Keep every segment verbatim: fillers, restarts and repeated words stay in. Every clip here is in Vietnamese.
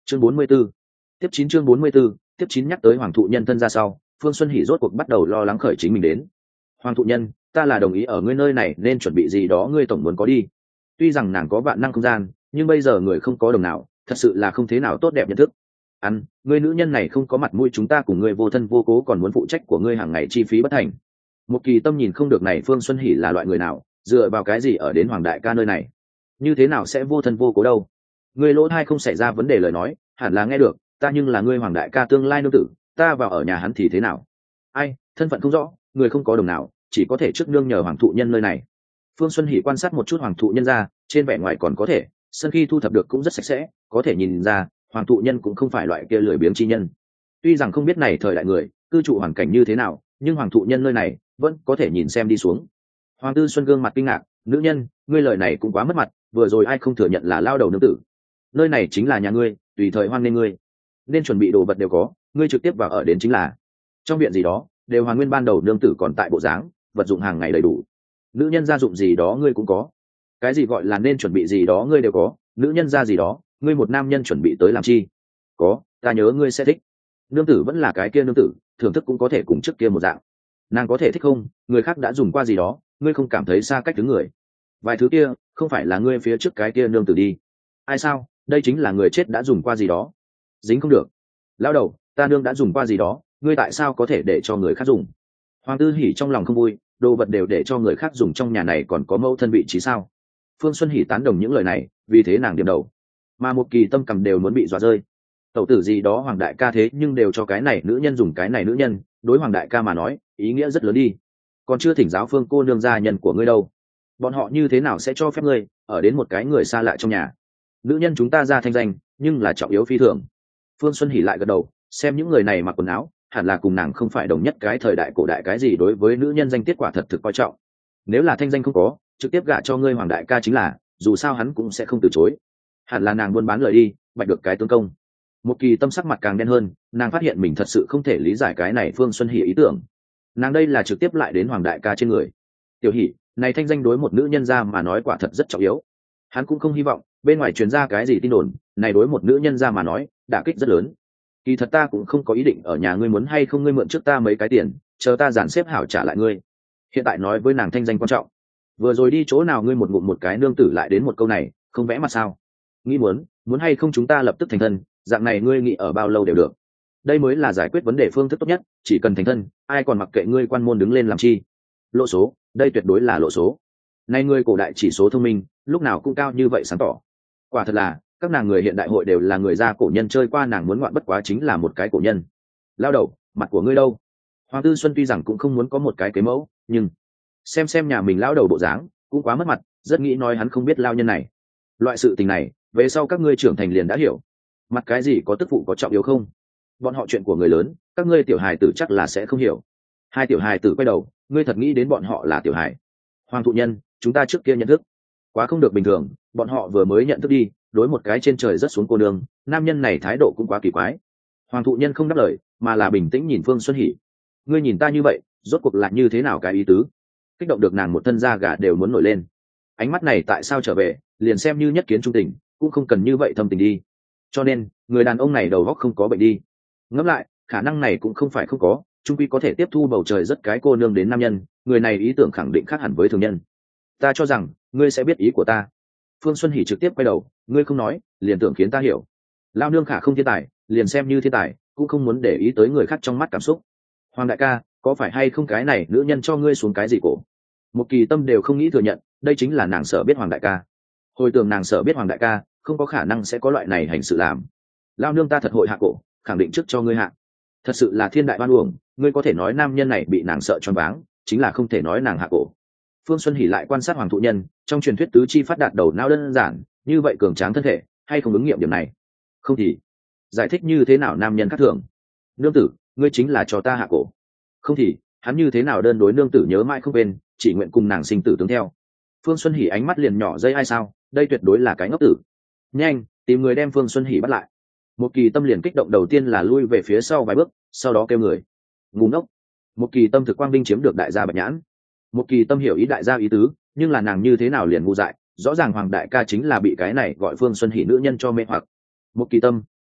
chương bốn mươi 44. Tiếp chín chương bốn mươi 44, tiếp chín nhắc tới hoàng thụ nhân thân ra sau, Phương Xuân Hỉ rốt cuộc bắt đầu lo lắng khởi chính mình đến. Hoàng thụ nhân, ta là đồng ý ở ngươi nơi này nên chuẩn bị gì đó ngươi tổng muốn có đi. Tuy rằng nàng có vạn năng không gian, nhưng bây giờ người không có đồng nào, thật sự là không thế nào tốt đẹp nhận thức. Ăn, ngươi nữ nhân này không có mặt mũi, chúng ta cùng ngươi vô thân vô cố còn muốn phụ trách của ngươi hàng ngày chi phí bất thành. Một Kỳ Tâm nhìn không được này Phương Xuân Hỉ là loại người nào, dựa vào cái gì ở đến hoàng đại ca nơi này, như thế nào sẽ vô thân vô cố đâu. Ngươi lỗ thai không xảy ra vấn đề lời nói, hẳn là nghe được, ta nhưng là ngươi hoàng đại ca tương lai nương tử, ta vào ở nhà hắn thì thế nào? Ai, thân phận không rõ, người không có đồng nào, chỉ có thể trước nương nhờ hoàng thụ nhân nơi này. Phương Xuân Hỉ quan sát một chút hoàng thụ nhân ra, trên vẻ ngoài còn có thể, sân khi thu thập được cũng rất sạch sẽ, có thể nhìn ra hoàng thụ nhân cũng không phải loại kia lười biếng chi nhân. Tuy rằng không biết này thời đại người cư trụ hoàn cảnh như thế nào, nhưng hoàng thụ nhân nơi này vẫn có thể nhìn xem đi xuống. Hoàng Tư Xuân gương mặt kinh ngạc, nữ nhân, ngươi lời này cũng quá mất mặt, vừa rồi ai không thừa nhận là lao đầu nương tử. Nơi này chính là nhà ngươi, tùy thời hoan nghênh ngươi, nên chuẩn bị đồ vật đều có, ngươi trực tiếp vào ở đến chính là. Trong viện gì đó đều hoàn nguyên ban đầu nương tử còn tại bộ dáng, vật dụng hàng ngày đầy đủ. Nữ nhân gia dụng gì đó ngươi cũng có. Cái gì gọi là nên chuẩn bị gì đó ngươi đều có, nữ nhân gia gì đó ngươi một nam nhân chuẩn bị tới làm chi? Có, ta nhớ ngươi sẽ thích. Nương tử vẫn là cái kia nương tử, thưởng thức cũng có thể cùng trước kia một dạng. Nàng có thể thích không, người khác đã dùng qua gì đó, ngươi không cảm thấy xa cách thứ người. Vài thứ kia không phải là ngươi phía trước cái kia nương tử đi. Ai sao, đây chính là người chết đã dùng qua gì đó. Dính không được. Lão đầu, ta nương đã dùng qua gì đó, ngươi tại sao có thể để cho người khác dùng? Hoàng Tư Hỉ trong lòng không vui, đồ vật đều để cho người khác dùng trong nhà này còn có mẫu thân vị trí sao? Phương Xuân Hỉ tán đồng những lời này, vì thế nàng điểm đầu. Mà Một Kỳ Tâm cầm đều muốn bị dọa rơi. Tẩu tử gì đó hoàng đại ca thế nhưng đều cho cái này nữ nhân dùng cái này nữ nhân, đối hoàng đại ca mà nói, ý nghĩa rất lớn đi. Còn chưa thỉnh giáo Phương cô nương gia nhân của ngươi đâu. Bọn họ như thế nào sẽ cho phép ngươi ở đến một cái người xa lạ trong nhà? Nữ nhân chúng ta ra thanh danh, nhưng là trọng yếu phi thường. Phương Xuân Hỉ lại gật đầu, xem những người này mặc quần áo, hẳn là cùng nàng không phải đồng nhất cái thời đại cổ đại, cái gì đối với nữ nhân danh tiết quả thật thực coi trọng. Nếu là thanh danh không có, trực tiếp gả cho ngươi hoàng đại ca chính là, dù sao hắn cũng sẽ không từ chối. Hẳn là nàng buôn bán lời đi, bạch được cái tương công. Một Kỳ Tâm sắc mặt càng đen hơn, nàng phát hiện mình thật sự không thể lý giải cái này Phương Xuân Hỉ ý tưởng. Nàng đây là trực tiếp lại đến hoàng đại ca trên người. Tiểu Hỉ, này thanh danh đối một nữ nhân ra mà nói quả thật rất trọng yếu. Hắn cũng không hy vọng bên ngoài truyền ra cái gì tin đồn, này đối một nữ nhân ra mà nói, đả kích rất lớn. Kỳ thật ta cũng không có ý định ở nhà ngươi, muốn hay không ngươi mượn trước ta mấy cái tiền, chờ ta dàn xếp hảo trả lại ngươi. Hiện tại nói với nàng thanh danh quan trọng. Vừa rồi đi chỗ nào ngươi một ngụm một cái nương tử lại đến một câu này, không vẽ mặt sao? Nghĩ muốn, muốn hay không chúng ta lập tức thành thân, dạng này ngươi nghĩ ở bao lâu đều được. Đây mới là giải quyết vấn đề phương thức tốt nhất, chỉ cần thành thân, ai còn mặc kệ ngươi quan môn đứng lên làm chi? Lộ số, đây tuyệt đối là lộ số. Nay ngươi cổ đại chỉ số thông minh, lúc nào cũng cao như vậy sáng tỏ. Quả thật là, các nàng người hiện đại hội đều là người gia cổ nhân chơi qua, nàng muốn ngoạn bất quá chính là một cái cổ nhân. Lao đầu, mặt của ngươi đâu? Hoàng Tư Xuân tuy rằng cũng không muốn có một cái kế mẫu, nhưng xem xem nhà mình lao đầu bộ dáng cũng quá mất mặt, rất nghĩ nói hắn không biết lao nhân này. Loại sự tình này về sau các ngươi trưởng thành liền đã hiểu. Mặt cái gì có tức phụ có trọng yếu không? Bọn họ chuyện của người lớn, các ngươi tiểu hài tử chắc là sẽ không hiểu. Hai tiểu hài tử quay đầu, ngươi thật nghĩ đến bọn họ là tiểu hài? Hoàng thụ nhân, chúng ta trước kia nhận thức quá không được bình thường, bọn họ vừa mới nhận thức đi, đối một cái trên trời rất xuống cô đường, nam nhân này thái độ cũng quá kỳ quái. Hoàng thụ nhân không đáp lời, mà là bình tĩnh nhìn Phương Xuân Hỉ. Ngươi nhìn ta như vậy, rốt cuộc lại như thế nào cái ý tứ? Kích động được nàng một thân da gà đều muốn nổi lên. Ánh mắt này tại sao trở về, liền xem như nhất kiến trung tình, cũng không cần như vậy thâm tình đi. Cho nên, người đàn ông này đầu óc không có bệnh đi. Ngẫm lại, khả năng này cũng không phải không có, trung quy có thể tiếp thu bầu trời rất cái cô nương đến nam nhân, người này ý tưởng khẳng định khác hẳn với thường nhân. Ta cho rằng, ngươi sẽ biết ý của ta. Phương Xuân Hỉ trực tiếp quay đầu, ngươi không nói, liền tưởng khiến ta hiểu. Lao nương khả không thiên tài, liền xem như thiên tài, cũng không muốn để ý tới người khác trong mắt cảm xúc. Hoàng đại ca, có phải hay không cái này nữ nhân cho ngươi xuống cái gì cổ? Một Kỳ Tâm đều không nghĩ thừa nhận, đây chính là nàng sợ biết Hoàng đại ca. Hồi tưởng nàng sợ biết Hoàng đại ca, không có khả năng sẽ có loại này hành sự làm. Lao nương ta thật hội hạ cổ, khẳng định trước cho ngươi hạ. Thật sự là thiên đại oan uổng, ngươi có thể nói nam nhân này bị nàng sợ choáng váng, chính là không thể nói nàng hạ cổ. Phương Xuân Hỉ lại quan sát Hoàng thụ nhân, trong truyền thuyết tứ chi phát đạt đầu não đơn giản, như vậy cường tráng thân thể, hay không ứng nghiệm điểm này? Không thì giải thích như thế nào nam nhân khác thường? Nương tử, ngươi chính là cho ta hạ cổ. Không thì hắn như thế nào đơn đối nương tử nhớ mãi không quên, chỉ nguyện cùng nàng sinh tử tướng theo. Phương Xuân Hỉ ánh mắt liền nhỏ dây ai sao, đây tuyệt đối là cái ngốc tử. Nhanh, tìm người đem Phương Xuân Hỉ bắt lại. Một Kỳ Tâm liền kích động, đầu tiên là lui về phía sau vài bước, sau đó kêu người. Ngu ngốc. Một Kỳ Tâm thực quang binh chiếm được đại gia Bạch Nhãn. Một Kỳ Tâm hiểu ý đại gia ý tứ, nhưng là nàng như thế nào liền ngu dại, rõ ràng Hoàng đại ca chính là bị cái này gọi Phương Xuân Hỉ nữ nhân cho mê hoặc. Một Kỳ Tâm,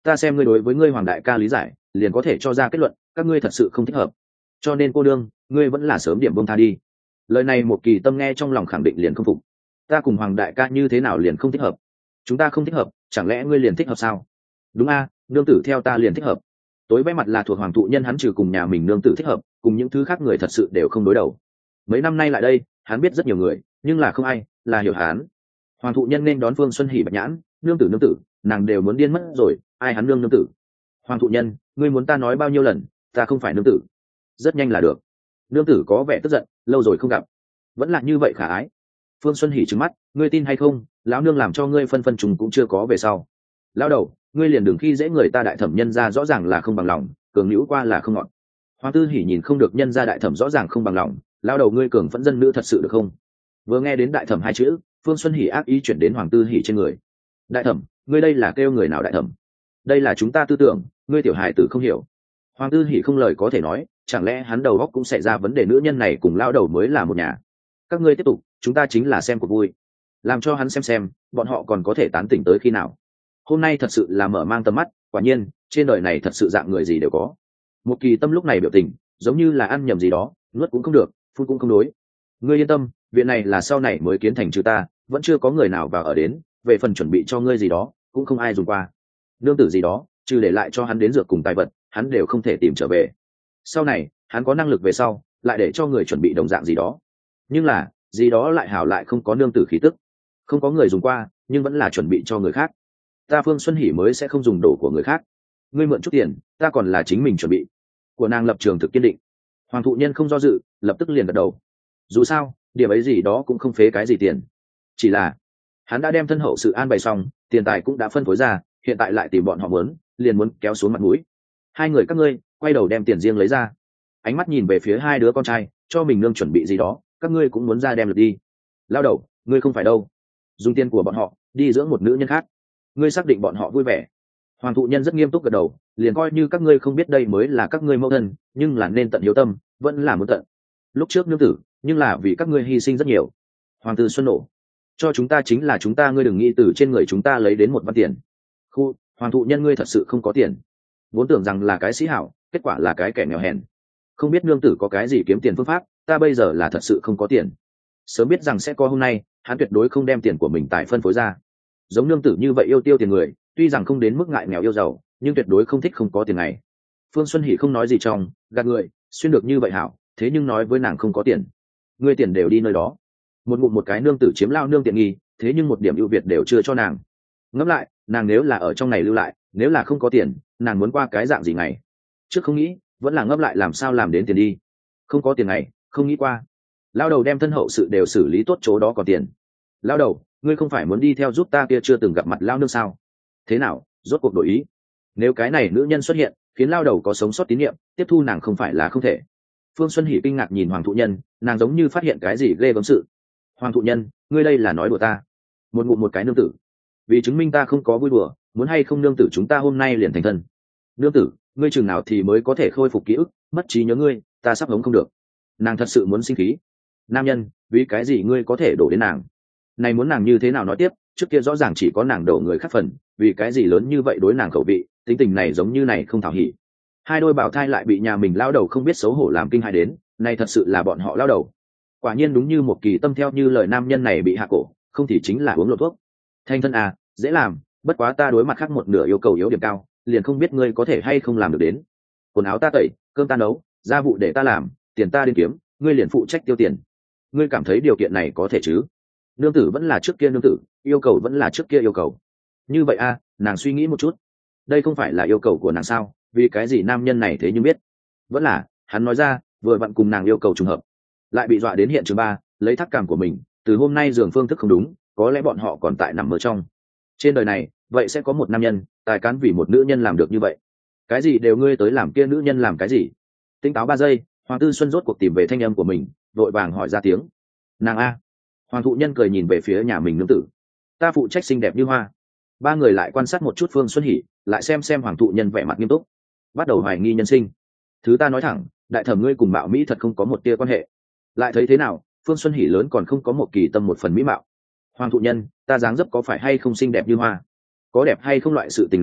ta xem ngươi đối với ngươi hoàng đại ca lý giải liền có thể cho ra kết luận các ngươi thật sự không thích hợp, cho nên cô đương ngươi vẫn là sớm điểm bông tha đi. Lời này một kỳ tâm nghe trong lòng khẳng định liền không phục. Ta cùng hoàng đại ca như thế nào liền không thích hợp? Chúng ta không thích hợp chẳng lẽ ngươi liền thích hợp sao? Đúng a, nương tử theo ta liền thích hợp. Tối vẻ mặt là thuộc hoàng thụ nhân, hắn trừ cùng nhà mình nương tử thích hợp cùng những thứ khác người thật sự đều không đối đầu. Mấy năm nay lại đây hắn biết rất nhiều người nhưng là không ai là hiểu hắn. Hoàng thụ nhân nên đón Phương Xuân Hỉ bạch nhãn, nương tử nương tử, nàng đều muốn điên mất rồi, ai hắn nương nương tử? Hoàng thụ nhân, ngươi muốn ta nói bao nhiêu lần, ta không phải nương tử. Rất nhanh là được. Nương tử có vẻ tức giận, lâu rồi không gặp, vẫn là như vậy khả ái. Phương Xuân Hỉ trừng mắt, ngươi tin hay không, lão nương làm cho ngươi phân phân trùng cũng chưa có về sau. Lão đầu, ngươi liền đừng khi dễ người ta, đại thẩm nhân ra rõ ràng là không bằng lòng, cường hữu qua là không ngọn. Hoàng Tư Hỉ nhìn không được nhân ra đại thẩm rõ ràng không bằng lòng, lão đầu ngươi cường phẫn dân nữ thật sự được không? Vừa nghe đến đại thẩm hai chữ, Phương Xuân Hỉ ác ý chuyển đến Hoàng Tư Hỉ trên người. Đại thẩm, ngươi đây là kêu người nào đại thẩm? Đây là chúng ta tư tưởng, ngươi tiểu hài tử không hiểu. Hoàng Tư Hỉ không lời có thể nói, chẳng lẽ hắn đầu óc cũng xảy ra vấn đề, nữ nhân này cùng lão đầu mới là một nhà. Các ngươi tiếp tục, chúng ta chính là xem cuộc vui, làm cho hắn xem xem bọn họ còn có thể tán tỉnh tới khi nào. Hôm nay thật sự là mở mang tầm mắt, quả nhiên trên đời này thật sự dạng người gì đều có. Một kỳ tâm lúc này biểu tình giống như là ăn nhầm gì đó, nuốt cũng không được, phun cũng không đối. Ngươi yên tâm, viện này là sau này mới kiến thành, trừ ta vẫn chưa có người nào vào ở đến, về phần chuẩn bị cho ngươi gì đó cũng không ai dùng qua. Nương tử gì đó trừ để lại cho hắn đến dược cùng tài vật hắn đều không thể tìm trở về. Sau này hắn có năng lực về sau lại để cho người chuẩn bị đồng dạng gì đó, nhưng là gì đó lại hảo lại không có nương tử khí tức, không có người dùng qua nhưng vẫn là chuẩn bị cho người khác. Ta Phương Xuân Hỉ mới sẽ không dùng đồ của người khác. Ngươi mượn chút tiền ta còn là chính mình chuẩn bị. Của nàng lập trường thực kiên định. Hoàng thụ nhân không do dự, lập tức liền gật đầu. Dù sao điểm ấy gì đó cũng không phế cái gì tiền, chỉ là hắn đã đem thân hậu sự an bày xong, tiền tài cũng đã phân phối ra, hiện tại lại tìm bọn họ muốn, liền muốn kéo xuống mặt mũi. Hai người các ngươi quay đầu đem tiền riêng lấy ra. Ánh mắt nhìn về phía hai đứa con trai, cho mình nương chuẩn bị gì đó các ngươi cũng muốn ra đem lượt đi. Lao đầu, ngươi không phải đâu, dùng tiền của bọn họ đi dưỡng một nữ nhân khác, ngươi xác định bọn họ vui vẻ? Hoàng thụ nhân rất nghiêm túc gật đầu, liền coi như các ngươi không biết đây mới là các ngươi mẫu thân, nhưng là nên tận hiếu tâm, vẫn là muốn tận. Lúc trước nương tử nhưng là vì các ngươi hy sinh rất nhiều. Hoàng tử Xuân nổ, cho chúng ta chính là chúng ta, ngươi đừng nghĩ từ trên người chúng ta lấy đến một văn tiền. Khu, hoàng thụ nhân ngươi thật sự không có tiền, vốn tưởng rằng là cái sĩ hảo, kết quả là cái kẻ nghèo hèn. Không biết nương tử có cái gì kiếm tiền phương pháp, ta bây giờ là thật sự không có tiền. Sớm biết rằng sẽ có hôm nay, hắn tuyệt đối không đem tiền của mình tài phân phối ra. Giống nương tử như vậy yêu tiêu tiền người, tuy rằng không đến mức ngại nghèo yêu giàu, nhưng tuyệt đối không thích không có tiền này. Phương Xuân Hỉ không nói gì trong, gạt người, xuyên được như vậy hảo, thế nhưng nói với nàng không có tiền. Ngươi tiền đều đi nơi đó. Một ngụm một cái nương tử chiếm lao nương tiện nghi, thế nhưng một điểm ưu việt đều chưa cho nàng. Ngẫm lại, nàng nếu là ở trong này lưu lại, nếu là không có tiền, nàng muốn qua cái dạng gì ngày? Trước không nghĩ, vẫn là ngẫm lại làm sao làm đến tiền đi. Không có tiền này, không nghĩ qua. Lao đầu đem thân hậu sự đều xử lý tốt, chỗ đó có tiền. Lao đầu, ngươi không phải muốn đi theo giúp ta kia chưa từng gặp mặt lao nương sao? Thế nào, rốt cuộc đổi ý? Nếu cái này nữ nhân xuất hiện, khiến lao đầu có sống sót tín nhiệm, tiếp thu nàng không phải là không thể. Phương Xuân Hỉ kinh ngạc nhìn Hoàng thụ nhân, nàng giống như phát hiện cái gì ghê gớm sự. Hoàng thụ nhân, ngươi đây là nói đùa ta? Một ngụm một cái nương tử, vì chứng minh ta không có vui đùa, muốn hay không nương tử chúng ta hôm nay liền thành thân. Nương tử, ngươi chừng nào thì mới có thể khôi phục ký ức, mất trí nhớ ngươi, ta sắp hống không được. Nàng thật sự muốn sinh khí. Nam nhân, vì cái gì ngươi có thể đổ đến nàng? Này muốn nàng như thế nào nói tiếp, trước kia rõ ràng chỉ có nàng đổ người khác phần, vì cái gì lớn như vậy đối nàng khẩu vị, tính tình này giống như này không thảo hỉ. Hai đôi bảo thai lại bị nhà mình lao đầu không biết xấu hổ làm kinh hãi đến, này thật sự là bọn họ lao đầu. Quả nhiên đúng như một kỳ tâm theo như lời nam nhân này bị hạ cổ, không thì chính là uống lộ thuốc. Thanh thân à, dễ làm, bất quá ta đối mặt khác một nửa yêu cầu yếu điểm cao, liền không biết ngươi có thể hay không làm được đến. Quần áo ta tẩy, cơm ta nấu, gia vụ để ta làm, tiền ta đến kiếm, ngươi liền phụ trách tiêu tiền. Ngươi cảm thấy điều kiện này có thể chứ? Nương tử vẫn là trước kia nương tử, yêu cầu vẫn là trước kia yêu cầu. Như vậy a, à, nàng suy nghĩ một chút, đây không phải là yêu cầu của nàng sao? Vì cái gì nam nhân này thế nhưng biết? Vẫn là hắn nói ra, vừa vặn cùng nàng yêu cầu trùng hợp, lại bị dọa đến hiện trường ba, lấy thắc cảm của mình. Từ hôm nay giường phương thức không đúng, có lẽ bọn họ còn tại nằm mơ trong. Trên đời này, vậy sẽ có một nam nhân tài cán vì một nữ nhân làm được như vậy. Cái gì đều ngươi tới làm, kia nữ nhân làm cái gì? Tinh táo ba giây, Hoàng Tư Xuân rốt cuộc tìm về thanh âm của mình, vội vàng hỏi ra tiếng. Nàng a. Hoàng thụ nhân cười nhìn về phía nhà mình nương tử. Ta phụ trách xinh đẹp như hoa. Ba người lại quan sát một chút Phương Xuân Hỉ, lại xem xem Hoàng thụ nhân vẻ mặt nghiêm túc, bắt đầu hoài nghi nhân sinh. Thứ ta nói thẳng, đại thẩm ngươi cùng mạo mỹ thật không có một tia quan hệ. Lại thấy thế nào, Phương Xuân Hỉ lớn còn không có một kỳ tâm một phần mỹ mạo. Hoàng thụ nhân, ta dáng dấp có phải hay không xinh đẹp như hoa? Có đẹp hay không loại sự tình này,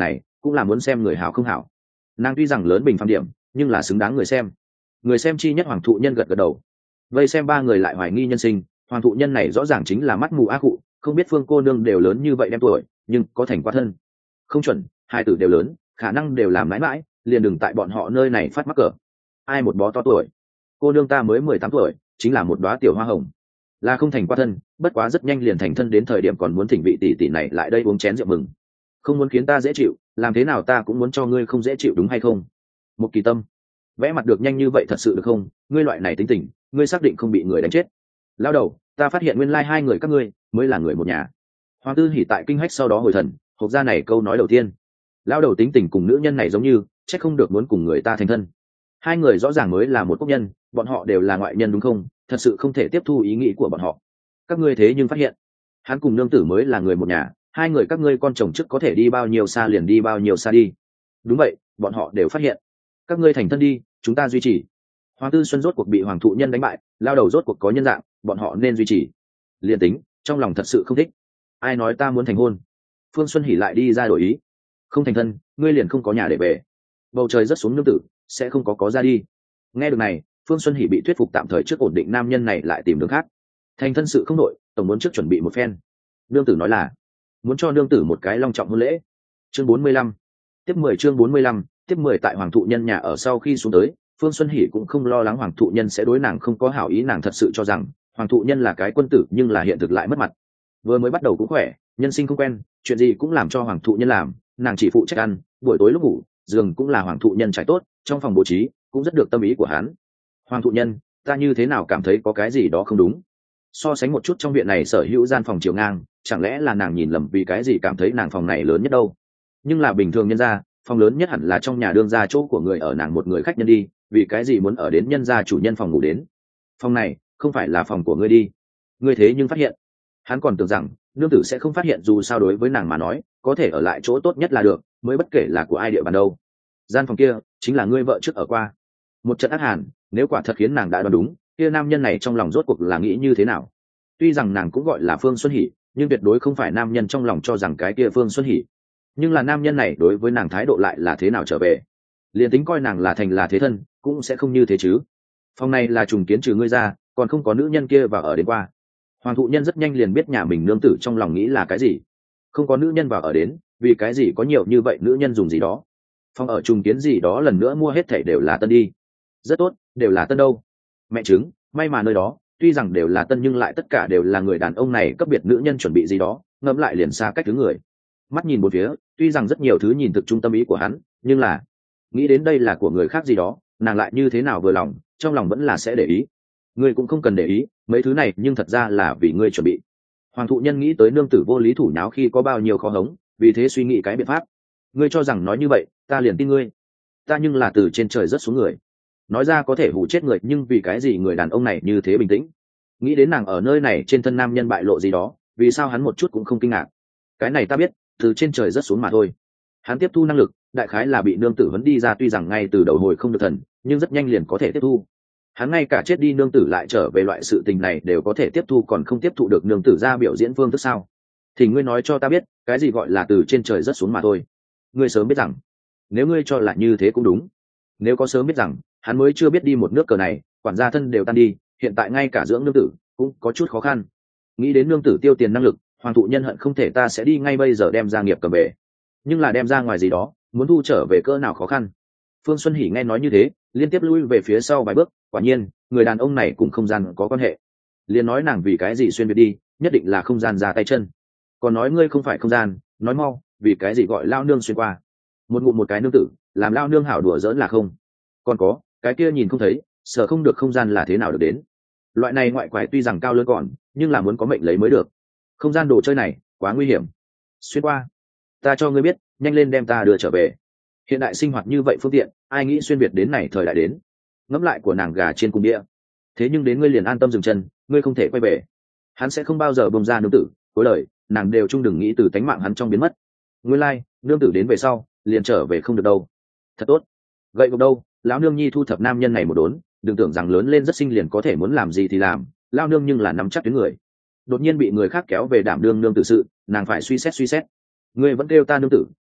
cũng là muốn xem người hảo không hảo. Nàng tuy rằng lớn bình phàm điểm nhưng là xứng đáng người xem. Người xem chi nhất hoàng thụ nhân gật gật đầu. Vây xem ba người lại hoài nghi nhân sinh, hoàng thụ nhân này rõ ràng chính là mắt mù ác cụ, không biết phương cô nương đều lớn như vậy đem tuổi nhưng có thành quá thân không chuẩn, hai tử đều lớn khả năng đều làm mãi mãi, liền đừng tại bọn họ nơi này phát mắc cỡ. Ai một bó to tuổi, cô nương ta mới mười tám tuổi chính là một đóa tiểu hoa hồng, là không thành qua thân, bất quá rất nhanh liền thành thân, đến thời điểm còn muốn thỉnh vị tỷ tỷ này lại đây uống chén rượu mừng. Không muốn khiến ta dễ chịu, làm thế nào ta cũng muốn cho ngươi không dễ chịu đúng hay không? Một Kỳ Tâm, vẽ mặt được nhanh như vậy thật sự được không? Ngươi loại này tính tình, ngươi xác định không bị người đánh chết? Lao đầu, ta phát hiện nguyên lai hai người các ngươi mới là người một nhà. Hoàng Tư Hỉ tại kinh hách sau đó hồi thần, hộc ra này câu nói đầu tiên. Lao đầu tính tình cùng nữ nhân này giống như, chắc không được muốn cùng người ta thành thân. Hai người rõ ràng mới là một quốc nhân, bọn họ đều là ngoại nhân đúng không? Thật sự không thể tiếp thu ý nghĩ của bọn họ. Các ngươi thế nhưng phát hiện, hắn cùng nương tử mới là người một nhà, hai người các ngươi con chồng trước có thể đi bao nhiêu xa liền đi bao nhiêu xa đi. Đúng vậy, bọn họ đều phát hiện. Các ngươi thành thân đi, chúng ta duy trì. Hoàng Tư Xuân rốt cuộc bị hoàng thụ nhân đánh bại, lao đầu rốt cuộc có nhân dạng, bọn họ nên duy trì. Liên tính trong lòng thật sự không thích. Ai nói ta muốn thành hôn? Phương Xuân Hỉ lại đi ra đổi ý. Không thành thân, ngươi liền không có nhà để về. Bầu trời rất xuống nương tử, sẽ không có có ra đi. Nghe được này, Phương Xuân Hỉ bị thuyết phục tạm thời trước ổn định nam nhân này lại tìm đường khác. Thành thân sự không đội, tổng muốn trước chuẩn bị một phen. Nương tử nói là muốn cho nương tử một cái long trọng hôn lễ. Chương bốn mươi lăm, tiếp mười chương bốn mươi lăm, tiếp mười tại hoàng thụ nhân nhà ở sau khi xuống tới, Phương Xuân Hỉ cũng không lo lắng hoàng thụ nhân sẽ đối nàng không có hảo ý, nàng thật sự cho rằng hoàng thụ nhân là cái quân tử nhưng là hiện thực lại mất mặt. Vừa mới bắt đầu cũng khỏe, nhân sinh không quen, chuyện gì cũng làm cho hoàng thụ nhân làm, nàng chỉ phụ trách ăn, buổi tối lúc ngủ, giường cũng là hoàng thụ nhân trải tốt, trong phòng bố trí cũng rất được tâm ý của hắn. Hoàng thụ nhân, ta như thế nào cảm thấy có cái gì đó không đúng? So sánh một chút trong viện này sở hữu gian phòng chiều ngang, chẳng lẽ là nàng nhìn lầm vì cái gì cảm thấy nàng phòng này lớn nhất đâu? Nhưng là bình thường nhân gia, phòng lớn nhất hẳn là trong nhà đương gia chỗ của người ở, nàng một người khách nhân đi, vì cái gì muốn ở đến nhân gia chủ nhân phòng ngủ đến? Phòng này không phải là phòng của ngươi đi? Ngươi thế nhưng phát hiện? Hắn còn tưởng rằng nương tử sẽ không phát hiện, dù sao đối với nàng mà nói, có thể ở lại chỗ tốt nhất là được, mới bất kể là của ai địa bàn đâu. Gian phòng kia chính là ngươi vợ trước ở qua. Một trận ác hàn, nếu quả thật khiến nàng đã đoán đúng, kia nam nhân này trong lòng rốt cuộc là nghĩ như thế nào? Tuy rằng nàng cũng gọi là Phương Xuân Hỉ, nhưng tuyệt đối không phải nam nhân trong lòng cho rằng cái kia Phương Xuân Hỉ. Nhưng là nam nhân này đối với nàng thái độ lại là thế nào trở về? Liền tính coi nàng là thành là thế thân, cũng sẽ không như thế chứ. Phòng này là trùng kiến trừ ngươi ra, còn không có nữ nhân kia vào ở đến qua. Hoàng thụ nhân rất nhanh liền biết nhà mình nương tử trong lòng nghĩ là cái gì. Không có nữ nhân vào ở đến, vì cái gì có nhiều như vậy nữ nhân dùng gì đó. Phòng ở trùng kiến gì đó lần nữa mua hết thảy đều là tân đi. Rất tốt, đều là tân đâu. Mẹ chứng, may mà nơi đó, tuy rằng đều là tân nhưng lại tất cả đều là người đàn ông này cấp biệt nữ nhân chuẩn bị gì đó, ngẫm lại liền xa cách thứ người. Mắt nhìn một phía, tuy rằng rất nhiều thứ nhìn thực trung tâm ý của hắn, nhưng là nghĩ đến đây là của người khác gì đó, nàng lại như thế nào vừa lòng, trong lòng vẫn là sẽ để ý. Ngươi cũng không cần để ý, mấy thứ này nhưng thật ra là vì ngươi chuẩn bị. Hoàng thụ nhân nghĩ tới nương tử vô lý thủ nháo khi có bao nhiêu khó hống, vì thế suy nghĩ cái biện pháp. Ngươi cho rằng nói như vậy, ta liền tin ngươi. Ta nhưng là từ trên trời rớt xuống người. Nói ra có thể hù chết người, nhưng vì cái gì người đàn ông này như thế bình tĩnh? Nghĩ đến nàng ở nơi này trên thân nam nhân bại lộ gì đó, vì sao hắn một chút cũng không kinh ngạc? Cái này ta biết, từ trên trời rớt xuống mà thôi. Hắn tiếp thu năng lực, đại khái là bị nương tử huấn đi ra, tuy rằng ngay từ đầu hồi không được thần, nhưng rất nhanh liền có thể tiếp thu. Hắn ngay cả chết đi nương tử lại trở về loại sự tình này đều có thể tiếp thu, còn không tiếp thụ được nương tử ra biểu diễn phương thức sao? Thì ngươi nói cho ta biết, cái gì gọi là từ trên trời rớt xuống mà thôi? Ngươi sớm biết rằng, nếu ngươi cho là như thế cũng đúng. Nếu có sớm biết rằng, hắn mới chưa biết đi một nước cờ này, quản gia thân đều tan đi, hiện tại ngay cả dưỡng nương tử cũng có chút khó khăn. Nghĩ đến nương tử tiêu tiền năng lực, hoàng thụ nhân hận không thể ta sẽ đi ngay bây giờ đem gia nghiệp cầm về. Nhưng là đem ra ngoài gì đó, muốn thu trở về cỡ nào khó khăn. Phương Xuân Hỉ nghe nói như thế, liên tiếp lui về phía sau vài bước, quả nhiên, người đàn ông này cùng không gian có quan hệ. Liên nói nàng vì cái gì xuyên việt đi, nhất định là không gian ra tay chân. Còn nói ngươi không phải không gian, nói mau, vì cái gì gọi lao nương xuyên qua. Một ngụm một cái nương tử, làm lao nương hảo đùa giỡn là không. Còn có, cái kia nhìn không thấy, sợ không được không gian là thế nào được đến. Loại này ngoại quái tuy rằng cao lớn còn, nhưng là muốn có mệnh lấy mới được. Không gian đồ chơi này, quá nguy hiểm. Xuyên qua. Ta cho ngươi biết, nhanh lên đem ta đưa trở về. Hiện đại sinh hoạt như vậy phương tiện, ai nghĩ xuyên việt đến này thời đại đến. Ngẫm lại của nàng gà trên cung địa. Thế nhưng đến ngươi liền an tâm dừng chân, ngươi không thể quay về. Hắn sẽ không bao giờ bông ra nương tử, cuối đời, nàng đều chung đừng nghĩ từ tánh mạng hắn trong biến mất. Ngươi lai, like, nương tử đến về sau, liền trở về không được đâu. Thật tốt. Vậy gục đâu, lão nương nhi thu thập nam nhân này một đốn, đừng tưởng rằng lớn lên rất xinh liền có thể muốn làm gì thì làm, lao nương nhưng là nắm chắc tuyến người. Đột nhiên bị người khác kéo về đảm đương nương tử sự, nàng phải suy xét suy xét. Ngươi vẫn kêu ta nương tử,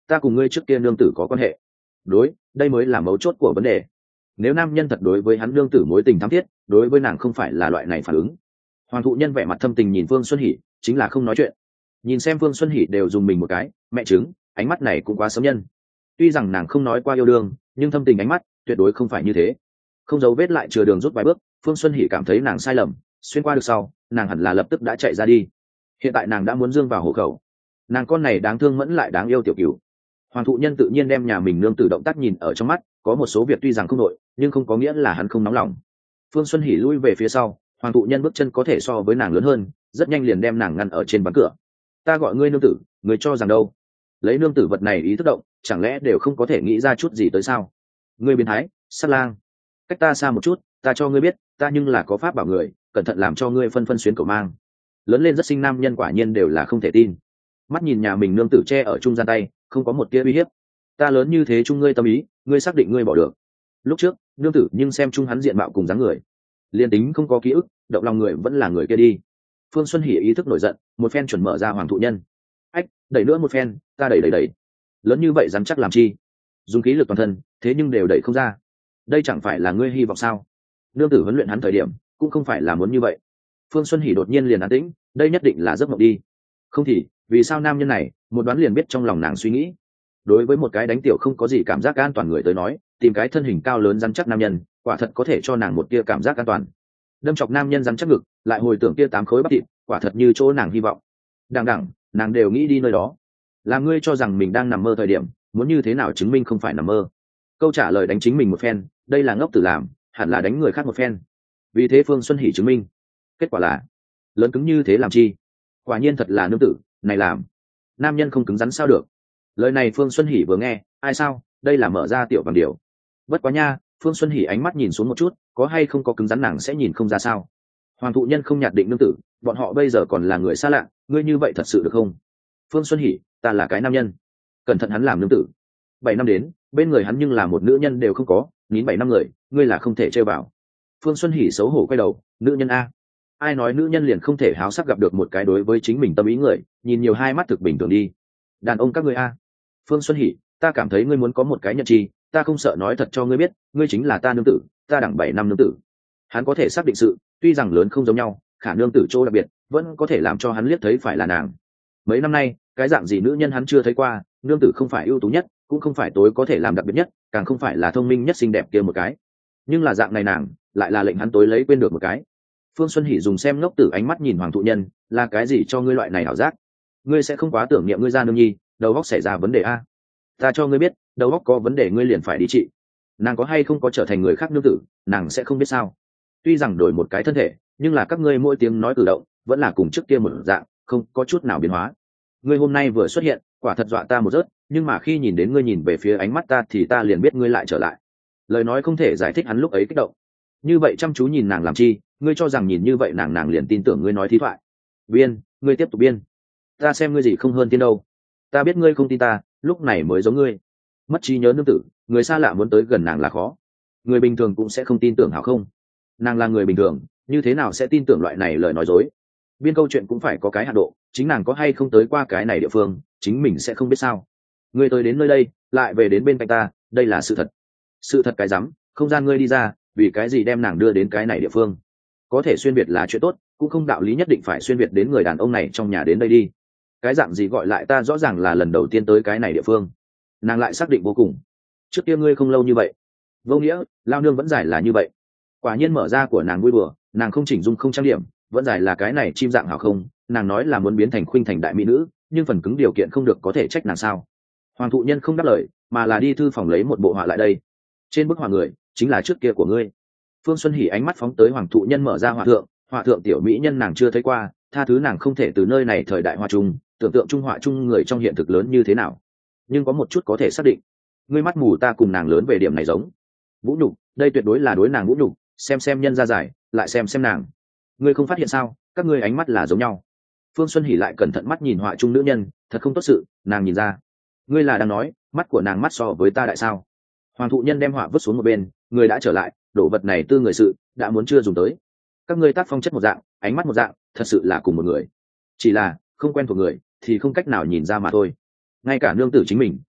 ta cùng ngươi trước kia nương tử có quan hệ. Đối, đây mới là mấu chốt của vấn đề. Nếu nam nhân thật đối với hắn nương tử mối tình thắm thiết, đối với nàng không phải là loại này phản ứng. Hoàng thụ nhân vẻ mặt thâm tình nhìn Phương Xuân Hỷ, chính là không nói chuyện. Nhìn xem Phương Xuân Hỷ đều dùng mình một cái, mẹ chứng, ánh mắt này cũng quá sớm nhân. Tuy rằng nàng không nói qua yêu đương, nhưng thâm tình ánh mắt tuyệt đối không phải như thế. Không giấu vết lại chừa đường rút vài bước, Phương Xuân Hỷ cảm thấy nàng sai lầm, xuyên qua được sau, nàng hẳn là lập tức đã chạy ra đi. Hiện tại nàng đã muốn dương vào hộ khẩu. Nàng con này đáng thương mẫn lại đáng yêu tiểu cửu. Hoàng thụ nhân tự nhiên đem nhà mình nương tử động tác nhìn ở trong mắt, có một số việc tuy rằng không đội, nhưng không có nghĩa là hắn không nóng lòng. Phương Xuân Hỷ lui về phía sau, hoàng thụ nhân bước chân có thể so với nàng lớn hơn, rất nhanh liền đem nàng ngăn ở trên ván cửa. Ta gọi ngươi nương tử, ngươi cho rằng đâu? Lấy nương tử vật này ý thức động, chẳng lẽ đều không có thể nghĩ ra chút gì tới sao? Ngươi biến thái, sát lang, cách ta xa một chút, ta cho ngươi biết, ta nhưng là có pháp bảo người, cẩn thận làm cho ngươi phân phân xuyến cầu mang. Lớn lên rất sinh nam nhân quả nhiên đều là không thể tin. Mắt nhìn nhà mình nương tử che ở trung gian tay, không có một tia uy hiếp. Ta lớn như thế chung ngươi tâm ý, ngươi xác định ngươi bỏ được. Lúc trước nương tử nhưng xem chung hắn diện mạo cùng dáng người, liên tính không có ký ức, động lòng người vẫn là người kia đi. Phương Xuân Hỷ ý thức nổi giận, một phen chuẩn mở ra hoàng thụ nhân. Ách, đẩy nữa một phen, ta đẩy đẩy đẩy. Lớn như vậy dám chắc làm chi? Dùng khí lực toàn thân, thế nhưng đều đẩy không ra. Đây chẳng phải là ngươi hy vọng sao? Nương tử huấn luyện hắn thời điểm, cũng không phải là muốn như vậy. Phương Xuân Hỷ đột nhiên liền an tĩnh, đây nhất định là giấc mộng đi. Không thì, vì sao nam nhân này, một đoán liền biết trong lòng nàng suy nghĩ. Đối với một cái đánh tiểu không có gì cảm giác an toàn người tới nói, tìm cái thân hình cao lớn rắn chắc nam nhân, quả thật có thể cho nàng một tia cảm giác an toàn. Đâm chọc nam nhân rắn chắc ngực, lại hồi tưởng kia tám khối bắp thịt, quả thật như chỗ nàng hy vọng. Đằng đẳng, nàng đều nghĩ đi nơi đó. Làm ngươi cho rằng mình đang nằm mơ thời điểm, muốn như thế nào chứng minh không phải nằm mơ. Câu trả lời đánh chính mình một phen, đây là ngốc tử làm, hẳn là đánh người khác một phen. Vì thế Phương Xuân Hỷ chứng minh. Kết quả là, lớn cứng như thế làm chi? Quả nhiên thật là nương tử, này làm. Nam nhân không cứng rắn sao được? Lời này Phương Xuân Hỷ vừa nghe, ai sao, đây là mở ra tiểu bằng điều. Bất quá nha, Phương Xuân Hỷ ánh mắt nhìn xuống một chút, có hay không có cứng rắn nàng sẽ nhìn không ra sao. Hoàng thụ nhân không nhạt định nương tử, bọn họ bây giờ còn là người xa lạ, ngươi như vậy thật sự được không? Phương Xuân Hỷ, ta là cái nam nhân, cẩn thận hắn làm nương tử. Bảy năm đến, bên người hắn nhưng là một nữ nhân đều không có, nín bảy năm người, ngươi là không thể chơi vào. Phương Xuân Hỷ xấu hổ quay đầu, nữ nhân a? Ai nói nữ nhân liền không thể háo sắc gặp được một cái đối với chính mình tâm ý người, nhìn nhiều hai mắt thực bình thường đi. Đàn ông các ngươi a? Phương Xuân Hỷ, ta cảm thấy ngươi muốn có một cái nhận chi, ta không sợ nói thật cho ngươi biết, ngươi chính là ta nương tử, ta đẳng bảy năm nương tử. Hắn có thể xác định sự, tuy rằng lớn không giống nhau, khả nương tử chỗ đặc biệt, vẫn có thể làm cho hắn liếc thấy phải là nàng. Mấy năm nay, cái dạng gì nữ nhân hắn chưa thấy qua, nương tử không phải ưu tú nhất, cũng không phải tối có thể làm đặc biệt nhất, càng không phải là thông minh nhất xinh đẹp kia một cái. Nhưng là dạng này nàng, lại là lệnh hắn tối lấy quên được một cái. Phương Xuân Hỷ dùng xem ngốc tử ánh mắt nhìn hoàng thụ nhân, là cái gì cho ngươi loại này ảo giác? Ngươi sẽ không quá tưởng niệm ngươi gia nương nhi, đầu óc xảy ra vấn đề a? Ta cho ngươi biết, đầu óc có vấn đề ngươi liền phải đi trị. Nàng có hay không có trở thành người khác nương tử, nàng sẽ không biết sao. Tuy rằng đổi một cái thân thể, nhưng là các ngươi mỗi tiếng nói cử động vẫn là cùng trước kia một dạng, không có chút nào biến hóa. Ngươi hôm nay vừa xuất hiện, quả thật dọa ta một rớt, nhưng mà khi nhìn đến ngươi nhìn về phía ánh mắt ta thì ta liền biết ngươi lại trở lại. Lời nói không thể giải thích hắn lúc ấy kích động. Như vậy chăm chú nhìn nàng làm chi, ngươi cho rằng nhìn như vậy nàng nàng liền tin tưởng ngươi nói thí thoại. Biên, ngươi tiếp tục biên. Ta xem ngươi gì không hơn tiên đâu. Ta biết ngươi không tin ta, lúc này mới giống ngươi. Mất trí nhớ nương tử, người xa lạ muốn tới gần nàng là khó. Người bình thường cũng sẽ không tin tưởng hảo không? Nàng là người bình thường, như thế nào sẽ tin tưởng loại này lời nói dối? Biên câu chuyện cũng phải có cái hạn độ, chính nàng có hay không tới qua cái này địa phương, chính mình sẽ không biết sao. Ngươi tới đến nơi đây, lại về đến bên cạnh ta, đây là sự thật. Sự thật cái rắm, không gian ngươi đi ra, vì cái gì đem nàng đưa đến cái này địa phương? Có thể xuyên việt là chuyện tốt, cũng không đạo lý nhất định phải xuyên việt đến người đàn ông này trong nhà đến đây đi. Cái dạng gì gọi lại ta rõ ràng là lần đầu tiên tới cái này địa phương. Nàng lại xác định vô cùng. Trước kia ngươi không lâu như vậy. Vô nghĩa, lao nương vẫn giải là như vậy. Quả nhiên mở ra của nàng vui đùa, nàng không chỉnh dung không trang điểm, vẫn giải là cái này chim dạng hảo không. Nàng nói là muốn biến thành khuynh thành đại mỹ nữ, nhưng phần cứng điều kiện không được có thể trách nàng sao. Hoàng thụ nhân không đáp lời, mà là đi thư phòng lấy một bộ họa lại đây. Trên bức họa người chính là trước kia của ngươi. Phương Xuân Hỷ ánh mắt phóng tới hoàng thụ nhân mở ra họa thượng, họa thượng tiểu mỹ nhân nàng chưa thấy qua, tha thứ nàng không thể từ nơi này thời đại hoa trung tưởng tượng trung họa chung người trong hiện thực lớn như thế nào. Nhưng có một chút có thể xác định, ngươi mắt mù ta cùng nàng lớn về điểm này giống. Vũ nhục, đây tuyệt đối là đối nàng vũ nhục, xem xem nhân ra giải, lại xem xem nàng. Ngươi không phát hiện sao, các ngươi ánh mắt là giống nhau. Phương Xuân Hỷ lại cẩn thận mắt nhìn họa chung nữ nhân, thật không tốt sự, nàng nhìn ra. Ngươi là đang nói, mắt của nàng mắt so với ta đại sao? Hoàng thụ nhân đem họa vứt xuống một bên, người đã trở lại, đổ vật này tư người sự, đã muốn chưa dùng tới. Các ngươi tác phong chất một dạng, ánh mắt một dạng, thật sự là cùng một người. Chỉ là không quen thuộc người, thì không cách nào nhìn ra mà thôi. Ngay cả nương tử chính mình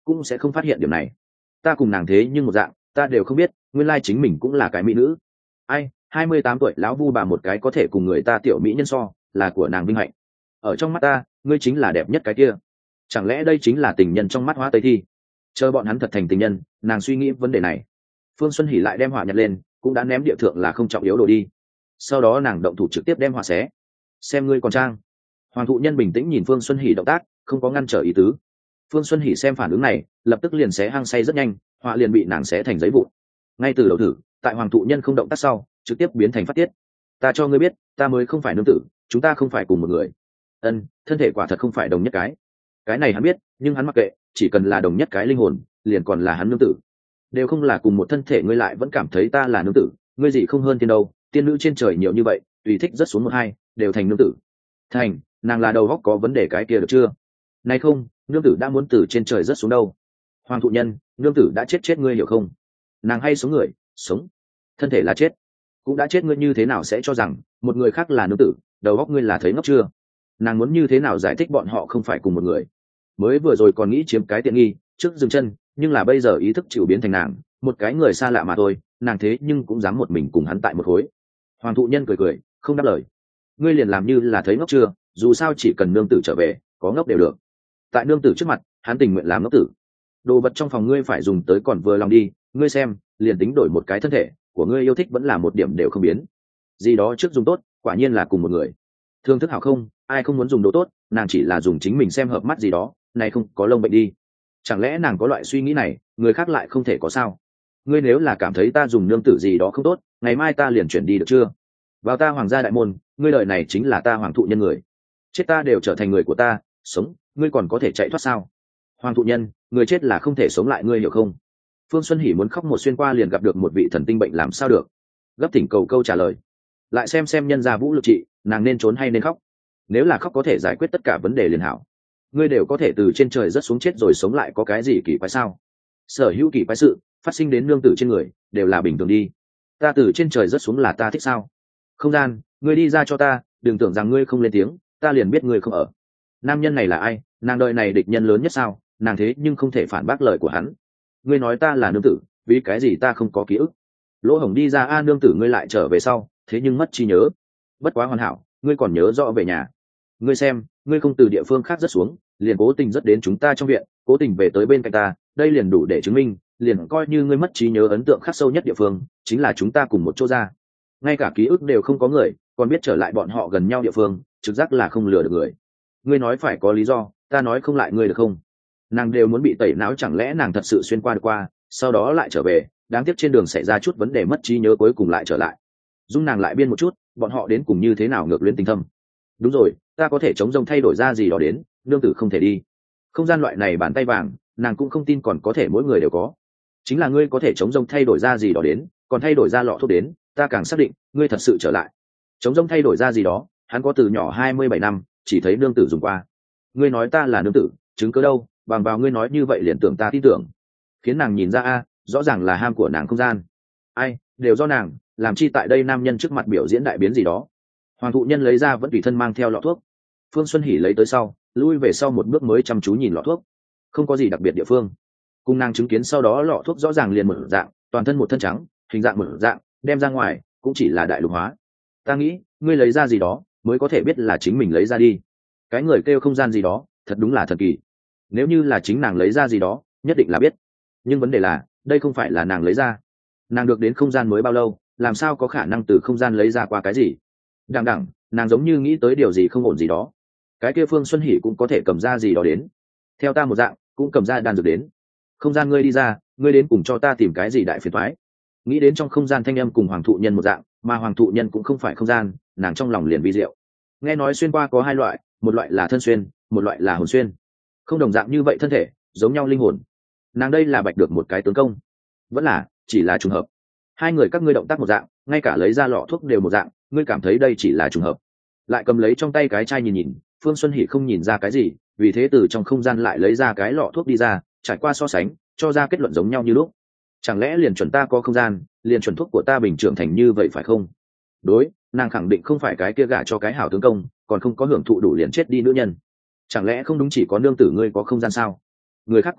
cũng sẽ không phát hiện điểm này. Ta cùng nàng thế nhưng một dạng, ta đều không biết nguyên lai chính mình cũng là cái mỹ nữ. Ai, hai mươi tám tuổi lão vu bà một cái có thể cùng người ta tiểu mỹ nhân so, là của nàng vinh hạnh. Ở trong mắt ta, ngươi chính là đẹp nhất cái kia. Chẳng lẽ đây chính là tình nhân trong mắt Hóa Tây Thi? Chờ bọn hắn thật thành tình nhân, nàng suy nghĩ vấn đề này. Phương Xuân Hỉ lại đem hỏa nhặt lên, cũng đã ném địa thượng là không trọng yếu đồ đi. Sau đó nàng động thủ trực tiếp đem hỏa xé. Xem ngươi còn trang. Hoàng thụ nhân bình tĩnh nhìn Phương Xuân Hỉ động tác, không có ngăn trở ý tứ. Phương Xuân Hỉ xem phản ứng này, lập tức liền xé hăng say rất nhanh, hỏa liền bị nàng xé thành giấy vụn. Ngay từ đầu thử, tại Hoàng thụ nhân không động tác sau, trực tiếp biến thành phát tiết. Ta cho ngươi biết, ta mới không phải nương tử, chúng ta không phải cùng một người. Ân, thân thể quả thật không phải đồng nhất cái. Cái này hắn biết, nhưng hắn mặc kệ, chỉ cần là đồng nhất cái linh hồn, liền còn là hắn nương tử. Đều không là cùng một thân thể, ngươi lại vẫn cảm thấy ta là nương tử, ngươi gì không hơn tiên đâu, tiên nữ trên trời nhiều như vậy, tùy thích rất xuống một hai, đều thành nương tử. Thành, nàng là đầu góc có vấn đề cái kia được chưa? Này không, nương tử đã muốn từ trên trời rất xuống đâu. Hoàng thụ nhân, nương tử đã chết chết ngươi hiểu không? Nàng hay sống người, sống. Thân thể là chết, cũng đã chết, ngươi như thế nào sẽ cho rằng một người khác là nương tử, đầu góc ngươi là thấy ngốc chưa? Nàng muốn như thế nào giải thích bọn họ không phải cùng một người? Mới vừa rồi còn nghĩ chiếm cái tiện nghi, trước dừng chân, nhưng là bây giờ ý thức chịu biến thành nàng, một cái người xa lạ mà thôi, nàng thế nhưng cũng dám một mình cùng hắn tại một khối. Hoàng thụ nhân cười cười, không đáp lời. Ngươi liền làm như là thấy ngốc chưa, dù sao chỉ cần nương tử trở về, có ngốc đều được. Tại nương tử trước mặt, hắn tình nguyện làm ngốc tử. Đồ vật trong phòng ngươi phải dùng tới còn vừa lòng đi, ngươi xem, liền tính đổi một cái thân thể của ngươi yêu thích vẫn là một điểm đều không biến. Gì đó trước dùng tốt, quả nhiên là cùng một người. Thương thức hảo không, ai không muốn dùng đồ tốt, nàng chỉ là dùng chính mình xem hợp mắt gì đó, này không có lông bệnh đi. Chẳng lẽ nàng có loại suy nghĩ này, người khác lại không thể có sao? Ngươi nếu là cảm thấy ta dùng nương tử gì đó không tốt, ngày mai ta liền chuyển đi được chưa? Vào ta hoàng gia đại môn, ngươi lời này chính là ta hoàng thụ nhân người. Chết ta đều trở thành người của ta, sống, ngươi còn có thể chạy thoát sao? Hoàng thụ nhân, người chết là không thể sống lại, ngươi hiểu không? Phương Xuân Hỉ muốn khóc một xuyên qua liền gặp được một vị thần tinh bệnh làm sao được? Gấp thỉnh cầu câu trả lời. Lại xem xem nhân gia vũ lực trị, nàng nên trốn hay nên khóc? Nếu là khóc có thể giải quyết tất cả vấn đề liền hảo. Ngươi đều có thể từ trên trời rất xuống chết rồi sống lại, có cái gì kỳ quái sao? Sở hữu kỳ quái sự phát sinh đến nương tử trên người đều là bình thường đi. Ta từ trên trời rất xuống là ta thích sao? Không gian, ngươi đi ra cho ta, đừng tưởng rằng ngươi không lên tiếng ta liền biết ngươi không ở. Nam nhân này là ai? Nàng đợi này địch nhân lớn nhất sao? Nàng thế nhưng không thể phản bác lời của hắn. Ngươi nói ta là nương tử, vì cái gì ta không có ký ức? Lỗ hổng đi ra a, nương tử ngươi lại trở về sau, thế nhưng mất trí nhớ. Bất quá hoàn hảo, ngươi còn nhớ rõ về nhà. Ngươi xem, ngươi không từ địa phương khác rất xuống, liền cố tình rất đến chúng ta trong viện, cố tình về tới bên cạnh ta, đây liền đủ để chứng minh, liền coi như ngươi mất trí nhớ, ấn tượng khắc sâu nhất địa phương chính là chúng ta cùng một chỗ ra. Ngay cả ký ức đều không có người, còn biết trở lại bọn họ gần nhau địa phương, trực giác là không lừa được người. Ngươi nói phải có lý do, ta nói không lại ngươi được không? Nàng đều muốn bị tẩy não, chẳng lẽ nàng thật sự xuyên qua được qua, sau đó lại trở về, đáng tiếc trên đường xảy ra chút vấn đề mất trí nhớ, cuối cùng lại trở lại. Dung nàng lại biên một chút, bọn họ đến cùng như thế nào ngược luyến tình thâm. Đúng rồi, ta có thể chống rông thay đổi ra gì đó đến, nương tử không thể đi. Không gian loại này bàn tay vàng, nàng cũng không tin còn có thể mỗi người đều có. Chính là ngươi có thể chống rông thay đổi ra gì đó đến, còn thay đổi ra lọ thuốc đến, ta càng xác định ngươi thật sự trở lại. Chống rông thay đổi ra gì đó, hắn có từ nhỏ hai mươi bảy năm, chỉ thấy nương tử dùng qua. Ngươi nói ta là nương tử, chứng cứ đâu? Bằng vào ngươi nói như vậy liền tưởng ta tin tưởng. Khiến nàng nhìn ra a, rõ ràng là ham của nàng không gian. Ai, đều do nàng, làm chi tại đây nam nhân trước mặt biểu diễn đại biến gì đó. Hoàng thụ nhân lấy ra vẫn tùy thân mang theo lọ thuốc. Phương Xuân Hỉ lấy tới sau, lui về sau một bước mới chăm chú nhìn lọ thuốc. Không có gì đặc biệt địa phương. Cùng nàng chứng kiến sau đó lọ thuốc rõ ràng liền một dạng, toàn thân một thân trắng, hình dạng một dạng, đem ra ngoài cũng chỉ là đại lục hóa. Ta nghĩ, ngươi lấy ra gì đó, mới có thể biết là chính mình lấy ra đi. Cái người kêu không gian gì đó, thật đúng là thần kỳ. Nếu như là chính nàng lấy ra gì đó, nhất định là biết. Nhưng vấn đề là, đây không phải là nàng lấy ra. Nàng được đến không gian mới bao lâu, làm sao có khả năng từ không gian lấy ra qua cái gì? Đằng đẳng, nàng giống như nghĩ tới điều gì không ổn gì đó. Cái kia Phương Xuân Hỉ cũng có thể cầm ra gì đó đến. Theo ta một dạng, cũng cầm ra đan dược đến. Không gian, ngươi đi ra, ngươi đến cùng cho ta tìm cái gì đại phiền toái. Nghĩ đến trong không gian thanh âm cùng hoàng thụ nhân một dạng, mà hoàng thụ nhân cũng không phải không gian, nàng trong lòng liền vi diệu. Nghe nói xuyên qua có hai loại, một loại là thân xuyên, một loại là hồn xuyên. Không đồng dạng như vậy thân thể, giống nhau linh hồn. Nàng đây là bạch được một cái tướng công, vẫn là chỉ là trùng hợp? Hai người các ngươi động tác một dạng, ngay cả lấy ra lọ thuốc đều một dạng, ngươi cảm thấy đây chỉ là trùng hợp? Lại cầm lấy trong tay cái chai nhìn nhìn, Phương Xuân Hỉ không nhìn ra cái gì, vì thế từ trong không gian lại lấy ra cái lọ thuốc đi ra, trải qua so sánh, cho ra kết luận giống nhau như lúc. Chẳng lẽ liền chuẩn ta có không gian, liền chuẩn thuốc của ta bình trưởng thành như vậy phải không? Đối, nàng khẳng định không phải cái kia gả cho cái hảo tướng công, còn không có hưởng thụ đủ liền chết đi nữ nhân. Chẳng lẽ không đúng chỉ có nương tử ngươi có không gian sao? Người khác cũng có,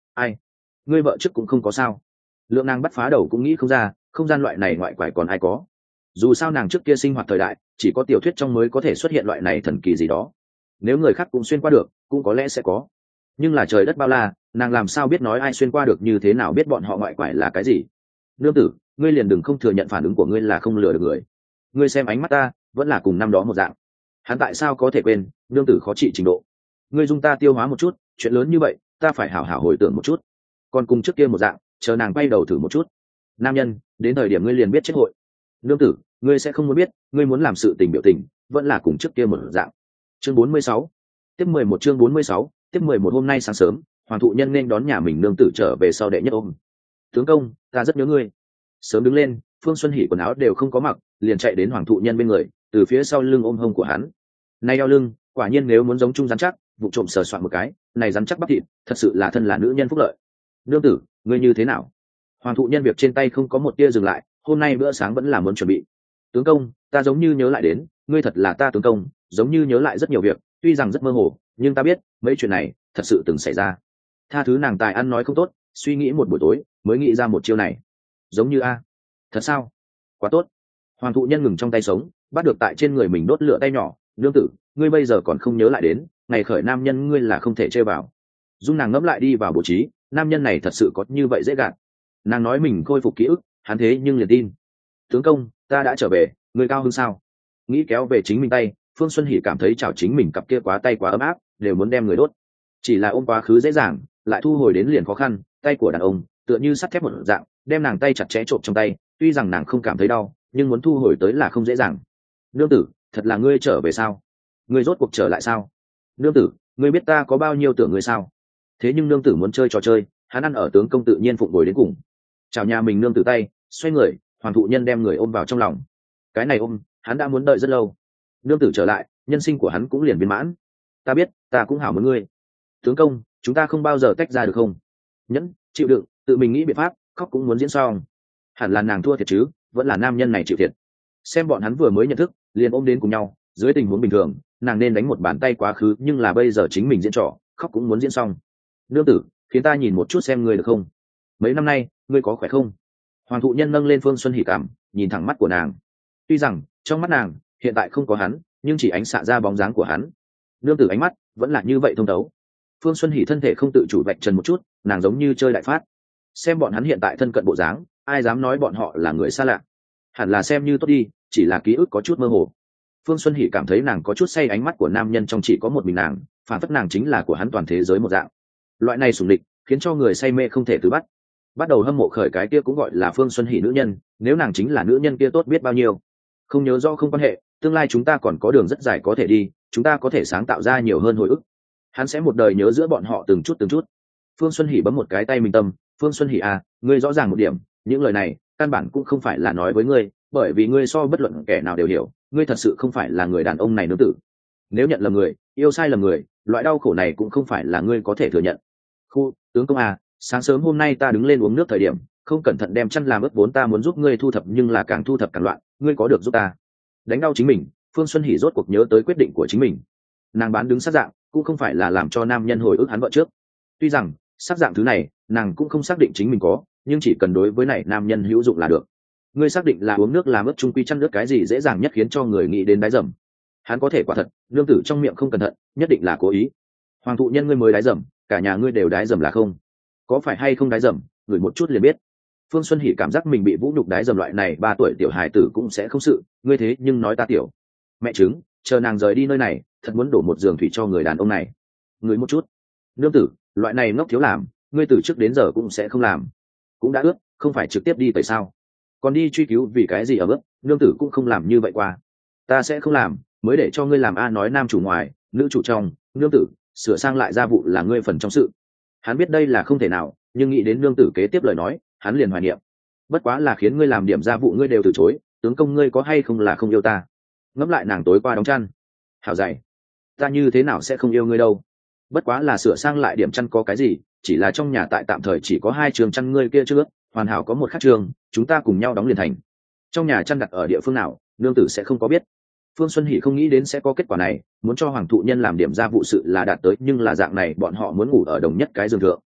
ai ngươi vợ trước cũng không có sao? Lượng nàng bắt phá đầu cũng nghĩ không ra, không gian loại này ngoại quải còn ai có. Dù sao nàng trước kia sinh hoạt thời đại chỉ có tiểu thuyết trong mới có thể xuất hiện loại này thần kỳ gì đó, nếu người khác cũng xuyên qua được cũng có lẽ sẽ có, nhưng là trời đất bao la, nàng làm sao biết nói ai xuyên qua được, như thế nào biết bọn họ ngoại quải là cái gì? Nương tử, ngươi liền đừng không thừa nhận phản ứng của ngươi là không lừa được người. Ngươi xem ánh mắt ta vẫn là cùng năm đó một dạng. Hắn tại sao có thể quên? Nương tử khó trị trình độ. Ngươi dung ta tiêu hóa một chút, chuyện lớn như vậy ta phải hảo hảo hồi tưởng một chút. Còn cùng trước kia một dạng, chờ nàng bay đầu thử một chút. Nam nhân, đến thời điểm ngươi liền biết chết hội. Nương tử, ngươi sẽ không muốn biết, ngươi muốn làm sự tình biểu tình vẫn là cùng trước kia một dạng. Chương bốn mươi sáu, tiếp mười một chương bốn mươi sáu, tiếp mười một. Hôm nay sáng sớm, hoàng thụ nhân nên đón nhà mình nương tử trở về sau đệ nhất ôm. Tướng công, ta rất nhớ ngươi. Sớm đứng lên, Phương Xuân Hỉ quần áo đều không có mặc, liền chạy đến hoàng thụ nhân bên người, từ phía sau lưng ôm hông của hắn. Này eo lưng, quả nhiên nếu muốn giống chung rắn chắc, vụ trộm sờ soạn một cái, này rắn chắc bắp thịt, thật sự là thân là nữ nhân phúc lợi. Nương tử, ngươi như thế nào? Hoàng thụ nhân việc trên tay không có một tia dừng lại, hôm nay bữa sáng vẫn là muốn chuẩn bị. Tướng công, ta giống như nhớ lại đến, ngươi thật là ta tướng công, giống như nhớ lại rất nhiều việc, tuy rằng rất mơ hồ, nhưng ta biết mấy chuyện này thật sự từng xảy ra. Tha thứ nàng tài ăn nói không tốt, suy nghĩ một buổi tối mới nghĩ ra một chiêu này. Giống như a, thật sao? Quá tốt. Hoàng thụ nhân ngừng trong tay sống, bắt được tại trên người mình đốt lửa tay nhỏ. Nương tử, ngươi bây giờ còn không nhớ lại đến, ngày khởi nam nhân ngươi là không thể chơi vào. Dung nàng ngẫm lại đi vào bố trí, nam nhân này thật sự có như vậy dễ gạt. Nàng nói mình khôi phục ký ức, hắn thế nhưng liền tin. Tướng công, ta đã trở về, ngươi cao hơn sao? Nghĩ kéo về chính mình tay, Phương Xuân Hỉ cảm thấy chảo chính mình cặp kia quá tay quá ấm áp, đều muốn đem người đốt. Chỉ là ôm quá khứ dễ dàng, lại thu hồi đến liền khó khăn, tay của đàn ông tựa như sắt thép một dạng, đem nàng tay chặt chẽ trộm trong tay, tuy rằng nàng không cảm thấy đau, nhưng muốn thu hồi tới là không dễ dàng. Nương tử, thật là ngươi trở về sao? Ngươi rốt cuộc trở lại sao? Nương tử, ngươi biết ta có bao nhiêu tưởng ngươi sao? Thế nhưng nương tử muốn chơi trò chơi, hắn ăn ở tướng công tự nhiên phụng bồi đến cùng. Chào nhà mình nương tử tay, xoay người, hoàng thụ nhân đem người ôm vào trong lòng. Cái này ôm, hắn đã muốn đợi rất lâu. Nương tử trở lại, nhân sinh của hắn cũng liền viên mãn. Ta biết, ta cũng hảo muốn ngươi. Tướng công, chúng ta không bao giờ tách ra được không? Nhẫn, chịu đựng, tự mình nghĩ biện pháp, khóc cũng muốn diễn xong. Hẳn là nàng thua thiệt chứ, vẫn là nam nhân này chịu thiệt. Xem bọn hắn vừa mới nhận thức, liền ôm đến cùng nhau, dưới tình huống bình thường, nàng nên đánh một bàn tay quá khứ, nhưng là bây giờ chính mình diễn trò, khóc cũng muốn diễn xong. Nương tử, khiến ta nhìn một chút xem ngươi được không? Mấy năm nay, ngươi có khỏe không? Hoàng thụ nhân nâng lên Phương Xuân Hỉ cảm, nhìn thẳng mắt của nàng. Tuy rằng trong mắt nàng hiện tại không có hắn, nhưng chỉ ánh xạ ra bóng dáng của hắn. Nương tử ánh mắt vẫn là như vậy thông thấu. Phương Xuân Hỉ thân thể không tự chủ vạch trần một chút, nàng giống như chơi đại phát. Xem bọn hắn hiện tại thân cận bộ dáng, ai dám nói bọn họ là người xa lạ? Hẳn là xem như tốt đi, chỉ là ký ức có chút mơ hồ. Phương Xuân Hỉ cảm thấy nàng có chút say, ánh mắt của nam nhân trong chỉ có một mình nàng, phản phất nàng chính là của hắn toàn thế giới một dạng. Loại này sủng địch khiến cho người say mê không thể từ bắt. Bắt đầu hâm mộ khởi cái kia cũng gọi là Phương Xuân Hỉ nữ nhân, nếu nàng chính là nữ nhân kia tốt biết bao nhiêu. Không nhớ rõ không quan hệ, tương lai chúng ta còn có đường rất dài có thể đi, chúng ta có thể sáng tạo ra nhiều hơn hồi ức. Hắn sẽ một đời nhớ giữa bọn họ từng chút từng chút. Phương Xuân Hỉ bấm một cái tay mình tâm. Phương Xuân Hỉ à, ngươi rõ ràng một điểm, những lời này căn bản cũng không phải là nói với ngươi, bởi vì ngươi so bất luận kẻ nào đều hiểu, ngươi thật sự không phải là người đàn ông này nương tử. Nếu nhận lầm người, yêu sai lầm người, loại đau khổ này cũng không phải là ngươi có thể thừa nhận. Khu, tướng công à, sáng sớm hôm nay ta đứng lên uống nước thời điểm, không cẩn thận đem chăn làm ướt, vốn ta muốn giúp ngươi thu thập nhưng là càng thu thập càng loạn, ngươi có được giúp ta? Đánh đau chính mình, Phương Xuân Hỉ rốt cuộc nhớ tới quyết định của chính mình. Nàng bán đứng sát dạng cũng không phải là làm cho nam nhân hồi ức hắn vợ trước. Tuy rằng sát dạng thứ này nàng cũng không xác định chính mình có, nhưng chỉ cần đối với này nam nhân hữu dụng là được. Ngươi xác định là uống nước làm ướt trung quy chăn nước cái gì dễ dàng nhất khiến cho người nghĩ đến đái dầm? Hắn có thể quả thật, nương tử trong miệng không cẩn thận, nhất định là cố ý. Hoàng thụ nhân ngươi mới đái dầm, cả nhà ngươi đều đái dầm là không? Có phải hay không đái dầm, ngửi một chút liền biết. Phương Xuân Hỉ cảm giác mình bị vũ nhục, đái dầm loại này ba tuổi tiểu hài tử cũng sẽ không sự, ngươi thế nhưng nói ta tiểu. Mẹ chứng, chờ nàng rời đi nơi này, thật muốn đổ một giường thủy cho người đàn ông này. Ngửi một chút. Nương tử, loại này ngốc thiếu làm, ngươi từ trước đến giờ cũng sẽ không làm. Cũng đã ướt, không phải trực tiếp đi tại sao? Còn đi truy cứu vì cái gì ở ướt, nương tử cũng không làm như vậy qua. Ta sẽ không làm, mới để cho ngươi làm. A nói nam chủ ngoài, nữ chủ trong, nương tử, sửa sang lại gia vụ là ngươi phần trong sự. Hắn biết đây là không thể nào, nhưng nghĩ đến nương tử kế tiếp lời nói, hắn liền hoài niệm. Bất quá là khiến ngươi làm điểm gia vụ ngươi đều từ chối, tướng công ngươi có hay không là không yêu ta? Ngẫm lại nàng tối qua đóng chăn, hảo dày, ta như thế nào sẽ không yêu ngươi đâu? Bất quá là sửa sang lại điểm chăn có cái gì, chỉ là trong nhà tại tạm thời chỉ có hai trường chăn ngươi kia chưa, hoàn hảo có một khác trường, chúng ta cùng nhau đóng liền thành. Trong nhà chăn đặt ở địa phương nào, nương tử sẽ không có biết. Phương Xuân Hỉ không nghĩ đến sẽ có kết quả này, muốn cho hoàng thụ nhân làm điểm gia vụ sự là đạt tới, nhưng là dạng này bọn họ muốn ngủ ở đồng nhất cái giường thượng.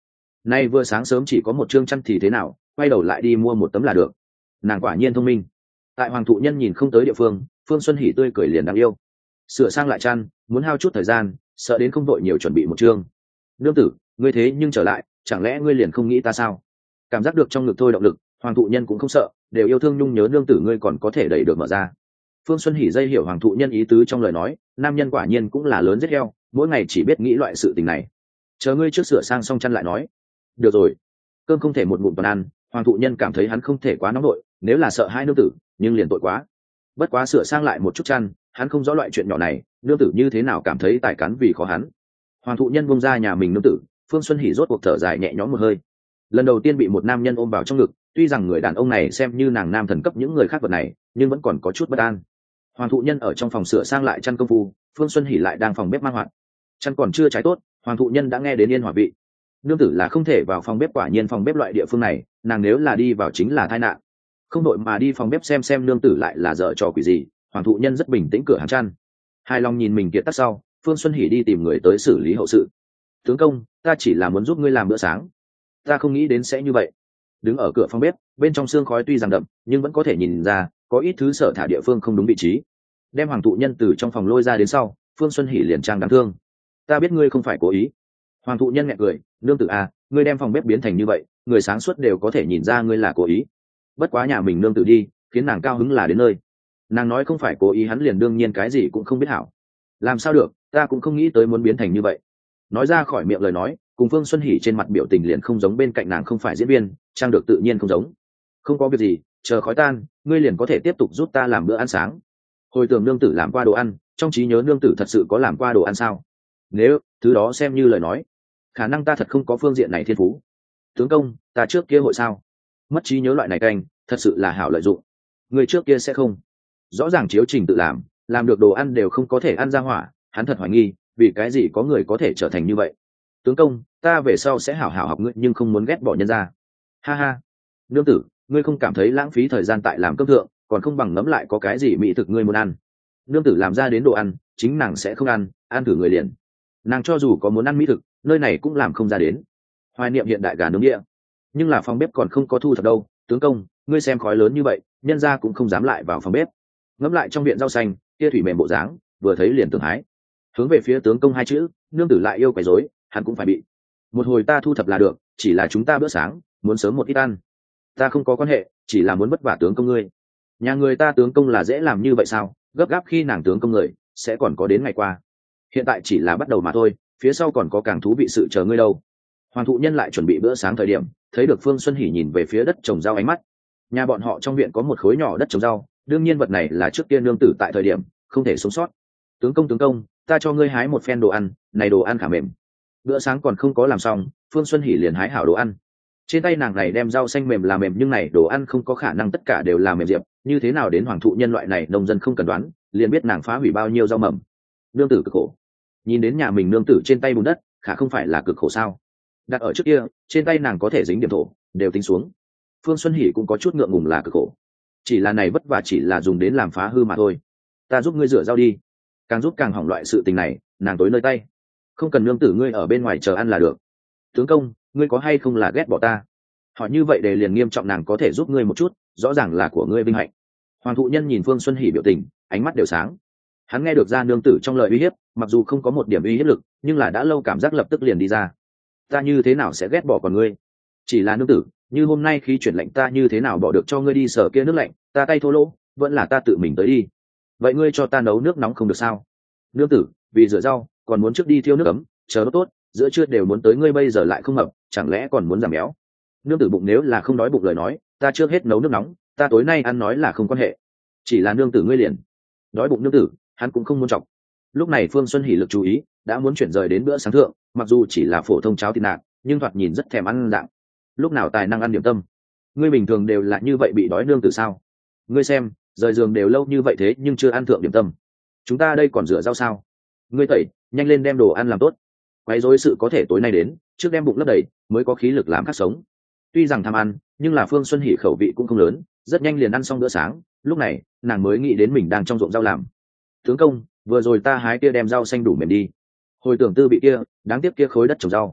Nay vừa sáng sớm chỉ có một chương chăn thì thế nào, quay đầu lại đi mua một tấm là được. Nàng quả nhiên thông minh. Tại hoàng thụ nhân nhìn không tới địa phương, Phương Xuân Hỉ tươi cười liền đáng yêu. Sửa sang lại chăn, muốn hao chút thời gian, sợ đến không đội nhiều chuẩn bị một chương. Nương tử, ngươi thế nhưng trở lại, chẳng lẽ ngươi liền không nghĩ ta sao? Cảm giác được trong ngực thôi động lực, hoàng thụ nhân cũng không sợ, đều yêu thương nhung nhớ nương tử ngươi còn có thể đẩy được mở ra. Phương Xuân Hỉ dây hiểu hoàng thụ nhân ý tứ trong lời nói, nam nhân quả nhiên cũng là lớn rất heo, mỗi ngày chỉ biết nghĩ loại sự tình này. Chờ ngươi trước sửa sang xong chăn lại nói. Được rồi. Cơm không thể một ngụm toàn ăn, hoàng thụ nhân cảm thấy hắn không thể quá nóng nổi, nếu là sợ hai nương tử, nhưng liền tội quá. Bất quá sửa sang lại một chút chăn, hắn không rõ loại chuyện nhỏ này, nương tử như thế nào cảm thấy tài cán vì khó hắn. Hoàng thụ nhân buông ra nhà mình nương tử, Phương Xuân Hỉ rốt cuộc thở dài nhẹ nhõm một hơi. Lần đầu tiên bị một nam nhân ôm vào trong ngực, tuy rằng người đàn ông này xem như nàng nam thần cấp những người khác vật này, nhưng vẫn còn có chút bất an. Hoàng thụ nhân ở trong phòng sửa sang lại chăn công phu, Phương Xuân Hỉ lại đang phòng bếp mang hoạt. Chăn còn chưa cháy tốt, hoàng thụ nhân đã nghe đến yên hỏa vị. Nương tử là không thể vào phòng bếp, quả nhiên phòng bếp loại địa phương này, nàng nếu là đi vào chính là tai nạn. Không đội mà đi phòng bếp xem xem nương tử lại là dở trò quỷ gì. Hoàng thụ nhân rất bình tĩnh cửa hàng chăn. Hài lòng nhìn mình kiệt tác sau, Phương Xuân Hỉ đi tìm người tới xử lý hậu sự. Tướng công, ta chỉ là muốn giúp ngươi làm bữa sáng, ta không nghĩ đến sẽ như vậy. Đứng ở cửa phòng bếp, bên trong xương khói tuy rằng đậm, nhưng vẫn có thể nhìn ra có ít thứ sở thả địa phương không đúng vị trí. Đem hoàng thụ nhân từ trong phòng lôi ra đến sau, Phương Xuân Hỉ liền trang đáng thương. Ta biết ngươi không phải cố ý. Hoàng thụ nhân nhẹ cười, nương tử à, ngươi đem phòng bếp biến thành như vậy, người sáng suốt đều có thể nhìn ra ngươi là cố ý. Bất quá nhà mình nương tử đi, khiến nàng cao hứng là đến nơi. Nàng nói không phải cố ý, hắn liền đương nhiên cái gì cũng không biết hảo. Làm sao được, ta cũng không nghĩ tới muốn biến thành như vậy. Nói ra khỏi miệng lời nói, cùng Phương Xuân Hỉ trên mặt biểu tình liền không giống, bên cạnh nàng không phải diễn viên, trang được tự nhiên không giống. Không có việc gì, chờ khói tan, ngươi liền có thể tiếp tục giúp ta làm bữa ăn sáng. Hồi tưởng nương tử làm qua đồ ăn, trong trí nhớ nương tử thật sự có làm qua đồ ăn sao? Nếu thứ đó xem như lời nói, khả năng ta thật không có phương diện này thiên phú. Tướng công, ta trước kia hội sao? Mất trí nhớ loại này canh, thật sự là hảo lợi dụng. Người trước kia sẽ không. Rõ ràng chiếu trình tự làm, làm được đồ ăn đều không có thể ăn ra hỏa, hắn thật hoài nghi, vì cái gì có người có thể trở thành như vậy. Tướng công, ta về sau sẽ hảo hảo học ngươi, nhưng không muốn ghét bỏ nhân ra. Ha ha, nương tử, ngươi không cảm thấy lãng phí thời gian tại làm cơm thượng, còn không bằng ngẫm lại có cái gì mỹ thực ngươi muốn ăn. Nương tử làm ra đến đồ ăn, chính nàng sẽ không ăn, ăn thử người liền. Nàng cho dù có muốn ăn mỹ thực, nơi này cũng làm không ra đến. Hoài niệm hiện đại gà nướng địa, nhưng là phòng bếp còn không có thu thập đâu. Tướng công, ngươi xem khói lớn như vậy, nhân ra cũng không dám lại vào phòng bếp. Ngẫm lại trong viện rau xanh, kia thủy mềm bộ dáng, vừa thấy liền tưởng hái. Hướng về phía tướng công hai chữ, nương tử lại yêu quấy rối, hắn cũng phải bị. Một hồi ta thu thập là được, chỉ là chúng ta bữa sáng muốn sớm một ít ăn. Ta không có quan hệ, chỉ là muốn vất vả tướng công ngươi. Nhà người ta tướng công là dễ làm như vậy sao? Gấp gáp khi nàng tướng công người sẽ còn có đến ngày qua. Hiện tại chỉ là bắt đầu mà thôi, phía sau còn có càng thú vị sự chờ ngươi đâu. Hoàng thụ nhân lại chuẩn bị bữa sáng thời điểm, thấy được Phương Xuân Hỉ nhìn về phía đất trồng rau, ánh mắt. Nhà bọn họ trong viện có một khối nhỏ đất trồng rau, đương nhiên vật này là trước tiên nương tử tại thời điểm không thể sống sót. Tướng công tướng công, ta cho ngươi hái một phen đồ ăn, này đồ ăn khả mềm. Bữa sáng còn không có làm xong, Phương Xuân Hỉ liền hái hảo đồ ăn. Trên tay nàng này đem rau xanh mềm là mềm, nhưng này đồ ăn không có khả năng tất cả đều là mềm diệp, như thế nào đến hoàng thụ nhân loại này nông dân không cần đoán, liền biết nàng phá hủy bao nhiêu rau mầm. Nương tử cực khổ. Nhìn đến nhà mình nương tử trên tay bùn đất, khả không phải là cực khổ sao? Đặt ở trước kia, trên tay nàng có thể dính điểm thổ, đều tính xuống. Phương Xuân Hỉ cũng có chút ngượng ngùng là cực khổ. Chỉ là này vất vả chỉ là dùng đến làm phá hư mà thôi. Ta giúp ngươi rửa rau đi. Càng giúp càng hỏng loại sự tình này, nàng tối nơi tay. Không cần nương tử ngươi ở bên ngoài chờ ăn là được. Tướng công, ngươi có hay không là ghét bỏ ta? Hỏi như vậy để liền nghiêm trọng, nàng có thể giúp ngươi một chút, rõ ràng là của ngươi vinh hạnh. Hoàng thụ nhân nhìn Phương Xuân Hỉ biểu tình, ánh mắt đều sáng. Hắn nghe được ra nương tử trong lời uy hiếp, mặc dù không có một điểm uy hiếp lực, nhưng là đã lâu cảm giác lập tức liền đi ra. Ta như thế nào sẽ ghét bỏ còn ngươi? Chỉ là nương tử, như hôm nay khi chuyển lệnh ta như thế nào bỏ được cho ngươi đi sở kia nước lạnh, ta tay thô lỗ, vẫn là ta tự mình tới đi. Vậy ngươi cho ta nấu nước nóng không được sao? Nương tử, vì rửa rau, còn muốn trước đi thiêu nước ấm, chờ nó tốt, giữa trưa đều muốn tới, ngươi bây giờ lại không mập, chẳng lẽ còn muốn giảm béo? Nương tử bụng nếu là không đói bụng lời nói, ta trước hết nấu nước nóng, ta tối nay ăn nói là không quan hệ. Chỉ là nương tử ngươi liền đói bụng, nương tử hắn cũng không muốn chọc. Lúc này Phương Xuân Hỉ lực chú ý đã muốn chuyển rời đến bữa sáng thượng, mặc dù chỉ là phổ thông cháo thịt nạc, nhưng thoạt nhìn rất thèm ăn dạng. Lúc nào tài năng ăn điểm tâm? Ngươi bình thường đều là như vậy bị đói nương tử sao? Ngươi xem, rời giường đều lâu như vậy thế nhưng chưa ăn thượng điểm tâm. Chúng ta đây còn rửa rau sao? Ngươi tẩy, nhanh lên đem đồ ăn làm tốt. Quấy rối sự có thể tối nay đến, trước đem bụng lấp đầy mới có khí lực làm khác sống. Tuy rằng tham ăn, nhưng là Phương Xuân Hỉ khẩu vị cũng không lớn, rất nhanh liền ăn xong bữa sáng. Lúc này nàng mới nghĩ đến mình đang trong ruộng rau làm. Tướng công, vừa rồi ta hái kia đem rau xanh đủ mềm đi. Hồi tưởng tư bị kia, đáng tiếc kia khối đất trồng rau.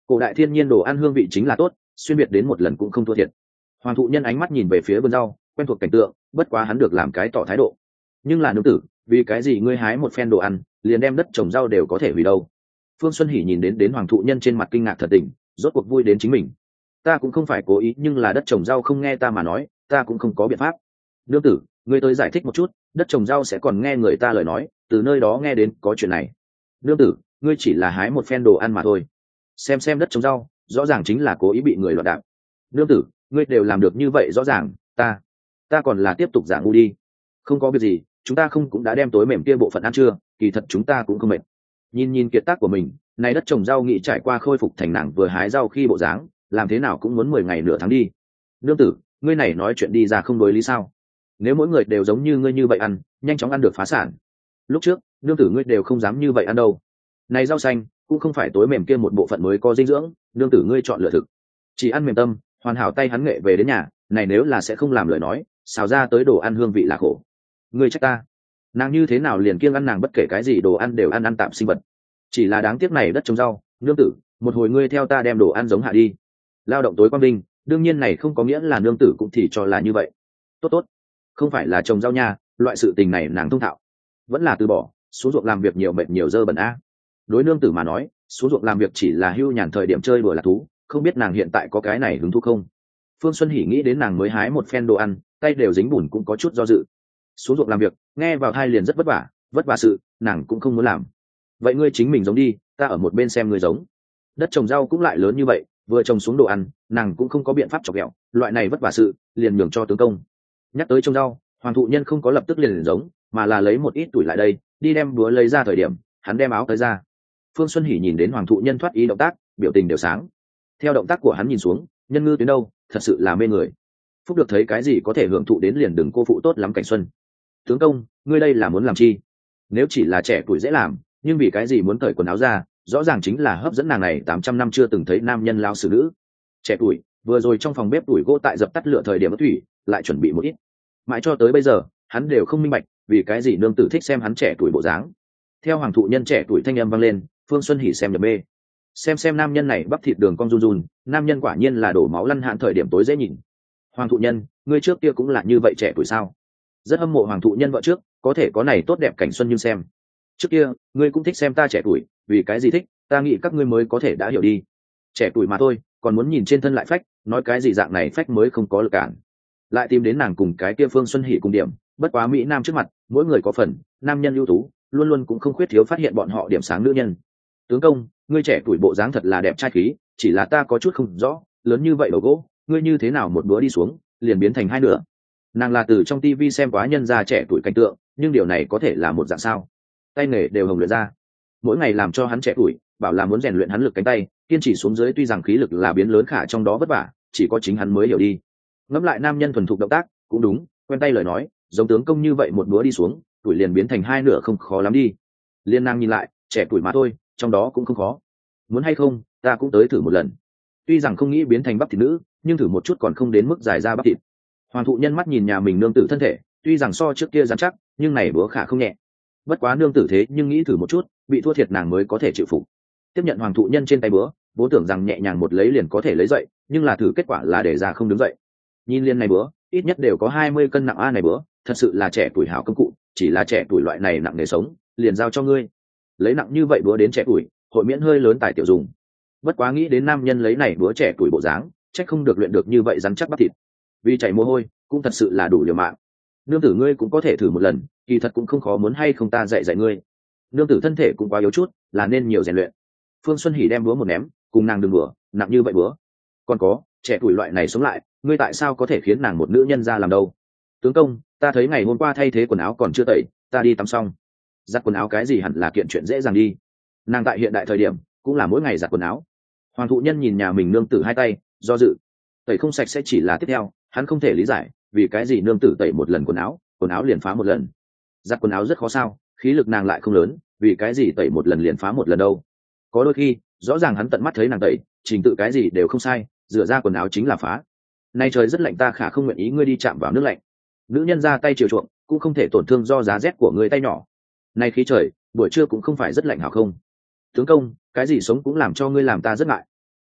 cổ đại thiên nhiên đồ ăn hương vị chính là tốt, xuyên biệt đến một lần cũng không thua thiệt. Hoàng thụ nhân ánh mắt nhìn về phía vườn rau, quen thuộc cảnh tượng, bất quá hắn được làm cái tỏ thái độ. Nhưng là nương tử, vì cái gì ngươi hái một phen đồ ăn liền đem đất trồng rau đều có thể hủy đâu? Phương Xuân Hỉ nhìn đến đến hoàng thụ nhân trên mặt kinh ngạc thật tình, rốt cuộc vui đến chính mình. Ta cũng không phải cố ý, nhưng là đất trồng rau không nghe ta mà nói, ta cũng không có biện pháp. Nương tử, ngươi tới giải thích một chút, đất trồng rau sẽ còn nghe người ta lời nói, từ nơi đó nghe đến có chuyện này. Nương tử, ngươi chỉ là hái một phen đồ ăn mà thôi. Xem xem đất trồng rau, rõ ràng chính là cố ý bị người loạn đạp. Nương tử, ngươi đều làm được như vậy rõ ràng, ta, ta còn là tiếp tục giả ngu đi. Không có việc gì, chúng ta không cũng đã đem tối mềm kia bộ phận ăn chưa, kỳ thật chúng ta cũng không mệt. Nhìn nhìn kiệt tác của mình, này đất trồng rau nghị trải qua khôi phục thành nàng vừa hái rau khi bộ dáng, làm thế nào cũng muốn mười ngày nửa tháng đi. Nương tử, ngươi này nói chuyện đi ra không đối lý sao? Nếu mỗi người đều giống như ngươi như vậy ăn, nhanh chóng ăn được phá sản. Lúc trước, nương tử ngươi đều không dám như vậy ăn đâu. Này rau xanh cũng không phải tối mềm kia một bộ phận mới có dinh dưỡng, nương tử ngươi chọn lựa thực, chỉ ăn mềm tâm, hoàn hảo tay hắn nghệ về đến nhà, này nếu là sẽ không làm lời nói, xào ra tới đồ ăn hương vị là khổ. Ngươi trách ta, nàng như thế nào liền kiêng ăn, nàng bất kể cái gì đồ ăn đều ăn ăn tạm sinh vật. Chỉ là đáng tiếc này đất trồng rau, nương tử, một hồi ngươi theo ta đem đồ ăn giống hạ đi. Lao động tối quang vinh, đương nhiên này không có nghĩa là nương tử cũng thì cho là như vậy. Tốt tốt, không phải là trồng rau nha, loại sự tình này nàng thông thạo, vẫn là từ bỏ, xuống ruộng làm việc nhiều mệt nhiều dơ bẩn a. Đối nương tử mà nói, xuống ruộng làm việc chỉ là hưu nhàn thời điểm chơi đùa là thú, không biết nàng hiện tại có cái này hứng thú không. Phương Xuân Hỉ nghĩ đến nàng mới hái một phen đồ ăn, tay đều dính bùn cũng có chút do dự. Xuống ruộng làm việc, nghe vào thai liền rất vất vả, vất vả sự, nàng cũng không muốn làm. Vậy ngươi chính mình giống đi, ta ở một bên xem ngươi giống. Đất trồng rau cũng lại lớn như vậy, vừa trồng xuống đồ ăn, nàng cũng không có biện pháp chọc ghẹo, loại này vất vả sự, liền nhường cho tướng công. Nhắc tới trồng rau, hoàng thụ nhân không có lập tức liền, liền giống, mà là lấy một ít tuổi lại đây, đi đem búa lấy ra thời điểm, hắn đem áo tới ra. Phương Xuân Hỉ nhìn đến hoàng thụ nhân thoát ý động tác, biểu tình đều sáng. Theo động tác của hắn nhìn xuống, nhân ngư tuyến đâu, thật sự là mê người. Phúc được thấy cái gì có thể hưởng thụ đến liền đừng cô phụ tốt lắm cảnh xuân. Tướng công, ngươi đây là muốn làm chi? Nếu chỉ là trẻ tuổi dễ làm, nhưng vì cái gì muốn cởi quần áo ra, rõ ràng chính là hấp dẫn nàng này tám trăm năm chưa từng thấy nam nhân lao xử nữ. Trẻ tuổi, vừa rồi trong phòng bếp tuổi gỗ tại dập tắt lửa thời điểm bất thủy, lại chuẩn bị một ít. Mãi cho tới bây giờ, hắn đều không minh bạch, vì cái gì nương tử thích xem hắn trẻ tuổi bộ dáng. Theo hoàng thụ nhân trẻ tuổi thanh âm vang lên, Phương Xuân Hỉ xem nhập mê. Xem xem nam nhân này bắp thịt đường cong run run, nam nhân quả nhiên là đổ máu lăn hạn thời điểm tối dễ nhìn. Hoàng thụ nhân, ngươi trước kia cũng là như vậy trẻ tuổi sao? Rất hâm mộ hoàng thụ nhân vợ trước, có thể có này tốt đẹp cảnh xuân nhưng xem. Trước kia, ngươi cũng thích xem ta trẻ tuổi, vì cái gì thích, ta nghĩ các ngươi mới có thể đã hiểu đi. Trẻ tuổi mà thôi, còn muốn nhìn trên thân lại phách, nói cái gì dạng này phách mới không có lực cản. Lại tìm đến nàng cùng cái kia Phương Xuân Hỉ cùng điểm, bất quá mỹ nam trước mặt, mỗi người có phần, nam nhân ưu tú, luôn luôn cũng không khuyết thiếu phát hiện bọn họ điểm sáng nữ nhân. Tướng công, ngươi trẻ tuổi bộ dáng thật là đẹp trai khí, chỉ là ta có chút không rõ, lớn như vậy đầu gỗ, ngươi như thế nào một bữa đi xuống, liền biến thành hai nửa. Nàng là từ trong tivi xem quá nhân gia trẻ tuổi cảnh tượng, nhưng điều này có thể là một dạng sao? Tay nghề đều hồng luyện ra, mỗi ngày làm cho hắn trẻ tuổi, bảo là muốn rèn luyện hắn lực cánh tay, kiên trì xuống dưới tuy rằng khí lực là biến lớn khả trong đó vất vả, chỉ có chính hắn mới hiểu đi. Ngẫm lại nam nhân thuần thục động tác, cũng đúng, quen tay lời nói, giống tướng công như vậy một bữa đi xuống, tuổi liền biến thành hai nửa không khó lắm đi. Liên nàng nhìn lại, trẻ tuổi mà thôi, trong đó cũng không khó. Muốn hay không, ta cũng tới thử một lần. Tuy rằng không nghĩ biến thành bắp thịt nữ, nhưng thử một chút còn không đến mức dài ra bắp thịt. Hoàng thụ nhân mắt nhìn nhà mình nương tử thân thể, tuy rằng so trước kia rắn chắc, nhưng này bữa khả không nhẹ. Bất quá nương tử thế nhưng nghĩ thử một chút, bị thua thiệt nàng mới có thể chịu phục. Tiếp nhận hoàng thụ nhân trên tay bữa, bố tưởng rằng nhẹ nhàng một lấy liền có thể lấy dậy, nhưng là thử kết quả là để ra không đứng dậy. Nhìn liên này bữa, ít nhất đều có hai mươi cân nặng a này bữa, thật sự là trẻ tuổi hảo công cụ, chỉ là trẻ tuổi loại này nặng nghề sống, liền giao cho ngươi. Lấy nặng như vậy bữa đến trẻ tuổi, hội miễn hơi lớn tài tiểu dùng. Bất quá nghĩ đến nam nhân lấy này bữa trẻ tuổi bộ dáng, chắc không được luyện được như vậy rắn chắc bắp thịt. Vì chảy mồ hôi, cũng thật sự là đủ liều mạng. Nương tử ngươi cũng có thể thử một lần, kỳ thật cũng không khó, muốn hay không ta dạy dạy ngươi. Nương tử thân thể cũng quá yếu chút, là nên nhiều rèn luyện. Phương Xuân Hỉ đem búa một ném, cùng nàng đừng búa, nặng như vậy búa. Còn có, trẻ tuổi loại này sống lại, ngươi tại sao có thể khiến nàng một nữ nhân ra làm đâu? Tướng công, ta thấy ngày hôm qua thay thế quần áo còn chưa tẩy, ta đi tắm xong. Giặt quần áo cái gì hẳn là kiện chuyện dễ dàng đi. Nàng tại hiện đại thời điểm, cũng là mỗi ngày giặt quần áo. Hoàng thụ nhân nhìn nhà mình nương tử hai tay, do dự. Tẩy không sạch sẽ chỉ là tiếp theo, hắn không thể lý giải, vì cái gì nương tử tẩy một lần quần áo, quần áo liền phá một lần. Giặt quần áo rất khó sao, khí lực nàng lại không lớn, vì cái gì tẩy một lần liền phá một lần đâu? Có đôi khi, rõ ràng hắn tận mắt thấy nàng tẩy, trình tự cái gì đều không sai, rửa ra quần áo chính là phá. Nay trời rất lạnh, ta khả không nguyện ý ngươi đi chạm vào nước lạnh. Nữ nhân ra tay chiều chuộng, cũng không thể tổn thương do giá rét của người tay nhỏ. Nay khí trời, buổi trưa cũng không phải rất lạnh hảo không? Tướng công, cái gì sống cũng làm cho ngươi làm ta rất ngại.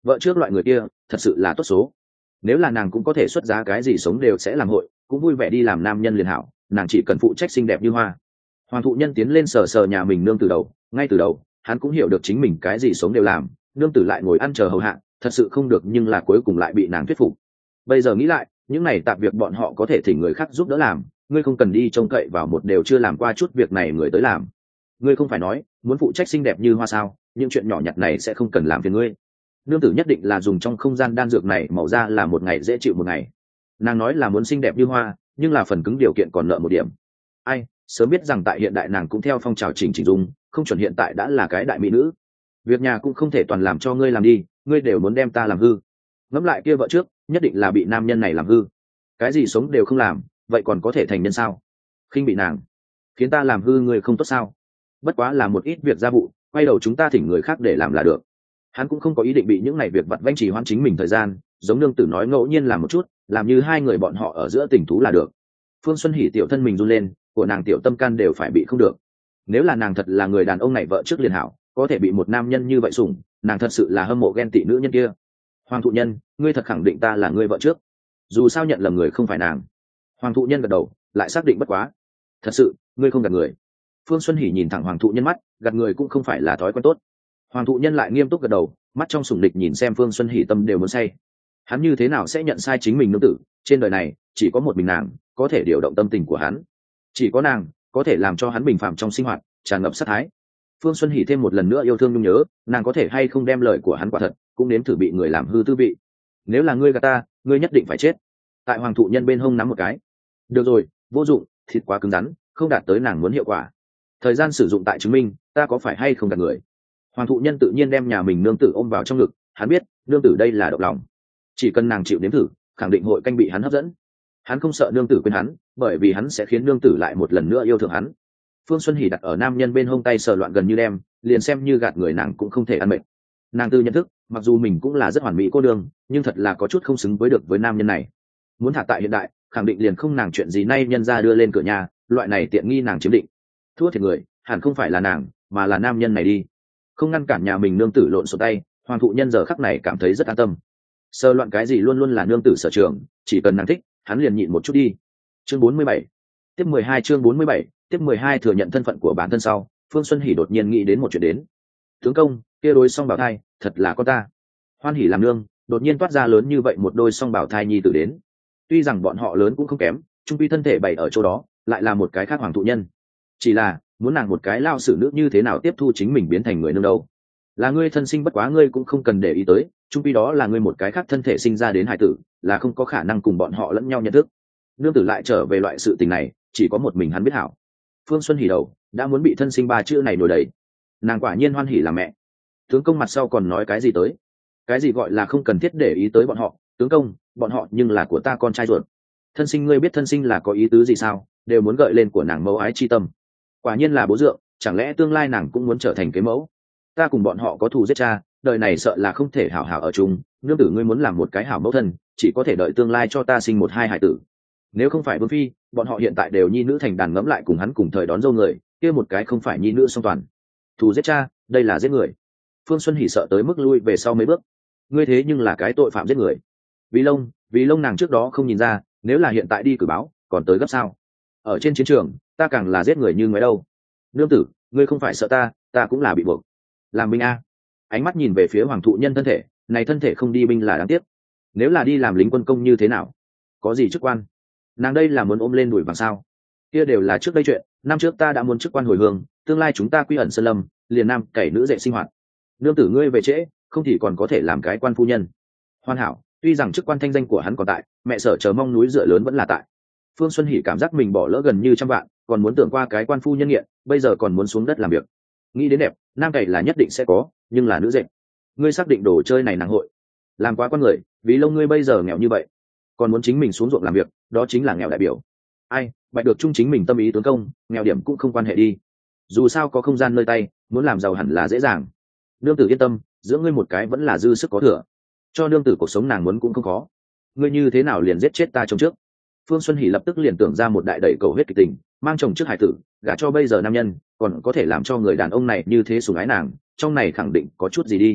vợ trước loại người kia thật sự là tốt số. Nếu là nàng cũng có thể xuất giá cái gì sống đều sẽ làm hội, cũng vui vẻ đi làm nam nhân liền hảo, nàng chỉ cần phụ trách xinh đẹp như hoa. Hoàng thụ nhân tiến lên sờ sờ nhà mình nương tử đầu, ngay từ đầu hắn cũng hiểu được chính mình cái gì sống đều làm, nương tử lại ngồi ăn chờ hầu hạ thật sự không được, nhưng là cuối cùng lại bị nàng thuyết phục. Bây giờ nghĩ lại, những này tạp việc bọn họ có thể thỉnh người khác giúp đỡ làm, ngươi không cần đi trông cậy vào một đều chưa làm qua chút việc này người tới làm. Ngươi không phải nói muốn phụ trách xinh đẹp như hoa sao, những chuyện nhỏ nhặt này sẽ không cần làm phiền ngươi. Nương tử nhất định là dùng trong không gian đan dược này màu ra là một ngày dễ chịu một ngày. Nàng nói là muốn xinh đẹp như hoa, nhưng là phần cứng điều kiện còn nợ một điểm. Ai sớm biết rằng tại hiện đại nàng cũng theo phong trào chỉnh chỉnh dung, không chuẩn hiện tại đã là cái đại mỹ nữ. Việc nhà cũng không thể toàn làm cho ngươi làm đi, ngươi đều muốn đem ta làm hư. Ngẫm lại kia vợ trước nhất định là bị nam nhân này làm hư, cái gì sống đều không làm, vậy còn có thể thành nhân sao? Khinh bị nàng khiến ta làm hư người không tốt sao? Bất quá là một ít việc gia vụ, quay đầu chúng ta thỉnh người khác để làm là được. Hắn cũng không có ý định bị những này việc vặt vãnh trì hoãn chính mình thời gian, giống nương tử nói ngẫu nhiên làm một chút, làm như hai người bọn họ ở giữa tình thú là được. Phương Xuân Hỉ tiểu thân mình run lên, của nàng tiểu tâm can đều phải bị không được. Nếu là nàng thật là người đàn ông này vợ trước liền hảo, có thể bị một nam nhân như vậy sủng, nàng thật sự là hâm mộ ghen tị nữ nhân kia. Hoàng thụ nhân, ngươi thật khẳng định ta là ngươi vợ trước? Dù sao nhận lầm người không phải nàng. Hoàng thụ nhân gật đầu, lại xác định bất quá. Thật sự, ngươi không gạt người. Phương Xuân Hỉ nhìn thẳng Hoàng thụ nhân mắt, gạt người cũng không phải là thói quen tốt. Hoàng thụ nhân lại nghiêm túc gật đầu, mắt trong sủng địch nhìn xem Phương Xuân Hỉ tâm đều muốn say. Hắn như thế nào sẽ nhận sai chính mình nương tử? Trên đời này chỉ có một mình nàng có thể điều động tâm tình của hắn, chỉ có nàng có thể làm cho hắn bình phạm trong sinh hoạt, tràn ngập sát thái. Phương Xuân Hỉ thêm một lần nữa yêu thương nhung nhớ, nàng có thể hay không đem lời của hắn quả thật, cũng nếm thử bị người làm hư tư vị. Nếu là ngươi gạt ta, ngươi nhất định phải chết. Tại Hoàng thụ nhân bên hông nắm một cái. Được rồi, vô dụng, thịt quá cứng rắn, không đạt tới nàng muốn hiệu quả. Thời gian sử dụng tại chứng minh ta có phải hay không gạt người. Hoàng thụ nhân tự nhiên đem nhà mình nương tử ôm vào trong ngực, hắn biết nương tử đây là động lòng, chỉ cần nàng chịu nếm thử, khẳng định hội canh bị hắn hấp dẫn. Hắn không sợ nương tử quên hắn, bởi vì hắn sẽ khiến nương tử lại một lần nữa yêu thương hắn. Phương Xuân Hỉ đặt ở nam nhân bên hông tay sờ loạn gần như đem, liền xem như gạt người nàng cũng không thể ăn mệt. Nàng tư nhận thức, mặc dù mình cũng là rất hoàn mỹ cô đương, nhưng thật là có chút không xứng với được với nam nhân này. Muốn thả tại hiện đại, khẳng định liền không nàng chuyện gì nay nhân ra đưa lên cửa nhà, loại này tiện nghi nàng chiếm định. Thua thiệt người, hẳn không phải là nàng, mà là nam nhân này đi. Không ngăn cản nhà mình nương tử lộn xộn tay, Hoàng thụ nhân giờ khắc này cảm thấy rất an tâm. Sơ loạn cái gì luôn luôn là nương tử sở trường, chỉ cần nàng thích, hắn liền nhịn một chút đi. Chương bốn mươi bảy, tiếp mười hai chương bốn mươi bảy, tiếp mười hai thừa nhận thân phận của bản thân sau, Phương Xuân Hỉ đột nhiên nghĩ đến một chuyện đến. Tướng công, kia đôi song bảo thai, thật là con ta. Hoan Hỉ làm nương, đột nhiên toát ra lớn như vậy một đôi song bảo thai nhi tử đến. Tuy rằng bọn họ lớn cũng không kém, trung quy thân thể bày ở chỗ đó, lại là một cái khác hoàng thụ nhân. Chỉ là, muốn nàng một cái lao xử nữ như thế nào tiếp thu chính mình biến thành người nương đâu. Là ngươi thân sinh bất quá ngươi cũng không cần để ý tới, trung quy đó là ngươi một cái khác thân thể sinh ra đến hài tử, là không có khả năng cùng bọn họ lẫn nhau nhận thức. Nương tử lại trở về loại sự tình này, chỉ có một mình hắn biết hảo. Phương Xuân Hỉ đầu đã muốn bị thân sinh ba chữ này nổi đầy. Nàng quả nhiên hoan hỉ là mẹ. Tướng công mặt sau còn nói cái gì tới? Cái gì gọi là không cần thiết để ý tới bọn họ? Tướng công, bọn họ nhưng là của ta con trai ruột. Thân sinh ngươi biết thân sinh là có ý tứ gì sao? Đều muốn gợi lên của nàng mẫu ái chi tâm. Quả nhiên là bố dượng, chẳng lẽ tương lai nàng cũng muốn trở thành cái mẫu? Ta cùng bọn họ có thù giết cha, đời này sợ là không thể hảo hảo ở chung. Nương tử ngươi muốn làm một cái hảo mẫu thân, chỉ có thể đợi tương lai cho ta sinh một hai hải tử. Nếu không phải vương phi, bọn họ hiện tại đều nhi nữ thành đàn, ngẫm lại cùng hắn cùng thời đón dâu người, kia một cái không phải nhi nữ song toàn. Thù giết cha, đây là giết người. Phương Xuân Hỉ sợ tới mức lui về sau mấy bước. Ngươi thế nhưng là cái tội phạm giết người. Vì lông, vì lông nàng trước đó không nhìn ra, nếu là hiện tại đi cử báo, còn tới gấp sao? Ở trên chiến trường, ta càng là giết người như ngoái đâu. Nương tử, ngươi không phải sợ ta, ta cũng là bị buộc. Làm binh a. Ánh mắt nhìn về phía hoàng thụ nhân thân thể, này thân thể không đi binh là đáng tiếc. Nếu là đi làm lính quân công như thế nào? Có gì chức quan? Nàng đây là muốn ôm lên đuổi vàng sao? Kia đều là trước đây chuyện, năm trước ta đã muốn chức quan hồi hương, tương lai chúng ta quy ẩn sơn lâm, liền nam cày nữ dạy sinh hoạt. Nương tử ngươi về trễ, không thì còn có thể làm cái quan phu nhân. Hoàn hảo, tuy rằng chức quan thanh danh của hắn còn tại, mẹ sở chờ mong núi dựa lớn vẫn là tại. Phương Xuân Hỉ cảm giác mình bỏ lỡ gần như trăm vạn, còn muốn tưởng qua cái quan phu nhân nghiện, bây giờ còn muốn xuống đất làm việc. Nghĩ đến đẹp, nam cày là nhất định sẽ có, nhưng là nữ dạy. Ngươi xác định đồ chơi này nàng hội làm quá con người, vì lông ngươi bây giờ nghèo như vậy, còn muốn chính mình xuống ruộng làm việc, đó chính là nghèo đại biểu. Ai bạch được chung chính mình tâm ý tướng công, nghèo điểm cũng không quan hệ đi, dù sao có không gian nơi tay, muốn làm giàu hẳn là dễ dàng. Nương tử yên tâm, giữa ngươi một cái vẫn là dư sức có thừa, cho nương tử cuộc sống nàng muốn cũng không khó. Ngươi như thế nào liền giết chết ta trong trước? Phương Xuân Hỉ lập tức liền tưởng ra một đại đẩy cầu huyết kịch tình, mang chồng trước hải tử, gả cho bây giờ nam nhân, còn có thể làm cho người đàn ông này như thế sủng ái nàng, trong này khẳng định có chút gì đi.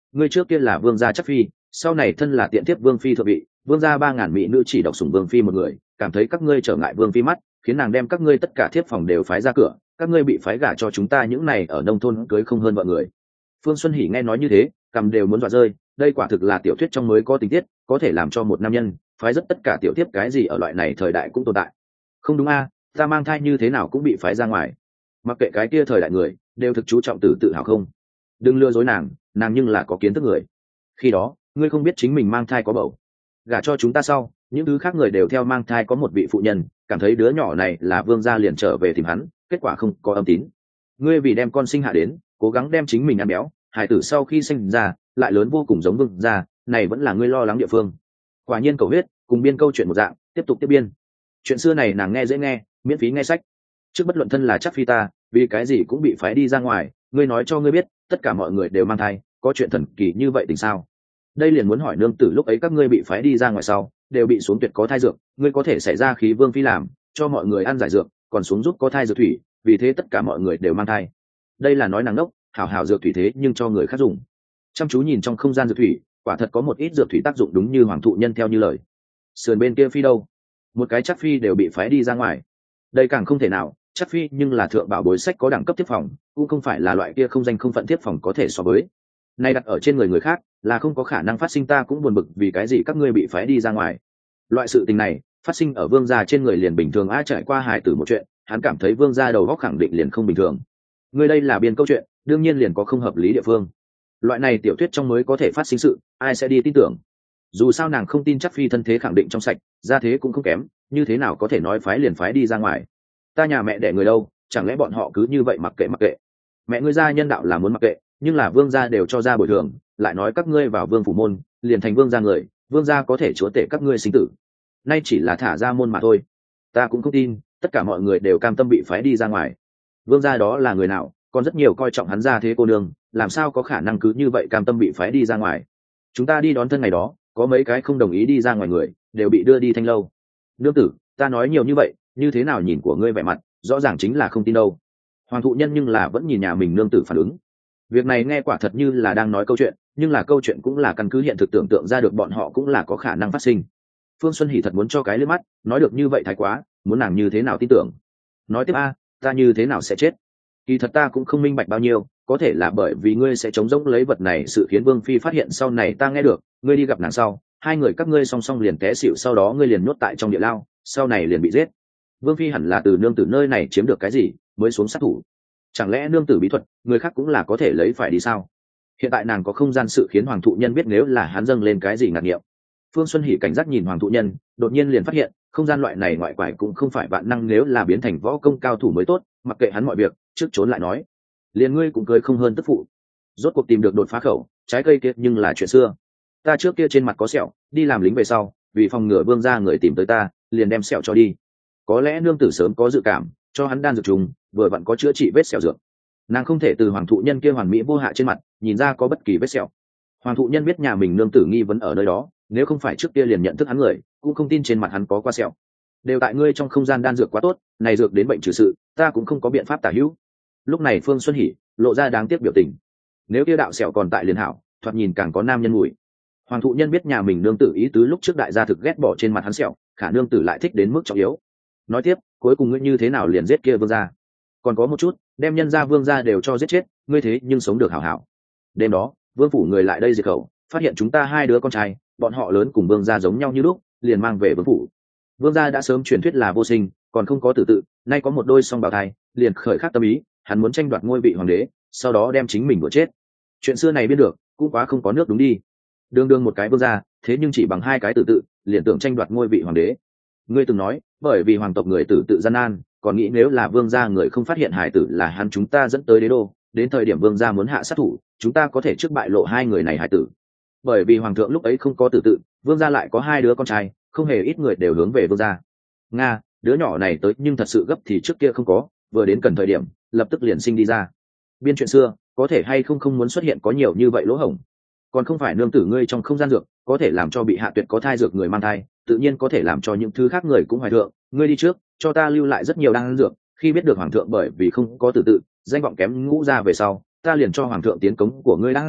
ngươi trước kia là vương gia chắc phi, sau này thân là tiện tiếp vương phi thượng vị, vương gia ba ngàn mỹ nữ chỉ độc sủng vương phi một người, cảm thấy các ngươi trở ngại vương phi mắt, khiến nàng đem các ngươi tất cả thiếp phòng đều phái ra cửa, các ngươi bị phái gả cho chúng ta những này ở nông thôn cưới không hơn vợ người. Phương Xuân Hỉ nghe nói như thế, cầm đều muốn dọa rơi, đây quả thực là tiểu thuyết trong mới có tình tiết, có thể làm cho một nam nhân phái rất tất cả tiểu tiếp cái gì ở loại này thời đại cũng tồn tại. Không đúng a, ta mang thai như thế nào cũng bị phái ra ngoài. Mặc kệ cái kia thời đại người, đều thực chú trọng tử tự hào không. Đừng lừa dối nàng, nàng nhưng là có kiến thức người. Khi đó, ngươi không biết chính mình mang thai có bầu. Gả cho chúng ta sau, những thứ khác người đều theo mang thai có một vị phụ nhân, cảm thấy đứa nhỏ này là vương gia liền trở về tìm hắn, kết quả không có âm tín. Ngươi vì đem con sinh hạ đến, cố gắng đem chính mình ăn béo, hải tử sau khi sinh ra lại lớn vô cùng giống vương gia, này vẫn là ngươi lo lắng địa phương. Quả nhiên cầu huyết, cùng biên câu chuyện một dạng, tiếp tục tiếp biên. Chuyện xưa này nàng nghe dễ nghe, miễn phí nghe sách. Trước bất luận thân là chắc phi ta, vì cái gì cũng bị phái đi ra ngoài, ngươi nói cho ngươi biết, tất cả mọi người đều mang thai, có chuyện thần kỳ như vậy tình sao? Đây liền muốn hỏi nương tử lúc ấy các ngươi bị phái đi ra ngoài sau, đều bị xuống tuyệt có thai dược, ngươi có thể xảy ra khí vương phi làm, cho mọi người ăn giải dược, còn xuống giúp có thai dược thủy, vì thế tất cả mọi người đều mang thai. Đây là nói nàng đốc, hảo hảo dược thủy thế nhưng cho người khác dùng. Chăm chú nhìn trong không gian dược thủy, quả thật có một ít dược thủy tác dụng đúng như hoàng thụ nhân theo như lời. Sườn bên kia phi đâu? Một cái chắc phi đều bị phái đi ra ngoài. Đây càng không thể nào, chắc phi nhưng là thượng bảo bối sách có đẳng cấp tiếp phòng, cũng không phải là loại kia không danh không phận tiếp phòng có thể so với. Nay đặt ở trên người người khác là không có khả năng phát sinh, ta cũng buồn bực vì cái gì các ngươi bị phái đi ra ngoài. Loại sự tình này phát sinh ở vương gia trên người liền bình thường, a trải qua hài tử một chuyện, hắn cảm thấy vương gia đầu óc khẳng định liền không bình thường. Ngươi đây là biên câu chuyện, đương nhiên liền có không hợp lý địa phương. Loại này tiểu thuyết trong mới có thể phát sinh sự, ai sẽ đi tin tưởng? Dù sao nàng không tin chắc phi thân thế khẳng định trong sạch, gia thế cũng không kém, như thế nào có thể nói phái liền phái đi ra ngoài? Ta nhà mẹ đẻ người đâu, chẳng lẽ bọn họ cứ như vậy mặc kệ mặc kệ? Mẹ ngươi gia nhân đạo là muốn mặc kệ, nhưng là vương gia đều cho ra bồi thường, lại nói các ngươi vào vương phủ môn liền thành vương gia người, vương gia có thể chúa tể các ngươi sinh tử. Nay chỉ là thả ra môn mà thôi. Ta cũng không tin tất cả mọi người đều cam tâm bị phái đi ra ngoài. Vương gia đó là người nào, còn rất nhiều coi trọng hắn gia thế cô nương, làm sao có khả năng cứ như vậy cam tâm bị phái đi ra ngoài? Chúng ta đi đón thân ngày đó, có mấy cái không đồng ý đi ra ngoài người đều bị đưa đi thanh lâu. Nương tử, ta nói nhiều như vậy, như thế nào nhìn của ngươi vẻ mặt, rõ ràng chính là không tin đâu. Hoàng thụ nhân nhưng là vẫn nhìn nhà mình nương tử phản ứng. Việc này nghe quả thật như là đang nói câu chuyện, nhưng là câu chuyện cũng là căn cứ hiện thực tưởng tượng ra được, bọn họ cũng là có khả năng phát sinh. Phương Xuân Hỉ thật muốn cho cái liếc mắt, nói được như vậy thái quá, muốn nàng như thế nào tin tưởng? Nói tiếp a, ta như thế nào sẽ chết? Kỳ thật ta cũng không minh bạch bao nhiêu, có thể là bởi vì ngươi sẽ chống rỗng lấy vật này, sự khiến vương phi phát hiện sau này ta nghe được, ngươi đi gặp nàng sau, hai người các ngươi song song liền té xỉu, sau đó ngươi liền nhốt tại trong địa lao, sau này liền bị giết. Vương phi hẳn là từ nương tử nơi này chiếm được cái gì mới xuống sát thủ? Chẳng lẽ nương tử bí thuật người khác cũng là có thể lấy phải đi sao? Hiện tại nàng có không gian sự khiến hoàng thụ nhân biết nếu là hắn dâng lên cái gì ngạc nghiệm. Phương Xuân Hỉ cảnh giác nhìn hoàng thụ nhân, đột nhiên liền phát hiện không gian loại này ngoại quải cũng không phải vạn năng, nếu là biến thành võ công cao thủ mới tốt, mặc kệ hắn mọi việc trước trốn lại nói, liền ngươi cũng cưới không hơn tức phụ. Rốt cuộc tìm được đột phá khẩu, trái cây kia nhưng là chuyện xưa. Ta trước kia trên mặt có sẹo, đi làm lính về sau, vì phòng ngừa vương gia người tìm tới ta, liền đem sẹo cho đi. Có lẽ nương tử sớm có dự cảm, cho hắn đan dược trùng, vừa vặn có chữa trị vết sẹo dược. Nàng không thể từ hoàng thụ nhân kia hoàn mỹ vô hạ trên mặt nhìn ra có bất kỳ vết sẹo. Hoàng thụ nhân biết nhà mình nương tử nghi vấn ở nơi đó, nếu không phải trước kia liền nhận thức hắn người, cũng không tin trên mặt hắn có qua sẹo. Đều tại ngươi trong không gian đan dược quá tốt, này dược đến bệnh trừ sự, ta cũng không có biện pháp tả hữu. Lúc này Phương Xuân Hỉ lộ ra đáng tiếc biểu tình. Nếu kia đạo sẹo còn tại liền hảo, thoạt nhìn càng có nam nhân mùi. Hoàng thụ nhân biết nhà mình nương tử ý tứ, lúc trước đại gia thực ghét bỏ trên mặt hắn sẹo, khả nương tử lại thích đến mức trọng yếu. Nói tiếp, cuối cùng ngươi như thế nào liền giết kia vương gia? Còn có một chút, đem nhân gia vương gia đều cho giết chết, ngươi thế nhưng sống được hảo hảo. Đêm đó, vương phủ người lại đây diệt khẩu, phát hiện chúng ta hai đứa con trai, bọn họ lớn cùng vương gia giống nhau như lúc, liền mang về vương phủ. Vương gia đã sớm truyền thuyết là vô sinh, còn không có tử tự, nay có một đôi song bào thai, liền khởi khắc tâm ý, hắn muốn tranh đoạt ngôi vị hoàng đế, sau đó đem chính mình đuổi chết. Chuyện xưa này biết được, cũng quá không có nước đúng đi. Đương đương một cái vương gia, thế nhưng chỉ bằng hai cái tử tự, liền tưởng tranh đoạt ngôi vị hoàng đế. Ngươi từng nói, bởi vì hoàng tộc người tử tự gian nan, còn nghĩ nếu là vương gia người không phát hiện hải tử là hắn chúng ta dẫn tới đế đô, đến thời điểm vương gia muốn hạ sát thủ, chúng ta có thể trước bại lộ hai người này hải tử. Bởi vì hoàng thượng lúc ấy không có tử tự, vương gia lại có hai đứa con trai, không hề ít người đều hướng về vương gia. Nga, đứa nhỏ này tới nhưng thật sự gấp thì trước kia không có, vừa đến cần thời điểm, lập tức liền sinh đi ra. Biên chuyện xưa, có thể hay không không muốn xuất hiện có nhiều như vậy lỗ hổng. Còn không phải nương tử ngươi trong không gian dược, có thể làm cho bị hạ tuyệt có thai dược người mang thai, tự nhiên có thể làm cho những thứ khác người cũng hoài thượng. Ngươi đi trước, cho ta lưu lại rất nhiều đan dược, khi biết được hoàng thượng bởi vì không có tử tự, danh vọng kém ngũ ra về sau, ta liền cho hoàng thượng tiến cống của ngươi đan dược,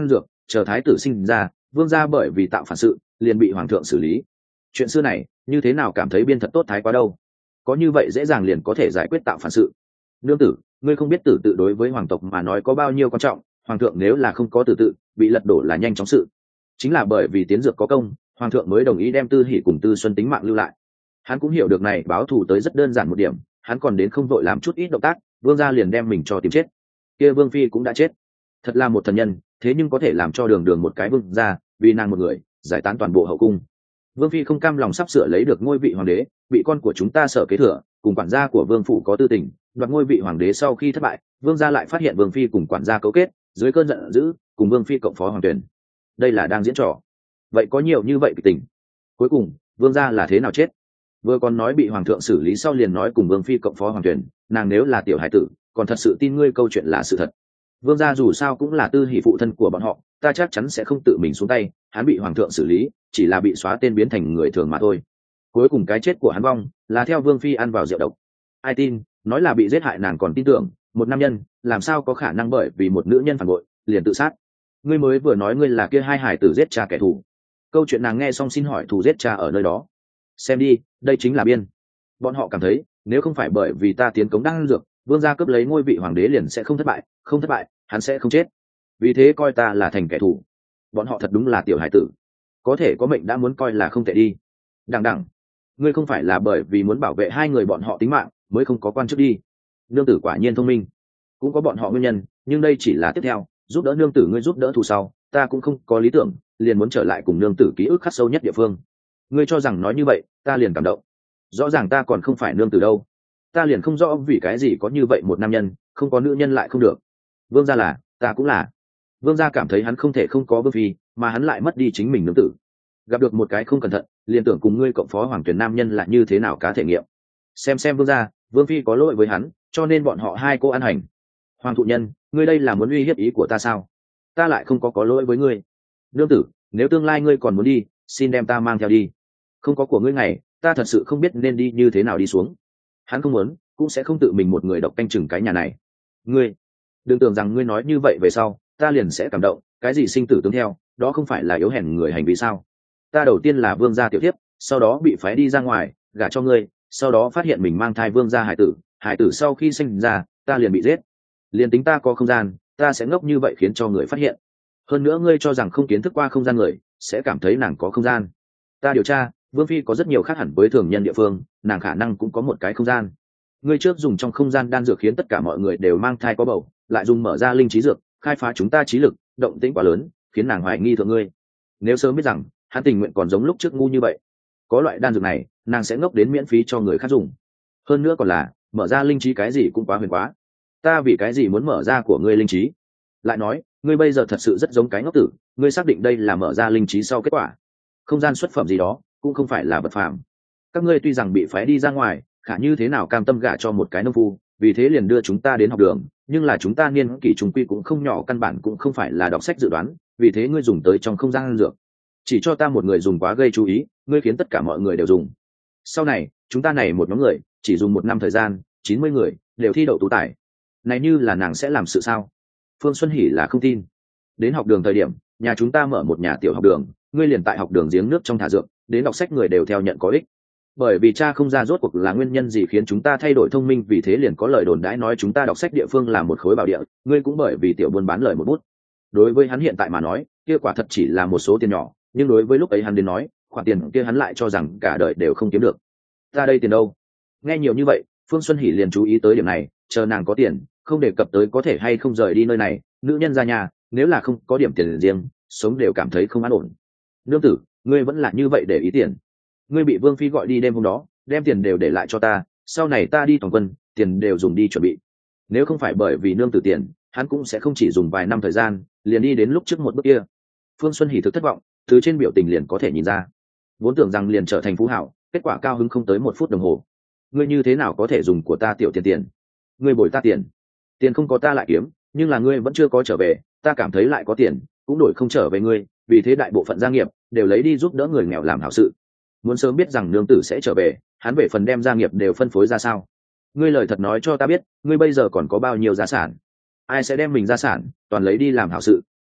chờ thái tử sinh ra, vương gia bởi vì tạo phản sự liền bị hoàng thượng xử lý. Chuyện xưa này như thế nào cảm thấy biên thật tốt thái quá đâu. Có như vậy dễ dàng liền có thể giải quyết tạo phản sự. Nương tử, ngươi không biết tử tự đối với hoàng tộc mà nói có bao nhiêu quan trọng, hoàng thượng nếu là không có tử tự, bị lật đổ là nhanh chóng sự. Chính là bởi vì tiến dược có công, hoàng thượng mới đồng ý đem Tư Hỷ cùng Tư Xuân tính mạng lưu lại. Hắn cũng hiểu được này báo thù tới rất đơn giản một điểm, hắn còn đến không vội làm chút ít động tác, vương gia liền đem mình cho tìm chết. Kia vương phi cũng đã chết, thật là một thần nhân, thế nhưng có thể làm cho đường đường một cái vương gia vì nàng một người giải tán toàn bộ hậu cung. Vương phi không cam lòng sắp sửa lấy được ngôi vị hoàng đế, bị con của chúng ta sợ kế thừa, cùng quản gia của vương phủ có tư tình, đoạt ngôi vị hoàng đế sau khi thất bại, vương gia lại phát hiện vương phi cùng quản gia cấu kết, dưới cơn giận dữ cùng vương phi cộng phó hoàng tuyển. Đây là đang diễn trò. Vậy có nhiều như vậy kịch tình. Cuối cùng vương gia là thế nào chết? Vừa còn nói bị hoàng thượng xử lý, sau liền nói cùng vương phi cộng phó hoàng tuyển, nàng nếu là tiểu hải tử còn thật sự tin ngươi câu chuyện là sự thật. Vương gia dù sao cũng là Tư Hỷ phụ thân của bọn họ, ta chắc chắn sẽ không tự mình xuống tay, hắn bị hoàng thượng xử lý chỉ là bị xóa tên biến thành người thường mà thôi. Cuối cùng cái chết của hắn vong là theo vương phi ăn vào rượu độc. Ai tin, nói là bị giết hại nàng còn tin tưởng, một nam nhân làm sao có khả năng bởi vì một nữ nhân phản bội liền tự sát. Ngươi mới vừa nói ngươi là kia hai hải tử giết cha kẻ thù. Câu chuyện nàng nghe xong xin hỏi thù giết cha ở nơi đó. Xem đi, đây chính là biên. Bọn họ cảm thấy nếu không phải bởi vì ta tiến cống đang dược, vương gia cướp lấy ngôi vị hoàng đế liền sẽ không thất bại, không thất bại hắn sẽ không chết, vì thế coi ta là thành kẻ thù. Bọn họ thật đúng là tiểu hải tử, có thể có mệnh đã muốn coi là không thể đi. Đằng đằng, ngươi không phải là bởi vì muốn bảo vệ hai người bọn họ tính mạng mới không có quan chức đi. Nương tử quả nhiên thông minh, cũng có bọn họ nguyên nhân, nhưng đây chỉ là tiếp theo, giúp đỡ nương tử ngươi giúp đỡ thù sau, ta cũng không có lý tưởng, liền muốn trở lại cùng nương tử ký ức khắc sâu nhất địa phương. Ngươi cho rằng nói như vậy ta liền cảm động? Rõ ràng ta còn không phải nương tử đâu. Ta liền không rõ vì cái gì có như vậy một nam nhân, không có nữ nhân lại không được. Vương gia là, ta cũng là. Vương gia cảm thấy hắn không thể không có vương phi, mà hắn lại mất đi chính mình nương tử. Gặp được một cái không cẩn thận, liền tưởng cùng ngươi cộng phó hoàng tuyển nam nhân là như thế nào cá thể nghiệm. Xem xem vương gia, vương phi có lỗi với hắn, cho nên bọn họ hai cô ăn hành. Hoàng thụ nhân, ngươi đây là muốn uy hiếp ý của ta sao? Ta lại không có có lỗi với ngươi. Nương tử, nếu tương lai ngươi còn muốn đi, xin đem ta mang theo đi. Không có của ngươi ngày, ta thật sự không biết nên đi như thế nào đi xuống. Hắn không muốn, cũng sẽ không tự mình một người độc canh chừng cái nhà này. Ngươi đừng tưởng rằng ngươi nói như vậy về sau ta liền sẽ cảm động, cái gì sinh tử tương theo, đó không phải là yếu hèn người hành vi sao? Ta đầu tiên là vương gia tiểu thiếp, sau đó bị phái đi ra ngoài gả cho ngươi, sau đó phát hiện mình mang thai vương gia hải tử, hải tử sau khi sinh ra ta liền bị giết. Liền tính ta có không gian, ta sẽ ngốc như vậy khiến cho người phát hiện. Hơn nữa ngươi cho rằng không kiến thức qua không gian người sẽ cảm thấy nàng có không gian. Ta điều tra, vương phi có rất nhiều khác hẳn với thường nhân địa phương, nàng khả năng cũng có một cái không gian. Ngươi trước dùng trong không gian đan dược khiến tất cả mọi người đều mang thai có bầu, lại dùng mở ra linh trí dược khai phá chúng ta trí lực, động tĩnh quá lớn khiến nàng hoài nghi thượng ngươi. Nếu sớm biết rằng hắn tình nguyện còn giống lúc trước ngu như vậy, có loại đan dược này nàng sẽ ngốc đến miễn phí cho người khác dùng. Hơn nữa còn là mở ra linh trí, cái gì cũng quá huyền quá. Ta vì cái gì muốn mở ra của ngươi linh trí? Lại nói ngươi bây giờ thật sự rất giống cái ngốc tử, ngươi xác định đây là mở ra linh trí sau kết quả? Không gian xuất phẩm gì đó cũng không phải là vật phàm. Các ngươi tuy rằng bị phái đi ra ngoài, khả như thế nào cam tâm gả cho một cái nông phu, vì thế liền đưa chúng ta đến học đường, nhưng là chúng ta niên kỷ trung quy cũng không nhỏ, căn bản cũng không phải là đọc sách dự đoán, vì thế ngươi dùng tới trong không gian dược, chỉ cho ta một người dùng quá gây chú ý, ngươi khiến tất cả mọi người đều dùng. Sau này chúng ta này một nhóm người chỉ dùng một năm thời gian, chín mươi người đều thi đậu tú tài. Này như là nàng sẽ làm sự sao? Phương Xuân Hỷ là không tin. Đến học đường thời điểm, nhà chúng ta mở một nhà tiểu học đường, ngươi liền tại học đường giếng nước trong thả dược, đến đọc sách người đều theo nhận có ích. Bởi vì cha không ra rốt cuộc là nguyên nhân gì khiến chúng ta thay đổi thông minh, vì thế liền có lời đồn đãi nói chúng ta đọc sách địa phương là một khối bảo địa, ngươi cũng bởi vì tiểu buôn bán lời một bút. Đối với hắn hiện tại mà nói, kia quả thật chỉ là một số tiền nhỏ, nhưng đối với lúc ấy hắn đến nói, khoản tiền kia hắn lại cho rằng cả đời đều không kiếm được. Ta đây tiền đâu? Nghe nhiều như vậy, Phương Xuân Hỷ liền chú ý tới điểm này, chờ nàng có tiền, không đề cập tới có thể hay không rời đi nơi này, nữ nhân ra nhà, nếu là không có điểm tiền riêng, sống đều cảm thấy không an ổn. Nương tử, ngươi vẫn là như vậy để ý tiền. Ngươi bị vương phi gọi đi đêm hôm đó, đem tiền đều để lại cho ta, sau này ta đi toàn quân, tiền đều dùng đi chuẩn bị. Nếu không phải bởi vì nương tử tiền, hắn cũng sẽ không chỉ dùng vài năm thời gian liền đi đến lúc trước một bước kia. Phương Xuân Hỷ thực thất vọng, từ trên biểu tình liền có thể nhìn ra, vốn tưởng rằng liền trở thành phú hảo, kết quả cao hứng không tới một phút đồng hồ. Ngươi như thế nào có thể dùng của ta tiểu tiền tiền? Ngươi bồi ta tiền, tiền không có ta lại kiếm, nhưng là ngươi vẫn chưa có trở về, ta cảm thấy lại có tiền cũng đổi không trở về ngươi, vì thế đại bộ phận gia nghiệp đều lấy đi giúp đỡ người nghèo làm hảo sự. Muốn sớm biết rằng nương tử sẽ trở về, hắn về phần đem gia nghiệp đều phân phối ra sao? Ngươi lời thật nói cho ta biết, ngươi bây giờ còn có bao nhiêu gia sản? Ai sẽ đem mình gia sản toàn lấy đi làm hảo sự?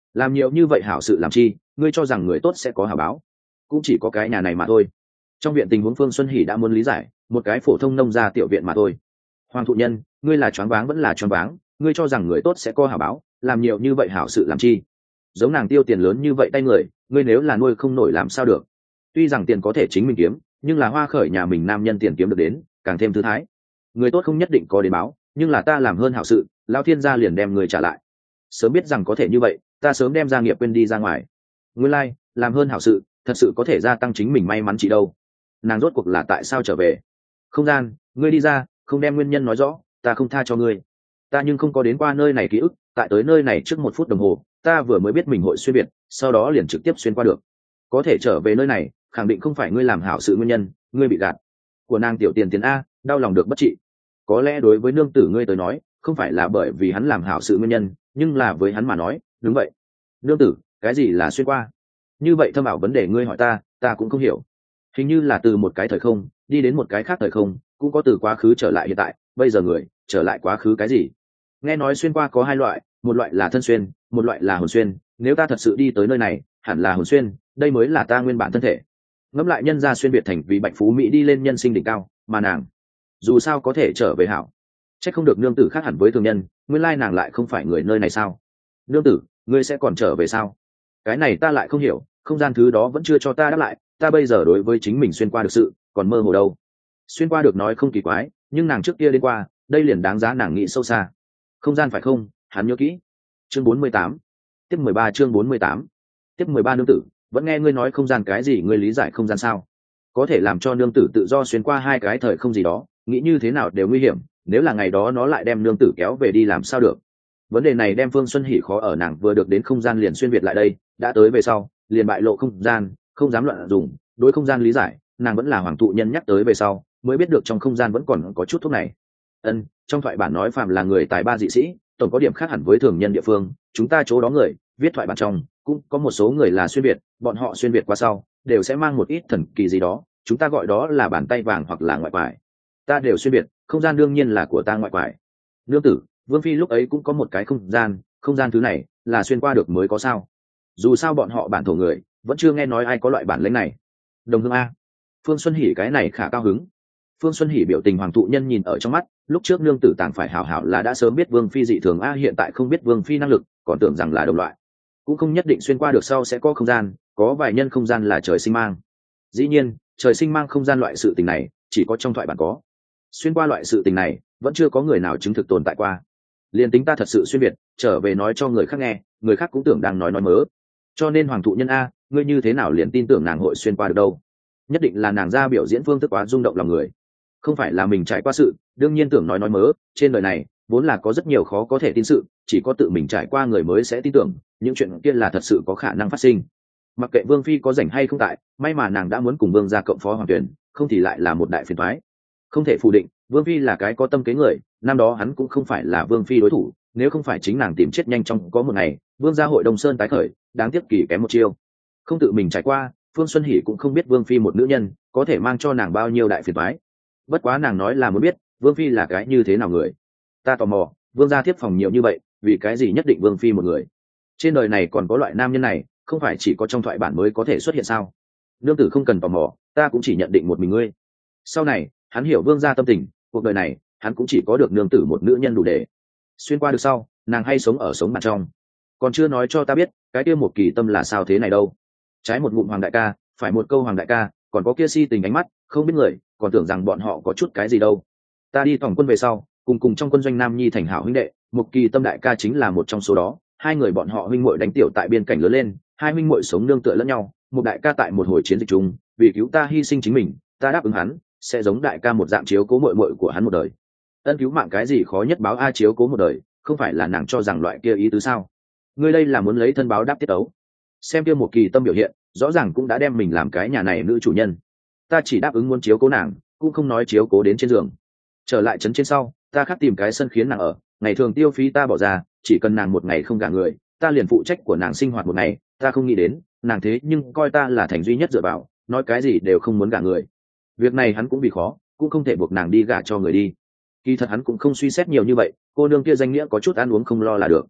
làm nhiều như vậy hảo sự làm chi, ngươi cho rằng người tốt sẽ có hảo báo? Cũng chỉ có cái nhà này mà thôi. Trong viện tình huống Phương Xuân Hỉ đã muốn lý giải, một cái phổ thông nông gia tiểu viện mà thôi. Hoàng thụ nhân, ngươi là choáng váng vẫn là choáng váng, ngươi cho rằng người tốt sẽ có hảo báo, làm nhiều như vậy hảo sự làm chi? Giống nàng tiêu tiền lớn như vậy tay người, ngươi nếu là nuôi không nổi làm sao được? Tuy rằng tiền có thể chính mình kiếm, nhưng là Hoa Khởi nhà mình nam nhân tiền kiếm được đến, càng thêm thư thái. Người tốt không nhất định có đến báo, nhưng là ta làm hơn hảo sự, lão thiên gia liền đem người trả lại. Sớm biết rằng có thể như vậy, ta sớm đem gia nghiệp quên đi ra ngoài. Nguyên lai, like, làm hơn hảo sự, thật sự có thể gia tăng chính mình may mắn chị đâu. Nàng rốt cuộc là tại sao trở về? Không gian, ngươi đi ra, không đem nguyên nhân nói rõ, ta không tha cho ngươi. Ta nhưng không có đến qua nơi này ký ức, tại tới nơi này trước một phút đồng hồ, ta vừa mới biết mình hội xuyên biệt, sau đó liền trực tiếp xuyên qua được. Có thể trở về nơi này, khẳng định không phải ngươi làm hảo sự nguyên nhân, ngươi bị gạt. Của nàng tiểu tiền tiền a, đau lòng được bất trị. Có lẽ đối với nương tử ngươi tới nói, không phải là bởi vì hắn làm hảo sự nguyên nhân, nhưng là với hắn mà nói, đúng vậy. Nương tử, cái gì là xuyên qua? Như vậy thâm ảo vấn đề ngươi hỏi ta, ta cũng không hiểu. Hình như là từ một cái thời không đi đến một cái khác thời không, cũng có từ quá khứ trở lại hiện tại, bây giờ người trở lại quá khứ cái gì? Nghe nói xuyên qua có hai loại, một loại là thân xuyên, một loại là hồn xuyên. Nếu ta thật sự đi tới nơi này, hẳn là hồn xuyên, đây mới là ta nguyên bản thân thể. Ngẫm lại nhân gia xuyên biệt thành vì bạch phú mỹ đi lên nhân sinh đỉnh cao, mà nàng dù sao có thể trở về hảo. Chắc không được nương tử khác hẳn với thường nhân, nguyên lai nàng lại không phải người nơi này sao? Nương tử, ngươi sẽ còn trở về sao? Cái này ta lại không hiểu, không gian thứ đó vẫn chưa cho ta đáp lại, ta bây giờ đối với chính mình xuyên qua được sự còn mơ hồ đâu. Xuyên qua được nói không kỳ quái, nhưng nàng trước kia đến qua, đây liền đáng giá nàng nghĩ sâu xa. Không gian phải không? Hắn nhớ kỹ. Chương bốn mươi tám. Tiếp mười ba chương bốn mươi tám. Tiếp mười ba nương tử, vẫn nghe ngươi nói không gian cái gì, ngươi lý giải không gian sao? Có thể làm cho nương tử tự do xuyên qua hai cái thời không gì đó, nghĩ như thế nào đều nguy hiểm, nếu là ngày đó nó lại đem nương tử kéo về đi làm sao được? Vấn đề này đem Phương Xuân Hỉ khó ở, nàng vừa được đến không gian liền xuyên việt lại đây, đã tới về sau, liền bại lộ không gian, không dám loạn dùng, đối không gian lý giải, nàng vẫn là hoàng thụ nhân nhắc tới về sau, mới biết được trong không gian vẫn còn có chút thuốc này. Ân, trong thoại bản nói phàm là người tài ba dị sĩ, tổng có điểm khác hẳn với thường nhân địa phương, chúng ta chỗ đó người, viết thoại bản trong, cũng có một số người là xuyên việt, bọn họ xuyên việt qua sau, đều sẽ mang một ít thần kỳ gì đó, chúng ta gọi đó là bàn tay vàng hoặc là ngoại quải. Ta đều xuyên biệt, không gian đương nhiên là của ta ngoại quải. Nương tử, Vương phi lúc ấy cũng có một cái không gian, không gian thứ này là xuyên qua được mới có sao? Dù sao bọn họ bản thổ người vẫn chưa nghe nói ai có loại bản lĩnh này. Đồng hương a. Phương Xuân Hỉ cái này khả cao hứng. Phương Xuân Hỉ biểu tình hoàng thụ nhân nhìn ở trong mắt, lúc trước nương tử tàng phải hảo hảo là đã sớm biết Vương phi dị thường a, hiện tại không biết Vương phi năng lực, còn tưởng rằng là đồng loại. Cũng không nhất định xuyên qua được sau sẽ có không gian, có vài nhân không gian là trời sinh mang. Dĩ nhiên, trời sinh mang không gian loại sự tình này, chỉ có trong thoại bản có. Xuyên qua loại sự tình này, vẫn chưa có người nào chứng thực tồn tại qua. Liên tính ta thật sự xuyên biệt, trở về nói cho người khác nghe, người khác cũng tưởng đang nói nói mớ. Cho nên hoàng thụ nhân a, ngươi như thế nào liền tin tưởng nàng hội xuyên qua được đâu? Nhất định là nàng ra biểu diễn phương thức quá rung động lòng người. Không phải là mình trải qua sự, đương nhiên tưởng nói nói mớ, trên đời này vốn là có rất nhiều khó có thể tin sự, chỉ có tự mình trải qua người mới sẽ tin tưởng, những chuyện kia là thật sự có khả năng phát sinh. Mặc kệ Vương phi có rảnh hay không tại, may mà nàng đã muốn cùng Vương gia cộng phó hoàng tuyển, không thì lại là một đại phiền toái. Không thể phủ định, Vương phi là cái có tâm kế người, năm đó hắn cũng không phải là Vương phi đối thủ, nếu không phải chính nàng tìm chết nhanh trong có một ngày, Vương gia hội Đông Sơn tái khởi, đáng tiếc kỳ kém một chiêu. Không tự mình trải qua, Phương Xuân Hỉ cũng không biết Vương phi một nữ nhân có thể mang cho nàng bao nhiêu đại phiền toái. Bất quá nàng nói là muốn biết Vương phi là cái như thế nào người. Ta tò mò, Vương gia thiếp phòng nhiều như vậy, vì cái gì nhất định Vương phi một người? Trên đời này còn có loại nam nhân này, không phải chỉ có trong thoại bản mới có thể xuất hiện sao? Nương tử không cần tò mò, ta cũng chỉ nhận định một mình ngươi. Sau này hắn hiểu Vương gia tâm tình, cuộc đời này hắn cũng chỉ có được nương tử một nữ nhân đủ để xuyên qua được. Sau nàng hay sống ở sống bản trong, còn chưa nói cho ta biết cái kia một kỳ tâm là sao thế này đâu. Trái một ngụm hoàng đại ca, phải một câu hoàng đại ca, còn có kia si tình ánh mắt, không biết người còn tưởng rằng bọn họ có chút cái gì đâu. Ta đi tổng quân về sau, cùng cùng trong quân doanh Nam Nhi thành hảo huynh đệ, một kỳ tâm đại ca chính là một trong số đó. Hai người bọn họ huynh muội đánh tiểu tại biên cảnh lớn lên, hai huynh muội sống nương tựa lẫn nhau. Một đại ca tại một hồi chiến dịch chung, vì cứu ta hy sinh chính mình, ta đáp ứng hắn sẽ giống đại ca một dạng chiếu cố muội muội của hắn một đời. Ân cứu mạng cái gì khó nhất báo a, chiếu cố một đời, không phải là nàng cho rằng loại kia ý tứ sao? Ngươi đây là muốn lấy thân báo đáp tiết ấu. Xem kia một kỳ tâm biểu hiện, rõ ràng cũng đã đem mình làm cái nhà này nữ chủ nhân. Ta chỉ đáp ứng muốn chiếu cố nàng, cũng không nói chiếu cố đến trên giường. Trở lại trấn trên sau, ta khắc tìm cái sân khiến nàng ở, ngày thường tiêu phí ta bỏ ra, chỉ cần nàng một ngày không gả người, ta liền phụ trách của nàng sinh hoạt một ngày. Ta không nghĩ đến nàng thế nhưng coi ta là thành duy nhất dựa vào, nói cái gì đều không muốn gả người. Việc này hắn cũng vì khó, cũng không thể buộc nàng đi gả cho người đi. Kỳ thật hắn cũng không suy xét nhiều như vậy, cô nương kia danh nghĩa có chút ăn uống không lo là được.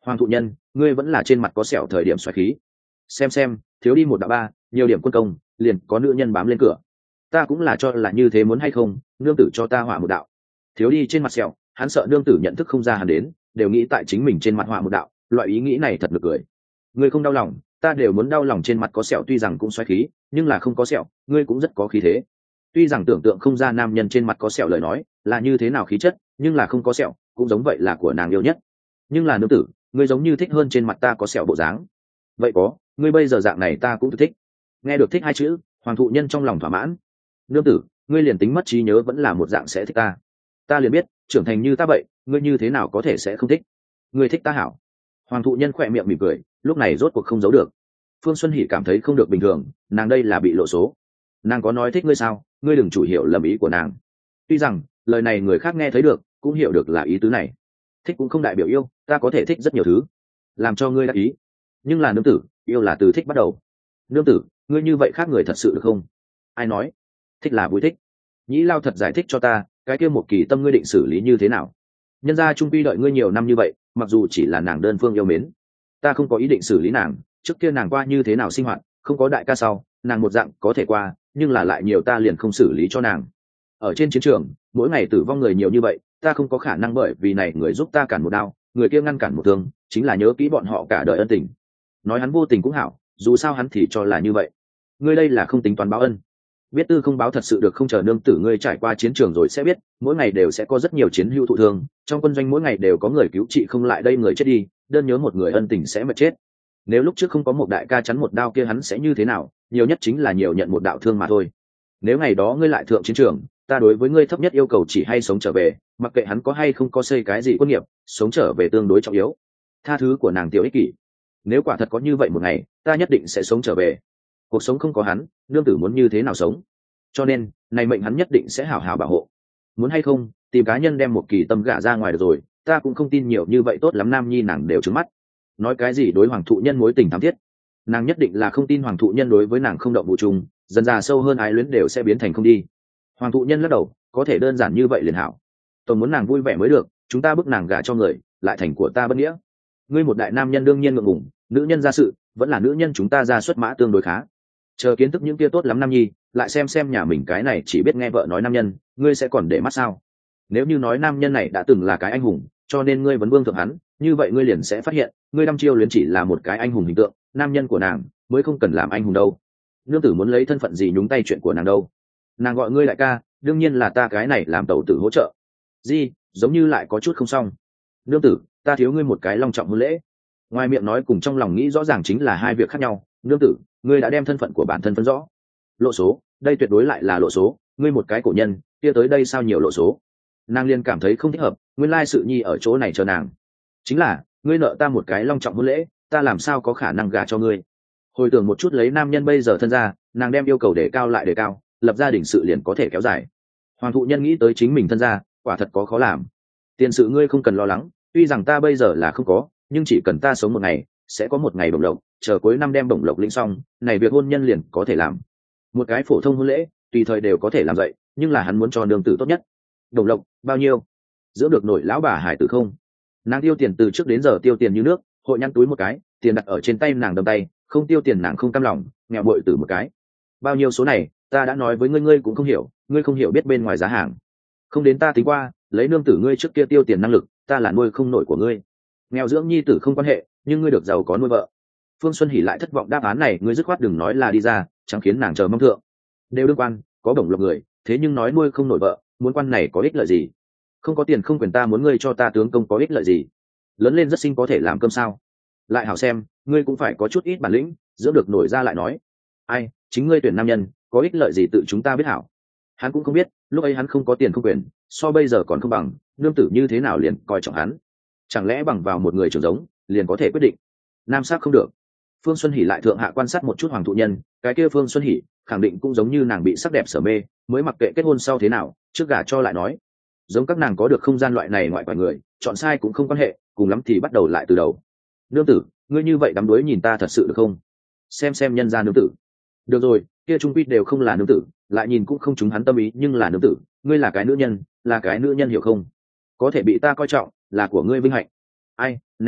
Hoàng thụ nhân, ngươi vẫn là trên mặt có sẹo thời điểm xoáy khí. Xem xem, thiếu đi một đạo ba, nhiều điểm quân công, liền có nữ nhân bám lên cửa. Ta cũng là cho là như thế muốn hay không, nương tử cho ta họa một đạo. Thiếu đi trên mặt sẹo, hắn sợ nương tử nhận thức không ra hắn đến, đều nghĩ tại chính mình trên mặt họa một đạo, loại ý nghĩ này thật nực cười. Ngươi không đau lòng, ta đều muốn đau lòng. Trên mặt có sẹo tuy rằng cũng xoáy khí, nhưng là không có sẹo, ngươi cũng rất có khí thế. Tuy rằng tưởng tượng không ra nam nhân trên mặt có sẹo lời nói là như thế nào khí chất, nhưng là không có sẹo cũng giống vậy là của nàng yêu nhất. Nhưng là nương tử, ngươi giống như thích hơn trên mặt ta có sẹo bộ dáng. Vậy có, ngươi bây giờ dạng này ta cũng thích. Nghe được thích hai chữ, hoàng thụ nhân trong lòng thỏa mãn. Nương tử, ngươi liền tính mất trí nhớ vẫn là một dạng sẽ thích ta. Ta liền biết, trưởng thành như ta vậy, ngươi như thế nào có thể sẽ không thích. Ngươi thích ta hảo. Hoàng thụ nhân khỏe miệng mỉm cười, lúc này rốt cuộc không giấu được. Phương Xuân Hỉ cảm thấy không được bình thường, nàng đây là bị lộ số. Nàng có nói thích ngươi sao? Ngươi đừng chủ hiểu lầm ý của nàng. Tuy rằng lời này người khác nghe thấy được, cũng hiểu được là ý tứ này. Thích cũng không đại biểu yêu, ta có thể thích rất nhiều thứ, làm cho ngươi đắc ý. Nhưng là nương tử, yêu là từ thích bắt đầu. Nương tử, ngươi như vậy khác người thật sự được không? Ai nói? Thích là vui thích. Nhĩ Lao thật giải thích cho ta, cái kia một kỳ tâm ngươi định xử lý như thế nào? Nhân gia trung quy đợi ngươi nhiều năm như vậy, mặc dù chỉ là nàng đơn phương yêu mến, ta không có ý định xử lý nàng. Trước kia nàng qua như thế nào sinh hoạt, không có đại ca sau, nàng một dạng có thể qua, nhưng là lại nhiều ta liền không xử lý cho nàng. Ở trên chiến trường, mỗi ngày tử vong người nhiều như vậy, ta không có khả năng bởi vì này người giúp ta cản một đao, người kia ngăn cản một thương, chính là nhớ kỹ bọn họ cả đời ân tình. Nói hắn vô tình cũng hảo, dù sao hắn thì cho là như vậy. Ngươi đây là không tính toán báo ân. Biết tư không báo thật sự được không? Chờ nương tử ngươi trải qua chiến trường rồi sẽ biết, mỗi ngày đều sẽ có rất nhiều chiến hữu thụ thương, trong quân doanh mỗi ngày đều có người cứu trị không lại đây người chết đi, đơn nhớ một người ân tình sẽ mà chết. Nếu lúc trước không có một đại ca chắn một đao kia hắn sẽ như thế nào? Nhiều nhất chính là nhiều nhận một đạo thương mà thôi. Nếu ngày đó ngươi lại thượng chiến trường, ta đối với ngươi thấp nhất yêu cầu chỉ hay sống trở về, mặc kệ hắn có hay không có xây cái gì quân nghiệp, sống trở về tương đối trọng yếu. Tha thứ của nàng tiểu ích kỷ. Nếu quả thật có như vậy một ngày, ta nhất định sẽ sống trở về. Cuộc sống không có hắn, nương tử muốn như thế nào sống? Cho nên, này mệnh hắn nhất định sẽ hảo hảo bảo hộ. Muốn hay không, tìm cá nhân đem một kỳ tâm gả ra ngoài được rồi, ta cũng không tin nhiều như vậy tốt lắm nam nhi nàng đều trứng mắt. Nói cái gì đối hoàng thụ nhân mối tình thắm thiết, nàng nhất định là không tin hoàng thụ nhân đối với nàng không động vụ chung, dần dà sâu hơn ái luyến đều sẽ biến thành không đi. Hoàng thụ nhân lắc đầu, có thể đơn giản như vậy liền hảo. Tổng muốn nàng vui vẻ mới được, chúng ta bức nàng gả cho người, lại thành của ta bất nghĩa. Ngươi một đại nam nhân đương nhiên ngượng ngùng, nữ nhân ra sự, vẫn là nữ nhân chúng ta ra xuất mã tương đối khá. Chờ kiến thức những kia tốt lắm nam nhi, lại xem xem nhà mình cái này chỉ biết nghe vợ nói nam nhân, ngươi sẽ còn để mắt sao? Nếu như nói nam nhân này đã từng là cái anh hùng, cho nên ngươi vẫn vương thượng hắn, như vậy ngươi liền sẽ phát hiện, ngươi đăm chiêu luyến chỉ là một cái anh hùng hình tượng, nam nhân của nàng mới không cần làm anh hùng đâu. Nương tử muốn lấy thân phận gì nhúng tay chuyện của nàng đâu? Nàng gọi ngươi đại ca, đương nhiên là ta cái này làm tẩu tử hỗ trợ. Gì, giống như lại có chút không xong. Nương tử, ta thiếu ngươi một cái long trọng hôn lễ. Ngoài miệng nói cùng trong lòng nghĩ rõ ràng chính là hai việc khác nhau. Nương tử, ngươi đã đem thân phận của bản thân phân rõ. Lộ số, đây tuyệt đối lại là lộ số, ngươi một cái cổ nhân, kia tới đây sao nhiều lộ số? Nàng liền cảm thấy không thích hợp, nguyên lai sự nhi ở chỗ này chờ nàng. Chính là, ngươi nợ ta một cái long trọng hôn lễ, ta làm sao có khả năng gả cho ngươi? Hồi tưởng một chút lấy nam nhân bây giờ thân ra, nàng đem yêu cầu để cao lại để cao, lập gia đình sự liền có thể kéo dài. Hoàng thụ nhân nghĩ tới chính mình thân ra, quả thật có khó làm. Tiền sự ngươi không cần lo lắng, tuy rằng ta bây giờ là không có, nhưng chỉ cần ta sống một ngày, sẽ có một ngày bổng lộc, chờ cuối năm đem bổng lộc lĩnh xong, này việc hôn nhân liền có thể làm. Một cái phổ thông hôn lễ, tùy thời đều có thể làm vậy, nhưng là hắn muốn cho nương tử tốt nhất. Bổng lộc bao nhiêu? Dưỡng được nổi lão bà hải tử không? Nàng tiêu tiền từ trước đến giờ tiêu tiền như nước, hội nhăn túi một cái, tiền đặt ở trên tay nàng đầm tay, không tiêu tiền nàng không cam lòng, nghèo bội tử một cái. Bao nhiêu số này, ta đã nói với ngươi ngươi cũng không hiểu, ngươi không hiểu biết bên ngoài giá hàng. Không đến ta tính qua, lấy nương tử ngươi trước kia tiêu tiền năng lực, ta là nuôi không nổi của ngươi. Nghèo dưỡng nhi tử không quan hệ, nhưng ngươi được giàu có nuôi vợ. Phương Xuân Hỉ lại thất vọng đáp án này, ngươi dứt khoát đừng nói là đi ra, chẳng khiến nàng chờ mong thượng. Đều đương quan, có bổng lộc người, thế nhưng nói nuôi không nổi vợ, muốn quan này có ích lợi gì? Không có tiền không quyền ta muốn ngươi cho ta tướng công có ích lợi gì? Lớn lên rất xinh có thể làm cơm sao? Lại hảo xem, ngươi cũng phải có chút ít bản lĩnh, dưỡng được nổi ra lại nói. Ai, chính ngươi tuyển nam nhân, có ích lợi gì tự chúng ta biết hảo. Hắn cũng không biết, lúc ấy hắn không có tiền không quyền, so bây giờ còn không bằng, nương tử như thế nào liền coi trọng hắn. Chẳng lẽ bằng vào một người trưởng giống, liền có thể quyết định? Nam sắc không được. Phương Xuân Hỉ lại thượng hạ quan sát một chút hoàng thụ nhân, cái kia Phương Xuân Hỉ khẳng định cũng giống như nàng bị sắc đẹp sở mê, mới mặc kệ kết hôn sau thế nào, trước gả cho lại nói. Giống các nàng có được không gian loại này ngoại quả người, chọn sai cũng không quan hệ, cùng lắm thì bắt đầu lại từ đầu. Nương tử, ngươi như vậy đắm đuối nhìn ta thật sự được không? Xem xem nhân gia nương tử. Được rồi, kia trung quy đều không là nương tử, lại nhìn cũng không trúng hắn tâm ý, nhưng là nương tử, ngươi là cái nữ nhân, là cái nữ nhân hiểu không? Có thể bị ta coi trọng, là của ngươi vinh hạnh. Ai, này ngực,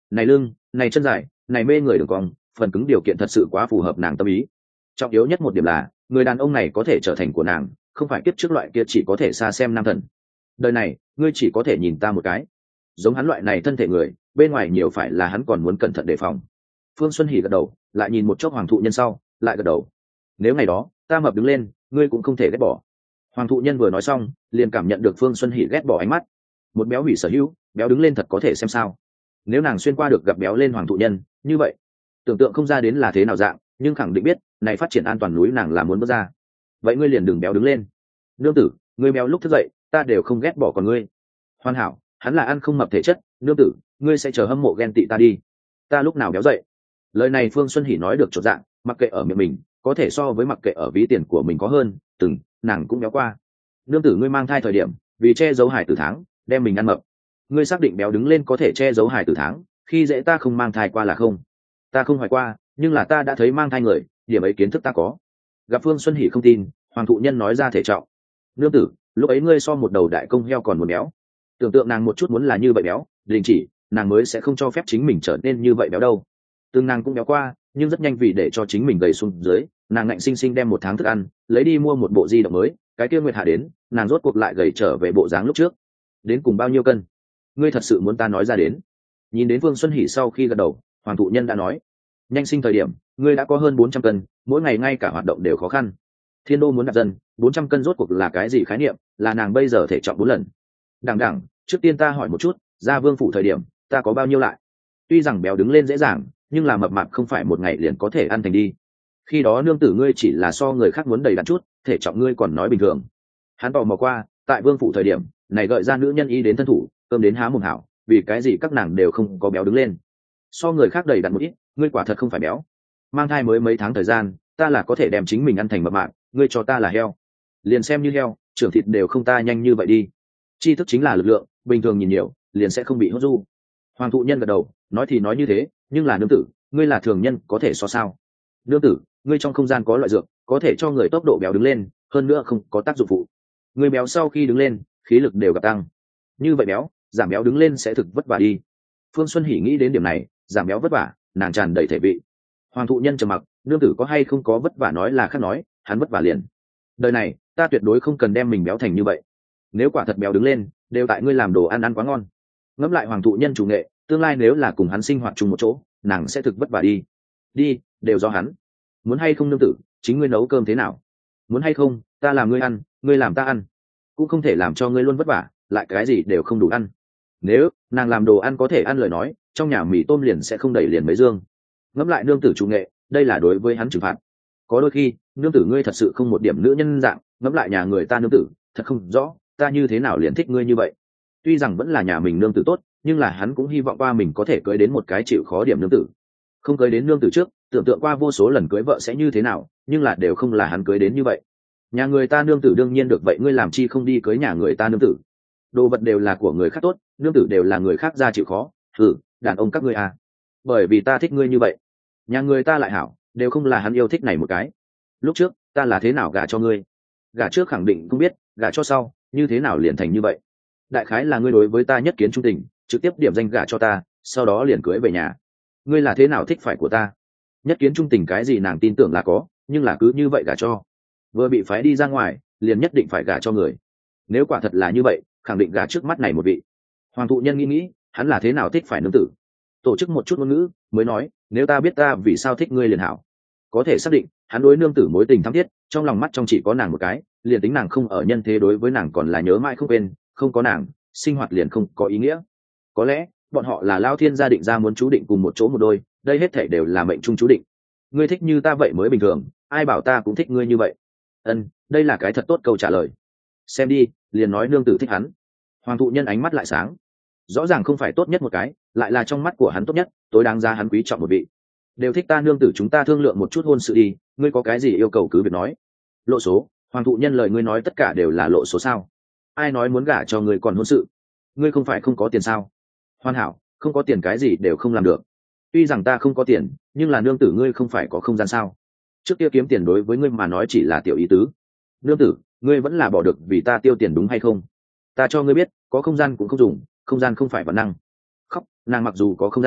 này lưng, này chân dài, này mê người đường cong, phần cứng điều kiện thật sự quá phù hợp nàng tâm ý. Trọng yếu nhất một điểm là người đàn ông này có thể trở thành của nàng, không phải kiếp trước loại kia chỉ có thể xa xem nam thần. Đời này ngươi chỉ có thể nhìn ta một cái. Giống hắn loại này thân thể người, bên ngoài nhiều phải là hắn còn muốn cẩn thận đề phòng. Phương Xuân Hỉ gật đầu, lại nhìn một chốc Hoàng thụ nhân sau, lại gật đầu. Nếu ngày đó ta mập đứng lên, ngươi cũng không thể ghét bỏ. Hoàng thụ nhân vừa nói xong, liền cảm nhận được Phương Xuân Hỉ ghét bỏ ánh mắt. Một béo hủy sở hữu, béo đứng lên thật có thể xem sao? Nếu nàng xuyên qua được gặp béo lên Hoàng thụ nhân, như vậy, tưởng tượng không ra đến là thế nào dạng, nhưng khẳng định biết, này phát triển an toàn núi nàng là muốn bước ra. Vậy ngươi liền đừng béo đứng lên. Nương tử, ngươi béo lúc thức dậy, ta đều không ghét bỏ còn ngươi. Hoàn hảo, hắn là ăn không mập thể chất, nương tử, ngươi sẽ chờ hâm mộ ghen tị ta đi. Ta lúc nào béo dậy? Lời này Phương Xuân Hỉ nói được chột dạng, mặc kệ ở miệng mình, có thể so với mặc kệ ở ví tiền của mình có hơn, từng, nàng cũng béo qua. Nương tử ngươi mang thai thời điểm, vì che giấu hài tử tháng, đem mình ăn mập. Ngươi xác định béo đứng lên có thể che giấu hài tử tháng, khi dễ ta không mang thai qua là không? Ta không hỏi qua, nhưng là ta đã thấy mang thai người, điểm ấy kiến thức ta có. Gặp Phương Xuân Hỉ không tin, Hoàng thụ nhân nói ra thể trọng. Nương tử, lúc ấy ngươi so một đầu đại công heo còn muốn béo. Tưởng tượng nàng một chút muốn là như vậy béo, đình chỉ, nàng mới sẽ không cho phép chính mình trở nên như vậy béo đâu. Từng nàng cũng béo qua, nhưng rất nhanh vì để cho chính mình gầy xuống dưới, nàng ngạnh sinh sinh đem một tháng thức ăn lấy đi mua một bộ di động mới, cái kia nguyệt hạ đến, nàng rốt cuộc lại gầy trở về bộ dáng lúc trước. Đến cùng bao nhiêu cân? Ngươi thật sự muốn ta nói ra đến? Nhìn đến Phương Xuân Hỉ sau khi gật đầu, Hoàng thụ nhân đã nói, nhanh sinh thời điểm, ngươi đã có hơn bốn trăm cân, mỗi ngày ngay cả hoạt động đều khó khăn. Thiên đô muốn đặt dân, bốn trăm cân rốt cuộc là cái gì khái niệm, là nàng bây giờ thể trọng bốn lần. Đằng đẳng, trước tiên ta hỏi một chút, ra vương phủ thời điểm, ta có bao nhiêu lại? Tuy rằng béo đứng lên dễ dàng, nhưng là mập mạp không phải một ngày liền có thể ăn thành đi. Khi đó nương tử ngươi chỉ là so người khác muốn đầy đặn chút, thể trọng ngươi còn nói bình thường. Hắn tò mò qua, tại vương phủ thời điểm, này gợi ra nữ nhân ý đến thân thủ, cơm đến há mồm hảo, vì cái gì các nàng đều không có béo đứng lên. So người khác đầy đặn một ít, ngươi quả thật không phải béo. Mang thai mới mấy tháng thời gian, ta là có thể đem chính mình ăn thành mập mạp, ngươi cho ta là heo. Liền xem như heo, trưởng thịt đều không ta nhanh như vậy đi. Tri thức chính là lực lượng, bình thường nhìn nhiều, liền sẽ không bị hốt du. Hoàng thụ nhân gật đầu, nói thì nói như thế, nhưng là nương tử, ngươi là thường nhân, có thể so sao? Nương tử, ngươi trong không gian có loại dược, có thể cho người tốc độ béo đứng lên, hơn nữa không có tác dụng phụ. Người béo sau khi đứng lên, khí lực đều gặp tăng. Như vậy béo, giảm béo đứng lên sẽ thực vất vả đi. Phương Xuân Hỉ nghĩ đến điểm này, giảm béo vất vả, nàng tràn đầy thể vị. Hoàng thụ nhân trầm mặc, nương tử có hay không có vất vả nói là khác nói, hắn vất vả liền. Đời này, ta tuyệt đối không cần đem mình béo thành như vậy. Nếu quả thật béo đứng lên, đều tại ngươi làm đồ ăn ăn quá ngon. Ngẫm lại Hoàng thụ nhân chủ nghệ, tương lai nếu là cùng hắn sinh hoạt chung một chỗ, nàng sẽ thực vất vả đi. Đi, đều do hắn. Muốn hay không nương tử, chính ngươi nấu cơm thế nào? Muốn hay không, ta làm ngươi ăn, ngươi làm ta ăn. Cũng không thể làm cho ngươi luôn vất vả, lại cái gì đều không đủ ăn. Nếu nàng làm đồ ăn có thể ăn lời nói, trong nhà mì tôm liền sẽ không đầy liền mấy dương. Ngẫm lại nương tử chủ nghệ, đây là đối với hắn trừng phạt. Có đôi khi, nương tử ngươi thật sự không một điểm nữ nhân dạng, ngẫm lại nhà người ta nương tử, thật không rõ, ta như thế nào liền thích ngươi như vậy. Tuy rằng vẫn là nhà mình nương tử tốt, nhưng là hắn cũng hy vọng qua mình có thể cưới đến một cái chịu khó điểm nương tử. Không cưới đến nương tử trước, tưởng tượng qua vô số lần cưới vợ sẽ như thế nào, nhưng là đều không là hắn cưới đến như vậy. Nhà người ta nương tử đương nhiên được vậy, ngươi làm chi không đi cưới nhà người ta nương tử? Đồ vật đều là của người khác tốt, nương tử đều là người khác ra chịu khó. Ừ, đàn ông các ngươi à. Bởi vì ta thích ngươi như vậy. Nhà người ta lại hảo, đều không là hắn yêu thích này một cái. Lúc trước, ta là thế nào gả cho ngươi? Gả trước khẳng định không biết, gả cho sau, như thế nào liền thành như vậy? Đại khái là ngươi đối với ta nhất kiến trung tình, trực tiếp điểm danh gả cho ta, sau đó liền cưới về nhà. Ngươi là thế nào thích phải của ta? Nhất kiến trung tình cái gì nàng tin tưởng là có, nhưng là cứ như vậy gả cho. Vừa bị phái đi ra ngoài, liền nhất định phải gả cho người. Nếu quả thật là như vậy, khẳng định gả trước mắt này một vị. Hoàng thụ nhân nghĩ nghĩ, hắn là thế nào thích phải nương tử. Tổ chức một chút ngôn ngữ, mới nói, nếu ta biết ta vì sao thích ngươi liền hảo. Có thể xác định, hắn đối nương tử mối tình thắm thiết, trong lòng mắt trong chỉ có nàng một cái, liền tính nàng không ở nhân thế đối với nàng còn là nhớ mãi không quên, không có nàng, sinh hoạt liền không có ý nghĩa. Có lẽ, bọn họ là lao thiên gia định ra muốn chú định cùng một chỗ một đôi, đây hết thảy đều là mệnh trung chú định. Ngươi thích như ta vậy mới bình thường, ai bảo ta cũng thích ngươi như vậy. Ân, đây là cái thật tốt câu trả lời. Xem đi, liền nói nương tử thích hắn. Hoàng thụ nhân ánh mắt lại sáng. Rõ ràng không phải tốt nhất một cái, lại là trong mắt của hắn tốt nhất, tối đáng giá hắn quý trọng một vị. Đều thích ta nương tử, chúng ta thương lượng một chút hôn sự đi, ngươi có cái gì yêu cầu cứ việc nói. Lộ số? Hoàng thụ nhân lời ngươi nói tất cả đều là lộ số sao? Ai nói muốn gả cho ngươi còn hôn sự? Ngươi không phải không có tiền sao? Hoàn hảo, không có tiền cái gì đều không làm được. Tuy rằng ta không có tiền, nhưng là nương tử ngươi không phải có không gian sao? Trước kia kiếm tiền đối với ngươi mà nói chỉ là tiểu ý tứ. Nương tử, ngươi vẫn là bỏ được vì ta tiêu tiền đúng hay không? Ta cho ngươi biết, có không gian cũng không dùng, không gian không phải vật năng. Khóc, nàng mặc dù có không gian,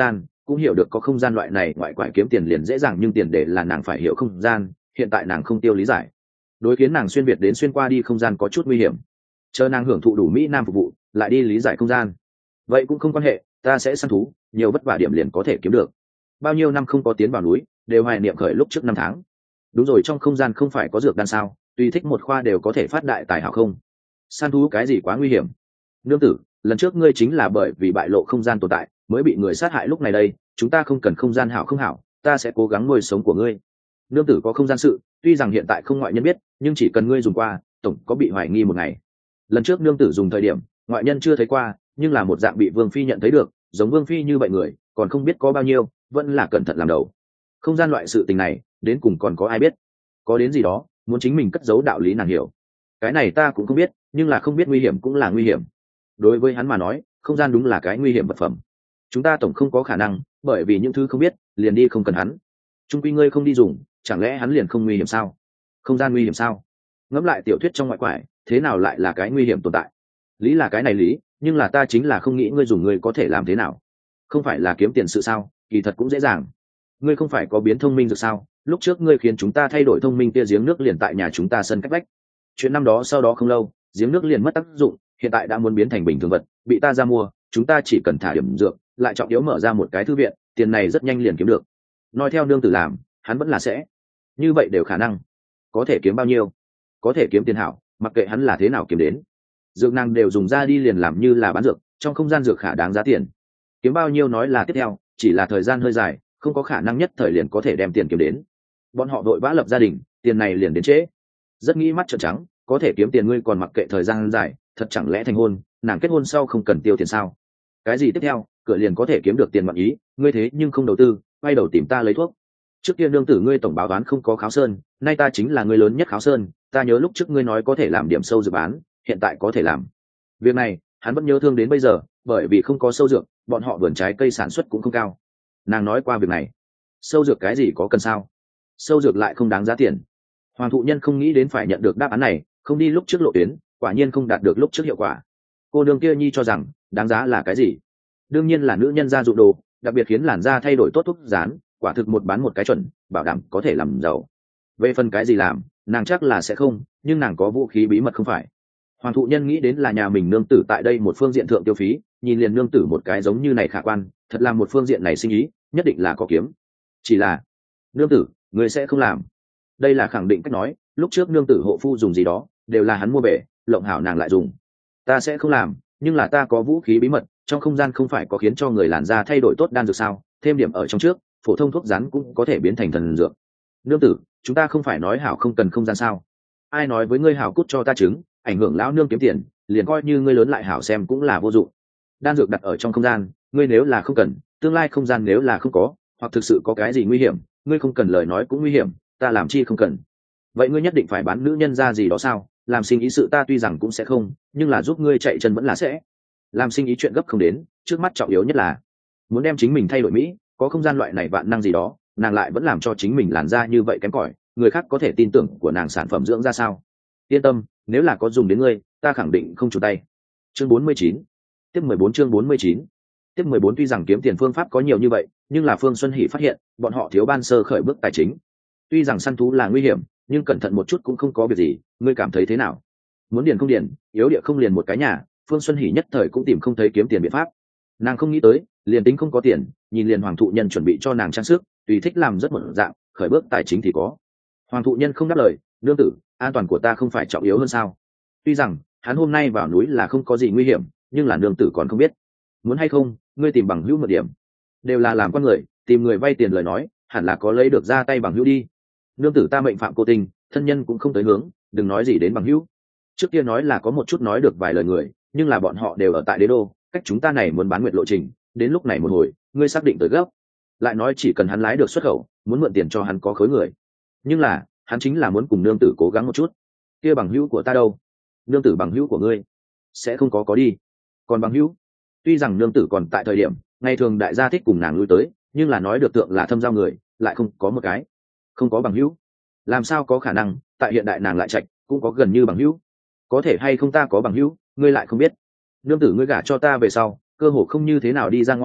cũng hiểu được có không gian loại này ngoại quải kiếm tiền liền dễ dàng, nhưng tiền để là nàng phải hiểu không gian, hiện tại nàng không tiêu lý giải, đối khiến nàng xuyên việt đến xuyên qua đi không gian có chút nguy hiểm. Chờ nàng hưởng thụ đủ mỹ nam phục vụ lại đi lý giải không gian, vậy cũng không quan hệ, ta sẽ săn thú, nhiều vất vả điểm liền có thể kiếm được. Bao nhiêu năm không có tiến vào núi, đều hoài niệm khởi lúc trước năm tháng. Đúng rồi, trong không gian không phải có dược đan sao, tùy thích một khoa đều có thể phát đại tài hảo không? Săn thú cái gì quá nguy hiểm. Nương tử, lần trước ngươi chính là bởi vì bại lộ không gian tồn tại mới bị người sát hại, lúc này đây chúng ta không cần không gian hảo không hảo, ta sẽ cố gắng nuôi sống của ngươi. Nương tử có không gian sự, tuy rằng hiện tại không ngoại nhân biết, nhưng chỉ cần ngươi dùng qua, tổng có bị hoài nghi một ngày. Lần trước nương tử dùng thời điểm ngoại nhân chưa thấy qua, nhưng là một dạng bị vương phi nhận thấy được, giống vương phi như vậy người còn không biết có bao nhiêu, vẫn là cẩn thận làm đầu. Không gian loại sự tình này đến cùng còn có ai biết? Có đến gì đó muốn chính mình cất giấu đạo lý nàng hiểu, cái này ta cũng không biết, nhưng là không biết nguy hiểm cũng là nguy hiểm. Đối với hắn mà nói, không gian đúng là cái nguy hiểm vật phẩm. Chúng ta tổng không có khả năng bởi vì những thứ không biết liền đi không cần hắn. Trung quy ngươi không đi dùng, chẳng lẽ hắn liền không nguy hiểm sao? Không gian nguy hiểm sao? Ngẫm lại tiểu thuyết trong ngoại quải, thế nào lại là cái nguy hiểm tồn tại? Lý là cái này lý, nhưng là ta chính là không nghĩ ngươi dùng ngươi có thể làm thế nào. Không phải là kiếm tiền sự sao? Kỳ thật cũng dễ dàng. Ngươi không phải có biến thông minh được sao? Lúc trước ngươi khiến chúng ta thay đổi thông minh kia giếng nước liền tại nhà chúng ta sân cách vách. Chuyện năm đó sau đó không lâu, giếng nước liền mất tác dụng, hiện tại đã muốn biến thành bình thường vật, bị ta ra mua, chúng ta chỉ cần thả điểm dược, lại trọng yếu mở ra một cái thư viện, tiền này rất nhanh liền kiếm được. Nói theo nương tử làm, hắn vẫn là sẽ. Như vậy đều khả năng. Có thể kiếm bao nhiêu? Có thể kiếm tiền hảo, mặc kệ hắn là thế nào kiếm đến. Dược nàng đều dùng ra đi liền làm như là bán dược, trong không gian dược khả đáng giá tiền. Kiếm bao nhiêu nói là tiếp theo, chỉ là thời gian hơi dài, không có khả năng nhất thời liền có thể đem tiền kiếm đến. Bọn họ vội vã lập gia đình, tiền này liền đến trễ. Rất nghĩ mắt trợn trắng, có thể kiếm tiền ngươi còn mặc kệ thời gian dài, thật chẳng lẽ thành hôn, nàng kết hôn sau không cần tiêu tiền sao? Cái gì tiếp theo, cửa liền có thể kiếm được tiền, bạn ý, ngươi thế nhưng không đầu tư, quay đầu tìm ta lấy thuốc. Trước kia nương tử ngươi tổng báo toán không có kháo sơn, nay ta chính là ngươi lớn nhất kháo sơn, ta nhớ lúc trước ngươi nói có thể làm điểm sâu dược bán, hiện tại có thể làm. Việc này hắn vẫn nhớ thương đến bây giờ, bởi vì không có sâu dược, bọn họ vườn trái cây sản xuất cũng không cao. Nàng nói qua việc này, sâu dược cái gì có cần sao? Sâu dược lại không đáng giá tiền. Hoàng thụ nhân không nghĩ đến phải nhận được đáp án này, không đi lúc trước lộ tuyến, quả nhiên không đạt được lúc trước hiệu quả. Cô đương kia nhi cho rằng đáng giá là cái gì? Đương nhiên là nữ nhân gia dụng đồ, đặc biệt khiến làn da thay đổi tốt thuốc dán, quả thực một bán một cái chuẩn, bảo đảm có thể làm giàu. Về phần cái gì làm, nàng chắc là sẽ không, nhưng nàng có vũ khí bí mật không phải. Hoàng thụ nhân nghĩ đến là nhà mình nương tử tại đây một phương diện thượng tiêu phí, nhìn liền nương tử một cái giống như này khả quan, thật là một phương diện này sinh ý, nhất định là có kiếm. Chỉ là nương tử, người sẽ không làm. Đây là khẳng định cách nói, lúc trước nương tử hộ phu dùng gì đó, đều là hắn mua bể, lộng hảo nàng lại dùng. Ta sẽ không làm, nhưng là ta có vũ khí bí mật, trong không gian không phải có khiến cho người làn da thay đổi tốt đan dược sao, thêm điểm ở trong trước, phổ thông thuốc rắn cũng có thể biến thành thần dược. Nương tử, chúng ta không phải nói hảo không cần không gian sao? Ai nói với ngươi hảo cút cho ta chứng, ảnh hưởng lão nương kiếm tiền, liền coi như ngươi lớn lại hảo xem cũng là vô dụng. Đan dược đặt ở trong không gian, ngươi nếu là không cần, tương lai không gian nếu là không có, hoặc thực sự có cái gì nguy hiểm, ngươi không cần lời nói cũng nguy hiểm, ta làm chi không cần. Vậy ngươi nhất định phải bán nữ nhân ra gì đó sao? Làm sinh ý sự ta tuy rằng cũng sẽ không, nhưng là giúp ngươi chạy chân vẫn là sẽ. Làm sinh ý chuyện gấp không đến, trước mắt trọng yếu nhất là muốn đem chính mình thay đổi mỹ, có không gian loại này vạn năng gì đó, nàng lại vẫn làm cho chính mình làn da như vậy kém cỏi, người khác có thể tin tưởng của nàng sản phẩm dưỡng ra sao? Yên tâm, nếu là có dùng đến ngươi, ta khẳng định không chủ tay. Chương bốn mươi chín, tiếp mười bốn chương bốn mươi chín, tiếp mười bốn. Tuy rằng kiếm tiền phương pháp có nhiều như vậy, nhưng là Phương Xuân Hỷ phát hiện bọn họ thiếu ban sơ khởi bước tài chính. Tuy rằng săn thú là nguy hiểm, nhưng cẩn thận một chút cũng không có việc gì, ngươi cảm thấy thế nào? Muốn điền không điền, yếu địa không liền một cái nhà, Phương Xuân Hỷ nhất thời cũng tìm không thấy kiếm tiền biện pháp. Nàng không nghĩ tới, liền tính không có tiền, nhìn liền hoàng thụ nhân chuẩn bị cho nàng trang sức, tùy thích làm rất một dạng, khởi bước tài chính thì có. Hoàng thụ nhân không đáp lời, nương tử, an toàn của ta không phải trọng yếu hơn sao? Tuy rằng hắn hôm nay vào núi là không có gì nguy hiểm, nhưng là nương tử còn không biết. Muốn hay không, ngươi tìm bằng hữu một điểm, đều là làm con người, tìm người vay tiền lời nói, hẳn là có lấy được ra tay bằng hữu đi. Nương tử ta mệnh phạm cô tình, thân nhân cũng không tới hướng, đừng nói gì đến bằng hữu. Trước kia nói là có một chút nói được vài lời người, nhưng là bọn họ đều ở tại đế đô, cách chúng ta này muốn bán nguyệt lộ trình, đến lúc này một hồi, ngươi xác định tới gấp. Lại nói chỉ cần hắn lái được xuất khẩu, muốn mượn tiền cho hắn có khối người. Nhưng là, hắn chính là muốn cùng nương tử cố gắng một chút. Kia bằng hữu của ta đâu? Nương tử bằng hữu của ngươi sẽ không có có đi. Còn bằng hữu, tuy rằng nương tử còn tại thời điểm, ngày thường đại gia thích cùng nàng lui tới, nhưng là nói được tượng là thâm giao người, lại không có một cái. Không có bằng hữu, làm sao có khả năng, tại hiện đại nàng lại chạch, cũng có gần như bằng hữu. Có thể hay không ta có bằng hữu, ngươi lại không biết. Nương tử ngươi gả cho ta về sau, cơ hồ không như thế nào đi ra ngoài,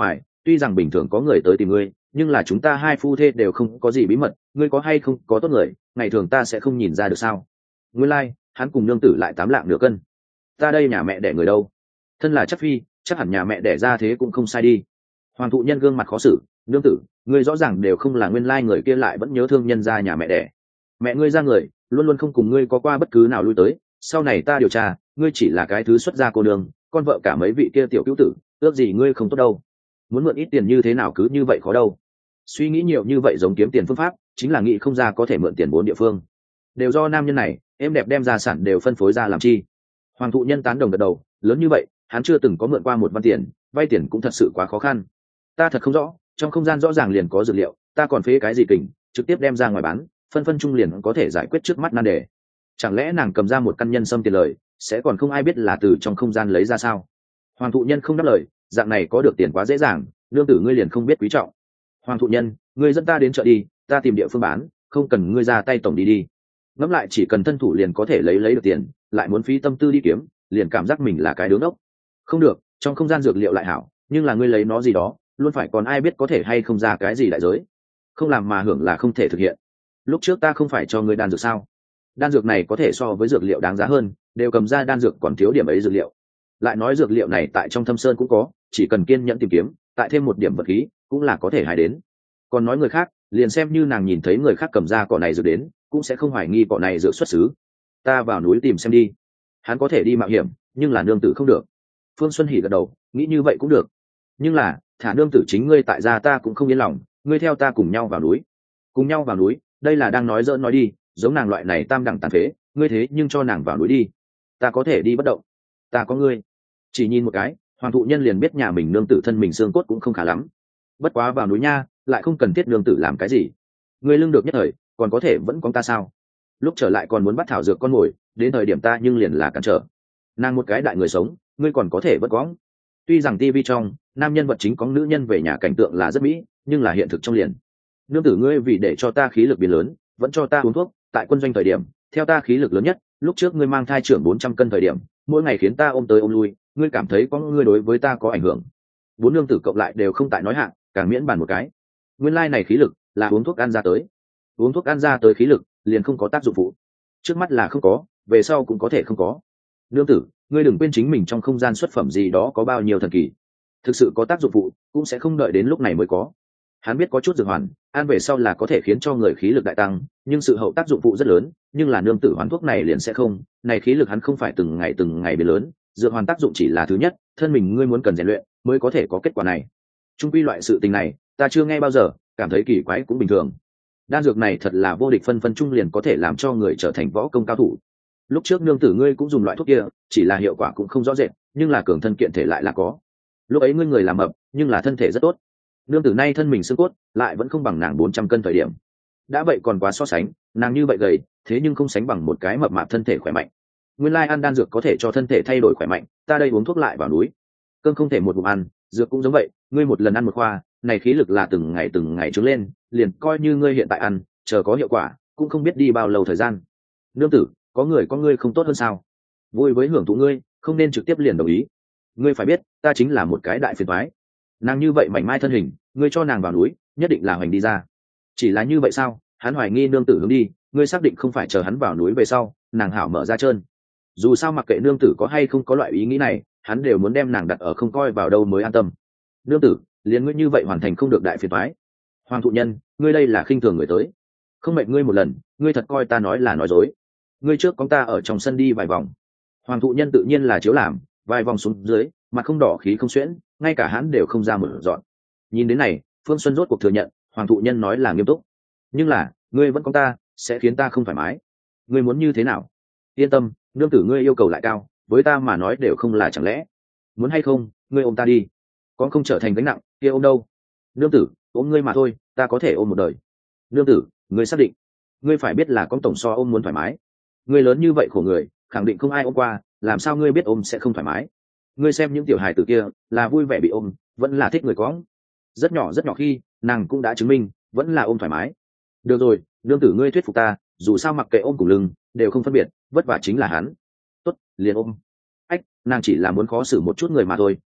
tuy rằng bình thường có người tới tìm ngươi, nhưng là chúng ta hai phu thê đều không có gì bí mật, ngươi có hay không có tốt người, ngày thường ta sẽ không nhìn ra được sao? Nguyên lai, like, hắn cùng nương tử lại tám lạng nửa cân. Ta đây nhà mẹ đẻ người đâu? Thân là chắc phi, chắc hẳn nhà mẹ đẻ ra thế cũng không sai đi. Hoàng thụ nhân gương mặt khó xử, nương tử, ngươi rõ ràng đều không là nguyên lai người kia lại vẫn nhớ thương nhân gia nhà mẹ đẻ. Mẹ ngươi ra người, luôn luôn không cùng ngươi có qua bất cứ nào lui tới, sau này ta điều tra, ngươi chỉ là cái thứ xuất gia cô đường, con vợ cả mấy vị kia tiểu cứu tử, ước gì ngươi không tốt đâu. Muốn mượn ít tiền như thế nào cứ như vậy khó đâu. Suy nghĩ nhiều như vậy giống kiếm tiền phương pháp, chính là nghĩ không ra có thể mượn tiền bốn địa phương. Đều do nam nhân này, em đẹp đem gia sản đều phân phối ra làm chi. Hoàng thụ nhân tán đồng gật đầu, lớn như vậy, hắn chưa từng có mượn qua một văn tiền, vay tiền cũng thật sự quá khó khăn. Ta thật không rõ, trong không gian rõ ràng liền có dược liệu, ta còn phế cái gì kình, trực tiếp đem ra ngoài bán, phân phân trung liền có thể giải quyết trước mắt nan đề. Chẳng lẽ nàng cầm ra một căn nhân sâm tiền lời, sẽ còn không ai biết là từ trong không gian lấy ra sao? Hoàng thụ nhân không đáp lời, dạng này có được tiền quá dễ dàng, nương tử ngươi liền không biết quý trọng. Hoàng thụ nhân, ngươi dẫn ta đến chợ đi, ta tìm địa phương bán, không cần ngươi ra tay tổng đi đi. Ngẫm lại chỉ cần thân thủ liền có thể lấy lấy được tiền, lại muốn phí tâm tư đi kiếm, liền cảm giác mình là cái đứa ngốc. Không được, trong không gian dược liệu lại hảo, nhưng là ngươi lấy nó gì đó, luôn phải còn ai biết có thể hay không ra cái gì đại giới. Không làm mà hưởng là không thể thực hiện. Lúc trước ta không phải cho ngươi đan dược sao? Đan dược này có thể so với dược liệu đáng giá hơn, đều cầm ra đan dược còn thiếu điểm ấy dược liệu. Lại nói dược liệu này tại trong thâm sơn cũng có, chỉ cần kiên nhẫn tìm kiếm, tại thêm một điểm vật khí, cũng là có thể hái đến. Còn nói người khác, liền xem như nàng nhìn thấy người khác cầm ra cỏ này dược đến, cũng sẽ không hoài nghi cỏ này dược xuất xứ. Ta vào núi tìm xem đi. Hắn có thể đi mạo hiểm, nhưng là nương tử không được. Phương Xuân Hỉ gật đầu, nghĩ như vậy cũng được. Nhưng là, thả nương tử chính ngươi tại gia ta cũng không yên lòng, ngươi theo ta cùng nhau vào núi. Cùng nhau vào núi, đây là đang nói giỡn nói đi, giống nàng loại này tam đẳng tàn phế, ngươi thế nhưng cho nàng vào núi đi. Ta có thể đi bất động. Ta có ngươi. Chỉ nhìn một cái, hoàng thụ nhân liền biết nhà mình nương tử thân mình xương cốt cũng không khá lắm. Bất quá vào núi nha, lại không cần thiết nương tử làm cái gì. Ngươi lưng được nhất thời, còn có thể vẫn con ta sao? Lúc trở lại còn muốn bắt thảo dược con mồi, đến thời điểm ta nhưng liền là cản trở. Nàng một cái đại người sống, ngươi còn có thể vẫn quõng. Tuy rằng tivi trong, nam nhân vật chính có nữ nhân về nhà cảnh tượng là rất mỹ, nhưng là hiện thực trong liền. Nương tử ngươi vì để cho ta khí lực biến lớn, vẫn cho ta uống thuốc, tại quân doanh thời điểm, theo ta khí lực lớn nhất, lúc trước ngươi mang thai trưởng bốn trăm cân thời điểm, mỗi ngày khiến ta ôm tới ôm lui, ngươi cảm thấy có ngươi đối với ta có ảnh hưởng. Bốn nương tử cộng lại đều không tại nói hạng, càng miễn bàn một cái. Nguyên lai này khí lực là uống thuốc ăn ra tới. Uống thuốc ăn ra tới khí lực, liền không có tác dụng phụ. Trước mắt là không có, về sau cũng có thể không có. Nương tử, ngươi đừng quên chính mình trong không gian xuất phẩm gì đó có bao nhiêu thần kỳ. Thực sự có tác dụng phụ, cũng sẽ không đợi đến lúc này mới có. Hắn biết có chút dược hoàn, ăn về sau là có thể khiến cho người khí lực đại tăng, nhưng sự hậu tác dụng phụ rất lớn, nhưng là nương tử hoán thuốc này liền sẽ không, này khí lực hắn không phải từng ngày từng ngày biến lớn, dược hoàn tác dụng chỉ là thứ nhất, thân mình ngươi muốn cần rèn luyện mới có thể có kết quả này. Trung quy loại sự tình này, ta chưa nghe bao giờ, cảm thấy kỳ quái cũng bình thường. Đan dược này thật là vô địch phân phân trung liền có thể làm cho người trở thành võ công cao thủ. Lúc trước nương tử ngươi cũng dùng loại thuốc kia, chỉ là hiệu quả cũng không rõ rệt, nhưng là cường thân kiện thể lại là có. Lúc ấy ngươi người làm mập, nhưng là thân thể rất tốt. Nương tử nay thân mình xương cốt, lại vẫn không bằng nàng bốn trăm cân thời điểm. Đã vậy còn quá so sánh, nàng như vậy gầy, thế nhưng không sánh bằng một cái mập mạp thân thể khỏe mạnh. Nguyên lai ăn đan dược có thể cho thân thể thay đổi khỏe mạnh, ta đây uống thuốc lại vào núi. Cơm không thể một ngụm ăn, dược cũng giống vậy, ngươi một lần ăn một khoa, này khí lực là từng ngày từng ngày trứng lên, liền coi như ngươi hiện tại ăn, chờ có hiệu quả, cũng không biết đi bao lâu thời gian. Nương tử, có người có ngươi không tốt hơn sao? Vui với hưởng thụ ngươi, không nên trực tiếp liền đồng ý. Ngươi phải biết, ta chính là một cái đại phiền toái. Nàng như vậy mảnh mai thân hình, ngươi cho nàng vào núi, nhất định là hoành đi ra. Chỉ là như vậy sao? Hắn hoài nghi nương tử hướng đi, ngươi xác định không phải chờ hắn vào núi về sau, nàng hảo mở ra trơn. Dù sao mặc kệ nương tử có hay không có loại ý nghĩ này, hắn đều muốn đem nàng đặt ở không coi vào đâu mới an tâm. Nương tử, liền ngươi như vậy hoàn thành không được đại phiền toái. Hoàng thụ nhân, ngươi đây là khinh thường người tới. Không mệt ngươi một lần, ngươi thật coi ta nói là nói dối. Ngươi trước con ta ở trong sân đi vài vòng. Hoàng thụ nhân tự nhiên là chiếu làm, vài vòng xuống dưới, mặt không đỏ khí không xuyễn, ngay cả hắn đều không ra mở dọn. Nhìn đến này, Phương Xuân rốt cuộc thừa nhận, hoàng thụ nhân nói là nghiêm túc. Nhưng là, ngươi vẫn con ta, sẽ khiến ta không thoải mái. Ngươi muốn như thế nào? Yên tâm, nương tử ngươi yêu cầu lại cao, với ta mà nói đều không là chẳng lẽ. Muốn hay không, ngươi ôm ta đi. Con không trở thành gánh nặng, kia ôm đâu? Nương tử, ôm ngươi mà thôi, ta có thể ôm một đời. Nương tử, ngươi xác định. Ngươi phải biết là con tổng so ôm muốn thoải mái. Ngươi lớn như vậy khổ người, khẳng định không ai ôm qua, làm sao ngươi biết ôm sẽ không thoải mái? Ngươi xem những tiểu hài tử kia, là vui vẻ bị ôm, vẫn là thích người cõng. Rất nhỏ rất nhỏ khi, nàng cũng đã chứng minh, vẫn là ôm thoải mái. Được rồi, nương tử ngươi thuyết phục ta, dù sao mặc kệ ôm cùng lưng, đều không phân biệt, vất vả chính là hắn. Tốt, liền ôm. Ách, nàng chỉ là muốn khó xử một chút người mà thôi,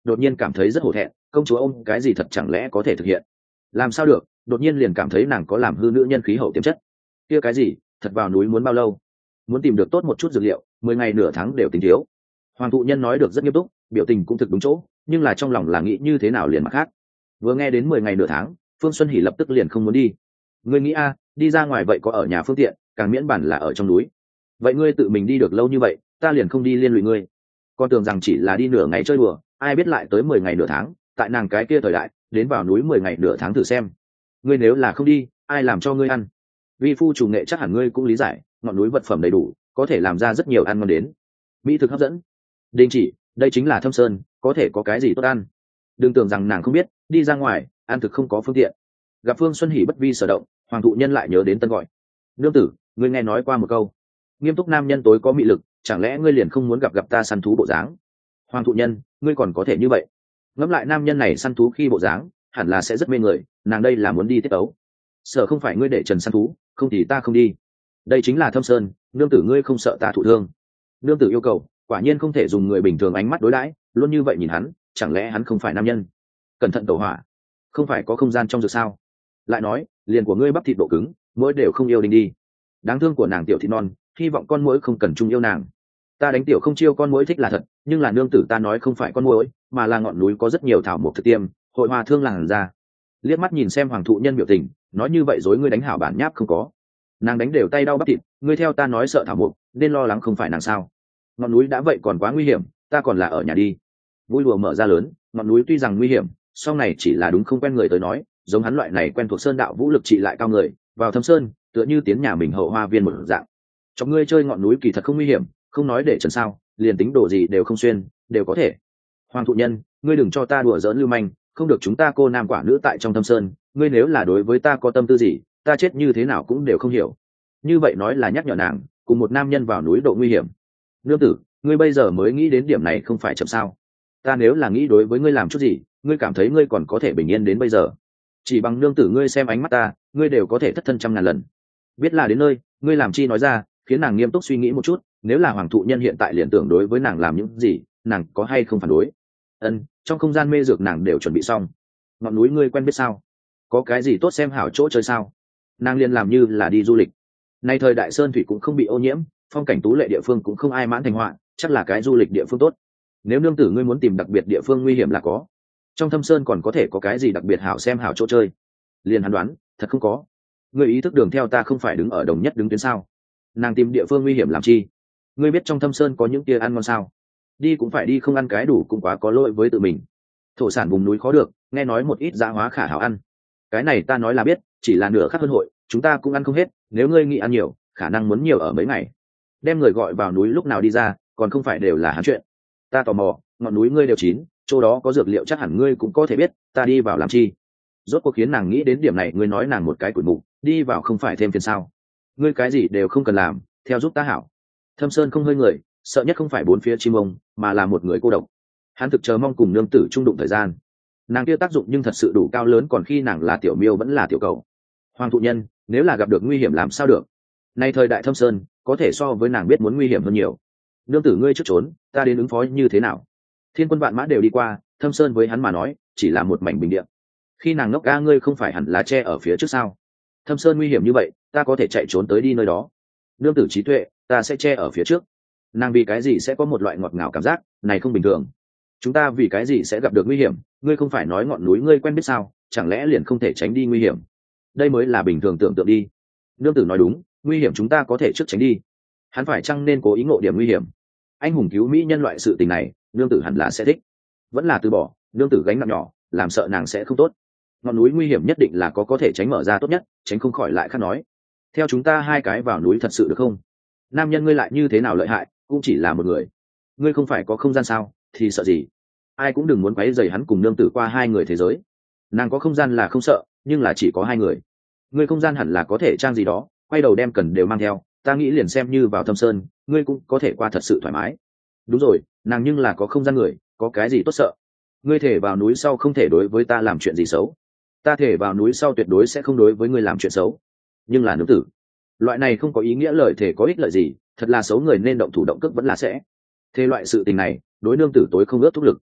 đột nhiên cảm thấy rất hổ thẹn, công chúa ôm cái gì thật chẳng lẽ có thể thực hiện? Làm sao được, đột nhiên liền cảm thấy nàng có làm hư nữ nhân khí hậu tiềm chất. Kia cái gì, thật vào núi muốn bao lâu? Muốn tìm được tốt một chút dược liệu, mười ngày nửa tháng đều tính thiếu. Hoàng thụ nhân nói được rất nghiêm túc, biểu tình cũng thực đúng chỗ, nhưng là trong lòng là nghĩ như thế nào liền mặt khác. Vừa nghe đến mười ngày nửa tháng, Phương Xuân Hỉ lập tức liền không muốn đi. Ngươi nghĩ a, đi ra ngoài vậy có ở nhà phương tiện, càng miễn bản là ở trong núi. Vậy ngươi tự mình đi được lâu như vậy, ta liền không đi liên lụy ngươi. Con tưởng rằng chỉ là đi nửa ngày chơi đùa, ai biết lại tới mười ngày nửa tháng, tại nàng cái kia thời đại, đến vào núi mười ngày nửa tháng thử xem. Ngươi nếu là không đi, ai làm cho ngươi ăn? Vi phu chủ nghệ chắc hẳn ngươi cũng lý giải, ngọn núi vật phẩm đầy đủ, có thể làm ra rất nhiều ăn ngon đến. Mỹ thực hấp dẫn. Đình chỉ, đây chính là Thâm Sơn, có thể có cái gì tốt ăn? Đừng tưởng rằng nàng không biết, đi ra ngoài, ăn thực không có phương tiện. Gặp Phương Xuân Hỉ bất vi sở động, Hoàng thụ nhân lại nhớ đến tân gọi. Nương tử, ngươi nghe nói qua một câu, nghiêm túc nam nhân tối có mị lực, chẳng lẽ ngươi liền không muốn gặp gặp ta săn thú bộ dáng? Hoàng thụ nhân, ngươi còn có thể như vậy? Ngẫm lại nam nhân này săn thú khi bộ dáng, hẳn là sẽ rất mê người, nàng đây là muốn đi tiết ấu. Sợ không phải ngươi để trần săn thú, không thì ta không đi. Đây chính là Thâm Sơn, nương tử ngươi không sợ ta thụ thương? Nương tử yêu cầu, quả nhiên không thể dùng người bình thường ánh mắt đối đãi, luôn như vậy nhìn hắn, chẳng lẽ hắn không phải nam nhân? Cẩn thận tẩu hỏa, không phải có không gian trong dược sao? Lại nói, liền của ngươi bắp thịt độ cứng, mỗi đều không yêu đinh đi. Đáng thương của nàng tiểu thịt non, hy vọng con muỗi không cần chung yêu nàng. Ta đánh tiểu không chiêu con muỗi thích là thật, nhưng là nương tử ta nói không phải con muỗi, mà là ngọn núi có rất nhiều thảo mộc thực tiêm, hội hòa thương làn ra. Liếc mắt nhìn xem Hoàng thụ nhân biểu tình, nói như vậy dối ngươi đánh hảo bản nháp không có. Nàng đánh đều tay đau bắp thịt, ngươi theo ta nói sợ thảo mộc, nên lo lắng không phải nàng sao? Ngọn núi đã vậy còn quá nguy hiểm, ta còn là ở nhà đi. Vui đùa mở ra lớn, ngọn núi tuy rằng nguy hiểm, sau này chỉ là đúng không quen người tới nói, giống hắn loại này quen thuộc sơn đạo vũ lực trị lại cao người, vào Thâm Sơn, tựa như tiến nhà mình hậu hoa viên một dạng. Trong ngươi chơi ngọn núi kỳ thật không nguy hiểm, không nói để trần sao, liền tính đồ gì đều không xuyên, đều có thể. Hoàng thụ nhân, ngươi đừng cho ta đùa giỡn lưu manh, không được chúng ta cô nam quả nữ tại trong Thâm Sơn, ngươi nếu là đối với ta có tâm tư gì, ta chết như thế nào cũng đều không hiểu. Như vậy nói là nhắc nhở nàng, cùng một nam nhân vào núi độ nguy hiểm. Nương tử, ngươi bây giờ mới nghĩ đến điểm này không phải chậm sao? Ta nếu là nghĩ đối với ngươi làm chút gì, ngươi cảm thấy ngươi còn có thể bình yên đến bây giờ? Chỉ bằng nương tử ngươi xem ánh mắt ta, ngươi đều có thể thất thân trăm ngàn lần. Biết là đến nơi, ngươi làm chi nói ra, khiến nàng nghiêm túc suy nghĩ một chút, nếu là Hoàng thụ nhân hiện tại liền tưởng đối với nàng làm những gì, nàng có hay không phản đối? Ân, trong không gian mê dược nàng đều chuẩn bị xong. Ngọn núi ngươi quen biết sao? Có cái gì tốt xem hảo chỗ chơi sao? Nàng liền làm như là đi du lịch. Nay thời đại sơn thủy cũng không bị ô nhiễm, phong cảnh tú lệ địa phương cũng không ai mãn thành họa, chắc là cái du lịch địa phương tốt. Nếu nương tử ngươi muốn tìm đặc biệt địa phương nguy hiểm là có. Trong Thâm Sơn còn có thể có cái gì đặc biệt hảo xem hảo chỗ chơi? Liền hắn đoán, thật không có. Ngươi ý thức đường theo ta không phải đứng ở đồng nhất đứng tuyến sao? Nàng tìm địa phương nguy hiểm làm chi? Ngươi biết trong Thâm Sơn có những tia ăn ngon sao? Đi cũng phải đi, không ăn cái đủ cũng quá có lỗi với tự mình. Thổ sản vùng núi khó được, nghe nói một ít dã hóa khả hảo ăn. Cái này ta nói là biết, chỉ là nửa khắc hơn hội, chúng ta cũng ăn không hết, nếu ngươi nghĩ ăn nhiều, khả năng muốn nhiều ở mấy ngày. Đem người gọi vào núi lúc nào đi ra, còn không phải đều là hắn chuyện. Ta tò mò, ngọn núi ngươi đều chín, chỗ đó có dược liệu chắc hẳn ngươi cũng có thể biết, ta đi vào làm chi? Rốt cuộc khiến nàng nghĩ đến điểm này, ngươi nói nàng một cái củi mục, đi vào không phải thêm phiền sao? Ngươi cái gì đều không cần làm, theo giúp ta hảo. Thâm Sơn không hơi người, sợ nhất không phải bốn phía chim ông, mà là một người cô độc. Hắn thực chờ mong cùng nương tử trung đụng thời gian. Nàng kia tác dụng nhưng thật sự đủ cao lớn, còn khi nàng là tiểu miêu vẫn là tiểu cầu. Hoàng thụ nhân, nếu là gặp được nguy hiểm làm sao được? Nay thời đại Thâm Sơn, có thể so với nàng biết muốn nguy hiểm hơn nhiều. Nương tử ngươi trước trốn, ta đến ứng phó như thế nào? Thiên quân vạn mã đều đi qua, Thâm Sơn với hắn mà nói chỉ là một mảnh bình địa. Khi nàng ngốc ga ngươi không phải hẳn là che ở phía trước sao? Thâm Sơn nguy hiểm như vậy, ta có thể chạy trốn tới đi nơi đó. Nương tử trí tuệ, ta sẽ che ở phía trước. Nàng vì cái gì sẽ có một loại ngọt ngào cảm giác này không bình thường? Chúng ta vì cái gì sẽ gặp được nguy hiểm? Ngươi không phải nói ngọn núi ngươi quen biết sao, chẳng lẽ liền không thể tránh đi nguy hiểm? Đây mới là bình thường tưởng tượng đi. Nương tử nói đúng, nguy hiểm chúng ta có thể trước tránh đi. Hắn phải chăng nên cố ý ngộ điểm nguy hiểm? Anh hùng cứu mỹ nhân loại sự tình này, nương tử hẳn là sẽ thích. Vẫn là từ bỏ, nương tử gánh nặng nhỏ, làm sợ nàng sẽ không tốt. Ngọn núi nguy hiểm nhất định là có có thể tránh mở ra tốt nhất, tránh không khỏi lại khác nói. Theo chúng ta hai cái vào núi thật sự được không? Nam nhân ngươi lại như thế nào lợi hại, cũng chỉ là một người. Ngươi không phải có không gian sao, thì sợ gì? Ai cũng đừng muốn quấy rầy hắn cùng nương tử qua hai người thế giới. Nàng có không gian là không sợ, nhưng là chỉ có hai người. Ngươi không gian hẳn là có thể trang gì đó, quay đầu đem cần đều mang theo, ta nghĩ liền xem như vào Thâm Sơn, ngươi cũng có thể qua thật sự thoải mái. Đúng rồi, nàng nhưng là có không gian người, có cái gì tốt sợ? Ngươi thể vào núi sau không thể đối với ta làm chuyện gì xấu. Ta thể vào núi sau tuyệt đối sẽ không đối với ngươi làm chuyện xấu. Nhưng là nữ tử, loại này không có ý nghĩa lời thể có ích lợi gì, thật là xấu người nên động thủ động cước vẫn là sẽ. Thế loại sự tình này, đối nương tử tối không ước thúc lực.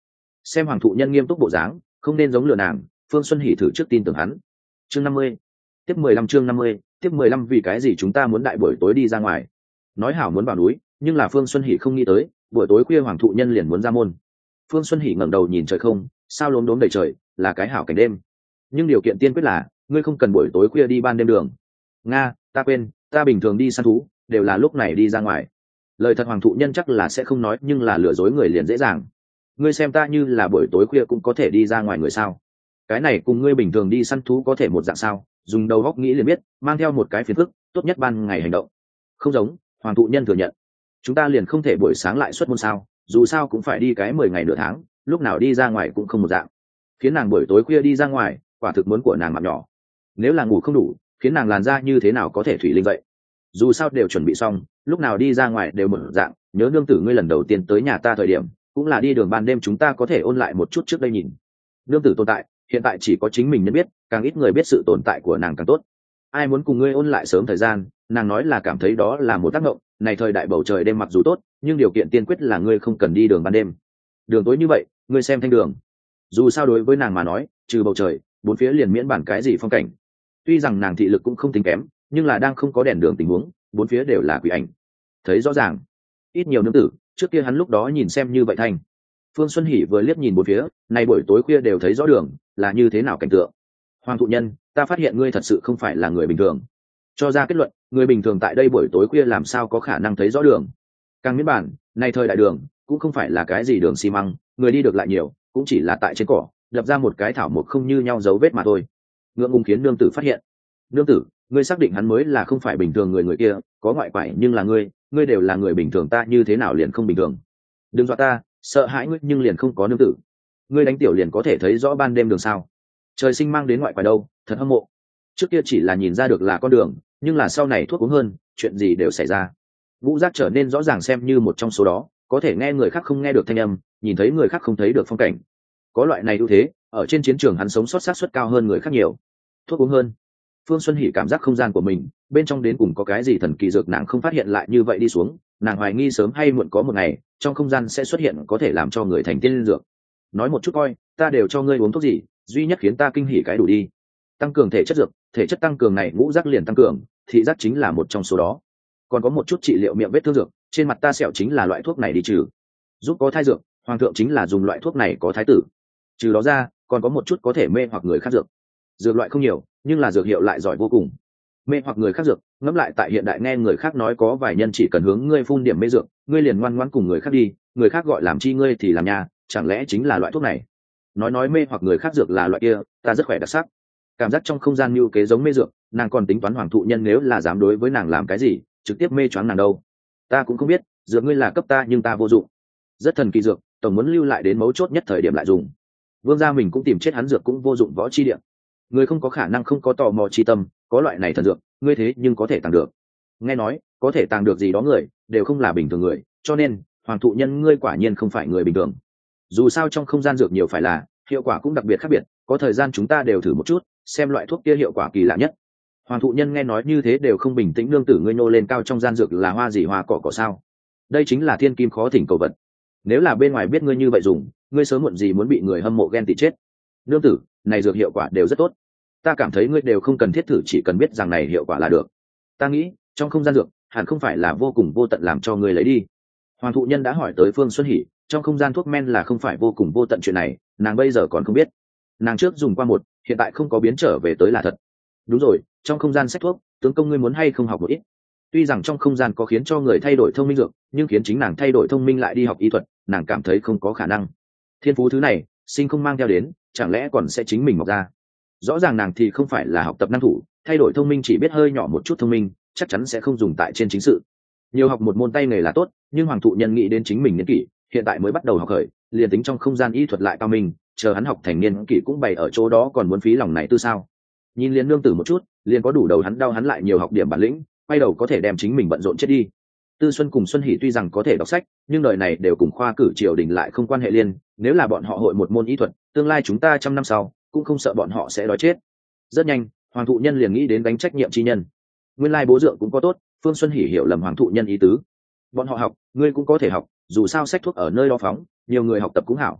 Xem hoàng thụ nhân nghiêm túc bộ dáng, không nên giống lừa nàng. Phương Xuân Hỉ thử trước tin tưởng hắn. Chương năm mươi, tiếp mười lăm chương năm mươi, tiếp mười lăm vì cái gì chúng ta muốn đại buổi tối đi ra ngoài? Nói hảo muốn vào núi, nhưng là Phương Xuân Hỉ không nghĩ tới, buổi tối khuya hoàng thụ nhân liền muốn ra môn. Phương Xuân Hỉ ngẩng đầu nhìn trời không, sao lốm đốm đầy trời, là cái hảo cảnh đêm. Nhưng điều kiện tiên quyết là, ngươi không cần buổi tối khuya đi ban đêm đường. Nga, ta quên, ta bình thường đi săn thú, đều là lúc này đi ra ngoài. Lời thật hoàng thụ nhân chắc là sẽ không nói, nhưng là lừa dối người liền dễ dàng. Ngươi xem ta như là buổi tối khuya cũng có thể đi ra ngoài người sao? Cái này cùng ngươi bình thường đi săn thú có thể một dạng sao? Dùng đầu góc nghĩ liền biết, mang theo một cái phiền phức, tốt nhất ban ngày hành động. Không giống, hoàng thụ nhân thừa nhận. Chúng ta liền không thể buổi sáng lại xuất môn sao? Dù sao cũng phải đi cái mười ngày nửa tháng, lúc nào đi ra ngoài cũng không một dạng. Khiến nàng buổi tối khuya đi ra ngoài, quả thực muốn của nàng mạng nhỏ. Nếu là ngủ không đủ, khiến nàng làn da như thế nào có thể thủy linh vậy? Dù sao đều chuẩn bị xong, lúc nào đi ra ngoài đều một dạng. Nhớ nương tử ngươi lần đầu tiên tới nhà ta thời điểm, cũng là đi đường ban đêm, chúng ta có thể ôn lại một chút trước đây nhìn. Nương tử tồn tại, hiện tại chỉ có chính mình nhận biết, càng ít người biết sự tồn tại của nàng càng tốt. Ai muốn cùng ngươi ôn lại sớm thời gian, nàng nói là cảm thấy đó là một tác động. Này thời đại bầu trời đêm mặc dù tốt, nhưng điều kiện tiên quyết là ngươi không cần đi đường ban đêm. Đường tối như vậy, ngươi xem thanh đường. Dù sao đối với nàng mà nói, trừ bầu trời, bốn phía liền miễn bản cái gì phong cảnh. Tuy rằng nàng thị lực cũng không tính kém, nhưng là đang không có đèn đường tình huống, bốn phía đều là quỷ ảnh. Thấy rõ ràng, ít nhiều nương tử, trước kia hắn lúc đó nhìn xem như vậy thành. Phương Xuân Hỉ vừa liếc nhìn bốn phía, nay buổi tối khuya đều thấy rõ đường, là như thế nào cảnh tượng. Hoàng thụ nhân, ta phát hiện ngươi thật sự không phải là người bình thường. Cho ra kết luận, người bình thường tại đây buổi tối khuya làm sao có khả năng thấy rõ đường. Càng miễn bản, nay thời đại đường, cũng không phải là cái gì đường xi măng, người đi được lại nhiều, cũng chỉ là tại trên cỏ, lập ra một cái thảo mộc không như nhau dấu vết mà thôi. Ngượng ngùng khiến nương tử phát hiện. Nương tử, ngươi xác định hắn mới là không phải bình thường người người kia, có ngoại quải nhưng là ngươi, ngươi đều là người bình thường, ta như thế nào liền không bình thường? Đừng dọa ta, sợ hãi ngươi nhưng liền không có nương tử. Ngươi đánh tiểu liền có thể thấy rõ ban đêm đường sao? Trời sinh mang đến ngoại quải đâu, thật hâm mộ. Trước kia chỉ là nhìn ra được là con đường, nhưng là sau này thuốc uống hơn, chuyện gì đều xảy ra. Ngũ giác trở nên rõ ràng xem như một trong số đó, có thể nghe người khác không nghe được thanh âm, nhìn thấy người khác không thấy được phong cảnh. Có loại này ưu thế, ở trên chiến trường hắn sống sót xác suất cao hơn người khác nhiều. Thuốc uống hơn. Phương Xuân Hỉ cảm giác không gian của mình bên trong đến cùng có cái gì thần kỳ dược, nàng không phát hiện lại như vậy đi xuống, nàng hoài nghi sớm hay muộn có một ngày trong không gian sẽ xuất hiện có thể làm cho người thành tiên linh dược. Nói một chút coi, ta đều cho ngươi uống thuốc gì, duy nhất khiến ta kinh hỉ cái đủ đi. Tăng cường thể chất dược, thể chất tăng cường này ngũ giác liền tăng cường, thị giác chính là một trong số đó. Còn có một chút trị liệu miệng vết thương dược, trên mặt ta sẹo chính là loại thuốc này đi trừ. Giúp có thai dược, hoàng thượng chính là dùng loại thuốc này có thái tử. Trừ đó ra, còn có một chút có thể mê hoặc người khác dược. Dược loại không nhiều, nhưng là dược hiệu lại giỏi vô cùng. Mê hoặc người khác dược, ngẫm lại tại hiện đại nghe người khác nói có vài nhân chỉ cần hướng ngươi phun điểm mê dược, ngươi liền ngoan ngoãn cùng người khác đi, người khác gọi làm chi ngươi thì làm nhà, chẳng lẽ chính là loại thuốc này? Nói nói mê hoặc người khác dược là loại kia, ta rất khỏe đặc sắc. Cảm giác trong không gian như kế giống mê dược, nàng còn tính toán hoàng thụ nhân nếu là dám đối với nàng làm cái gì, trực tiếp mê choáng nàng đâu. Ta cũng không biết, dược ngươi là cấp ta nhưng ta vô dụng. Rất thần kỳ dược, tổng muốn lưu lại đến mấu chốt nhất thời điểm lại dùng. Vương gia mình cũng tìm chết hắn dược cũng vô dụng võ chi điện. Người không có khả năng không có tò mò chi tâm, có loại này thần dược, ngươi thế nhưng có thể tàng được. Nghe nói, có thể tàng được gì đó người, đều không là bình thường người, cho nên, hoàng thụ nhân ngươi quả nhiên không phải người bình thường. Dù sao trong không gian dược nhiều phải là, hiệu quả cũng đặc biệt khác biệt, có thời gian chúng ta đều thử một chút, xem loại thuốc kia hiệu quả kỳ lạ nhất. Hoàng thụ nhân nghe nói như thế đều không bình tĩnh, nương tử ngươi nô lên cao trong gian dược là hoa gì hoa cỏ cỏ sao? Đây chính là thiên kim khó thỉnh cầu vật. Nếu là bên ngoài biết ngươi như vậy dùng, ngươi sớm muộn gì muốn bị người hâm mộ ghen tị chết. Nương tử, này dược hiệu quả đều rất tốt. Ta cảm thấy ngươi đều không cần thiết thử, chỉ cần biết rằng này hiệu quả là được. Ta nghĩ, trong không gian dược, hẳn không phải là vô cùng vô tận làm cho ngươi lấy đi. Hoàng thụ nhân đã hỏi tới Phương Xuân Hỉ, trong không gian thuốc men là không phải vô cùng vô tận, chuyện này, nàng bây giờ còn không biết. Nàng trước dùng qua một, hiện tại không có biến trở về tới là thật. Đúng rồi, trong không gian sách thuốc, tướng công ngươi muốn hay không học một ít? Tuy rằng trong không gian có khiến cho người thay đổi thông minh dược, nhưng khiến chính nàng thay đổi thông minh lại đi học y thuật, nàng cảm thấy không có khả năng. Thiên phú thứ này, sinh không mang theo đến, chẳng lẽ còn sẽ chính mình mọc ra? Rõ ràng nàng thì không phải là học tập năng thủ, thay đổi thông minh chỉ biết hơi nhỏ một chút thông minh, chắc chắn sẽ không dùng tại trên chính sự. Nhiều học một môn tay nghề là tốt, nhưng hoàng thụ nhân nghĩ đến chính mình niên kỷ, hiện tại mới bắt đầu học khởi, liền tính trong không gian y thuật lại cao minh, chờ hắn học thành niên kỷ cũng bày ở chỗ đó, còn muốn phí lòng này tư sao? Nhìn liền nương tử một chút, liền có đủ đầu hắn đau, hắn lại nhiều học điểm bản lĩnh, quay đầu có thể đem chính mình bận rộn chết đi. Tư Xuân cùng Xuân Hỷ tuy rằng có thể đọc sách, nhưng đời này đều cùng khoa cử triều đình lại không quan hệ liên, nếu là bọn họ hội một môn y thuật, tương lai chúng ta trăm năm sau cũng không sợ bọn họ sẽ đói chết. Rất nhanh, hoàng thụ nhân liền nghĩ đến gánh trách nhiệm chi nhân. Nguyên lai bố dượng cũng có tốt, Phương Xuân Hỷ hiểu lầm hoàng thụ nhân ý tứ. Bọn họ học, ngươi cũng có thể học, dù sao sách thuốc ở nơi đó phóng, nhiều người học tập cũng hảo.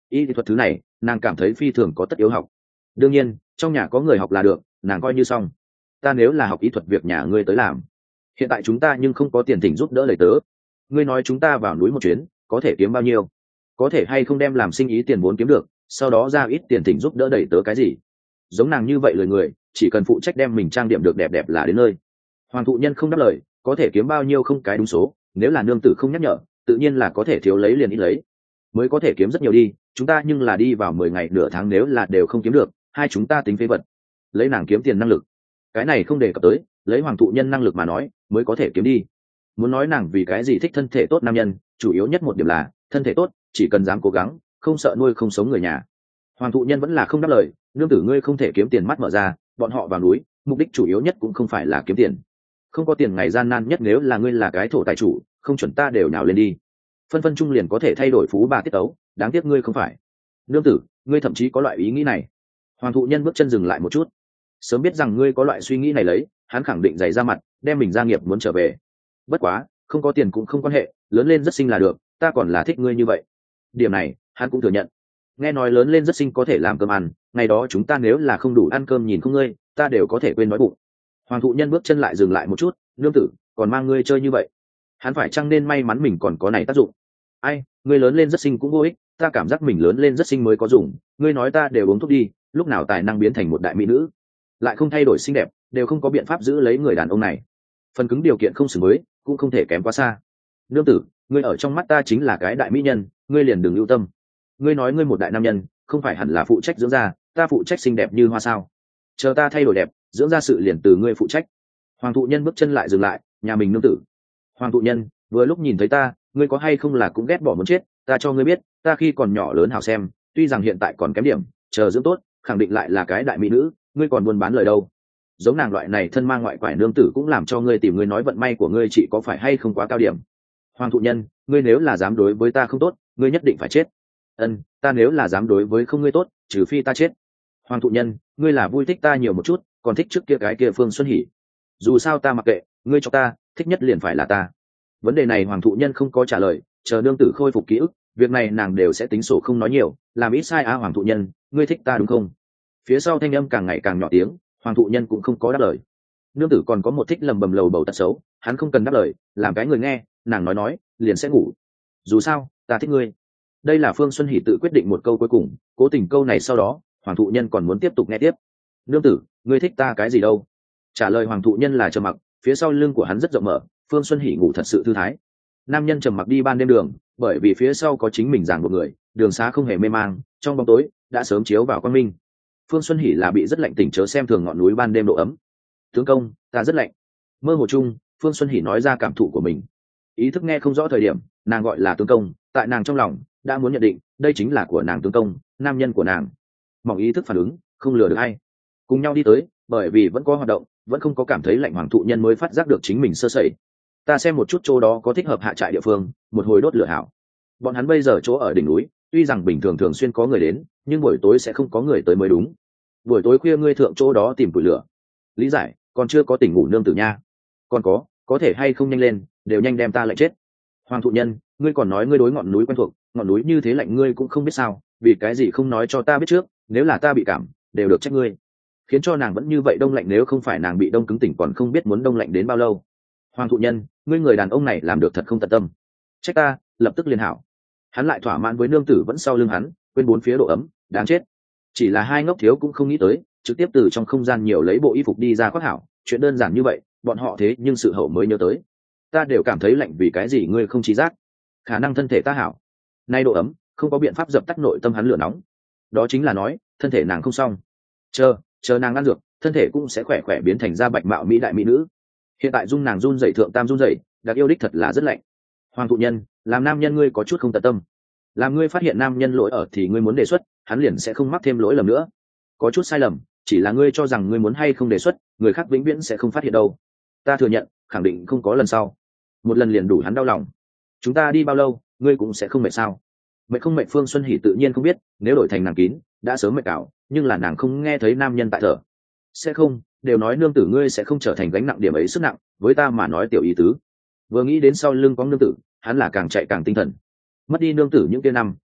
y thuật thứ này nàng cảm thấy phi thường có tất yếu học. Đương nhiên trong nhà có người học là được, nàng coi như xong. Ta nếu là học y thuật việc nhà ngươi tới làm. Hiện tại chúng ta nhưng không có tiền thỉnh giúp đỡ lời tớ. Ngươi nói chúng ta vào núi một chuyến có thể kiếm bao nhiêu? Có thể hay không đem làm sinh ý tiền vốn kiếm được, sau đó ra ít tiền thỉnh giúp đỡ đẩy tớ cái gì? Giống nàng như vậy lời người chỉ cần phụ trách đem mình trang điểm được đẹp đẹp là đến nơi. Hoàng thụ nhân không đáp lời, có thể kiếm bao nhiêu không cái đúng số, nếu là nương tử không nhắc nhở tự nhiên là có thể thiếu lấy liền ít lấy, mới có thể kiếm rất nhiều đi. Chúng ta nhưng là đi vào mười ngày nửa tháng, nếu là đều không kiếm được, hai chúng ta tính phế vật. Lấy nàng kiếm tiền năng lực cái này không đề cập tới, lấy hoàng thụ nhân năng lực mà nói mới có thể kiếm đi. Muốn nói nàng vì cái gì thích thân thể tốt nam nhân, chủ yếu nhất một điểm là thân thể tốt chỉ cần dám cố gắng, không sợ nuôi không sống người nhà. Hoàng thụ nhân vẫn là không đáp lời. Nương tử ngươi không thể kiếm tiền mắt mở ra, bọn họ vào núi mục đích chủ yếu nhất cũng không phải là kiếm tiền. Không có tiền ngày gian nan nhất, nếu là ngươi là cái thổ tài chủ không chuẩn ta đều nào lên đi, phân phân chung liền có thể thay đổi phú bà tiết tấu, đáng tiếc ngươi không phải. Nương tử ngươi thậm chí có loại ý nghĩ này. Hoàng thụ nhân bước chân dừng lại một chút. Sớm biết rằng ngươi có loại suy nghĩ này lấy, hắn khẳng định giày ra mặt đem mình gia nghiệp muốn trở về. Bất quá không có tiền cũng không quan hệ, lớn lên rất xinh là được, ta còn là thích ngươi như vậy. Điểm này hắn cũng thừa nhận. Nghe nói lớn lên rất xinh có thể làm cơm ăn, ngày đó chúng ta nếu là không đủ ăn cơm nhìn không ngươi, ta đều có thể quên nói bụng. Hoàng thụ nhân bước chân lại dừng lại một chút. Nương tử còn mang ngươi chơi như vậy, hắn phải chăng nên may mắn mình còn có này tác dụng. Ai, ngươi lớn lên rất xinh cũng vô ích, ta cảm giác mình lớn lên rất xinh mới có dùng. Ngươi nói ta đều uống thuốc đi, lúc nào tài năng biến thành một đại mỹ nữ, lại không thay đổi xinh đẹp, đều không có biện pháp giữ lấy người đàn ông này. Phần cứng điều kiện không xử mới cũng không thể kém quá xa. Nương tử ngươi ở trong mắt ta chính là cái đại mỹ nhân, ngươi liền đừng lưu tâm. Ngươi nói ngươi một đại nam nhân không phải hẳn là phụ trách dưỡng da, ta phụ trách xinh đẹp như hoa sao? Chờ ta thay đổi đẹp, dưỡng ra sự liền từ ngươi phụ trách. Hoàng thụ nhân bước chân lại dừng lại. Nhà mình nương tử. Hoàng thụ nhân vừa lúc nhìn thấy ta, ngươi có hay không là cũng ghét bỏ muốn chết. Ta cho ngươi biết, ta khi còn nhỏ lớn hào xem, tuy rằng hiện tại còn kém điểm, chờ dưỡng tốt khẳng định lại là cái đại mỹ nữ. Ngươi còn buôn bán lời đâu? Giống nàng loại này thân mang ngoại quải nương tử cũng làm cho ngươi tìm ngươi nói vận may của ngươi chị có phải hay không quá cao điểm. Hoàng thụ nhân ngươi nếu là dám đối với ta không tốt, ngươi nhất định phải chết. Ân, ta nếu là dám đối với không ngươi tốt, trừ phi ta chết. Hoàng thụ nhân ngươi là vui thích ta nhiều một chút, còn thích trước kia cái kia Phương Xuân Hỉ. Dù sao ta mặc kệ, ngươi cho ta thích nhất liền phải là ta. Vấn đề này hoàng thụ nhân không có trả lời, chờ nương tử khôi phục ký ức, việc này nàng đều sẽ tính sổ không nói nhiều. Làm ít sai á. Hoàng thụ nhân ngươi thích ta đúng không? Phía sau thanh âm càng ngày càng nhỏ tiếng, hoàng thụ nhân cũng không có đáp lời. Nương tử còn có một thích lầm bầm lầu bầu tật xấu, hắn không cần đáp lời, làm cái người nghe, nàng nói nói liền sẽ ngủ. Dù sao ta thích ngươi. Đây là Phương Xuân Hỉ tự quyết định một câu cuối cùng, cố tình câu này sau đó hoàng thụ nhân còn muốn tiếp tục nghe tiếp. Nương tử ngươi thích ta cái gì đâu? Trả lời hoàng thụ nhân là trầm mặc. Phía sau lưng của hắn rất rộng mở, Phương Xuân Hỉ ngủ thật sự thư thái. Nam nhân trầm mặc đi ban đêm đường, bởi vì phía sau có chính mình giảng một người, đường xá không hề mê mang, trong bóng tối đã sớm chiếu vào quang minh. Phương Xuân Hỉ là bị rất lạnh tỉnh, chớ xem thường ngọn núi ban đêm độ ấm. Tướng công ta rất lạnh. Mơ hồ chung Phương Xuân Hỉ nói ra cảm thụ của mình. Ý thức nghe không rõ thời điểm nàng gọi là tướng công, tại nàng trong lòng đã muốn nhận định đây chính là của nàng tướng công, nam nhân của nàng. Mỏng ý thức phản ứng không lừa được ai, cùng nhau đi tới, bởi vì vẫn có hoạt động vẫn không có cảm thấy lạnh, hoàng thụ nhân mới phát giác được chính mình sơ sẩy. Ta xem một chút chỗ đó có thích hợp hạ trại địa phương, một hồi đốt lửa hảo. Bọn hắn bây giờ chỗ ở đỉnh núi, tuy rằng bình thường thường xuyên có người đến, nhưng buổi tối sẽ không có người tới mới đúng. Buổi tối khuya ngươi thượng chỗ đó tìm củi lửa. Lý giải, còn chưa có tỉnh ngủ nương tử nha. Còn có, có thể hay không nhanh lên, đều nhanh đem ta lại chết. Hoàng thụ nhân ngươi còn nói ngươi đối ngọn núi quen thuộc, ngọn núi như thế lạnh ngươi cũng không biết sao, vì cái gì không nói cho ta biết trước, nếu là ta bị cảm đều được trách ngươi. Khiến cho nàng vẫn như vậy đông lạnh, nếu không phải nàng bị đông cứng tỉnh còn không biết muốn đông lạnh đến bao lâu. Hoàng thụ nhân ngươi người đàn ông này làm được thật không tận tâm, trách ta lập tức liên hảo. Hắn lại thỏa mãn với nương tử vẫn sau lưng hắn, quên bốn phía độ ấm, đáng chết. Chỉ là hai ngốc thiếu cũng không nghĩ tới, trực tiếp từ trong không gian nhiều lấy bộ y phục đi ra khoác hảo, chuyện đơn giản như vậy bọn họ thế nhưng sự hậu mới nhớ tới. Ta đều cảm thấy lạnh, vì cái gì ngươi không trí giác? Khả năng thân thể ta hảo, nay độ ấm không có biện pháp dập tắt nội tâm hắn lửa nóng. Đó chính là nói thân thể nàng không xong, chờ chờ nàng ăn dược, thân thể cũng sẽ khỏe khỏe biến thành da bạch mạo mỹ đại mỹ nữ. Hiện tại dung nàng run dậy thượng tam run dậy, đặc yêu đích thật là rất lạnh. Hoàng thụ nhân làm nam nhân ngươi có chút không tận tâm, làm ngươi phát hiện nam nhân lỗi ở thì ngươi muốn đề xuất, hắn liền sẽ không mắc thêm lỗi lầm nữa. Có chút sai lầm chỉ là ngươi cho rằng ngươi muốn hay không đề xuất, người khác vĩnh viễn sẽ không phát hiện đâu. Ta thừa nhận khẳng định không có lần sau, một lần liền đủ hắn đau lòng. Chúng ta đi bao lâu ngươi cũng sẽ không mệt sao? Mệt không mệt Phương Xuân Hỉ tự nhiên không biết, nếu đổi thành nàng kín đã sớm mệt cảo, nhưng là nàng không nghe thấy nam nhân tại thở. Sẽ không, đều nói nương tử ngươi sẽ không trở thành gánh nặng, điểm ấy sức nặng với ta mà nói tiểu ý tứ. Vừa nghĩ đến sau lưng có nương tử, hắn là càng chạy càng tinh thần. Mất đi nương tử những kia năm,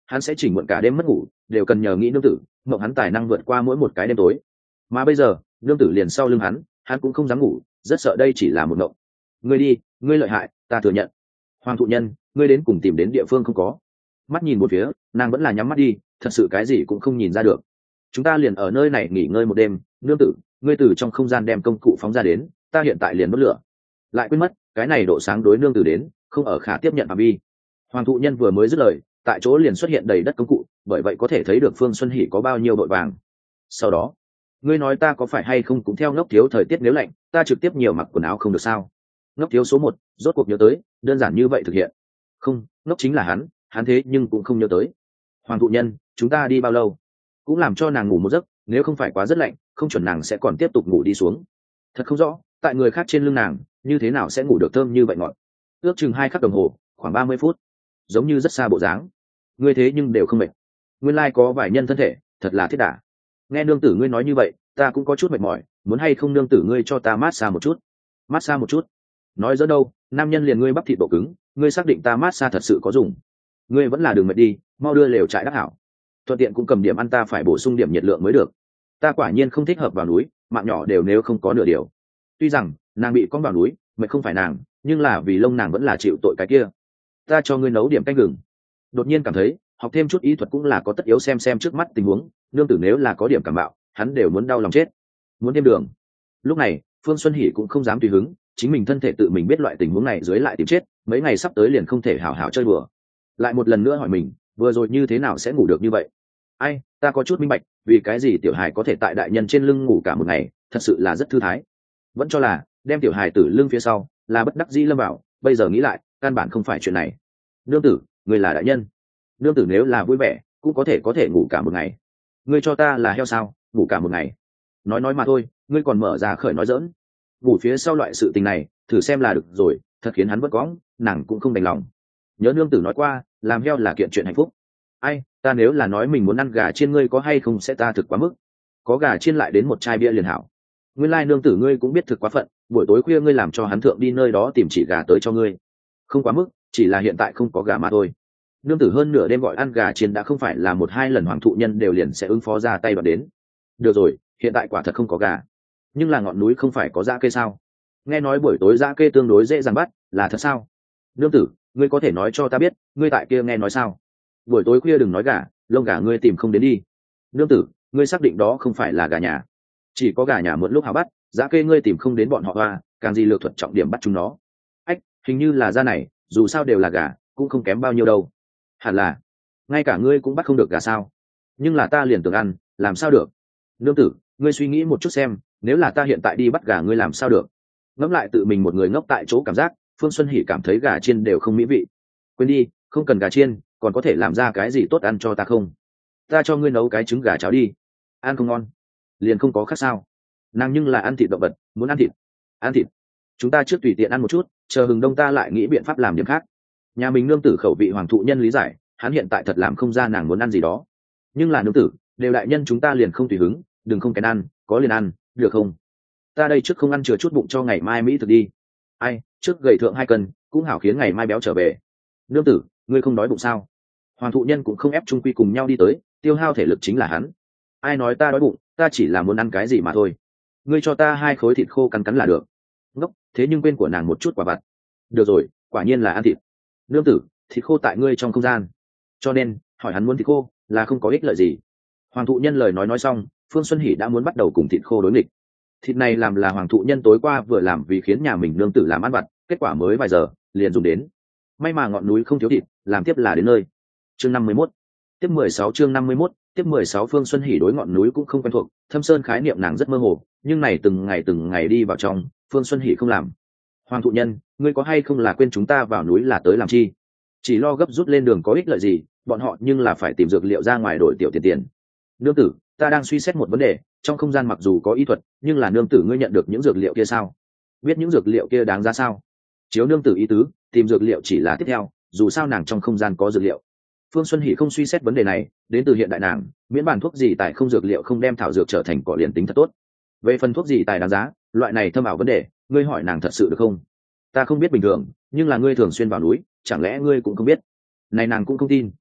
hắn sẽ chỉnh muộn cả đêm mất ngủ, đều cần nhờ nghĩ nương tử, mộng hắn tài năng vượt qua mỗi một cái đêm tối. Mà bây giờ nương tử liền sau lưng hắn, hắn cũng không dám ngủ, rất sợ đây chỉ là một mộng. Ngươi đi, ngươi lợi hại, ta thừa nhận. Hoàng thụ nhân, ngươi đến cùng tìm đến địa phương không có? Mắt nhìn một phía, nàng vẫn là nhắm mắt đi, thật sự cái gì cũng không nhìn ra được. Chúng ta liền ở nơi này nghỉ ngơi một đêm, nương tử, ngươi từ trong không gian đem công cụ phóng ra đến, ta hiện tại liền đốt lửa. Lại quên mất, cái này độ sáng đối nương tử đến, không ở khả tiếp nhận phạm vi. Hoàng thụ nhân vừa mới dứt lời, tại chỗ liền xuất hiện đầy đất công cụ, bởi vậy có thể thấy được Phương Xuân Hỉ có bao nhiêu vội vàng. Sau đó, ngươi nói ta có phải hay không cũng theo ngốc thiếu thời tiết nếu lạnh, ta trực tiếp nhiều mặc quần áo không được sao? Ngốc thiếu số một, rốt cuộc nhớ tới, đơn giản như vậy thực hiện. Không, ngốc chính là hắn, hắn thế nhưng cũng không nhớ tới. Hoàng thụ nhân, chúng ta đi bao lâu? Cũng làm cho nàng ngủ một giấc, nếu không phải quá rất lạnh, không chuẩn nàng sẽ còn tiếp tục ngủ đi xuống. Thật không rõ, tại người khác trên lưng nàng, như thế nào sẽ ngủ được thơm như vậy ngọt. Ước chừng hai khắc đồng hồ, khoảng ba mươi phút, giống như rất xa bộ dáng. Ngươi thế nhưng đều không mệt. Nguyên lai có vài nhân thân thể, thật là thiết đả. Nghe nương tử ngươi nói như vậy, ta cũng có chút mệt mỏi, muốn hay không nương tử ngươi cho ta mát xa một chút. Mát xa một chút? Nói dẫn đâu, nam nhân liền ngươi bắp thịt độ cứng, ngươi xác định ta mát xa thật sự có dùng. Ngươi vẫn là đường mệt đi, mau đưa lều trại đắc hảo. Thuận tiện cũng cầm điểm ăn, ta phải bổ sung điểm nhiệt lượng mới được. Ta quả nhiên không thích hợp vào núi, mạng nhỏ đều nếu không có nửa điều. Tuy rằng nàng bị con vào núi, mệt không phải nàng, nhưng là vì lông nàng vẫn là chịu tội cái kia. Ta cho ngươi nấu điểm canh gừng. Đột nhiên cảm thấy học thêm chút y thuật cũng là có tất yếu, xem xem trước mắt tình huống, nương tử nếu là có điểm cảm bạo, hắn đều muốn đau lòng chết. Muốn thêm đường. Lúc này Phương Xuân Hỉ cũng không dám tùy hứng, chính mình thân thể tự mình biết loại tình huống này dưới lại tìm chết, mấy ngày sắp tới liền không thể hảo hảo chơi đùa. Lại một lần nữa hỏi mình, vừa rồi như thế nào sẽ ngủ được như vậy? Ai, ta có chút minh bạch, vì cái gì tiểu hài có thể tại đại nhân trên lưng ngủ cả một ngày, thật sự là rất thư thái. Vẫn cho là đem tiểu hài tử lưng phía sau là bất đắc dĩ lâm vào, bây giờ nghĩ lại, căn bản không phải chuyện này. Nương tử, người là đại nhân. Nương tử nếu là vui vẻ, cũng có thể có thể ngủ cả một ngày. Ngươi cho ta là heo sao, ngủ cả một ngày? Nói nói mà thôi, ngươi còn mở ra khởi nói dỡn. Ngủ phía sau loại sự tình này, thử xem là được rồi, thật khiến hắn bất cõng, nàng cũng không đành lòng. Nhớ nương tử nói qua, làm heo là kiện chuyện hạnh phúc. Ai, ta nếu là nói mình muốn ăn gà chiên, ngươi có hay không sẽ ta thực quá mức. Có gà chiên lại đến một chai bia liền hảo. Nguyên lai nương tử ngươi cũng biết thực quá phận, buổi tối khuya ngươi làm cho hắn thượng đi nơi đó tìm chỉ gà tới cho ngươi. Không quá mức, chỉ là hiện tại không có gà mà thôi. Nương tử hơn nửa đêm gọi ăn gà chiên đã không phải là một hai lần hoàng thụ nhân đều liền sẽ ứng phó ra tay đoạt đến. Được rồi, hiện tại quả thật không có gà, nhưng là ngọn núi không phải có dã kê sao? Nghe nói buổi tối dã kê tương đối dễ dàng bắt, là thật sao? Nương tử, ngươi có thể nói cho ta biết, ngươi tại kia nghe nói sao? Buổi tối khuya đừng nói gà, lông gà ngươi tìm không đến đi. Nương tử, ngươi xác định đó không phải là gà nhà? Chỉ có gà nhà mượn lúc hào bắt, dã kê ngươi tìm không đến bọn họ hoa, càng gì lược thuật trọng điểm bắt chúng nó. Ách, hình như là ra này, dù sao đều là gà, cũng không kém bao nhiêu đâu. Hẳn là, ngay cả ngươi cũng bắt không được gà sao? Nhưng là ta liền tưởng ăn, làm sao được? Nương tử, ngươi suy nghĩ một chút xem, nếu là ta hiện tại đi bắt gà ngươi làm sao được? Ngẫm lại tự mình một người ngốc tại chỗ cảm giác, Phương Xuân Hỉ cảm thấy gà chiên đều không mỹ vị. Quên đi, không cần gà chiên, còn có thể làm ra cái gì tốt ăn cho ta không? Ta cho ngươi nấu cái trứng gà cháo đi. Ăn không ngon, liền không có khác sao? Nàng nhưng là ăn thịt động vật, muốn ăn thịt. Ăn thịt. Chúng ta trước tùy tiện ăn một chút, chờ hừng đông ta lại nghĩ biện pháp làm điểm khác. Nhà mình nương tử khẩu vị hoàng thụ nhân lý giải, hắn hiện tại thật làm không ra nàng muốn ăn gì đó. Nhưng là nương tử, đều đại nhân chúng ta liền không tùy hứng, đừng không kén ăn, có liền ăn, được không? Ta đây trước không ăn chừa chút bụng cho ngày mai mỹ thực đi. Ai, trước gầy thượng hai cân, cũng hảo khiến ngày mai béo trở về. Nương tử, ngươi không đói bụng sao? Hoàng thụ nhân cũng không ép trung quy cùng nhau đi tới, tiêu hao thể lực chính là hắn. Ai nói ta đói bụng, ta chỉ là muốn ăn cái gì mà thôi. Ngươi cho ta hai khối thịt khô cắn cắn là được. Ngốc, thế nhưng quên của nàng một chút quả vặt. Được rồi, quả nhiên là ăn thịt. Nương tử, thịt khô tại ngươi trong không gian, cho nên hỏi hắn muốn thịt khô là không có ích lợi gì. Hoàng thụ nhân lời nói nói xong, Phương Xuân Hỉ đã muốn bắt đầu cùng thịt khô đối nghịch. Thịt này làm là hoàng thụ nhân tối qua vừa làm vì khiến nhà mình nương tử làm ăn vặt, kết quả mới vài giờ liền dùng đến. May mà ngọn núi không thiếu thịt, làm tiếp là đến nơi. Chương năm mươi mốt, tiếp mười sáu chương năm mươi mốt, tiếp mười sáu. Phương Xuân Hỉ đối ngọn núi cũng không quen thuộc, thâm sơn khái niệm nàng rất mơ hồ, nhưng này từng ngày từng ngày đi vào trong, Phương Xuân Hỉ không làm. Hoàng thụ nhân, ngươi có hay không là quên chúng ta vào núi là tới làm chi? Chỉ lo gấp rút lên đường có ích lợi gì, bọn họ nhưng là phải tìm dược liệu ra ngoài đổi tiểu tiền tiền. Nương tử, ta đang suy xét một vấn đề, trong không gian mặc dù có y thuật, nhưng là nương tử ngươi nhận được những dược liệu kia sao? Biết những dược liệu kia đáng giá sao? Chiếu nương tử ý tứ, tìm dược liệu chỉ là tiếp theo, dù sao nàng trong không gian có dược liệu. Phương Xuân Hỉ không suy xét vấn đề này, đến từ hiện đại nàng, miễn bản thuốc gì tài không dược liệu không đem thảo dược trở thành cỏ liền tính thật tốt. Về phần thuốc gì tài đáng giá, loại này thâm ảo vấn đề, ngươi hỏi nàng thật sự được không? Ta không biết bình thường, nhưng là ngươi thường xuyên vào núi, chẳng lẽ ngươi cũng không biết? Này nàng cũng không tin.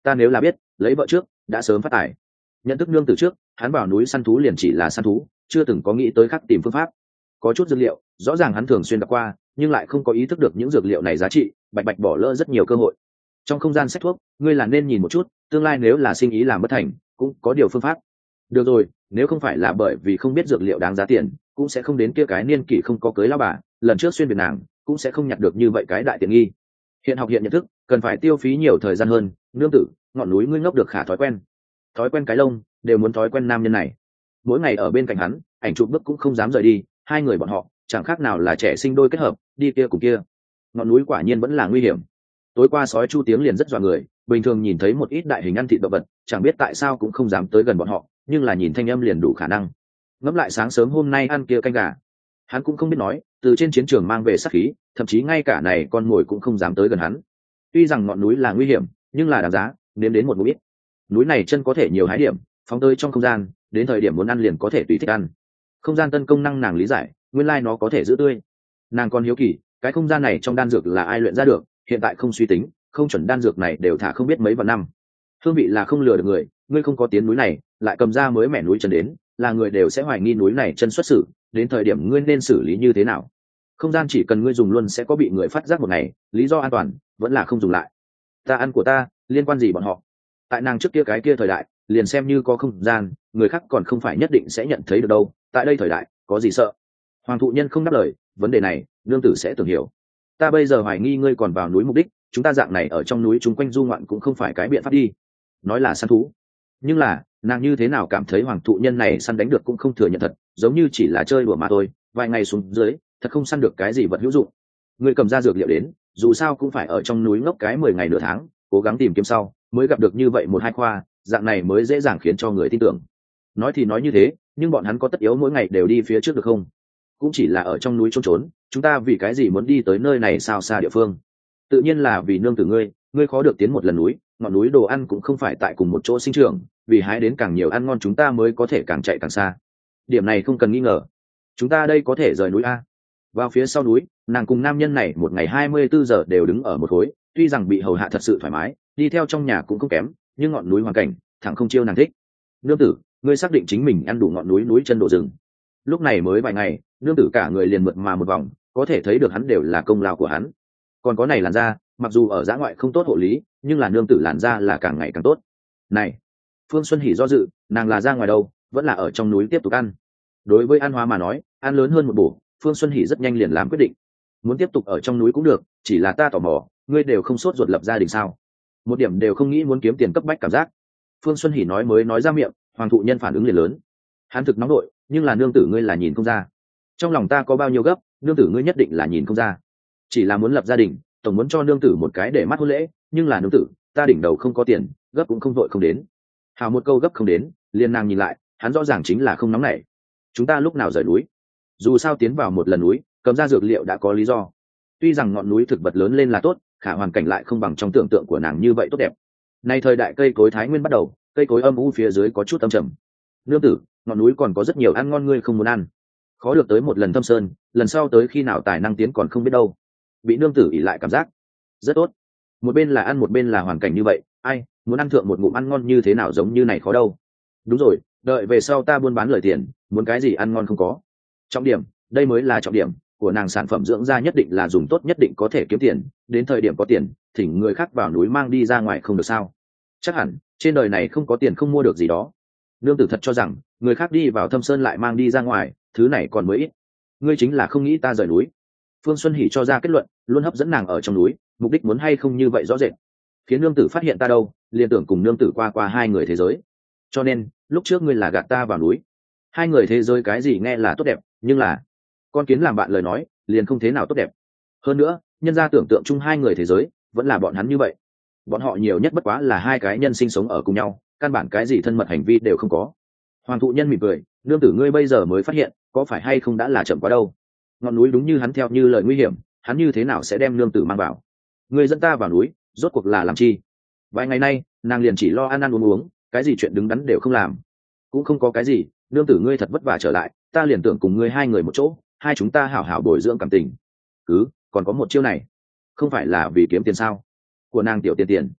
ta nếu là biết lấy vợ trước đã sớm phát tài. Nhận thức nương tử trước, hắn vào núi săn thú liền chỉ là săn thú, chưa từng có nghĩ tới khắc tìm phương pháp. Có chút dược liệu rõ ràng hắn thường xuyên gặp qua, nhưng lại không có ý thức được những dược liệu này giá trị, bạch bạch bỏ lỡ rất nhiều cơ hội. Trong không gian sách thuốc, ngươi là nên nhìn một chút, tương lai nếu là sinh ý làm bất thành, cũng có điều phương pháp. Được rồi, nếu không phải là bởi vì không biết dược liệu đáng giá tiền, cũng sẽ không đến kia cái niên kỷ không có cưới lão bà, lần trước xuyên việt nàng, cũng sẽ không nhặt được như vậy cái đại tiện nghi. Hiện học hiện nhận thức, cần phải tiêu phí nhiều thời gian hơn. Nương tử, ngọn núi ngươi ngốc được khả thói quen, thói quen cái lông, đều muốn thói quen nam nhân này. Mỗi ngày ở bên cạnh hắn, ảnh chụp bức cũng không dám rời đi, hai người bọn họ chẳng khác nào là trẻ sinh đôi kết hợp, đi kia cùng kia. Ngọn núi quả nhiên vẫn là nguy hiểm. Tối qua sói chu tiếng liền rất dọa người, bình thường nhìn thấy một ít đại hình ăn thịt động vật, chẳng biết tại sao cũng không dám tới gần bọn họ, nhưng là nhìn thanh âm liền đủ khả năng. Ngẫm lại sáng sớm hôm nay ăn kia canh gà, hắn cũng không biết nói, từ trên chiến trường mang về sát khí, thậm chí ngay cả này con mồi cũng không dám tới gần hắn. Tuy rằng ngọn núi là nguy hiểm, nhưng là đáng giá, nếm đến một mũi ít. Núi này chân có thể nhiều hái điểm, phóng tới trong không gian, đến thời điểm muốn ăn liền có thể tùy thích ăn. Không gian tân công năng nàng lý giải, nguyên lai nó có thể giữ tươi. Nàng còn hiếu kỳ, cái không gian này trong đan dược là ai luyện ra được, hiện tại không suy tính, không chuẩn đan dược này đều thả không biết mấy vạn năm. Hương vị là không lừa được người, ngươi không có tiến núi này, lại cầm ra mới mẻ núi chân đến, là người đều sẽ hoài nghi núi này chân xuất xử, đến thời điểm ngươi nên xử lý như thế nào? Không gian chỉ cần ngươi dùng luôn sẽ có bị người phát giác một ngày, lý do an toàn vẫn là không dùng lại. Ta ăn của ta, liên quan gì bọn họ? Tại nàng trước kia cái kia thời đại, liền xem như có không gian, người khác còn không phải nhất định sẽ nhận thấy được đâu. Tại đây thời đại, có gì sợ? Hoàng thụ nhân không đáp lời, vấn đề này, nương tử sẽ tưởng hiểu. Ta bây giờ hoài nghi ngươi còn vào núi mục đích, chúng ta dạng này ở trong núi chúng quanh du ngoạn cũng không phải cái biện pháp đi. Nói là săn thú, nhưng là nàng như thế nào cảm thấy hoàng thụ nhân này săn đánh được cũng không thừa nhận thật, giống như chỉ là chơi đùa mà thôi. Vài ngày xuống dưới, thật không săn được cái gì vật hữu dụng. Ngươi cầm ra dược liệu đến, dù sao cũng phải ở trong núi ngốc cái mười ngày nửa tháng, cố gắng tìm kiếm sau mới gặp được như vậy một hai khoa, dạng này mới dễ dàng khiến cho người tin tưởng. Nói thì nói như thế, nhưng bọn hắn có tất yếu mỗi ngày đều đi phía trước được không? Cũng chỉ là ở trong núi trốn trốn, chúng ta vì cái gì muốn đi tới nơi này sao xa địa phương? Tự nhiên là vì nương tử ngươi, ngươi khó được tiến một lần núi, ngọn núi đồ ăn cũng không phải tại cùng một chỗ sinh trưởng, vì hái đến càng nhiều ăn ngon chúng ta mới có thể càng chạy càng xa. Điểm này không cần nghi ngờ. Chúng ta đây có thể rời núi a. Vào phía sau núi, nàng cùng nam nhân này một ngày hai mươi bốn giờ đều đứng ở một khối, tuy rằng bị hầu hạ thật sự thoải mái, đi theo trong nhà cũng không kém, nhưng ngọn núi hoàn cảnh thẳng không chiêu nàng thích. Nương tử, ngươi xác định chính mình ăn đủ ngọn núi núi chân độ rừng? Lúc này mới vài ngày, nương tử cả người liền mượt mà một vòng, có thể thấy được hắn đều là công lao của hắn. Còn có này làn da, mặc dù ở dã ngoại không tốt hộ lý, nhưng là nương tử làn da là càng ngày càng tốt. Này, Phương Xuân Hỉ do dự, nàng là ra ngoài đâu, vẫn là ở trong núi tiếp tục ăn. Đối với ăn hóa mà nói, ăn lớn hơn một bổ, Phương Xuân Hỉ rất nhanh liền làm quyết định. Muốn tiếp tục ở trong núi cũng được, chỉ là ta tò mò, ngươi đều không sốt ruột lập gia đình sao? Một điểm đều không nghĩ muốn kiếm tiền cấp bách cảm giác. Phương Xuân Hỉ nói mới nói ra miệng, hoàng thụ nhân phản ứng liền lớn. Hắn thực nóng nội, nhưng là nương tử ngươi là nhìn không ra. Trong lòng ta có bao nhiêu gấp, nương tử ngươi nhất định là nhìn không ra. Chỉ là muốn lập gia đình, tổng muốn cho nương tử một cái để mắt hôn lễ, nhưng là nương tử, ta đỉnh đầu không có tiền, gấp cũng không vội không đến. Hào một câu gấp không đến, liền nàng nhìn lại, hắn rõ ràng chính là không nóng nảy. Chúng ta lúc nào rời núi? Dù sao tiến vào một lần núi, cầm ra dược liệu đã có lý do. Tuy rằng ngọn núi thực vật lớn lên là tốt, khả hoàn cảnh lại không bằng trong tưởng tượng của nàng như vậy tốt đẹp. Nay thời đại cây cối thái nguyên bắt đầu, cây cối âm u phía dưới có chút âm trầm. Nương tử, ngọn núi còn có rất nhiều ăn ngon ngươi không muốn ăn. Khó được tới một lần thâm sơn, lần sau tới khi nào tài năng tiến còn không biết đâu. Bị nương tử ỉ lại cảm giác rất tốt. Một bên là ăn một bên là hoàn cảnh như vậy, ai muốn ăn thượng một ngụm ăn ngon như thế nào giống như này khó đâu. Đúng rồi, đợi về sau ta buôn bán lời tiền, muốn cái gì ăn ngon không có. Trọng điểm, đây mới là trọng điểm của nàng, sản phẩm dưỡng da nhất định là dùng tốt, nhất định có thể kiếm tiền, đến thời điểm có tiền thỉnh người khác vào núi mang đi ra ngoài không được sao? Chắc hẳn trên đời này không có tiền không mua được gì đó. Nương tử thật cho rằng người khác đi vào thâm sơn lại mang đi ra ngoài, thứ này còn mới ít. Ngươi chính là không nghĩ ta rời núi. Phương Xuân Hỉ cho ra kết luận, luôn hấp dẫn nàng ở trong núi, mục đích muốn hay không như vậy rõ rệt. Khiến nương tử phát hiện ta đâu, liền tưởng cùng nương tử qua qua hai người thế giới. Cho nên lúc trước ngươi là gạt ta vào núi. Hai người thế giới cái gì nghe là tốt đẹp, nhưng là con kiến làm bạn lời nói liền không thế nào tốt đẹp. Hơn nữa nhân ra tưởng tượng chung hai người thế giới vẫn là bọn hắn như vậy, bọn họ nhiều nhất bất quá là hai cái nhân sinh sống ở cùng nhau, căn bản cái gì thân mật hành vi đều không có. Hoàng thụ nhân mỉm cười, nương tử ngươi bây giờ mới phát hiện, có phải hay không đã là chậm quá đâu. Ngọn núi đúng như hắn theo như lời nguy hiểm, hắn như thế nào sẽ đem nương tử mang vào? Ngươi dẫn ta vào núi rốt cuộc là làm chi? Vài ngày nay nàng liền chỉ lo ăn ăn uống uống, cái gì chuyện đứng đắn đều không làm. Cũng không có cái gì, nương tử ngươi thật vất vả trở lại, ta liền tưởng cùng ngươi hai người một chỗ, hai chúng ta hảo hảo bồi dưỡng cảm tình. Cứ còn có một chiêu này, không phải là vì kiếm tiền sao? Của nàng tiểu tiền tiền.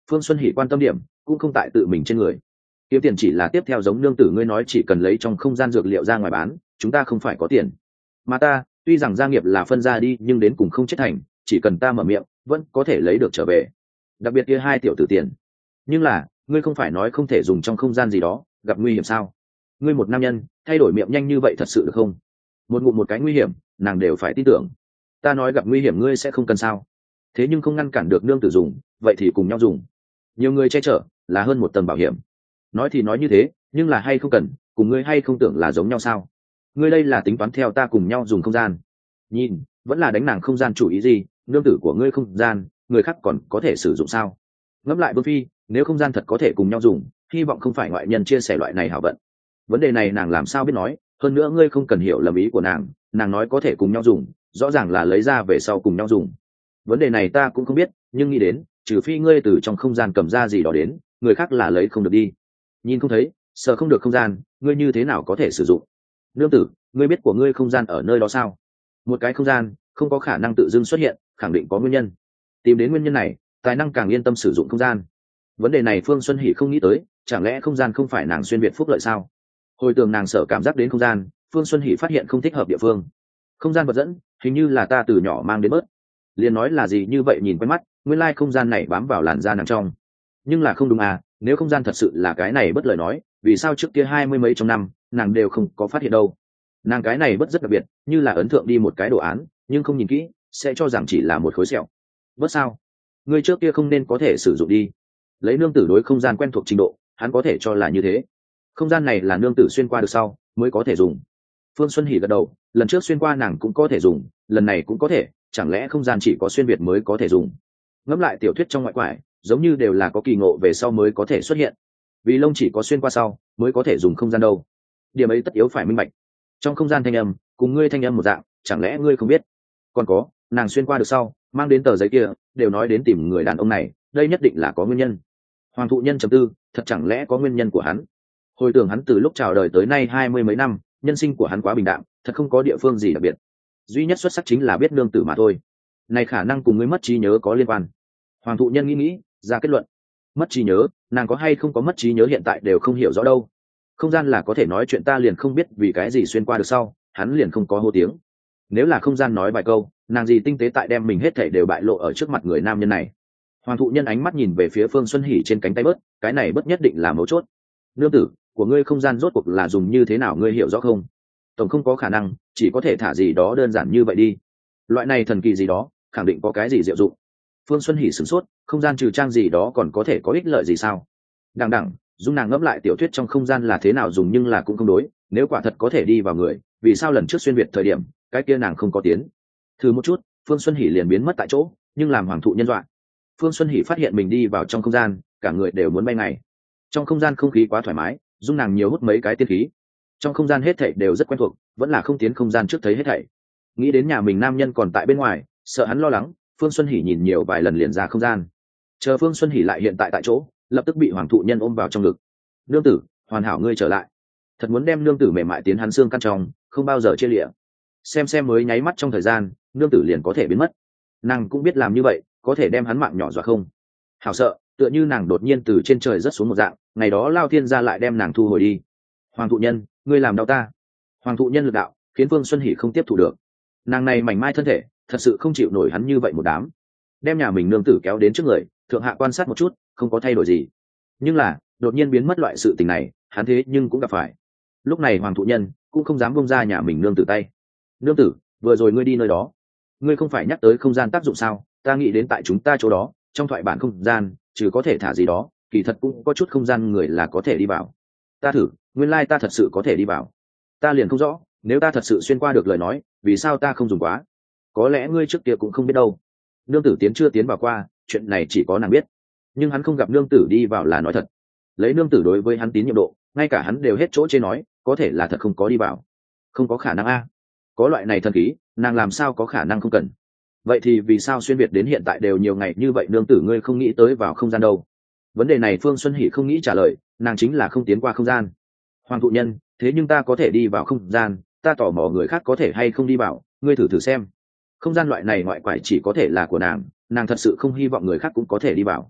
Phương Xuân Hỉ quan tâm điểm cũng không tại tự mình trên người, kiếm tiền chỉ là tiếp theo, giống nương tử ngươi nói chỉ cần lấy trong không gian dược liệu ra ngoài bán, chúng ta không phải có tiền. Mà ta tuy rằng gia nghiệp là phân ra đi nhưng đến cùng không chết thành, chỉ cần ta mở miệng vẫn có thể lấy được trở về, đặc biệt kia hai tiểu tử tiền. Nhưng là ngươi không phải nói không thể dùng trong không gian gì đó, gặp nguy hiểm sao? Ngươi một nam nhân thay đổi miệng nhanh như vậy thật sự được không? Một ngụm một cái nguy hiểm nàng đều phải tin tưởng. Ta nói gặp nguy hiểm ngươi sẽ không cần sao? Thế nhưng không ngăn cản được nương tử dùng, vậy thì cùng nhau dùng. Nhiều người che chở là hơn một tầng bảo hiểm. Nói thì nói như thế, nhưng là hay không cần, cùng ngươi hay không tưởng là giống nhau sao? Ngươi đây là tính toán theo ta cùng nhau dùng không gian. Nhìn, vẫn là đánh nàng không gian chủ ý gì? Nương tử của ngươi không gian, người khác còn có thể sử dụng sao? Ngẫm lại Vương phi, nếu không gian thật có thể cùng nhau dùng, hy vọng không phải ngoại nhân chia sẻ loại này hảo vận. Vấn đề này nàng làm sao biết nói, hơn nữa ngươi không cần hiểu lầm ý của nàng, nàng nói có thể cùng nhau dùng, rõ ràng là lấy ra về sau cùng nhau dùng. Vấn đề này ta cũng không biết, nhưng nghĩ đến, trừ phi ngươi từ trong không gian cầm ra gì đó đến, người khác là lấy không được đi. Nhìn không thấy, sợ không được không gian, ngươi như thế nào có thể sử dụng? Nương tử, ngươi biết của ngươi không gian ở nơi đó sao? Một cái không gian không có khả năng tự dưng xuất hiện, khẳng định có nguyên nhân. Tìm đến nguyên nhân này, tài năng càng yên tâm sử dụng không gian. Vấn đề này Phương Xuân Hỉ không nghĩ tới, chẳng lẽ không gian không phải nàng xuyên việt phúc lợi sao? Hồi tưởng nàng sợ cảm giác đến không gian, Phương Xuân Hỉ phát hiện không thích hợp địa phương. Không gian vật dẫn, hình như là ta từ nhỏ mang đến bớt. Liền nói là gì như vậy, nhìn quen mắt, nguyên lai không gian này bám vào làn da nàng trong. Nhưng là không đúng à, nếu không gian thật sự là cái này bất lời nói, vì sao trước kia hai mươi mấy trong năm, nàng đều không có phát hiện đâu? Nàng cái này bất rất đặc biệt, như là ấn thượng đi một cái đồ án, nhưng không nhìn kỹ, sẽ cho rằng chỉ là một khối sẹo. Bất sao? Ngươi trước kia không nên có thể sử dụng đi. Lấy nương tử đối không gian quen thuộc trình độ, hắn có thể cho là như thế. Không gian này là nương tử xuyên qua được sau mới có thể dùng. Phương Xuân Hỉ gật đầu, lần trước xuyên qua nàng cũng có thể dùng, lần này cũng có thể, chẳng lẽ không gian chỉ có xuyên việt mới có thể dùng? Ngẫm lại tiểu thuyết trong ngoại quải, giống như đều là có kỳ ngộ về sau mới có thể xuất hiện. Vì lông chỉ có xuyên qua sau mới có thể dùng không gian đâu. Điểm ấy tất yếu phải minh bạch. Trong không gian thanh âm, cùng ngươi thanh âm một dạng, chẳng lẽ ngươi không biết? Còn có, nàng xuyên qua được sau, mang đến tờ giấy kia, đều nói đến tìm người đàn ông này, đây nhất định là có nguyên nhân. Hoàng thụ nhân trầm tư, thật chẳng lẽ có nguyên nhân của hắn? Hồi tưởng hắn từ lúc chào đời tới nay hai mươi mấy năm, nhân sinh của hắn quá bình đạm, thật không có địa phương gì đặc biệt. Duy nhất xuất sắc chính là biết nương tử mà thôi. Này khả năng cùng ngươi mất trí nhớ có liên quan. Hoàng thụ nhân nghĩ nghĩ, ra kết luận. Mất trí nhớ, nàng có hay không có mất trí nhớ hiện tại đều không hiểu rõ đâu. Không gian là có thể nói chuyện, ta liền không biết vì cái gì xuyên qua được sau, hắn liền không có hô tiếng. Nếu là không gian nói vài câu, nàng gì tinh tế tại đem mình hết thảy đều bại lộ ở trước mặt người nam nhân này. Hoàng thụ nhân ánh mắt nhìn về phía Phương Xuân Hỉ trên cánh tay bớt, cái này bất nhất định là mấu chốt. Nương tử của ngươi không gian rốt cuộc là dùng như thế nào, ngươi hiểu rõ không? Tổng không có khả năng chỉ có thể thả gì đó đơn giản như vậy đi. Loại này thần kỳ gì đó, khẳng định có cái gì diệu dụng. Phương Xuân Hỉ sửng sốt, không gian trừ trang gì đó còn có thể có ích lợi gì sao? Đằng đẳng, dung nàng ngẫm lại tiểu thuyết trong không gian là thế nào dùng, nhưng là cũng không đối. Nếu quả thật có thể đi vào người, vì sao lần trước xuyên việt thời điểm, cái kia nàng không có tiến? Thử một chút, Phương Xuân Hỉ liền biến mất tại chỗ, nhưng làm hoàng thụ nhân dọa. Phương Xuân Hỉ phát hiện mình đi vào trong không gian, cả người đều muốn bay ngày. Trong không gian không khí quá thoải mái, dung nàng nhiều hút mấy cái tiên khí. Trong không gian hết thảy đều rất quen thuộc, vẫn là không tiến không gian trước thấy hết thảy. Nghĩ đến nhà mình nam nhân còn tại bên ngoài, sợ hắn lo lắng, Phương Xuân Hỉ nhìn nhiều vài lần liền ra không gian. Chờ Phương Xuân Hỉ lại hiện tại tại chỗ, lập tức bị hoàng thụ nhân ôm vào trong ngực. Nương tử, hoàn hảo ngươi trở lại. Thật muốn đem nương tử mềm mại tiến hắn xương căn trong, không bao giờ chia lịa. Xem xem mới nháy mắt trong thời gian, nương tử liền có thể biến mất. Nàng cũng biết làm như vậy, có thể đem hắn mạng nhỏ dọa không. Hảo sợ, tựa như nàng đột nhiên từ trên trời rớt xuống một dạng, ngày đó Lao Thiên gia lại đem nàng thu hồi đi. Hoàng thụ nhân, ngươi làm đau ta. Hoàng thụ nhân lực đạo, khiến Phương Xuân Hỉ không tiếp thu được. Nàng này mảnh mai thân thể, thật sự không chịu nổi hắn như vậy một đám. Đem nhà mình nương tử kéo đến trước người, thượng hạ quan sát một chút, không có thay đổi gì. Nhưng là, đột nhiên biến mất loại sự tình này, hắn thế nhưng cũng gặp phải. Lúc này hoàng thụ nhân cũng không dám buông ra nhà mình nương tử tay. Nương tử, vừa rồi ngươi đi nơi đó, ngươi không phải nhắc tới không gian tác dụng sao? Ta nghĩ đến tại chúng ta chỗ đó, trong thoại bản không gian, trừ có thể thả gì đó, kỳ thật cũng có chút không gian người là có thể đi vào. Ta thử, nguyên lai ta thật sự có thể đi vào. Ta liền không rõ, nếu ta thật sự xuyên qua được lời nói, vì sao ta không dùng quá? Có lẽ ngươi trước kia cũng không biết đâu. Nương tử tiến chưa tiến vào qua, chuyện này chỉ có nàng biết. Nhưng hắn không gặp nương tử đi vào là nói thật. Lấy nương tử đối với hắn tín nhiệm độ, ngay cả hắn đều hết chỗ chê nói, có thể là thật không có đi vào. Không có khả năng a. Có loại này thần khí, nàng làm sao có khả năng không cần? Vậy thì vì sao xuyên việt đến hiện tại đều nhiều ngày như vậy, nương tử ngươi không nghĩ tới vào không gian đâu? Vấn đề này Phương Xuân Hỉ không nghĩ trả lời, nàng chính là không tiến qua không gian. Hoàng thụ nhân, thế nhưng ta có thể đi vào không gian, ta tò mò người khác có thể hay không đi vào, ngươi thử thử xem. Không gian loại này ngoại quải chỉ có thể là của nàng, nàng thật sự không hy vọng người khác cũng có thể đi vào.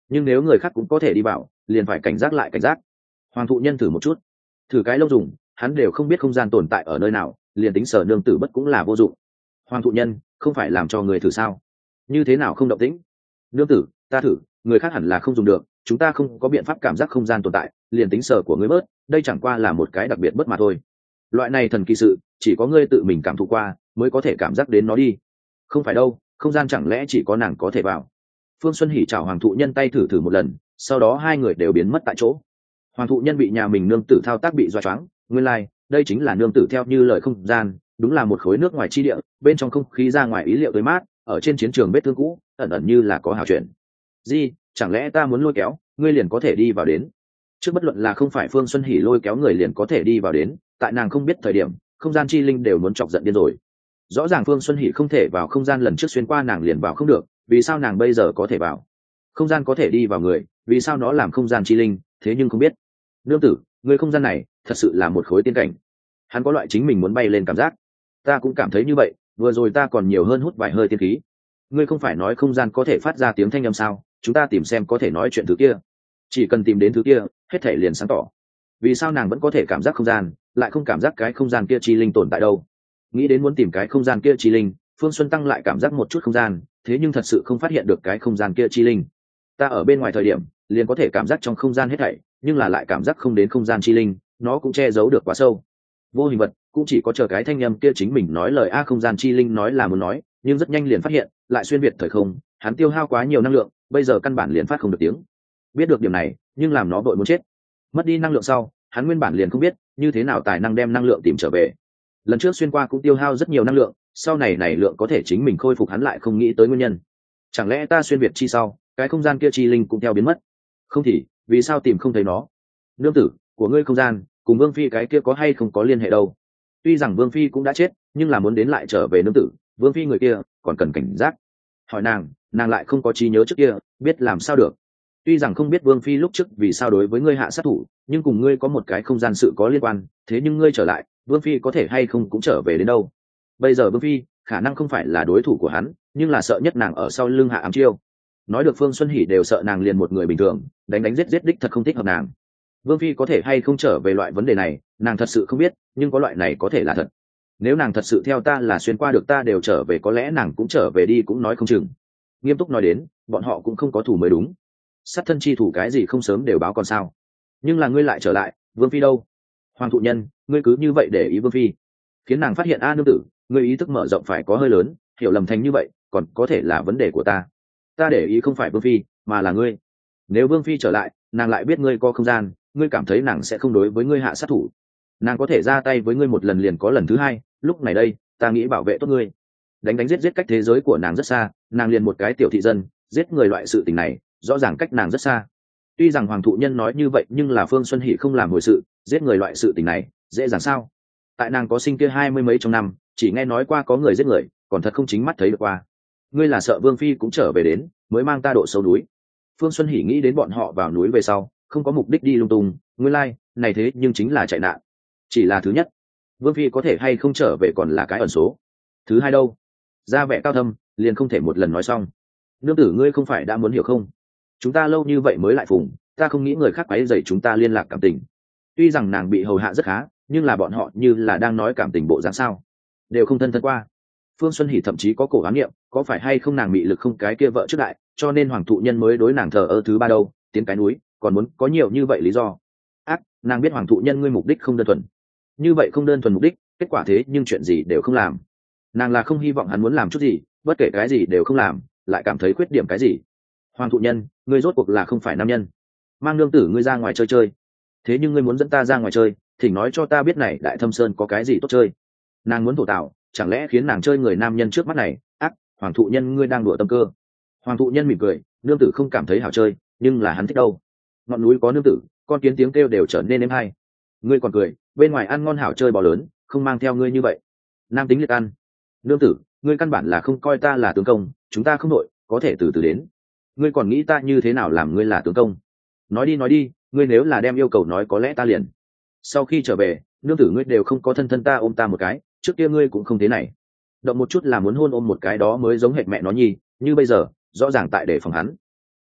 nhưng nếu người khác cũng có thể đi vào liền phải cảnh giác lại cảnh giác. Hoàng thụ nhân thử một chút, thử cái lâu dùng, hắn đều không biết không gian tồn tại ở nơi nào, liền tính sở nương tử bất cũng là vô dụng. Hoàng thụ nhân không phải làm cho người thử sao? Như thế nào không động tĩnh? Nương tử, ta thử, người khác hẳn là không dùng được, chúng ta không có biện pháp cảm giác không gian tồn tại, liền tính sở của ngươi bớt, đây chẳng qua là một cái đặc biệt bớt mà thôi. Loại này thần kỳ sự chỉ có ngươi tự mình cảm thụ qua mới có thể cảm giác đến nó đi. Không phải đâu, không gian chẳng lẽ chỉ có nàng có thể vào? Phương Xuân Hỉ chào hoàng thụ nhân tay thử thử một lần, sau đó hai người đều biến mất tại chỗ. Hoàng thụ nhân bị nhà mình nương tử thao tác bị dọa choáng, nguyên lai like, đây chính là nương tử theo như lời không gian, đúng là một khối nước ngoài chi địa, bên trong không khí ra ngoài ý liệu tươi mát, ở trên chiến trường vết thương cũ ẩn ẩn như là có hào chuyển. Gì, chẳng lẽ ta muốn lôi kéo ngươi liền có thể đi vào đến? Trước bất luận là không phải Phương Xuân Hỉ lôi kéo người liền có thể đi vào đến, tại nàng không biết thời điểm không gian chi linh đều muốn chọc giận điên rồi. Rõ ràng Phương Xuân Hỉ không thể vào không gian lần trước xuyên qua nàng liền vào không được, vì sao nàng bây giờ có thể vào? Không gian có thể đi vào người, vì sao nó làm không gian chi linh, thế nhưng không biết. Nương tử, người không gian này thật sự là một khối tiên cảnh. Hắn có loại chính mình muốn bay lên cảm giác. Ta cũng cảm thấy như vậy, vừa rồi ta còn nhiều hơn hút vài hơi tiên khí. Ngươi không phải nói không gian có thể phát ra tiếng thanh âm sao? Chúng ta tìm xem có thể nói chuyện thứ kia. Chỉ cần tìm đến thứ kia, hết thể liền sáng tỏ. Vì sao nàng vẫn có thể cảm giác không gian, lại không cảm giác cái không gian kia chi linh tồn tại đâu? Nghĩ đến muốn tìm cái không gian kia chi linh, Phương Xuân Tăng lại cảm giác một chút không gian, thế nhưng thật sự không phát hiện được cái không gian kia chi linh. Ta ở bên ngoài thời điểm liền có thể cảm giác trong không gian hết thảy, nhưng là lại cảm giác không đến không gian chi linh, nó cũng che giấu được quá sâu. Vô hình vật cũng chỉ có chờ cái thanh âm kia chính mình nói lời a không gian chi linh nói là muốn nói, nhưng rất nhanh liền phát hiện lại xuyên việt thời không, hắn tiêu hao quá nhiều năng lượng, bây giờ căn bản liền phát không được tiếng. Biết được điểm này, nhưng làm nó vội muốn chết. Mất đi năng lượng sau, hắn nguyên bản liền không biết như thế nào tài năng đem năng lượng tìm trở về. Lần trước xuyên qua cũng tiêu hao rất nhiều năng lượng, sau này này lượng có thể chính mình khôi phục hắn lại không nghĩ tới nguyên nhân. Chẳng lẽ ta xuyên việt chi sau, cái không gian kia chi linh cũng theo biến mất? Không thì vì sao tìm không thấy nó? Nương tử của ngươi không gian cùng Vương Phi cái kia có hay không có liên hệ đâu? Tuy rằng Vương Phi cũng đã chết, nhưng là muốn đến lại trở về nương tử, Vương Phi người kia còn cần cảnh giác. Hỏi nàng, nàng lại không có trí nhớ trước kia, biết làm sao được? Tuy rằng không biết Vương Phi lúc trước vì sao đối với ngươi hạ sát thủ, nhưng cùng ngươi có một cái không gian sự có liên quan, thế nhưng ngươi trở lại, Vương Phi có thể hay không cũng trở về đến đâu? Bây giờ Vương Phi khả năng không phải là đối thủ của hắn, nhưng là sợ nhất nàng ở sau lưng hạ ám chiêu. Nói được Phương Xuân Hỉ đều sợ nàng liền một người bình thường, đánh đánh giết giết đích thật không thích hợp nàng. Vương Phi có thể hay không trở về loại vấn đề này, nàng thật sự không biết, nhưng có loại này có thể là thật. Nếu nàng thật sự theo ta là xuyên qua được ta đều trở về, có lẽ nàng cũng trở về đi cũng nói không chừng. Nghiêm túc nói đến, bọn họ cũng không có thủ mới đúng. Sát thân chi thủ cái gì không sớm đều báo còn sao? Nhưng là ngươi lại trở lại, Vương Phi đâu? Hoàng thụ nhân, ngươi cứ như vậy để ý Vương Phi, khiến nàng phát hiện a nương tử, ngươi ý thức mở rộng phải có hơi lớn, hiểu lầm thành như vậy, còn có thể là vấn đề của ta. Ta để ý không phải Vương Phi, mà là ngươi. Nếu Vương Phi trở lại, nàng lại biết ngươi có không gian, ngươi cảm thấy nàng sẽ không đối với ngươi hạ sát thủ. Nàng có thể ra tay với ngươi một lần liền có lần thứ hai, lúc này đây, ta nghĩ bảo vệ tốt ngươi. Đánh đánh giết giết cách thế giới của nàng rất xa, nàng liền một cái tiểu thị dân, giết người loại sự tình này, rõ ràng cách nàng rất xa. Tuy rằng Hoàng thụ nhân nói như vậy, nhưng là Phương Xuân Hỷ không làm hồi sự, giết người loại sự tình này, dễ dàng sao? Tại nàng có sinh kia hai mươi mấy trong năm, chỉ nghe nói qua có người giết người, còn thật không chính mắt thấy được qua. Ngươi là sợ Vương Phi cũng trở về đến, mới mang ta độ sâu núi. Phương Xuân Hỷ nghĩ đến bọn họ vào núi về sau, không có mục đích đi lung tung, nguyên lai, like, này thế nhưng chính là chạy nạn. Chỉ là thứ nhất, Vương Phi có thể hay không trở về còn là cái ẩn số. Thứ hai đâu? Ra vẻ cao thâm, liền không thể một lần nói xong. Nương tử ngươi không phải đã muốn hiểu không? Chúng ta lâu như vậy mới lại phùng, ta không nghĩ người khác quấy rầy chúng ta liên lạc cảm tình. Tuy rằng nàng bị hầu hạ rất khá, nhưng là bọn họ như là đang nói cảm tình bộ dáng sao, đều không thân thân qua. Phương Xuân Hỷ thậm chí có cổ ám nghiệm, có phải hay không nàng bị lực không cái kia vợ trước đại, cho nên Hoàng thụ nhân mới đối nàng thờ ơ thứ ba đâu, tiến cái núi, còn muốn có nhiều như vậy lý do. Ác, nàng biết Hoàng thụ nhân ngươi mục đích không đơn thuần. Như vậy không đơn thuần mục đích, kết quả thế nhưng chuyện gì đều không làm. Nàng là không hy vọng hắn muốn làm chút gì, bất kể cái gì đều không làm, lại cảm thấy khuyết điểm cái gì. Hoàng thụ nhân, ngươi rốt cuộc là không phải nam nhân. Mang nương tử ngươi ra ngoài chơi chơi. Thế nhưng ngươi muốn dẫn ta ra ngoài chơi, thỉnh nói cho ta biết này Đại Thâm Sơn có cái gì tốt chơi. Nàng muốn thổ tạo, chẳng lẽ khiến nàng chơi người nam nhân trước mắt này? Ác, Hoàng thụ nhân ngươi đang đùa tâm cơ. Hoàng thụ nhân mỉm cười, nương tử không cảm thấy hảo chơi, nhưng là hắn thích đâu. Ngọn núi có nương tử, con kiến tiếng kêu đều trở nên êm hay. Ngươi còn cười, bên ngoài ăn ngon hảo chơi bò lớn, không mang theo ngươi như vậy. Nam tính liệt ăn. Nương tử, ngươi căn bản là không coi ta là tướng công, chúng ta không đội, có thể từ từ đến. Ngươi còn nghĩ ta như thế nào làm ngươi là tướng công? Nói đi nói đi, ngươi nếu là đem yêu cầu nói có lẽ ta liền. Sau khi trở về, nương tử ngươi đều không có thân thân ta ôm ta một cái, trước kia ngươi cũng không thế này. Động một chút là muốn hôn ôm một cái đó mới giống hệt mẹ nó nhi, như bây giờ, rõ ràng tại để phòng hắn.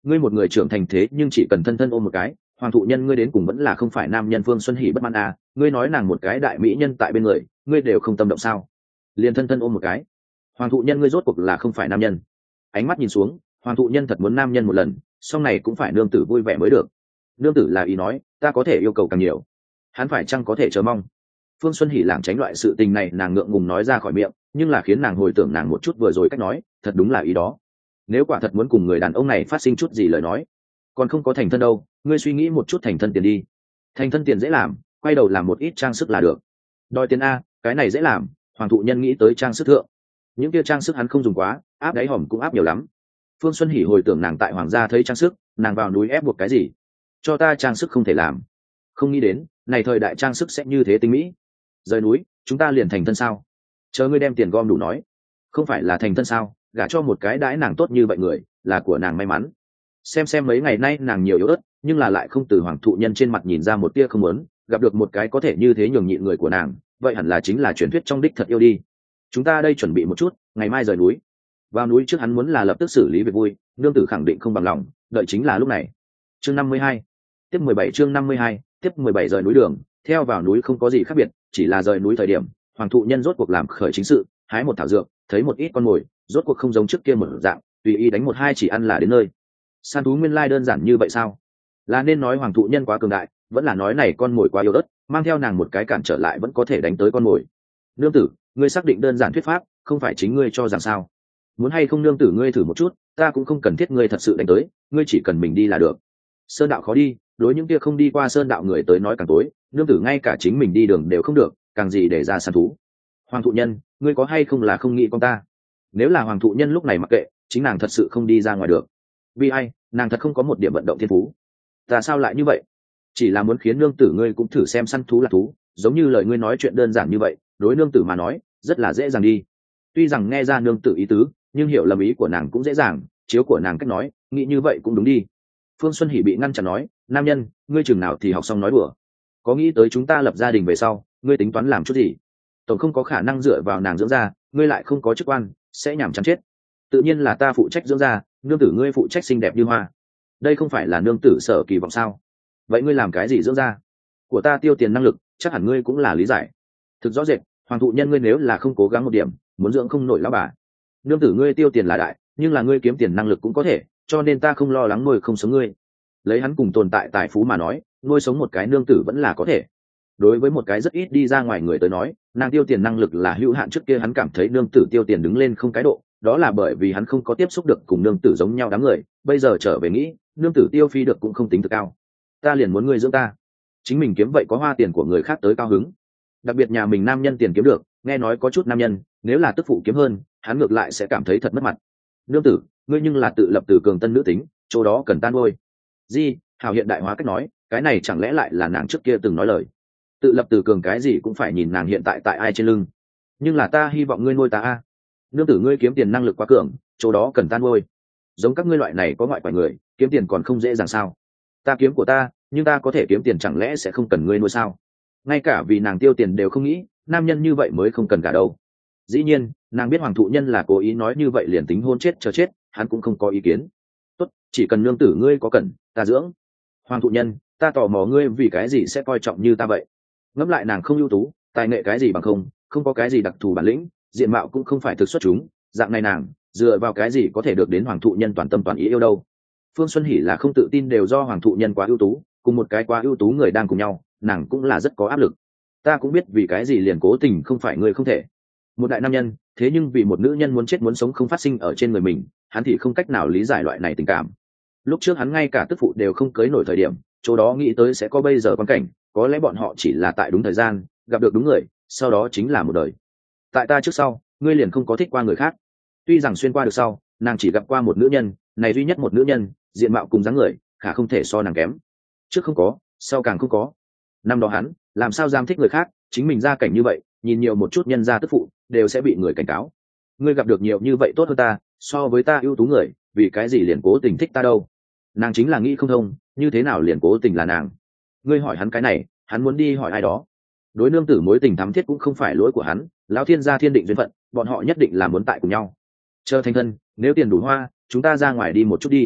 ngươi một người trưởng thành thế nhưng chỉ cần thân thân ôm một cái, hoàng thụ nhân ngươi đến cùng vẫn là không phải nam nhân. Phương Xuân Hỉ bất mãn à, ngươi nói nàng một cái đại mỹ nhân tại bên người, ngươi đều không tâm động sao? Liền thân thân ôm một cái, hoàng thụ nhân ngươi rốt cuộc là không phải nam nhân. Ánh mắt nhìn xuống, hoàng thụ nhân thật muốn nam nhân một lần, sau này cũng phải nương tử vui vẻ mới được. Nương tử là ý nói, ta có thể yêu cầu càng nhiều, hắn phải chăng có thể chờ mong. Phương Xuân Hỉ lảng tránh loại sự tình này, nàng ngượng ngùng nói ra khỏi miệng, nhưng là khiến nàng hồi tưởng nàng một chút vừa rồi cách nói, thật đúng là ý đó. Nếu quả thật muốn cùng người đàn ông này phát sinh chút gì lời nói, còn không có thành thân đâu, ngươi suy nghĩ một chút thành thân tiền đi. Thành thân tiền dễ làm, quay đầu làm một ít trang sức là được. Đòi tiền a, cái này dễ làm. Hoàng thụ nhân nghĩ tới trang sức thượng, những kia trang sức hắn không dùng quá, áp đáy hòm cũng áp nhiều lắm. Phương Xuân Hỉ hồi tưởng nàng tại hoàng gia thấy trang sức, nàng vào núi ép buộc cái gì, cho ta trang sức không thể làm. Không nghĩ đến này thời đại trang sức sẽ như thế tinh mỹ. Rời núi chúng ta liền thành thân sao? Chờ ngươi đem tiền gom đủ nói. Không phải là thành thân sao, gả cho một cái đãi nàng tốt như vậy người, là của nàng may mắn. Xem xem mấy ngày nay nàng nhiều yếu ớt, nhưng là lại không từ hoàng thụ nhân trên mặt nhìn ra một tia không muốn, gặp được một cái có thể như thế nhường nhịn người của nàng, vậy hẳn là chính là truyền thuyết trong đích thật yêu đi. Chúng ta đây chuẩn bị một chút, ngày mai rời núi. Vào núi trước hắn muốn là lập tức xử lý việc vui, nương tử khẳng định không bằng lòng, đợi chính là lúc này. Chương năm mươi hai, tiếp mười bảy chương năm mươi hai, tiếp mười bảy rời núi đường, theo vào núi không có gì khác biệt, chỉ là rời núi thời điểm, hoàng thụ nhân rốt cuộc làm khởi chính sự, hái một thảo dược, thấy một ít con mồi, rốt cuộc không giống trước kia một dạng, tùy ý đánh một hai chỉ ăn là đến nơi. Săn thú nguyên lai đơn giản như vậy sao? Là nên nói hoàng thụ nhân quá cường đại, vẫn là nói này con mồi quá yếu ớt, mang theo nàng một cái cản trở lại vẫn có thể đánh tới con mồi. Nương tử, ngươi xác định đơn giản thuyết pháp, không phải chính ngươi cho rằng sao? Muốn hay không nương tử ngươi thử một chút, ta cũng không cần thiết ngươi thật sự đánh tới, ngươi chỉ cần mình đi là được. Sơn đạo khó đi, đối những kia không đi qua sơn đạo người tới nói càng tối, nương tử ngay cả chính mình đi đường đều không được, càng gì để ra săn thú. Hoàng thụ nhân, ngươi có hay không là không nghĩ con ta? Nếu là hoàng thụ nhân lúc này mặc kệ, chính nàng thật sự không đi ra ngoài được. Vì ai, nàng thật không có một điểm vận động thiên phú. Ta sao lại như vậy? Chỉ là muốn khiến nương tử ngươi cũng thử xem săn thú là thú, giống như lời ngươi nói chuyện đơn giản như vậy, đối nương tử mà nói rất là dễ dàng đi. Tuy rằng nghe ra nương tử ý tứ, nhưng hiểu lầm ý của nàng cũng dễ dàng, chiếu của nàng cách nói, nghĩ như vậy cũng đúng đi. Phương Xuân Hỉ bị ngăn chặn nói, nam nhân, ngươi chừng nào thì học xong nói đùa. Có nghĩ tới chúng ta lập gia đình về sau, ngươi tính toán làm chút gì? Tổng không có khả năng dựa vào nàng dưỡng ra, ngươi lại không có chức quan, sẽ nhảm chán chết. Tự nhiên là ta phụ trách dưỡng ra, nương tử ngươi phụ trách xinh đẹp như hoa. Đây không phải là nương tử sở kỳ vọng sao? Vậy ngươi làm cái gì dưỡng ra? Của ta tiêu tiền năng lực, chắc hẳn ngươi cũng là lý giải. Thực rõ rệt, hoàng thụ nhân ngươi nếu là không cố gắng một điểm, muốn dưỡng không nổi lão bà. Nương tử ngươi tiêu tiền là đại, nhưng là ngươi kiếm tiền năng lực cũng có thể, cho nên ta không lo lắng nuôi không sống ngươi. Lấy hắn cùng tồn tại tài phú mà nói, nuôi sống một cái nương tử vẫn là có thể. Đối với một cái rất ít đi ra ngoài người tới nói, nàng tiêu tiền năng lực là hữu hạn. Trước kia hắn cảm thấy nương tử tiêu tiền đứng lên không cái độ, đó là bởi vì hắn không có tiếp xúc được cùng nương tử giống nhau đám người. Bây giờ trở về nghĩ, nương tử tiêu phi được cũng không tính thực cao. Ta liền muốn ngươi dưỡng ta, chính mình kiếm vậy có hoa tiền của người khác tới cao hứng. Đặc biệt nhà mình nam nhân tiền kiếm được, nghe nói có chút nam nhân nếu là tức phụ kiếm hơn, hắn ngược lại sẽ cảm thấy thật mất mặt. Nương tử, ngươi nhưng là tự lập từ cường tân nữ tính, chỗ đó cần tan nuôi. Di, hào hiện đại hóa cách nói, cái này chẳng lẽ lại là nàng trước kia từng nói lời. Tự lập từ cường cái gì cũng phải nhìn nàng hiện tại tại ai trên lưng. Nhưng là ta hy vọng ngươi nuôi ta a. Nương tử ngươi kiếm tiền năng lực quá cường, chỗ đó cần tan nuôi. Giống các ngươi loại này có ngoại quả người, kiếm tiền còn không dễ dàng sao? Ta kiếm của ta, nhưng ta có thể kiếm tiền, chẳng lẽ sẽ không cần ngươi nuôi sao? Ngay cả vì nàng tiêu tiền đều không nghĩ, nam nhân như vậy mới không cần cả đâu. Dĩ nhiên, nàng biết hoàng thụ nhân là cố ý nói như vậy, liền tính hôn chết chờ chết, hắn cũng không có ý kiến. Tốt, chỉ cần nương tử ngươi có cần, ta dưỡng. Hoàng thụ nhân, ta tò mò ngươi vì cái gì sẽ coi trọng như ta vậy? Ngẫm lại nàng không ưu tú, tài nghệ cái gì bằng không, không có cái gì đặc thù bản lĩnh, diện mạo cũng không phải thực xuất chúng, dạng này nàng dựa vào cái gì có thể được đến hoàng thụ nhân toàn tâm toàn ý yêu đâu? Phương Xuân Hỉ là không tự tin đều do hoàng thụ nhân quá ưu tú, cùng một cái quá ưu tú người đang cùng nhau, nàng cũng là rất có áp lực. Ta cũng biết vì cái gì liền cố tình không phải người không thể. Một đại nam nhân, thế nhưng vì một nữ nhân muốn chết muốn sống không phát sinh ở trên người mình, hắn thì không cách nào lý giải loại này tình cảm. Lúc trước hắn ngay cả tức phụ đều không cưới nổi thời điểm, chỗ đó nghĩ tới sẽ có bây giờ quan cảnh, có lẽ bọn họ chỉ là tại đúng thời gian gặp được đúng người, sau đó chính là một đời. Tại ta trước sau, ngươi liền không có thích qua người khác. Tuy rằng xuyên qua được sau, nàng chỉ gặp qua một nữ nhân, này duy nhất một nữ nhân, diện mạo cùng dáng người, khả không thể so nàng kém. Trước không có, sau càng không có. Năm đó hắn làm sao dám thích người khác, chính mình ra cảnh như vậy, nhìn nhiều một chút nhân gia tức phụ đều sẽ bị người cảnh cáo. Ngươi gặp được nhiều như vậy tốt hơn ta, so với ta ưu tú người, vì cái gì liền cố tình thích ta đâu? Nàng chính là nghĩ không thông, như thế nào liền cố tình là nàng? Ngươi hỏi hắn cái này, hắn muốn đi hỏi ai đó. Đối nương tử mối tình thắm thiết cũng không phải lỗi của hắn, lão thiên gia thiên định duyên phận, bọn họ nhất định là muốn tại cùng nhau. Chờ thành thân, nếu tiền đủ hoa, chúng ta ra ngoài đi một chút đi.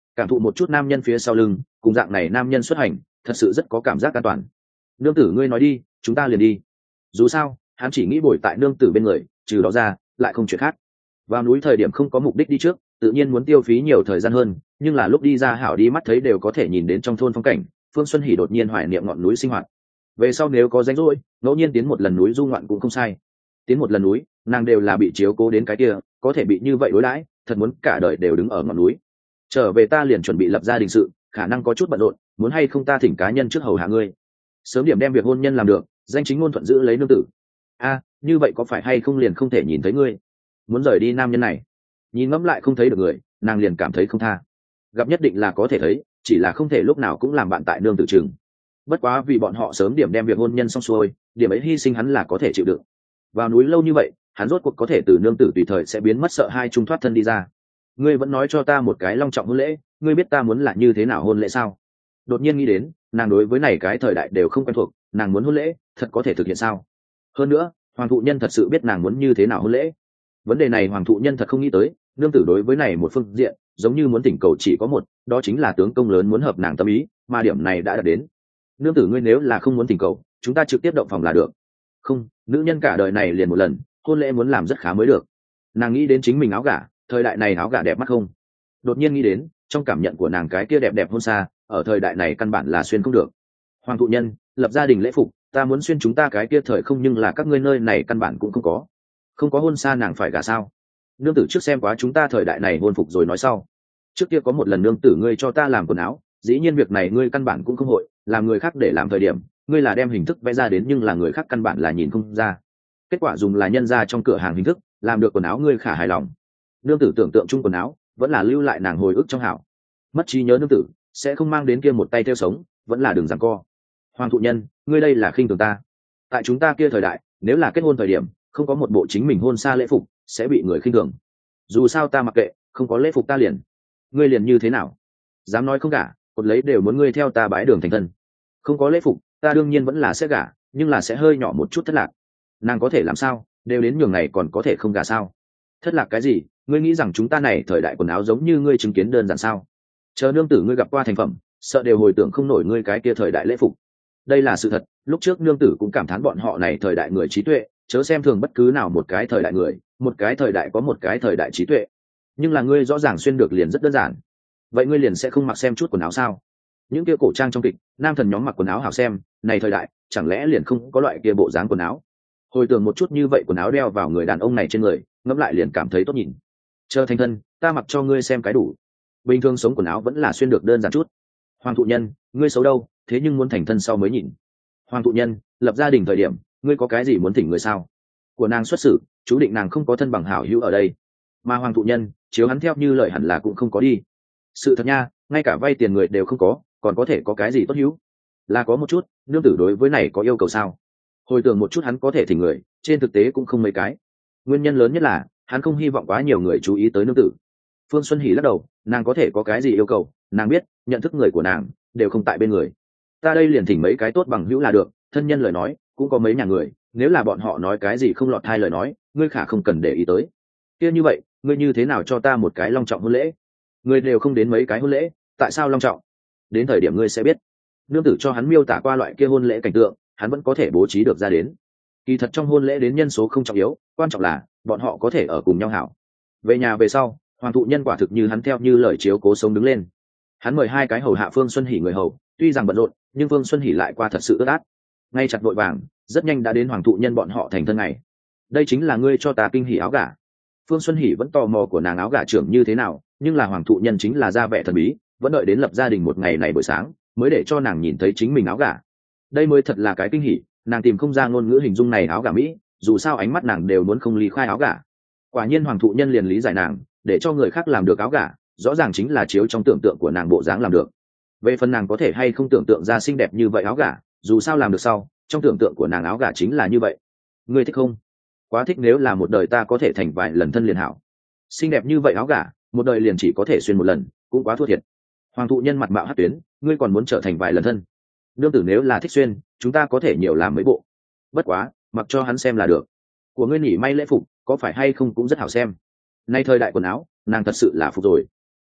cảm thụ một chút nam nhân phía sau lưng, cùng dạng này nam nhân xuất hành thật sự rất có cảm giác an toàn. Nương tử ngươi nói đi, chúng ta liền đi. Dù sao hắn chỉ nghĩ bồi tại nương tử bên người, trừ đó ra lại không chuyện khác. Vào núi thời điểm không có mục đích đi trước, tự nhiên muốn tiêu phí nhiều thời gian hơn, nhưng là lúc đi ra hảo đi mắt thấy đều có thể nhìn đến trong thôn phong cảnh. Phương Xuân Hỉ đột nhiên hoài niệm ngọn núi sinh hoạt. Về sau nếu có rảnh rỗi, ngẫu nhiên tiến một lần núi du ngoạn cũng không sai. Tiến một lần núi, nàng đều là bị chiếu cố đến cái kia, có thể bị như vậy đối đãi, thật muốn cả đời đều đứng ở ngọn núi. Trở về ta liền chuẩn bị lập gia đình sự, khả năng có chút bận rộn, muốn hay không ta thỉnh cá nhân trước hầu hạ ngươi. Sớm điểm đem việc hôn nhân làm được, danh chính ngôn thuận giữ lấy nương tử. A, như vậy có phải hay không liền không thể nhìn thấy ngươi? Muốn rời đi nam nhân này, nhìn ngẫm lại không thấy được người, nàng liền cảm thấy không tha. Gặp nhất định là có thể thấy, chỉ là không thể lúc nào cũng làm bạn tại nương tử trường. Bất quá vì bọn họ sớm điểm đem việc hôn nhân xong xuôi, điểm ấy hy sinh hắn là có thể chịu đựng. Vào núi lâu như vậy, hắn rốt cuộc có thể từ nương tử tùy thời sẽ biến mất sợ hai trung thoát thân đi ra. Ngươi vẫn nói cho ta một cái long trọng hôn lễ, ngươi biết ta muốn là như thế nào hôn lễ sao? Đột nhiên nghĩ đến, nàng đối với này cái thời đại đều không quen thuộc, nàng muốn hôn lễ, thật có thể thực hiện sao? Hơn nữa, hoàng thụ nhân thật sự biết nàng muốn như thế nào hôn lễ. Vấn đề này hoàng thụ nhân thật không nghĩ tới, nương tử đối với này một phương diện, giống như muốn tỉnh cầu chỉ có một, đó chính là tướng công lớn muốn hợp nàng tâm ý, mà điểm này đã đạt đến. Nương tử ngươi nếu là không muốn tỉnh cầu, chúng ta trực tiếp động phòng là được. Không, nữ nhân cả đời này liền một lần, hôn lễ muốn làm rất khá mới được. Nàng nghĩ đến chính mình áo gả, thời đại này áo gả đẹp mắt không? Đột nhiên nghĩ đến, trong cảm nhận của nàng cái kia đẹp đẹp hôn xa, ở thời đại này căn bản là xuyên không được. Hoàng thụ nhân, lập gia đình lễ phục, ta muốn xuyên chúng ta cái kia thời không, nhưng là các ngươi nơi này căn bản cũng không có. Không có hôn xa nàng phải gả sao? Nương tử trước xem quá chúng ta thời đại này hôn phục rồi nói sau. Trước kia có một lần nương tử ngươi cho ta làm quần áo, dĩ nhiên việc này ngươi căn bản cũng không hội, làm người khác để làm thời điểm, ngươi là đem hình thức vẽ ra đến nhưng là người khác căn bản là nhìn không ra. Kết quả dùng là nhân ra trong cửa hàng hình thức, làm được quần áo ngươi khả hài lòng. Nương tử tưởng tượng chung quần áo, vẫn là lưu lại nàng hồi ức trong hảo. Mất trí nhớ nương tử, sẽ không mang đến kia một tay theo sống, vẫn là đường giằng co. Hoàng thụ nhân, ngươi đây là khinh thường ta. Tại chúng ta kia thời đại, nếu là kết hôn thời điểm, không có một bộ chính mình hôn xa lễ phục, sẽ bị người khinh thường. Dù sao ta mặc kệ, không có lễ phục ta liền. Ngươi liền như thế nào? Dám nói không gả, cột lấy đều muốn ngươi theo ta bái đường thành thân. Không có lễ phục, ta đương nhiên vẫn là sẽ gả, nhưng là sẽ hơi nhỏ một chút thất lạc. Nàng có thể làm sao, đều đến nhường này còn có thể không gả sao? Thất lạc cái gì? Ngươi nghĩ rằng chúng ta này thời đại quần áo giống như ngươi chứng kiến đơn giản sao? Chờ nương tử ngươi gặp qua thành phẩm, sợ đều hồi tưởng không nổi ngươi cái kia thời đại lễ phục. Đây là sự thật, lúc trước nương tử cũng cảm thán bọn họ này thời đại người trí tuệ, chớ xem thường bất cứ nào một cái thời đại người, một cái thời đại có một cái thời đại trí tuệ. Nhưng là ngươi rõ ràng xuyên được liền rất đơn giản. Vậy ngươi liền sẽ không mặc xem chút quần áo sao? Những kia cổ trang trong kịch, nam thần nhóm mặc quần áo hảo xem, này thời đại, chẳng lẽ liền không có loại kia bộ dáng quần áo? Hồi tưởng một chút như vậy quần áo đeo vào người đàn ông này trên người, ngẫm lại liền cảm thấy tốt nhìn. Chờ thành thân, ta mặc cho ngươi xem cái đủ. Bình thường sống quần áo vẫn là xuyên được đơn giản chút. Hoàng thụ nhân, ngươi xấu đâu, thế nhưng muốn thành thân sau mới nhìn. Hoàng thụ nhân, lập gia đình thời điểm, ngươi có cái gì muốn thỉnh người sao? Của nàng xuất xử, chú định nàng không có thân bằng hảo hữu ở đây. Mà hoàng thụ nhân, chiếu hắn theo như lời hẳn là cũng không có đi. Sự thật nha, ngay cả vay tiền người đều không có, còn có thể có cái gì tốt hữu? Là có một chút, nương tử đối với này có yêu cầu sao? Hồi tưởng một chút hắn có thể thỉnh người, trên thực tế cũng không mấy cái. Nguyên nhân lớn nhất là hắn không hy vọng quá nhiều người chú ý tới nương tử. Phương Xuân Hỉ lắc đầu, nàng có thể có cái gì yêu cầu, nàng biết nhận thức người của nàng đều không tại bên người. Ta đây liền thỉnh mấy cái tốt bằng hữu là được, thân nhân lời nói cũng có mấy nhà người, nếu là bọn họ nói cái gì không lọt tai lời nói, ngươi khả không cần để ý tới. Kia như vậy, ngươi như thế nào cho ta một cái long trọng hôn lễ? Ngươi đều không đến mấy cái hôn lễ, tại sao long trọng? Đến thời điểm ngươi sẽ biết. Nương tử cho hắn miêu tả qua loại kia hôn lễ cảnh tượng, hắn vẫn có thể bố trí được ra đến. Kỳ thật trong hôn lễ đến nhân số không trọng yếu, quan trọng là bọn họ có thể ở cùng nhau hảo. Về nhà về sau, hoàng thụ nhân quả thực như hắn theo như lời chiếu cố sống đứng lên. Hắn mời hai cái hầu hạ Phương Xuân Hỉ người hầu, tuy rằng bận rộn, nhưng Phương Xuân Hỉ lại qua thật sự ướt át. Ngay chặt vội vàng, rất nhanh đã đến hoàng thụ nhân bọn họ thành thân ngày. Đây chính là ngươi cho ta kinh hỉ áo gả. Phương Xuân Hỉ vẫn tò mò của nàng áo gả trưởng như thế nào, nhưng là hoàng thụ nhân chính là ra vẻ thần bí, vẫn đợi đến lập gia đình một ngày này buổi sáng, mới để cho nàng nhìn thấy chính mình áo gả. Đây mới thật là cái kinh hỉ, nàng tìm không ra ngôn ngữ hình dung này áo gả mỹ, dù sao ánh mắt nàng đều muốn không ly khai áo gả. Quả nhiên hoàng thụ nhân liền lý giải nàng, để cho người khác làm được áo gả, rõ ràng chính là chiếu trong tưởng tượng của nàng bộ dáng làm được. Về phần nàng có thể hay không tưởng tượng ra xinh đẹp như vậy áo gả, dù sao làm được sau, trong tưởng tượng của nàng áo gả chính là như vậy. Ngươi thích không? Quá thích, nếu là một đời ta có thể thành vài lần thân liền hảo. Xinh đẹp như vậy áo gả, một đời liền chỉ có thể xuyên một lần, cũng quá thua thiệt. Hoàng thụ nhân mặt mạo hất tuyến, ngươi còn muốn trở thành vài lần thân? Nương tử nếu là thích xuyên, chúng ta có thể nhiều làm mấy bộ. Bất quá, mặc cho hắn xem là được. Của ngươi nỉ may lễ phục, có phải hay không cũng rất hảo xem. Nay thời đại quần áo, nàng thật sự là phục rồi.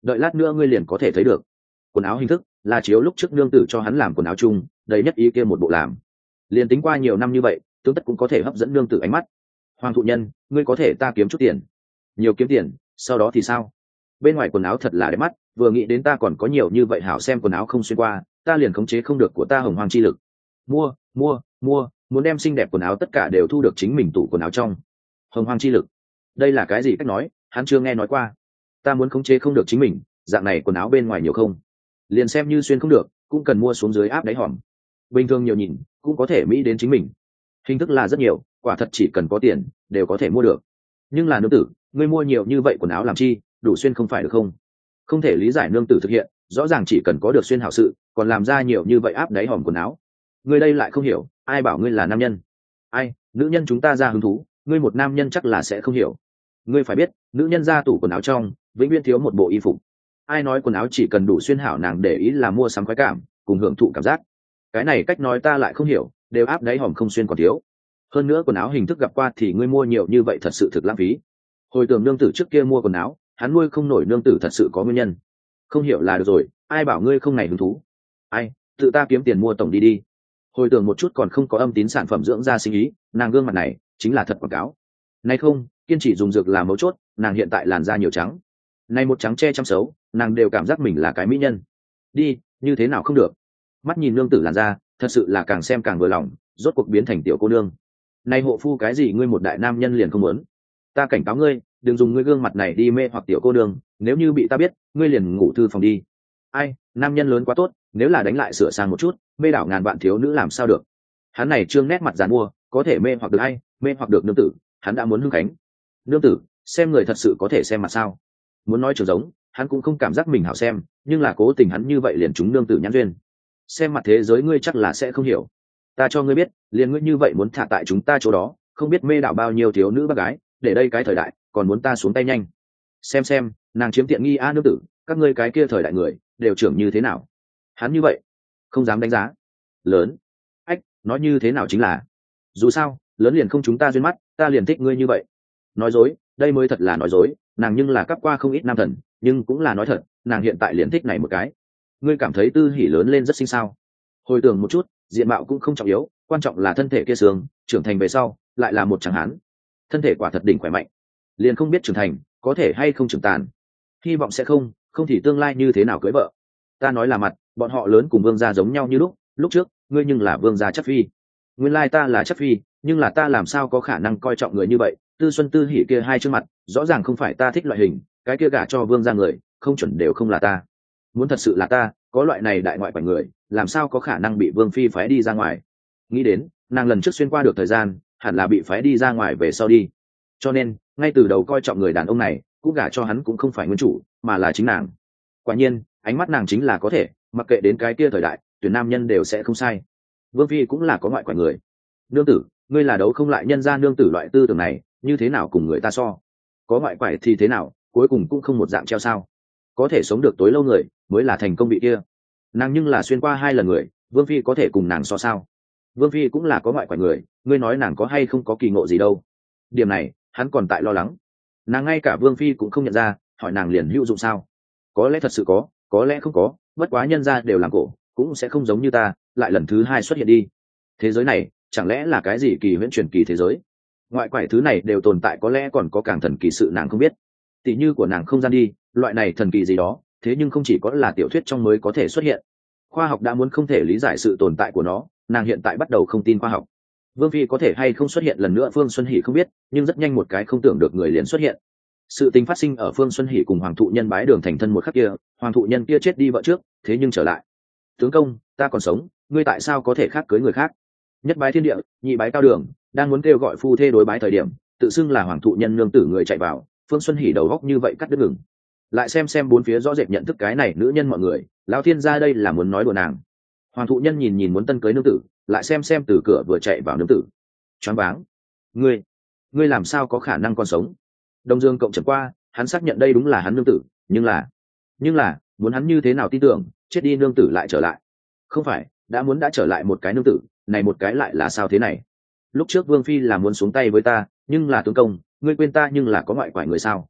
đợi lát nữa ngươi liền có thể thấy được. Quần áo hình thức là chiếu lúc trước nương tử cho hắn làm quần áo chung, đầy nhất ý kia một bộ làm. Liền tính qua nhiều năm như vậy, tướng tất cũng có thể hấp dẫn nương tử ánh mắt. Hoàng thụ nhân, ngươi có thể ta kiếm chút tiền. Nhiều kiếm tiền, sau đó thì sao? Bên ngoài quần áo thật là đẹp mắt, vừa nghĩ đến ta còn có nhiều như vậy hảo xem quần áo không xuyên qua, ta liền khống chế không được của ta hồng hoàng chi lực. Mua, mua, mua, muốn đem xinh đẹp quần áo tất cả đều thu được chính mình tủ quần áo trong. Hồng hoàng chi lực, đây là cái gì cách nói, hắn chưa nghe nói qua. Ta muốn khống chế không được chính mình, dạng này quần áo bên ngoài nhiều không? Liền xem như xuyên không được, cũng cần mua xuống dưới áp đáy hòm. Bình thường nhiều nhìn, cũng có thể mỹ đến chính mình. Hình thức là rất nhiều, quả thật chỉ cần có tiền, đều có thể mua được. Nhưng là nương tử, ngươi mua nhiều như vậy quần áo làm chi, đủ xuyên không phải được không? Không thể lý giải nương tử thực hiện, rõ ràng chỉ cần có được xuyên hảo sự, còn làm ra nhiều như vậy áp đáy hòm quần áo. Ngươi đây lại không hiểu, ai bảo ngươi là nam nhân? Ai, nữ nhân chúng ta ra hứng thú, ngươi một nam nhân chắc là sẽ không hiểu. Ngươi phải biết, nữ nhân ra tủ quần áo trong, vĩnh viễn thiếu một bộ y phục. Ai nói quần áo chỉ cần đủ xuyên hảo nàng để ý là mua sắm khoái cảm, cùng hưởng thụ cảm giác. Cái này cách nói ta lại không hiểu, đều áp đáy hòm không xuyên còn thiếu. Hơn nữa quần áo hình thức gặp qua thì ngươi mua nhiều như vậy thật sự thực lãng phí. Hồi tưởng nương tử trước kia mua quần áo, hắn nuôi không nổi nương tử thật sự có nguyên nhân. Không hiểu là được rồi, ai bảo ngươi không này hứng thú? Ai, tự ta kiếm tiền mua tổng đi đi. Hồi tưởng một chút còn không có âm tín sản phẩm dưỡng da sinh ý, nàng gương mặt này chính là thật quảng cáo. Nay không, kiên trì dùng dược là mấu chốt, nàng hiện tại làn da nhiều trắng. Nay một trắng che chăm xấu, nàng đều cảm giác mình là cái mỹ nhân. Đi, như thế nào không được? Mắt nhìn nương tử làn da, thật sự là càng xem càng vừa lòng, rốt cuộc biến thành tiểu cô nương. Nay hộ phu cái gì ngươi một đại nam nhân liền không muốn? Ta cảnh cáo ngươi, đừng dùng ngươi gương mặt này đi mê hoặc tiểu cô nương, nếu như bị ta biết, ngươi liền ngủ thư phòng đi. Ai, nam nhân lớn quá tốt, nếu là đánh lại sửa sang một chút, mê đảo ngàn vạn thiếu nữ làm sao được? Hắn này trương nét mặt giàn mua, có thể mê hoặc được ai, mê hoặc được nương tử, hắn đã muốn hưng khánh. Nương tử, xem người thật sự có thể xem mặt sao? Muốn nói trường giống, hắn cũng không cảm giác mình hảo xem, nhưng là cố tình hắn như vậy liền trúng nương tử nhãn duyên. Xem mặt thế giới ngươi chắc là sẽ không hiểu. Ta cho ngươi biết, liền ngươi như vậy muốn thả tại chúng ta chỗ đó, không biết mê đảo bao nhiêu thiếu nữ bác gái, để đây cái thời đại, còn muốn ta xuống tay nhanh. Xem xem, nàng chiếm tiện nghi a nương tử, các ngươi cái kia thời đại người, đều trưởng như thế nào? Hắn như vậy, không dám đánh giá. Lớn, ách, nói như thế nào chính là, dù sao, lớn liền không chúng ta duyên mắt, ta liền thích ngươi như vậy. Nói dối, đây mới thật là nói dối, nàng nhưng là cắp qua không ít nam thần, nhưng cũng là nói thật, nàng hiện tại liền thích này một cái. Ngươi cảm thấy Tư Hỉ lớn lên rất xinh sao? Hồi tưởng một chút, diện mạo cũng không trọng yếu, quan trọng là thân thể kia xương, trưởng thành về sau, lại là một chẳng hán. Thân thể quả thật đỉnh khỏe mạnh, liền không biết trưởng thành, có thể hay không trưởng tàn. Hy vọng sẽ không, không thì tương lai như thế nào cưới vợ. Ta nói là mặt, bọn họ lớn cùng vương gia giống nhau như lúc, lúc trước, ngươi nhưng là vương gia chất phi. Nguyên lai ta là chất phi, nhưng là ta làm sao có khả năng coi trọng người như vậy, Tư Xuân Tư Hỉ kia hai chương mặt, rõ ràng không phải ta thích loại hình, cái kia gả cho vương gia người, không chuẩn đều không là ta. Muốn thật sự là ta, có loại này đại ngoại quả người, làm sao có khả năng bị vương phi phái đi ra ngoài? Nghĩ đến, nàng lần trước xuyên qua được thời gian, hẳn là bị phái đi ra ngoài về sau đi. Cho nên, ngay từ đầu coi trọng người đàn ông này, cũng gả cho hắn cũng không phải nguyên chủ, mà là chính nàng. Quả nhiên, ánh mắt nàng chính là có thể, mặc kệ đến cái kia thời đại, tuyển nam nhân đều sẽ không sai. Vương phi cũng là có ngoại quả người. Nương tử, ngươi là đấu không lại nhân ra nương tử loại tư tưởng này, như thế nào cùng người ta so? Có ngoại quả thì thế nào, cuối cùng cũng không một dạng treo sao? Có thể sống được tối lâu người, mới là thành công vị kia. Nàng nhưng là xuyên qua hai lần người, vương phi có thể cùng nàng so sao? Vương phi cũng là có ngoại quả người, ngươi nói nàng có hay không có kỳ ngộ gì đâu? Điểm này, hắn còn tại lo lắng. Nàng ngay cả vương phi cũng không nhận ra, hỏi nàng liền hữu dụng sao? Có lẽ thật sự có, có lẽ không có, bất quá nhân ra đều làm cổ, cũng sẽ không giống như ta, lại lần thứ hai xuất hiện đi. Thế giới này, chẳng lẽ là cái gì kỳ huyễn truyền kỳ thế giới? Ngoại quải thứ này đều tồn tại, có lẽ còn có càng thần kỳ sự nàng không biết. Tỷ như của nàng không gian đi, loại này thần kỳ gì đó, thế nhưng không chỉ có là tiểu thuyết trong mới có thể xuất hiện. Khoa học đã muốn không thể lý giải sự tồn tại của nó, nàng hiện tại bắt đầu không tin khoa học. Vương phi có thể hay không xuất hiện lần nữa Phương Xuân Hỷ không biết, nhưng rất nhanh một cái không tưởng được người liền xuất hiện. Sự tình phát sinh ở Phương Xuân Hỷ cùng Hoàng thụ nhân bái đường thành thân một khắc kia, Hoàng thụ nhân kia chết đi vợ trước, thế nhưng trở lại. Tướng công, ta còn sống, ngươi tại sao có thể khác cưới người khác? Nhất bái thiên địa, nhị bái cao đường, đang muốn kêu gọi phu thê đối bái thời điểm, tự xưng là Hoàng thụ nhân nương tử người chạy vào, Phương Xuân Hỷ đầu góc như vậy cắt đứt ngừng. Lại xem xem bốn phía rõ rệt nhận thức cái này nữ nhân mọi người, lão thiên gia đây là muốn nói đùa nàng. Hoàng thụ nhân nhìn nhìn muốn tân cưới nương tử, lại xem xem từ cửa vừa chạy vào nương tử, choáng váng. Ngươi, ngươi làm sao có khả năng còn sống? Đông Dương cộng trầm qua, hắn xác nhận đây đúng là hắn nương tử, nhưng là, nhưng là muốn hắn như thế nào tin tưởng, chết đi nương tử lại trở lại? Không phải, đã muốn đã trở lại một cái nương tử, này một cái lại là sao thế này? Lúc trước Vương phi là muốn xuống tay với ta, nhưng là tướng công, ngươi quên ta nhưng là có ngoại quải người sao?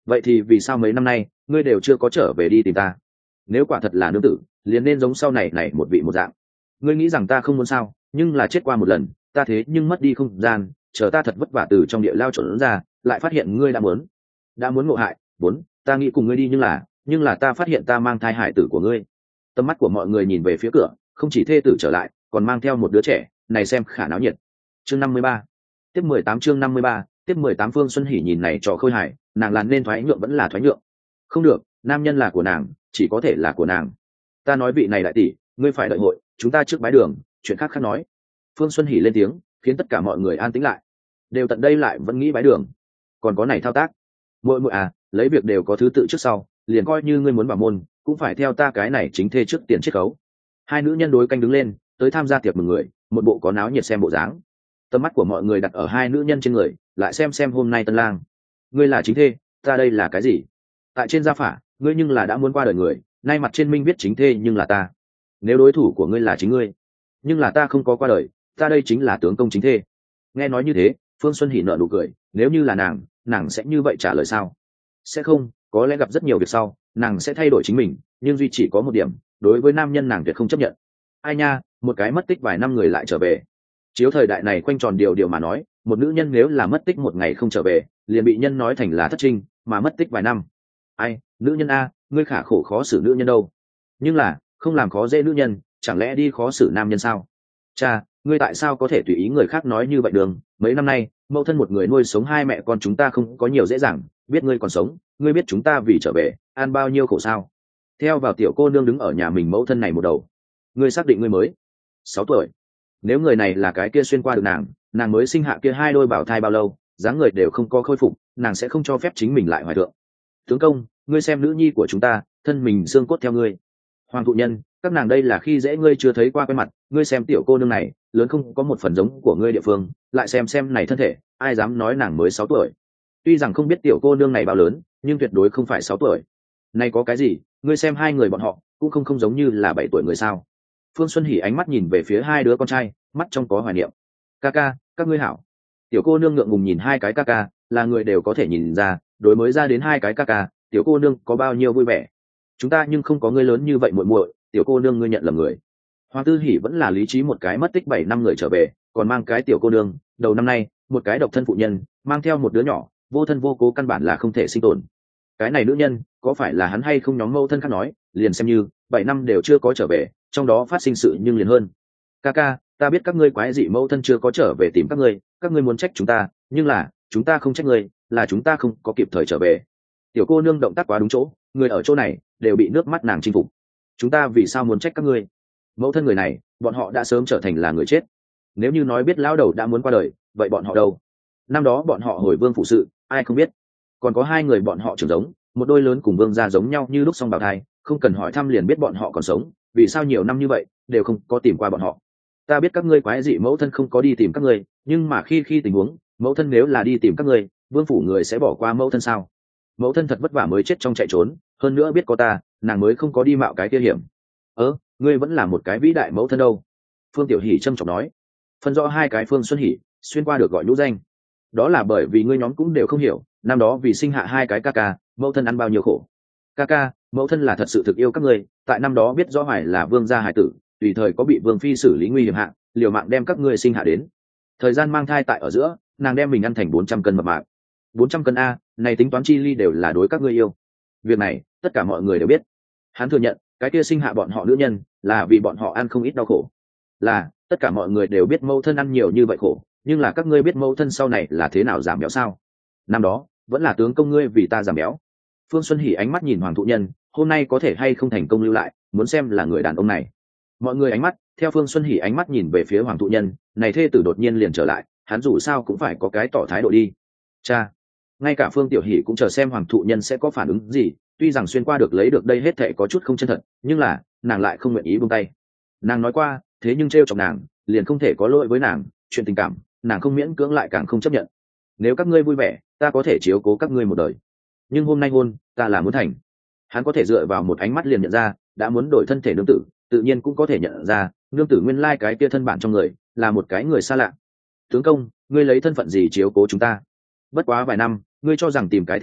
vậy thì vì sao mấy năm nay ngươi đều chưa có trở về đi tìm ta? Nếu quả thật là nương tử, liền nên giống sau này này một vị một dạng. Ngươi nghĩ rằng ta không muốn sao? Nhưng là chết qua một lần, ta thế nhưng mất đi không gian, chờ ta thật vất vả từ trong địa lao trốn ra, lại phát hiện ngươi đã muốn đã muốn ngộ hại. Bốn, ta nghĩ cùng ngươi đi nhưng là nhưng là ta phát hiện ta mang thai hải tử của ngươi. Tầm mắt của mọi người nhìn về phía cửa, không chỉ thê tử trở lại, còn mang theo một đứa trẻ, này xem khả náo nhiệt. Chương năm mươi ba, tiếp mười tám chương năm mươi ba, tiếp mười tám. Phương Xuân Hỉ nhìn này trò khôi hài, nàng làm nên thoái nhượng vẫn là thoái nhượng. Không được, nam nhân là của nàng, chỉ có thể là của nàng. Ta nói vị này đại tỷ, ngươi phải đợi hội, chúng ta trước bái đường, chuyện khác khác nói. Phương Xuân Hỉ lên tiếng, khiến tất cả mọi người an tĩnh lại. Đều tận đây lại vẫn nghĩ bái đường, còn có này thao tác. Muội muội à, lấy việc đều có thứ tự trước sau, liền coi như ngươi muốn vào môn, cũng phải theo ta cái này chính thê trước tiền chiết khấu. Hai nữ nhân đối canh đứng lên, tới tham gia tiệc mừng người, một bộ có náo nhiệt xem bộ dáng. Tầm mắt của mọi người đặt ở hai nữ nhân trên người, lại xem xem hôm nay tân lang. Ngươi là chính thê, ta đây là cái gì? Tại trên gia phả, ngươi nhưng là đã muốn qua đời người, nay mặt trên minh viết chính thê nhưng là ta. Nếu đối thủ của ngươi là chính ngươi, nhưng là ta không có qua đời, ta đây chính là tướng công chính thê. Nghe nói như thế, Phương Xuân Hỉ nở nụ cười, nếu như là nàng, nàng sẽ như vậy trả lời sao? Sẽ không, có lẽ gặp rất nhiều việc sau, nàng sẽ thay đổi chính mình, nhưng duy chỉ có một điểm, đối với nam nhân nàng tuyệt không chấp nhận. Ai nha, một cái mất tích vài năm người lại trở về. Chiếu thời đại này quanh tròn điều điều mà nói, một nữ nhân nếu là mất tích một ngày không trở về, liền bị nhân nói thành là thất trinh, mà mất tích vài năm. Ai, nữ nhân a, ngươi khả khổ khó xử nữ nhân đâu. Nhưng là, không làm khó dễ nữ nhân, chẳng lẽ đi khó xử nam nhân sao? Cha, ngươi tại sao có thể tùy ý người khác nói như vậy đường? Mấy năm nay, mẫu thân một người nuôi sống hai mẹ con chúng ta không có nhiều dễ dàng, biết ngươi còn sống, ngươi biết chúng ta vì trở về, ăn bao nhiêu khổ sao? Theo vào tiểu cô nương đứng ở nhà mình mẫu thân này một đầu. Ngươi xác định ngươi mới sáu tuổi. Nếu người này là cái kia xuyên qua được nàng, nàng mới sinh hạ kia hai đôi bảo thai bao lâu, dáng người đều không có khôi phục, nàng sẽ không cho phép chính mình lại hoài thượng. Tướng công, ngươi xem nữ nhi của chúng ta, thân mình xương cốt theo ngươi. Hoàng thụ nhân, các nàng đây là khi dễ ngươi chưa thấy qua quen mặt, ngươi xem tiểu cô nương này, lớn không có một phần giống của ngươi địa phương, lại xem xem này thân thể, ai dám nói nàng mới sáu tuổi. Tuy rằng không biết tiểu cô nương này bao lớn, nhưng tuyệt đối không phải sáu tuổi. Này có cái gì, ngươi xem hai người bọn họ, cũng không không giống như là bảy tuổi người sao? Phương Xuân Hỉ ánh mắt nhìn về phía hai đứa con trai, mắt trong có hoài niệm. Ca ca, các ngươi hảo. Tiểu cô nương ngượng ngùng nhìn hai cái ca ca, là người đều có thể nhìn ra, đối mới ra đến hai cái ca ca, tiểu cô nương có bao nhiêu vui vẻ. Chúng ta nhưng không có ngươi lớn như vậy muội muội, tiểu cô nương ngươi nhận lầm người. Hoàng Tư Hỉ vẫn là lý trí một cái mất tích bảy năm người trở về, còn mang cái tiểu cô nương, đầu năm nay, một cái độc thân phụ nhân, mang theo một đứa nhỏ, vô thân vô cố căn bản là không thể sinh tồn. Cái này nữ nhân, có phải là hắn hay không nhóm mâu thân khác nói, liền xem như bảy năm đều chưa có trở về, trong đó phát sinh sự nhưng liền hơn. Ca ca, ta biết các ngươi quái dị mâu thân chưa có trở về tìm các ngươi, các ngươi muốn trách chúng ta, nhưng là chúng ta không trách ngươi, là chúng ta không có kịp thời trở về. Tiểu cô nương động tác quá đúng chỗ, người ở chỗ này đều bị nước mắt nàng chinh phục. Chúng ta vì sao muốn trách các ngươi? Mẫu thân người này, bọn họ đã sớm trở thành là người chết. Nếu như nói biết lão đầu đã muốn qua đời, vậy bọn họ đâu? Năm đó bọn họ hồi vương phụ sự, ai không biết? Còn có hai người bọn họ trưởng giống, một đôi lớn cùng vương gia giống nhau như lúc song bào thai, không cần hỏi thăm liền biết bọn họ còn sống, vì sao nhiều năm như vậy đều không có tìm qua bọn họ. Ta biết các ngươi quái dị mẫu thân không có đi tìm các ngươi, nhưng mà khi khi tình huống, mẫu thân nếu là đi tìm các ngươi, vương phủ người sẽ bỏ qua mẫu thân sao? Mẫu thân thật vất vả mới chết trong chạy trốn, hơn nữa biết có ta, nàng mới không có đi mạo cái kia hiểm. Ơ, ngươi vẫn là một cái vĩ đại mẫu thân đâu. Phương Tiểu Hỉ trâm trọng nói. Phân rõ hai cái Phương Xuân Hỉ, xuyên qua được gọi nhũ danh. Đó là bởi vì ngươi nhóm cũng đều không hiểu, năm đó vì sinh hạ hai cái ca ca, mẫu thân ăn bao nhiêu khổ. Ca ca, mẫu thân là thật sự thực yêu các ngươi, tại năm đó biết rõ Hoài là vương gia hải tử, tùy thời có bị vương phi xử lý nguy hiểm hạ, liều mạng đem các ngươi sinh hạ đến. Thời gian mang thai tại ở giữa, nàng đem mình ăn thành bốn trăm cân mập mạp. bốn trăm cân a, này tính toán chi ly đều là đối các ngươi yêu. Việc này, tất cả mọi người đều biết. Hắn thừa nhận, cái kia sinh hạ bọn họ nữ nhân, là vì bọn họ ăn không ít đau khổ. Là, tất cả mọi người đều biết mẫu thân ăn nhiều như vậy khổ, nhưng là các ngươi biết mẫu thân sau này là thế nào giảm béo sao? Năm đó, vẫn là tướng công ngươi vì ta giảm béo. Phương Xuân Hỉ ánh mắt nhìn Hoàng thụ nhân, hôm nay có thể hay không thành công lưu lại, muốn xem là người đàn ông này. Mọi người ánh mắt theo Phương Xuân Hỉ ánh mắt nhìn về phía Hoàng thụ nhân, này thê tử đột nhiên liền trở lại, hắn dù sao cũng phải có cái tỏ thái độ đi. Cha, ngay cả Phương Tiểu Hỉ cũng chờ xem Hoàng thụ nhân sẽ có phản ứng gì, tuy rằng xuyên qua được lấy được đây hết thảy có chút không chân thật, nhưng là nàng lại không nguyện ý buông tay. Nàng nói qua, thế nhưng trêu chọc nàng, liền không thể có lỗi với nàng, chuyện tình cảm, nàng không miễn cưỡng lại càng không chấp nhận. Nếu các ngươi vui vẻ, ta có thể chiếu cố các ngươi một đời, nhưng hôm nay hôn, ta là muốn thành. Hắn có thể dựa vào một ánh mắt liền nhận ra, đã muốn đổi thân thể nương tử, tự nhiên cũng có thể nhận ra, nương tử nguyên lai cái kia thân bản trong người, là một cái người xa lạ. Tướng công, ngươi lấy thân phận gì chiếu cố chúng ta? Bất quá vài năm, ngươi cho rằng tìm cái thế thân,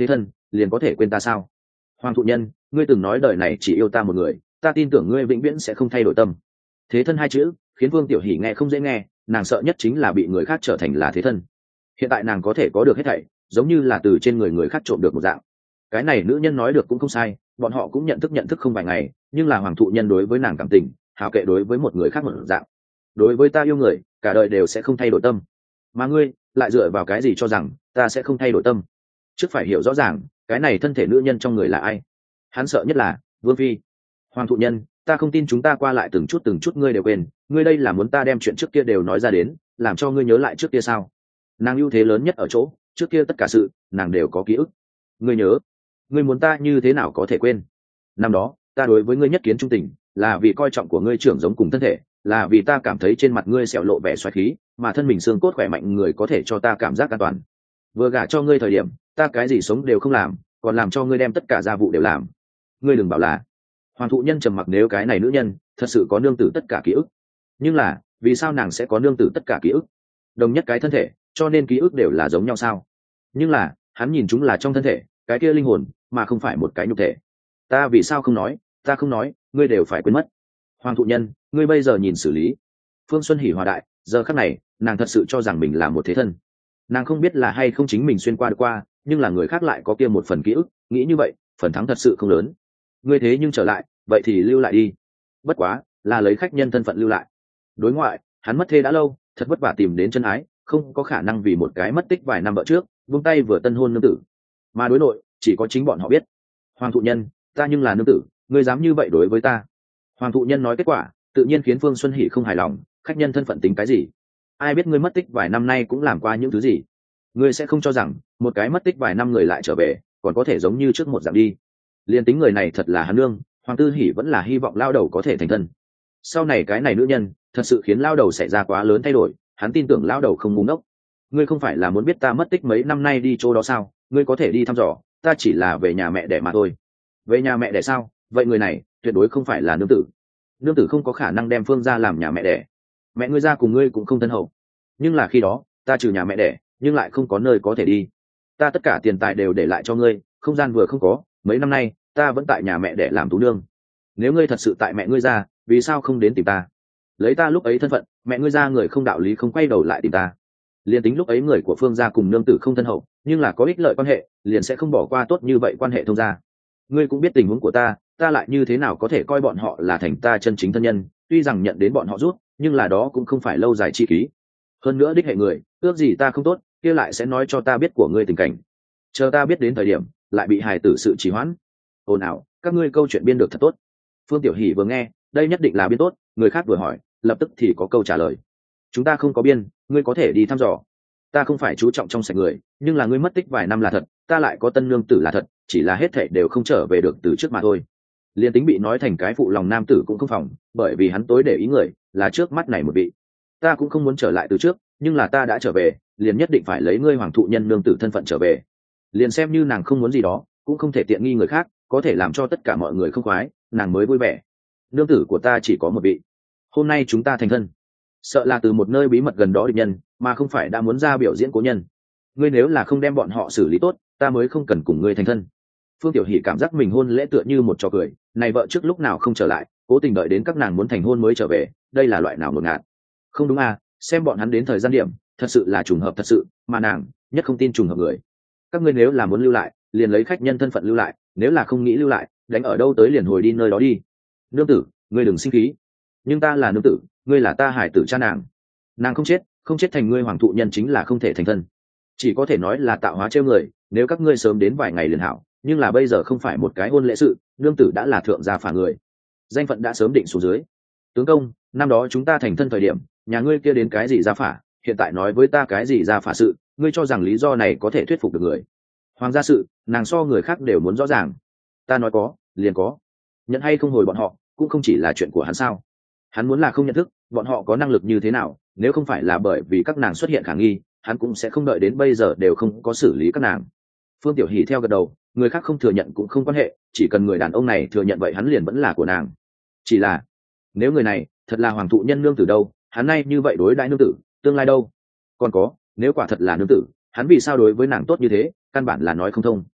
liền có thể quên ta sao? Hoàng thụ nhân, ngươi từng nói đời này chỉ yêu ta một người, ta tin tưởng ngươi vĩnh viễn sẽ không thay đổi tâm. Thế thân hai chữ khiến Vương Tiểu Hỉ nghe không dễ nghe, nàng sợ nhất chính là bị người khác trở thành là thế thân. Hiện tại nàng có thể có được hết thảy, giống như là từ trên người người khác trộm được một dạng. Cái này nữ nhân nói được cũng không sai, bọn họ cũng nhận thức nhận thức không vài ngày, nhưng là hoàng thụ nhân đối với nàng cảm tình hào kệ đối với một người khác một dạng. Đối với ta yêu người, cả đời đều sẽ không thay đổi tâm. Mà ngươi lại dựa vào cái gì cho rằng ta sẽ không thay đổi tâm? Trước phải hiểu rõ ràng, cái này thân thể nữ nhân trong người là ai. Hắn sợ nhất là Vương Phi. Hoàng thụ nhân, ta không tin chúng ta qua lại từng chút từng chút ngươi đều quên, ngươi đây là muốn ta đem chuyện trước kia đều nói ra đến, làm cho ngươi nhớ lại trước kia sao? Nàng ưu thế lớn nhất ở chỗ, trước kia tất cả sự, nàng đều có ký ức. Ngươi nhớ, ngươi muốn ta như thế nào có thể quên? Năm đó, ta đối với ngươi nhất kiến trung tình, là vì coi trọng của ngươi trưởng giống cùng thân thể, là vì ta cảm thấy trên mặt ngươi sẹo lộ vẻ xoáy khí, mà thân mình xương cốt khỏe mạnh người có thể cho ta cảm giác an toàn. Vừa gả cho ngươi thời điểm, ta cái gì sống đều không làm, còn làm cho ngươi đem tất cả gia vụ đều làm. Ngươi đừng bảo là. Hoàng thụ nhân trầm mặc, nếu cái này nữ nhân thật sự có nương tử tất cả ký ức, nhưng là vì sao nàng sẽ có nương tử tất cả ký ức? Đồng nhất cái thân thể, cho nên ký ức đều là giống nhau sao? Nhưng là hắn nhìn chúng là trong thân thể cái kia linh hồn, mà không phải một cái nhục thể. Ta vì sao không nói? Ta không nói, ngươi đều phải quên mất. Hoàng thụ nhân, ngươi bây giờ nhìn xử lý. Phương Xuân Hỉ hòa đại, giờ khắc này nàng thật sự cho rằng mình là một thế thân. Nàng không biết là hay không chính mình xuyên qua được qua, nhưng là người khác lại có kia một phần ký ức, nghĩ như vậy phần thắng thật sự không lớn. Ngươi thế nhưng trở lại, vậy thì lưu lại đi. Bất quá là lấy khách nhân thân phận lưu lại. Đối ngoại hắn mất thê đã lâu, thật vất vả tìm đến chân ái, không có khả năng vì một cái mất tích vài năm vợ trước buông tay vừa tân hôn nương tử. Mà đối nội chỉ có chính bọn họ biết. Hoàng thụ nhân, ta nhưng là nương tử, ngươi dám như vậy đối với ta? Hoàng thụ nhân nói kết quả tự nhiên khiến Phương Xuân Hỉ không hài lòng. Khách nhân thân phận tính cái gì? Ai biết ngươi mất tích vài năm nay cũng làm qua những thứ gì? Ngươi sẽ không cho rằng một cái mất tích vài năm người lại trở về còn có thể giống như trước một dạng đi? Liên tính người này thật là hắn nương, Hoàng Tư Hỉ vẫn là hy vọng lao đầu có thể thành thân. Sau này cái này nữ nhân thật sự khiến lao đầu xảy ra quá lớn thay đổi, hắn tin tưởng lao đầu không ngu ngốc. Ngươi không phải là muốn biết ta mất tích mấy năm nay đi chỗ đó sao? Ngươi có thể đi thăm dò, ta chỉ là về nhà mẹ đẻ mà thôi. Về nhà mẹ đẻ sao? Vậy người này tuyệt đối không phải là nương tử. Nương tử không có khả năng đem Phương ra làm nhà mẹ đẻ. Mẹ ngươi ra cùng ngươi cũng không thân hậu. Nhưng là khi đó ta trừ nhà mẹ đẻ nhưng lại không có nơi có thể đi. Ta tất cả tiền tài đều để lại cho ngươi, không gian vừa không có, mấy năm nay ta vẫn tại nhà mẹ đẻ làm tú nương. Nếu ngươi thật sự tại mẹ ngươi ra, vì sao không đến tìm ta? Lấy ta lúc ấy thân phận, mẹ ngươi ra người không đạo lý không quay đầu lại tìm ta. Liền tính lúc ấy người của Phương gia cùng nương tử không thân hậu, nhưng là có ích lợi quan hệ, liền sẽ không bỏ qua tốt như vậy quan hệ thông gia. Ngươi cũng biết tình huống của ta, ta lại như thế nào có thể coi bọn họ là thành ta chân chính thân nhân? Tuy rằng nhận đến bọn họ rút, nhưng là đó cũng không phải lâu dài chi ký. Hơn nữa đích hệ người, ước gì ta không tốt, kia lại sẽ nói cho ta biết của ngươi tình cảnh. Chờ ta biết đến thời điểm, lại bị hài tử sự trì hoãn. Ồn ào, các ngươi câu chuyện biên được thật tốt. Phương Tiểu Hỉ vừa nghe, đây nhất định là biên tốt, người khác vừa hỏi, lập tức thì có câu trả lời. Chúng ta không có biên, ngươi có thể đi thăm dò. Ta không phải chú trọng trong sạch người, nhưng là ngươi mất tích vài năm là thật, ta lại có tân nương tử là thật, chỉ là hết thảy đều không trở về được từ trước mà thôi. Liên tính bị nói thành cái phụ lòng nam tử cũng không phòng, bởi vì hắn tối để ý người là trước mắt này một vị. Ta cũng không muốn trở lại từ trước, nhưng là ta đã trở về, liền nhất định phải lấy ngươi hoàng thụ nhân nương tử thân phận trở về. Liền xem như nàng không muốn gì đó, cũng không thể tiện nghi người khác, có thể làm cho tất cả mọi người không khoái, nàng mới vui vẻ. Nương tử của ta chỉ có một vị, hôm nay chúng ta thành thân, sợ là từ một nơi bí mật gần đó địch nhân, mà không phải đã muốn ra biểu diễn cố nhân. Ngươi nếu là không đem bọn họ xử lý tốt, ta mới không cần cùng ngươi thành thân. Phương Tiểu Hỉ cảm giác mình hôn lễ tựa như một trò cười, này vợ trước lúc nào không trở lại, cố tình đợi đến các nàng muốn thành hôn mới trở về, đây là loại nào ngột ngạt. Không đúng à, xem bọn hắn đến thời gian điểm, thật sự là trùng hợp thật sự, mà nàng nhất không tin trùng hợp người. Các ngươi nếu là muốn lưu lại, liền lấy khách nhân thân phận lưu lại, nếu là không nghĩ lưu lại, đánh ở đâu tới liền hồi đi nơi đó đi. Nương tử, ngươi đừng sinh khí, nhưng ta là nương tử, ngươi là ta hải tử cha nàng. Nàng không chết, không chết thành ngươi hoàng thụ nhân chính là không thể thành thân, chỉ có thể nói là tạo hóa trêu người. Nếu các ngươi sớm đến vài ngày liền hảo, nhưng là bây giờ không phải một cái hôn lễ sự, nương tử đã là thượng gia phả người, danh phận đã sớm định xuống dưới. Tướng công, năm đó chúng ta thành thân thời điểm, nhà ngươi kia đến cái gì gia phả, hiện tại nói với ta cái gì gia phả sự, ngươi cho rằng lý do này có thể thuyết phục được người? Hoàng gia sự, nàng so người khác đều muốn rõ ràng. Ta nói có, liền có. Nhận hay không hồi bọn họ, cũng không chỉ là chuyện của hắn sao? Hắn muốn là không nhận thức, bọn họ có năng lực như thế nào, nếu không phải là bởi vì các nàng xuất hiện khả nghi, hắn cũng sẽ không đợi đến bây giờ đều không có xử lý các nàng. Phương Tiểu Hỉ theo gật đầu, người khác không thừa nhận cũng không quan hệ, chỉ cần người đàn ông này thừa nhận vậy hắn liền vẫn là của nàng. Chỉ là, nếu người này thật là hoàng thụ nhân nương tử đâu, hắn nay như vậy đối đãi nương tử, tương lai đâu? Còn có, nếu quả thật là nương tử, hắn vì sao đối với nàng tốt như thế, căn bản là nói không thông.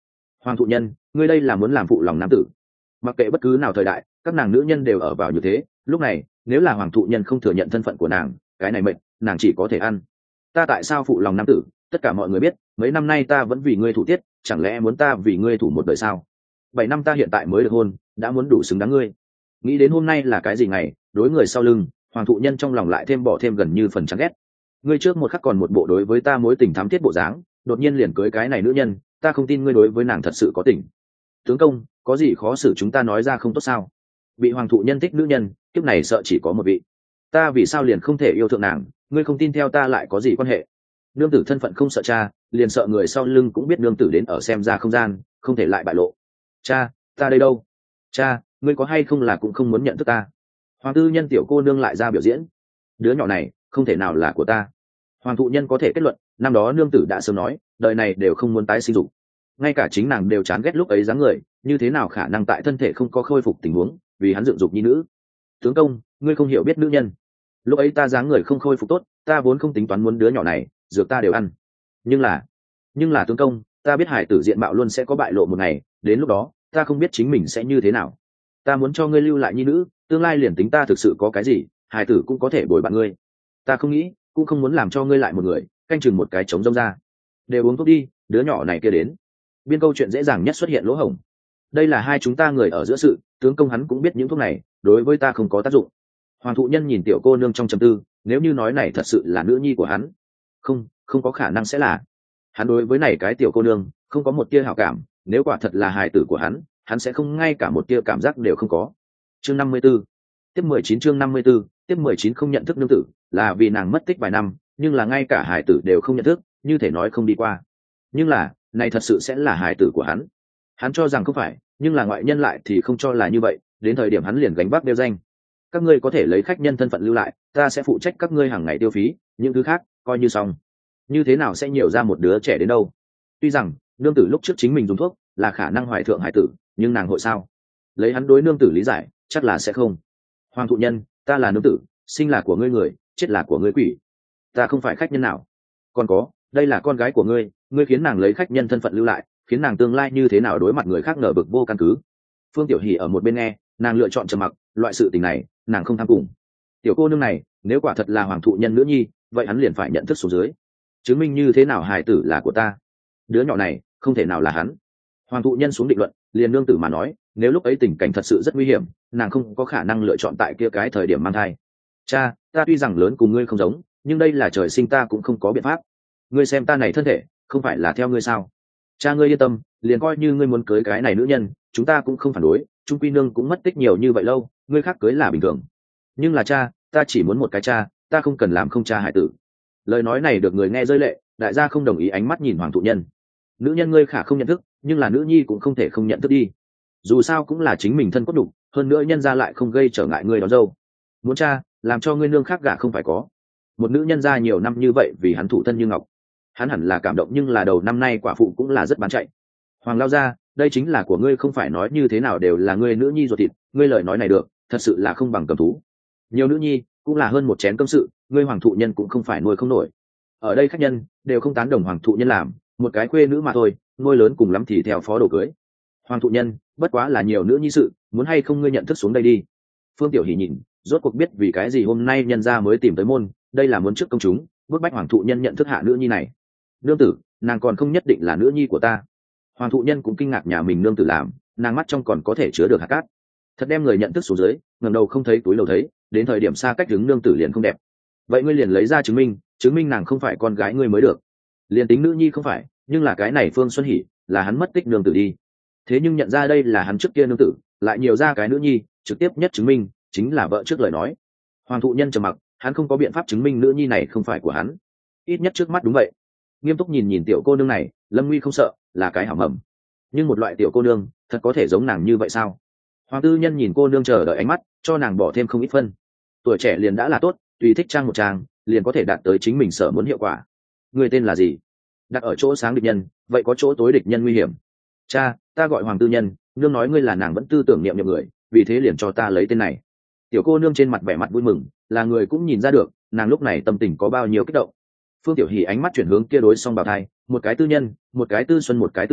Hoàng thụ nhân, ngươi đây là muốn làm phụ lòng nam tử. Mặc kệ bất cứ nào thời đại, các nàng nữ nhân đều ở vào như thế, lúc này nếu là hoàng thụ nhân không thừa nhận thân phận của nàng, cái này mệnh nàng chỉ có thể ăn. Ta tại sao phụ lòng nam tử? Tất cả mọi người biết, mấy năm nay ta vẫn vì ngươi thủ tiết, chẳng lẽ muốn ta vì ngươi thủ một đời sao? Bảy năm ta hiện tại mới được hôn, đã muốn đủ xứng đáng ngươi. Nghĩ đến hôm nay là cái gì ngày, đối người sau lưng, hoàng thụ nhân trong lòng lại thêm bỏ thêm gần như phần chán ghét. Ngươi trước một khắc còn một bộ đối với ta mối tình thắm thiết bộ dáng, đột nhiên liền cưới cái này nữ nhân, ta không tin ngươi đối với nàng thật sự có tình. Tướng công, có gì khó xử chúng ta nói ra không tốt sao? Bị hoàng thụ nhân thích nữ nhân, kiếp này sợ chỉ có một vị. Ta vì sao liền không thể yêu thương nàng? Ngươi không tin theo ta lại có gì quan hệ? Nương tử thân phận không sợ cha, liền sợ người sau lưng cũng biết nương tử đến ở xem ra không gian, không thể lại bại lộ. Cha, ta đây đâu? Cha, ngươi có hay không là cũng không muốn nhận thức ta? Hoàng tư nhân tiểu cô nương lại ra biểu diễn. Đứa nhỏ này không thể nào là của ta. Hoàng thụ nhân có thể kết luận, năm đó nương tử đã sớm nói, đời này đều không muốn tái sinh dục. Ngay cả chính nàng đều chán ghét lúc ấy dáng người, như thế nào khả năng tại thân thể không có khôi phục tình huống, vì hắn dựng dục nhi nữ. Tướng công, ngươi không hiểu biết nữ nhân. Lúc ấy ta dáng người không khôi phục tốt, ta vốn không tính toán muốn đứa nhỏ này, dược ta đều ăn. Nhưng là, nhưng là tướng công, ta biết hải tử diện mạo luôn sẽ có bại lộ một ngày, đến lúc đó, ta không biết chính mình sẽ như thế nào. Ta muốn cho ngươi lưu lại nhi nữ, tương lai liền tính ta thực sự có cái gì, hải tử cũng có thể bồi bạn ngươi. Ta không nghĩ, cũng không muốn làm cho ngươi lại một người, canh chừng một cái trống rông ra. Đều uống thuốc đi, đứa nhỏ này kia đến. Biên câu chuyện dễ dàng nhất xuất hiện lỗ hổng. Đây là hai chúng ta người ở giữa sự, tướng công hắn cũng biết những thuốc này, đối với ta không có tác dụng. Hoàng thụ nhân nhìn tiểu cô nương trong trầm tư, nếu như nói này thật sự là nữ nhi của hắn, không, không có khả năng sẽ là. Hắn đối với này cái tiểu cô nương không có một tia hảo cảm, nếu quả thật là hài tử của hắn, hắn sẽ không ngay cả một tia cảm giác đều không có. Chương năm mươi 54. Tiếp mười chín chương năm mươi 54, tiếp mười chín không nhận thức nương tử, là vì nàng mất tích vài năm, nhưng là ngay cả hài tử đều không nhận thức, như thể nói không đi qua. Nhưng là, này thật sự sẽ là hài tử của hắn. Hắn cho rằng không phải, nhưng là ngoại nhân lại thì không cho là như vậy, đến thời điểm hắn liền gánh vác đeo danh. Các ngươi có thể lấy khách nhân thân phận lưu lại, ta sẽ phụ trách các ngươi hàng ngày tiêu phí, những thứ khác coi như xong. Như thế nào sẽ nhiều ra một đứa trẻ đến đâu? Tuy rằng nương tử lúc trước chính mình dùng thuốc là khả năng hoài thượng hải tử, nhưng nàng hội sao? Lấy hắn đối nương tử lý giải, chắc là sẽ không. Hoàng thụ nhân, ta là nương tử, sinh là của ngươi người, chết là của ngươi quỷ. Ta không phải khách nhân nào. Còn có, đây là con gái của ngươi, ngươi khiến nàng lấy khách nhân thân phận lưu lại, khiến nàng tương lai như thế nào đối mặt người khác ngờ bực vô căn cứ. Phương Tiểu Hỉ ở một bên nghe, nàng lựa chọn trầm mặc, loại sự tình này, nàng không tham cùng. Tiểu cô nương này, nếu quả thật là hoàng thụ nhân nữ nhi, vậy hắn liền phải nhận thức xuống dưới, chứng minh như thế nào hài tử là của ta. Đứa nhỏ này không thể nào là hắn. Hoàng thụ nhân xuống định luận, liền nương tử mà nói, nếu lúc ấy tình cảnh thật sự rất nguy hiểm, nàng không có khả năng lựa chọn tại kia cái thời điểm mang thai. Cha, ta tuy rằng lớn cùng ngươi không giống, nhưng đây là trời sinh ta cũng không có biện pháp. Ngươi xem ta này thân thể, không phải là theo ngươi sao? Cha ngươi yên tâm, liền coi như ngươi muốn cưới cái này nữ nhân, chúng ta cũng không phản đối, trung quy nương cũng mất tích nhiều như vậy lâu, ngươi khác cưới là bình thường. Nhưng là cha, ta chỉ muốn một cái cha, ta không cần làm không cha hải tử. Lời nói này được người nghe rơi lệ, đại gia không đồng ý, ánh mắt nhìn hoàng thụ nhân. Nữ nhân ngươi khả không nhận thức, nhưng là nữ nhi cũng không thể không nhận thức đi. Dù sao cũng là chính mình thân cốt đủ, hơn nữa nhân gia lại không gây trở ngại ngươi đón dâu. Muốn cha, làm cho ngươi nương khác gả không phải có. Một nữ nhân gia nhiều năm như vậy vì hắn thủ thân như ngọc, hắn hẳn là cảm động, nhưng là đầu năm nay quả phụ cũng là rất bán chạy. Hoàng lao gia, đây chính là của ngươi, không phải nói như thế nào đều là ngươi nữ nhi ruột thịt, ngươi lời nói này được, thật sự là không bằng cầm thú. Nhiều nữ nhi cũng là hơn một chén cơm sự, ngươi hoàng thụ nhân cũng không phải nuôi không nổi. Ở đây khách nhân đều không tán đồng hoàng thụ nhân làm, một cái khuê nữ mà thôi, nuôi lớn cùng lắm thì theo phó đồ cưới. Hoàng thụ nhân bất quá là nhiều nữ nhi sự, muốn hay không ngươi nhận thức xuống đây đi. Phương Tiểu Hỉ nhìn, rốt cuộc biết vì cái gì hôm nay nhân gia mới tìm tới môn, đây là muốn trước công chúng bức bách hoàng thụ nhân nhận thức hạ nữ nhi này. Nương tử, nàng còn không nhất định là nữ nhi của ta. Hoàng thụ nhân cũng kinh ngạc nhà mình nương tử làm, nàng mắt trong còn có thể chứa được hạt cát. Thật đem người nhận thức xuống dưới, ngẩng đầu không thấy túi lầu thấy, đến thời điểm xa cách đứng nương tử liền không đẹp. Vậy ngươi liền lấy ra chứng minh, chứng minh nàng không phải con gái ngươi mới được. Liền tính nữ nhi không phải, nhưng là cái này Phương Xuân Hỉ là hắn mất tích nương tử đi. Thế nhưng nhận ra đây là hắn trước kia nương tử, lại nhiều ra cái nữ nhi, trực tiếp nhất chứng minh chính là vợ trước lời nói. Hoàng thụ nhân trầm mặc, hắn không có biện pháp chứng minh nữ nhi này không phải của hắn, ít nhất trước mắt đúng vậy. Nghiêm túc nhìn nhìn tiểu cô nương này, Lâm Nguy không sợ, là cái hảo mầm. Nhưng một loại tiểu cô nương, thật có thể giống nàng như vậy sao? Hoàng tư nhân nhìn cô nương chờ đợi ánh mắt, cho nàng bỏ thêm không ít phân. Tuổi trẻ liền đã là tốt, tùy thích trang một trang, liền có thể đạt tới chính mình sở muốn hiệu quả. Người tên là gì? Đặt ở chỗ sáng địch nhân, vậy có chỗ tối địch nhân nguy hiểm. Cha, ta gọi Hoàng tư nhân, nương nói ngươi là nàng vẫn tư tưởng niệm nhậm người, vì thế liền cho ta lấy tên này. Tiểu cô nương trên mặt vẻ mặt vui mừng, là người cũng nhìn ra được, nàng lúc này tâm tình có bao nhiêu kích động. Phương Tiểu Hỉ ánh mắt chuyển hướng kia đối song bào thai, một cái tư nhân, một cái tư xuân, một cái tư hỉ,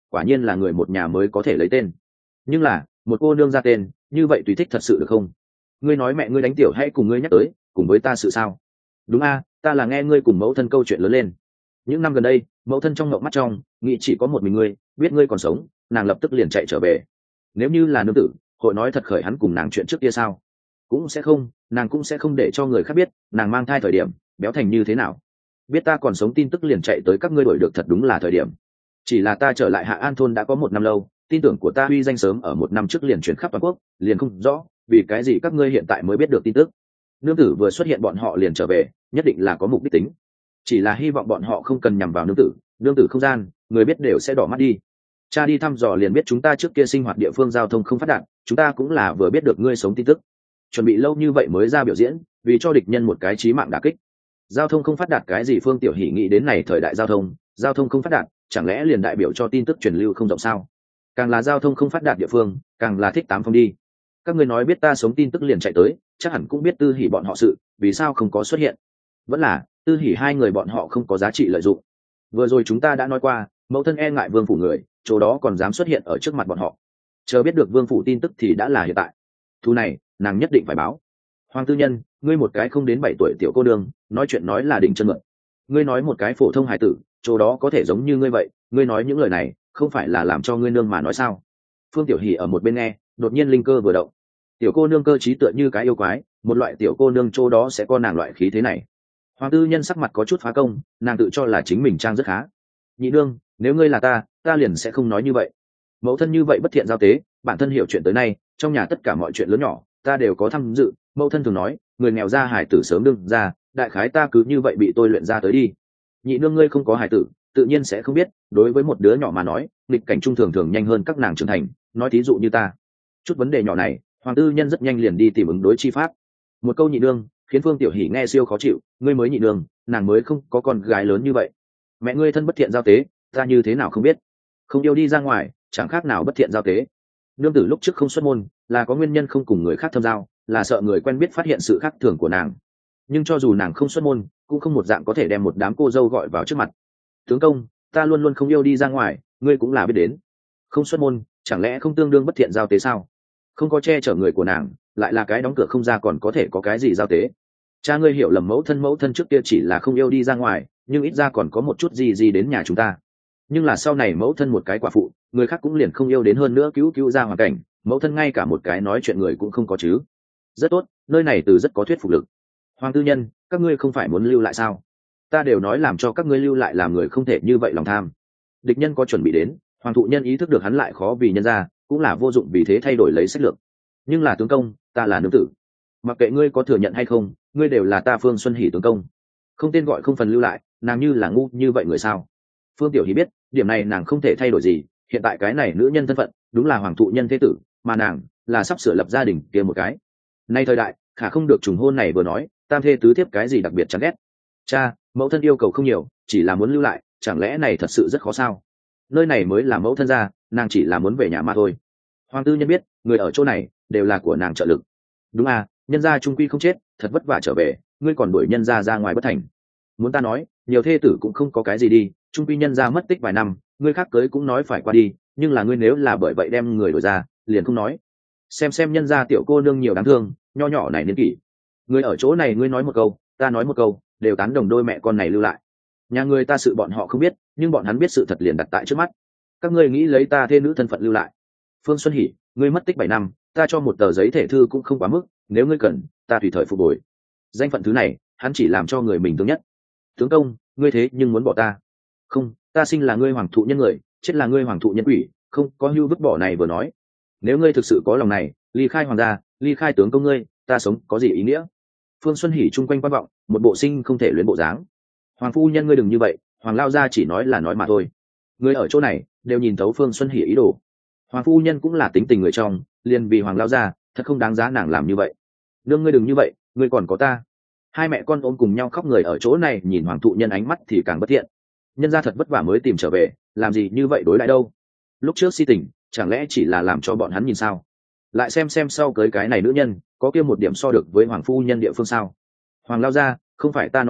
quả nhiên là người một nhà mới có thể lấy tên. Nhưng là một cô nương ra tên như vậy tùy thích thật sự được không? Ngươi nói mẹ ngươi đánh tiểu hãy cùng ngươi nhắc tới cùng với ta sự sao? Đúng a, ta là nghe ngươi cùng mẫu thân câu chuyện lớn lên. Những năm gần đây mẫu thân trong ngộng mắt trong nghĩ chỉ có một mình ngươi, biết ngươi còn sống, nàng lập tức liền chạy trở về. Nếu như là nương tử, hội nói thật khởi hắn cùng nàng chuyện trước kia sao? Cũng sẽ không, nàng cũng sẽ không để cho người khác biết nàng mang thai thời điểm béo thành như thế nào. Biết ta còn sống tin tức liền chạy tới các ngươi đổi được, thật đúng là thời điểm. Chỉ là ta trở lại Hạ An thôn đã có một năm lâu, tin tưởng của ta uy danh sớm ở một năm trước liền truyền khắp toàn quốc, liền không rõ vì cái gì các ngươi hiện tại mới biết được tin tức. Nương tử vừa xuất hiện bọn họ liền trở về, nhất định là có mục đích tính. Chỉ là hy vọng bọn họ không cần nhằm vào nương tử, nương tử không gian người biết đều sẽ đỏ mắt đi. Cha đi thăm dò liền biết chúng ta trước kia sinh hoạt địa phương giao thông không phát đạt, chúng ta cũng là vừa biết được ngươi sống tin tức, chuẩn bị lâu như vậy mới ra biểu diễn, vì cho địch nhân một cái chí mạng đả kích. Giao thông không phát đạt cái gì? Phương Tiểu Hỷ nghĩ đến này thời đại giao thông giao thông không phát đạt chẳng lẽ liền đại biểu cho tin tức truyền lưu không rộng sao? Càng là giao thông không phát đạt địa phương càng là thích tám phong đi. Các ngươi nói biết ta sống tin tức liền chạy tới, chắc hẳn cũng biết Tư Hỷ bọn họ sự, vì sao không có xuất hiện? Vẫn là Tư Hỷ hai người bọn họ không có giá trị lợi dụng. Vừa rồi chúng ta đã nói qua, mẫu thân e ngại vương phủ người, chỗ đó còn dám xuất hiện ở trước mặt bọn họ. Chờ biết được vương phủ tin tức thì đã là hiện tại. Thu này nàng nhất định phải báo. Hoàng tư nhân, ngươi một cái không đến bảy tuổi tiểu cô đương, nói chuyện nói là đỉnh chân mượn. Ngươi nói một cái phổ thông hài tử, chỗ đó có thể giống như ngươi vậy, ngươi nói những lời này không phải là làm cho ngươi nương mà nói sao? Phương Tiểu Hỷ ở một bên nghe, đột nhiên linh cơ vừa động. Tiểu cô nương cơ trí tựa như cái yêu quái, một loại tiểu cô nương chỗ đó sẽ có nàng loại khí thế này. Hoàng tư nhân sắc mặt có chút phá công, nàng tự cho là chính mình trang rất khá. Nhị nương, nếu ngươi là ta, ta liền sẽ không nói như vậy. Mẫu thân như vậy bất thiện giao tế, bản thân hiểu chuyện tới nay, trong nhà tất cả mọi chuyện lớn nhỏ, ta đều có tham dự. Mẫu thân thường nói, người nghèo ra hải tử sớm đương ra, đại khái ta cứ như vậy bị tôi luyện ra tới đi. Nhị nương ngươi không có hải tử, tự nhiên sẽ không biết, đối với một đứa nhỏ mà nói, nghịch cảnh trung thường thường nhanh hơn các nàng trưởng thành. Nói thí dụ như ta, chút vấn đề nhỏ này, Hoàng tư nhân rất nhanh liền đi tìm ứng đối chi pháp. Một câu nhị nương khiến Phương Tiểu Hỷ nghe siêu khó chịu, ngươi mới nhị nương, nàng mới không có con gái lớn như vậy. Mẹ ngươi thân bất thiện giao tế, ta như thế nào không biết? Không yêu đi ra ngoài, chẳng khác nào bất thiện giao tế. Nương tử lúc trước không xuất môn, là có nguyên nhân không cùng người khác thâm giao, là sợ người quen biết phát hiện sự khác thường của nàng. Nhưng cho dù nàng không xuất môn, cũng không một dạng có thể đem một đám cô dâu gọi vào trước mặt. Tướng công, ta luôn luôn không yêu đi ra ngoài, ngươi cũng là biết đến. Không xuất môn, chẳng lẽ không tương đương bất thiện giao tế sao? Không có che chở người của nàng, lại là cái đóng cửa không ra còn có thể có cái gì giao tế? Cha ngươi hiểu lầm mẫu thân, mẫu thân trước kia chỉ là không yêu đi ra ngoài, nhưng ít ra còn có một chút gì gì đến nhà chúng ta. Nhưng là sau này mẫu thân một cái quả phụ, người khác cũng liền không yêu đến, hơn nữa cứu cứu ra hoàn cảnh, mẫu thân ngay cả một cái nói chuyện người cũng không có chứ. Rất tốt, nơi này từ rất có thuyết phục lực. Hoàng tư nhân, các ngươi không phải muốn lưu lại sao? Ta đều nói làm cho các ngươi lưu lại, làm người không thể như vậy lòng tham. Địch nhân có chuẩn bị đến, Hoàng thụ nhân ý thức được hắn lại khó vì nhân ra, cũng là vô dụng, vì thế thay đổi lấy sách lược. Nhưng là tướng công, ta là nương tử, mặc kệ ngươi có thừa nhận hay không, ngươi đều là ta Phương Xuân Hỷ tướng công, không tên gọi không phần lưu lại, nàng như là ngu như vậy người sao? Phương Tiểu Hỷ biết điểm này nàng không thể thay đổi gì, hiện tại cái này nữ nhân thân phận đúng là hoàng thụ nhân thế tử, mà nàng là sắp sửa lập gia đình kia một cái. Nay thời đại khả không được trùng hôn này vừa nói, tam thê tứ thiếp cái gì đặc biệt chán ghét. Cha, mẫu thân yêu cầu không nhiều, chỉ là muốn lưu lại, chẳng lẽ này thật sự rất khó sao? Nơi này mới là mẫu thân ra, nàng chỉ là muốn về nhà mà thôi. Hoàng tư nhân biết người ở chỗ này đều là của nàng trợ lực. Đúng à, nhân gia trung quy không chết, thật vất vả trở về, ngươi còn đuổi nhân gia ra ngoài bất thành. Muốn ta nói, nhiều thê tử cũng không có cái gì đi, trung quy nhân gia mất tích vài năm, ngươi khác cưới cũng nói phải qua đi, nhưng là ngươi nếu là bởi vậy đem người đổi ra, liền không nói. Xem xem nhân gia tiểu cô nương nhiều đáng thương, nho nhỏ này niên kỷ. Ngươi ở chỗ này ngươi nói một câu, ta nói một câu, đều tán đồng đôi mẹ con này lưu lại. Nhà ngươi ta sự bọn họ không biết, nhưng bọn hắn biết sự thật liền đặt tại trước mắt. Các ngươi nghĩ lấy ta thê nữ thân phận lưu lại. Phương Xuân Hỷ, ngươi mất tích bảy năm, ta cho một tờ giấy thể thư cũng không quá mức, nếu ngươi cần, ta tùy thời phục hồi. Danh phận thứ này, hắn chỉ làm cho người mình thương nhất. Tướng công, ngươi thế nhưng muốn bỏ ta? Không, ta sinh là ngươi hoàng thụ nhân người, chết là ngươi hoàng thụ nhân quỷ, không có hưu vứt bỏ này vừa nói. Nếu ngươi thực sự có lòng này, ly khai hoàng gia, ly khai tướng công ngươi, ta sống có gì ý nghĩa? Phương Xuân Hỷ chung quanh quan vọng, một bộ sinh không thể luyến bộ dáng. Hoàng phu nhân ngươi đừng như vậy, hoàng lao gia chỉ nói là nói mà thôi. Ngươi ở chỗ này đều nhìn thấu Phương Xuân Hỷ ý đồ. Hoàng phu nhân cũng là tính tình người trong, liền vì hoàng lao gia, thật không đáng giá nàng làm như vậy. Nương ngươi đừng như vậy, ngươi còn có ta. Hai mẹ con ôm cùng nhau khóc, người ở chỗ này nhìn hoàng thụ nhân ánh mắt thì càng bất thiện. Nhân gia thật vất vả mới tìm trở về, làm gì như vậy đối lại đâu? Lúc trước si tình, chẳng lẽ chỉ là làm cho bọn hắn nhìn sao? Lại xem xem sau cưới cái này nữ nhân, có kia một điểm so được với hoàng phu nhân địa phương sao? Hoàng lao gia, không phải ta nói ngươi,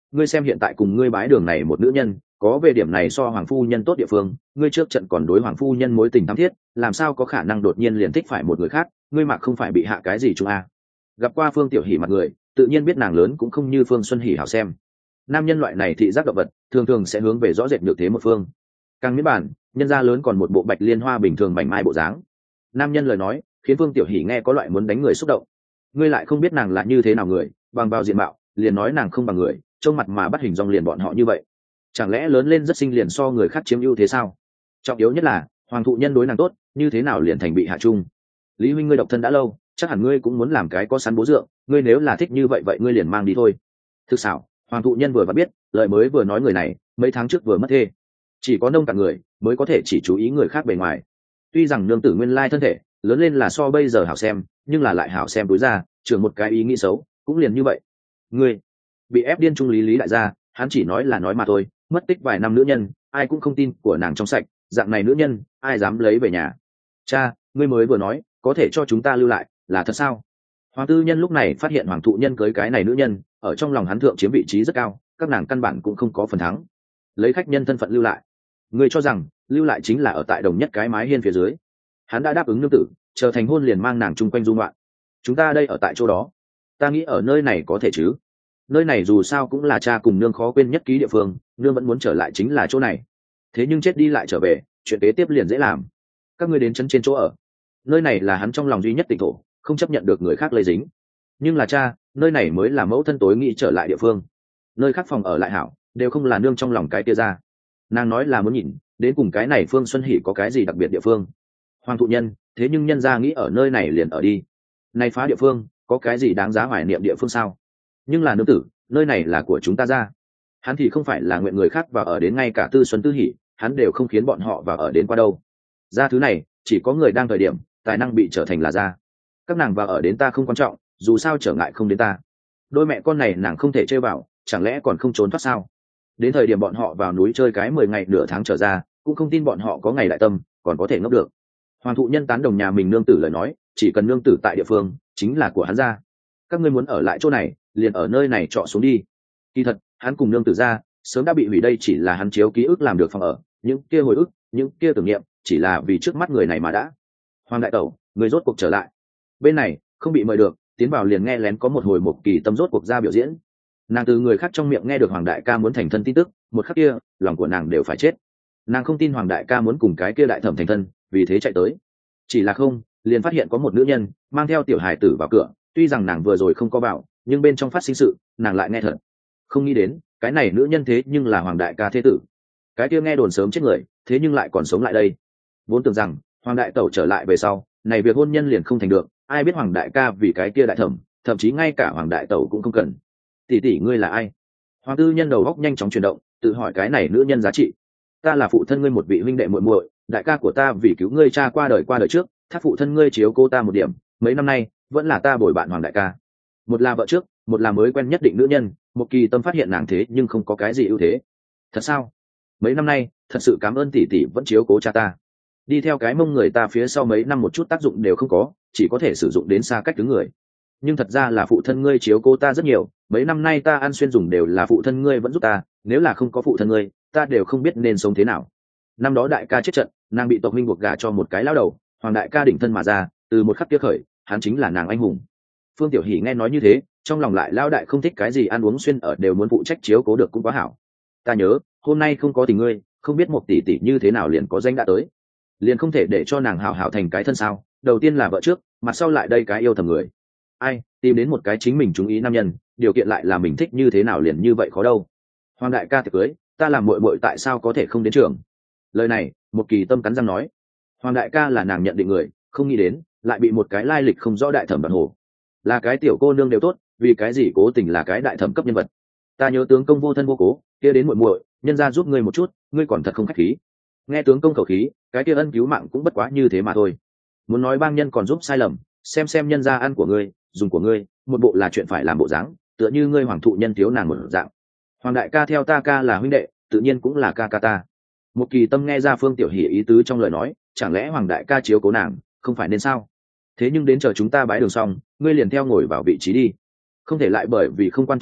ngươi xem hiện tại cùng ngươi bái đường này một nữ nhân có về điểm này so hoàng phu nhân tốt địa phương, ngươi trước trận còn đối hoàng phu nhân mối tình thắm thiết, làm sao có khả năng đột nhiên liền thích phải một người khác, ngươi mặc không phải bị hạ cái gì chung a? Gặp qua Phương Tiểu Hỉ mặt người, tự nhiên biết nàng lớn cũng không như Phương Xuân Hỉ hảo xem. Nam nhân loại này thị giác động vật, thường thường sẽ hướng về rõ rệt nhược thế một phương. Càng miễn bản, nhân gia lớn còn một bộ bạch liên hoa bình thường mảnh mai bộ dáng. Nam nhân lời nói, khiến Phương Tiểu Hỉ nghe có loại muốn đánh người xúc động. Ngươi lại không biết nàng là như thế nào người, bằng vào diện mạo, liền nói nàng không bằng người, trông mặt mà bắt hình dong liền bọn họ như vậy. Chẳng lẽ lớn lên rất xinh liền so người khác chiếm ưu thế sao? Trọng yếu nhất là, hoàng thụ nhân đối nàng tốt, như thế nào liền thành bị hạ chung? Lý huynh ngươi độc thân đã lâu, chắc hẳn ngươi cũng muốn làm cái có sẵn bố dượng, ngươi nếu là thích như vậy vậy ngươi liền mang đi thôi. Thực xảo, hoàng thụ nhân vừa và biết, lời mới vừa nói người này, mấy tháng trước vừa mất thê. Chỉ có nông cạn người mới có thể chỉ chú ý người khác bề ngoài. Tuy rằng nương tử nguyên lai thân thể lớn lên là so bây giờ hảo xem, nhưng là lại hảo xem đối ra, trưởng một cái ý nghĩ xấu, cũng liền như vậy. Ngươi bị ép điên trung lý lý đại gia, hắn chỉ nói là nói mà thôi, mất tích vài năm nữ nhân, ai cũng không tin của nàng trong sạch, dạng này nữ nhân, ai dám lấy về nhà? Cha, ngươi mới vừa nói, có thể cho chúng ta lưu lại, là thật sao? Hoàng tư nhân lúc này phát hiện hoàng thụ nhân cưới cái này nữ nhân, ở trong lòng hắn thượng chiếm vị trí rất cao, các nàng căn bản cũng không có phần thắng. Lấy khách nhân thân phận lưu lại, ngươi cho rằng lưu lại chính là ở tại đồng nhất cái mái hiên phía dưới? Hắn đã đáp ứng nương tử, chờ thành hôn liền mang nàng chung quanh du ngoạn. Chúng ta đây ở tại chỗ đó, ta nghĩ ở nơi này có thể chứ? Nơi này dù sao cũng là cha cùng nương khó quên nhất ký địa phương, nương vẫn muốn trở lại chính là chỗ này. Thế nhưng chết đi lại trở về, chuyện kế tiếp liền dễ làm. Các ngươi đến chân trên chỗ ở, nơi này là hắn trong lòng duy nhất tỉnh thổ, không chấp nhận được người khác lây dính. Nhưng là cha, nơi này mới là mẫu thân tối nghĩ trở lại địa phương. Nơi khác phòng ở lại hảo, đều không là nương trong lòng cái tia ra. Nàng nói là muốn nhìn, đến cùng cái này Phương Xuân Hỉ có cái gì đặc biệt địa phương. Hoàng thụ nhân, thế nhưng nhân gia nghĩ ở nơi này liền ở đi. Này phá địa phương, có cái gì đáng giá hoài niệm địa phương sao? Nhưng là nương tử, nơi này là của chúng ta ra. Hắn thì không phải là nguyện người khác vào ở đến, ngay cả Tư Xuân Tư Hỉ, hắn đều không khiến bọn họ vào ở đến qua đâu. Ra thứ này, chỉ có người đang thời điểm, tài năng bị trở thành là ra. Các nàng vào ở đến ta không quan trọng, dù sao trở ngại không đến ta. Đôi mẹ con này nàng không thể chơi vào, chẳng lẽ còn không trốn thoát sao? Đến thời điểm bọn họ vào núi chơi cái mười ngày nửa tháng trở ra, cũng không tin bọn họ có ngày đại tâm, còn có thể ngốc được. Hoàng thụ nhân tán đồng nhà mình nương tử lời nói, chỉ cần nương tử tại địa phương, chính là của hắn ra. Các ngươi muốn ở lại chỗ này, liền ở nơi này trọ xuống đi. Kỳ thật, hắn cùng nương tử ra, sớm đã bị hủy, đây chỉ là hắn chiếu ký ức làm được phòng ở, những kia hồi ức, những kia tưởng niệm, chỉ là vì trước mắt người này mà đã. Hoàng đại tẩu, người rốt cuộc trở lại. Bên này, không bị mời được, tiến vào liền nghe lén có một hồi một kỳ tâm rốt cuộc ra biểu diễn. Nàng từ người khác trong miệng nghe được Hoàng đại ca muốn thành thân tin tức, một khắc kia, lòng của nàng đều phải chết. Nàng không tin Hoàng đại ca muốn cùng cái kia đại thẩm thành thân, vì thế chạy tới. Chỉ là không, liền phát hiện có một nữ nhân mang theo tiểu hài tử vào cửa, tuy rằng nàng vừa rồi không có vào, nhưng bên trong phát sinh sự, nàng lại nghe thật. Không nghĩ đến, cái này nữ nhân thế nhưng là Hoàng đại ca thế tử. Cái kia nghe đồn sớm chết người, thế nhưng lại còn sống lại đây. Vốn tưởng rằng Hoàng đại tẩu trở lại về sau, này việc hôn nhân liền không thành được, ai biết Hoàng đại ca vì cái kia đại thẩm, thậm chí ngay cả Hoàng đại tẩu cũng không cần. Tỷ tỷ ngươi là ai? Hoàng tư nhân đầu góc nhanh chóng chuyển động, tự hỏi cái này nữ nhân giá trị. Ta là phụ thân ngươi một vị huynh đệ muội muội, đại ca của ta vì cứu ngươi cha qua đời qua đời trước, thác phụ thân ngươi chiếu cô ta một điểm, mấy năm nay vẫn là ta bồi bạn Hoàng đại ca. Một là vợ trước, một là mới quen nhất định nữ nhân, một kỳ tâm phát hiện nàng thế nhưng không có cái gì ưu thế. Thật sao? Mấy năm nay thật sự cảm ơn tỷ tỷ vẫn chiếu cố cha ta. Đi theo cái mông người ta phía sau mấy năm một chút tác dụng đều không có, chỉ có thể sử dụng đến xa cách đứng người. Nhưng thật ra là phụ thân ngươi chiếu cố ta rất nhiều, mấy năm nay ta ăn xuyên dùng đều là phụ thân ngươi vẫn giúp ta, nếu là không có phụ thân ngươi, ta đều không biết nên sống thế nào. Năm đó đại ca chết trận, nàng bị tộc huynh buộc gả cho một cái lão đầu, Hoàng đại ca đỉnh thân mà ra, từ một khắc kia khởi, hắn chính là nàng anh hùng. Phương Tiểu Hỉ nghe nói như thế, trong lòng lại lão đại không thích cái gì ăn uống xuyên ở đều muốn phụ trách chiếu cố được cũng quá hảo. Ta nhớ, hôm nay không có tình ngươi, không biết một tỷ tỷ như thế nào liền có danh đã tới. Liền không thể để cho nàng hảo hảo thành cái thân sao? Đầu tiên là vợ trước, mặt sau lại đây cái yêu thầm người. Ai, tìm đến một cái chính mình chú ý nam nhân, điều kiện lại là mình thích như thế nào liền như vậy khó đâu. Hoàng đại ca tiệc cưới, ta làm muội muội tại sao có thể không đến trường? Lời này, một kỳ tâm cắn răng nói. Hoàng đại ca là nàng nhận định người, không nghĩ đến, lại bị một cái lai lịch không rõ đại thẩm đoạn hồ. Là cái tiểu cô nương đều tốt, vì cái gì cố tình là cái đại thẩm cấp nhân vật. Ta nhớ tướng công vô thân vô cố, kia đến muội muội, nhân ra giúp ngươi một chút, ngươi còn thật không khách khí. Nghe tướng công khẩu khí, cái kia ân cứu mạng cũng bất quá như thế mà thôi. Muốn nói bang nhân còn giúp sai lầm, xem xem nhân ra ăn của ngươi, dùng của ngươi, một bộ là chuyện phải làm bộ dáng, tựa như ngươi hoàng thụ nhân thiếu nàng một dạng. Hoàng đại ca theo ta ca là huynh đệ, tự nhiên cũng là ca ca ta. Một kỳ tâm nghe ra Phương Tiểu Hỉ ý tứ trong lời nói, chẳng lẽ Hoàng đại ca chiếu cố nàng, không phải nên sao? Thế nhưng đến chờ chúng ta bái đường xong, ngươi liền theo ngồi vào vị trí đi, không thể lại bởi vì không quan trọng sự,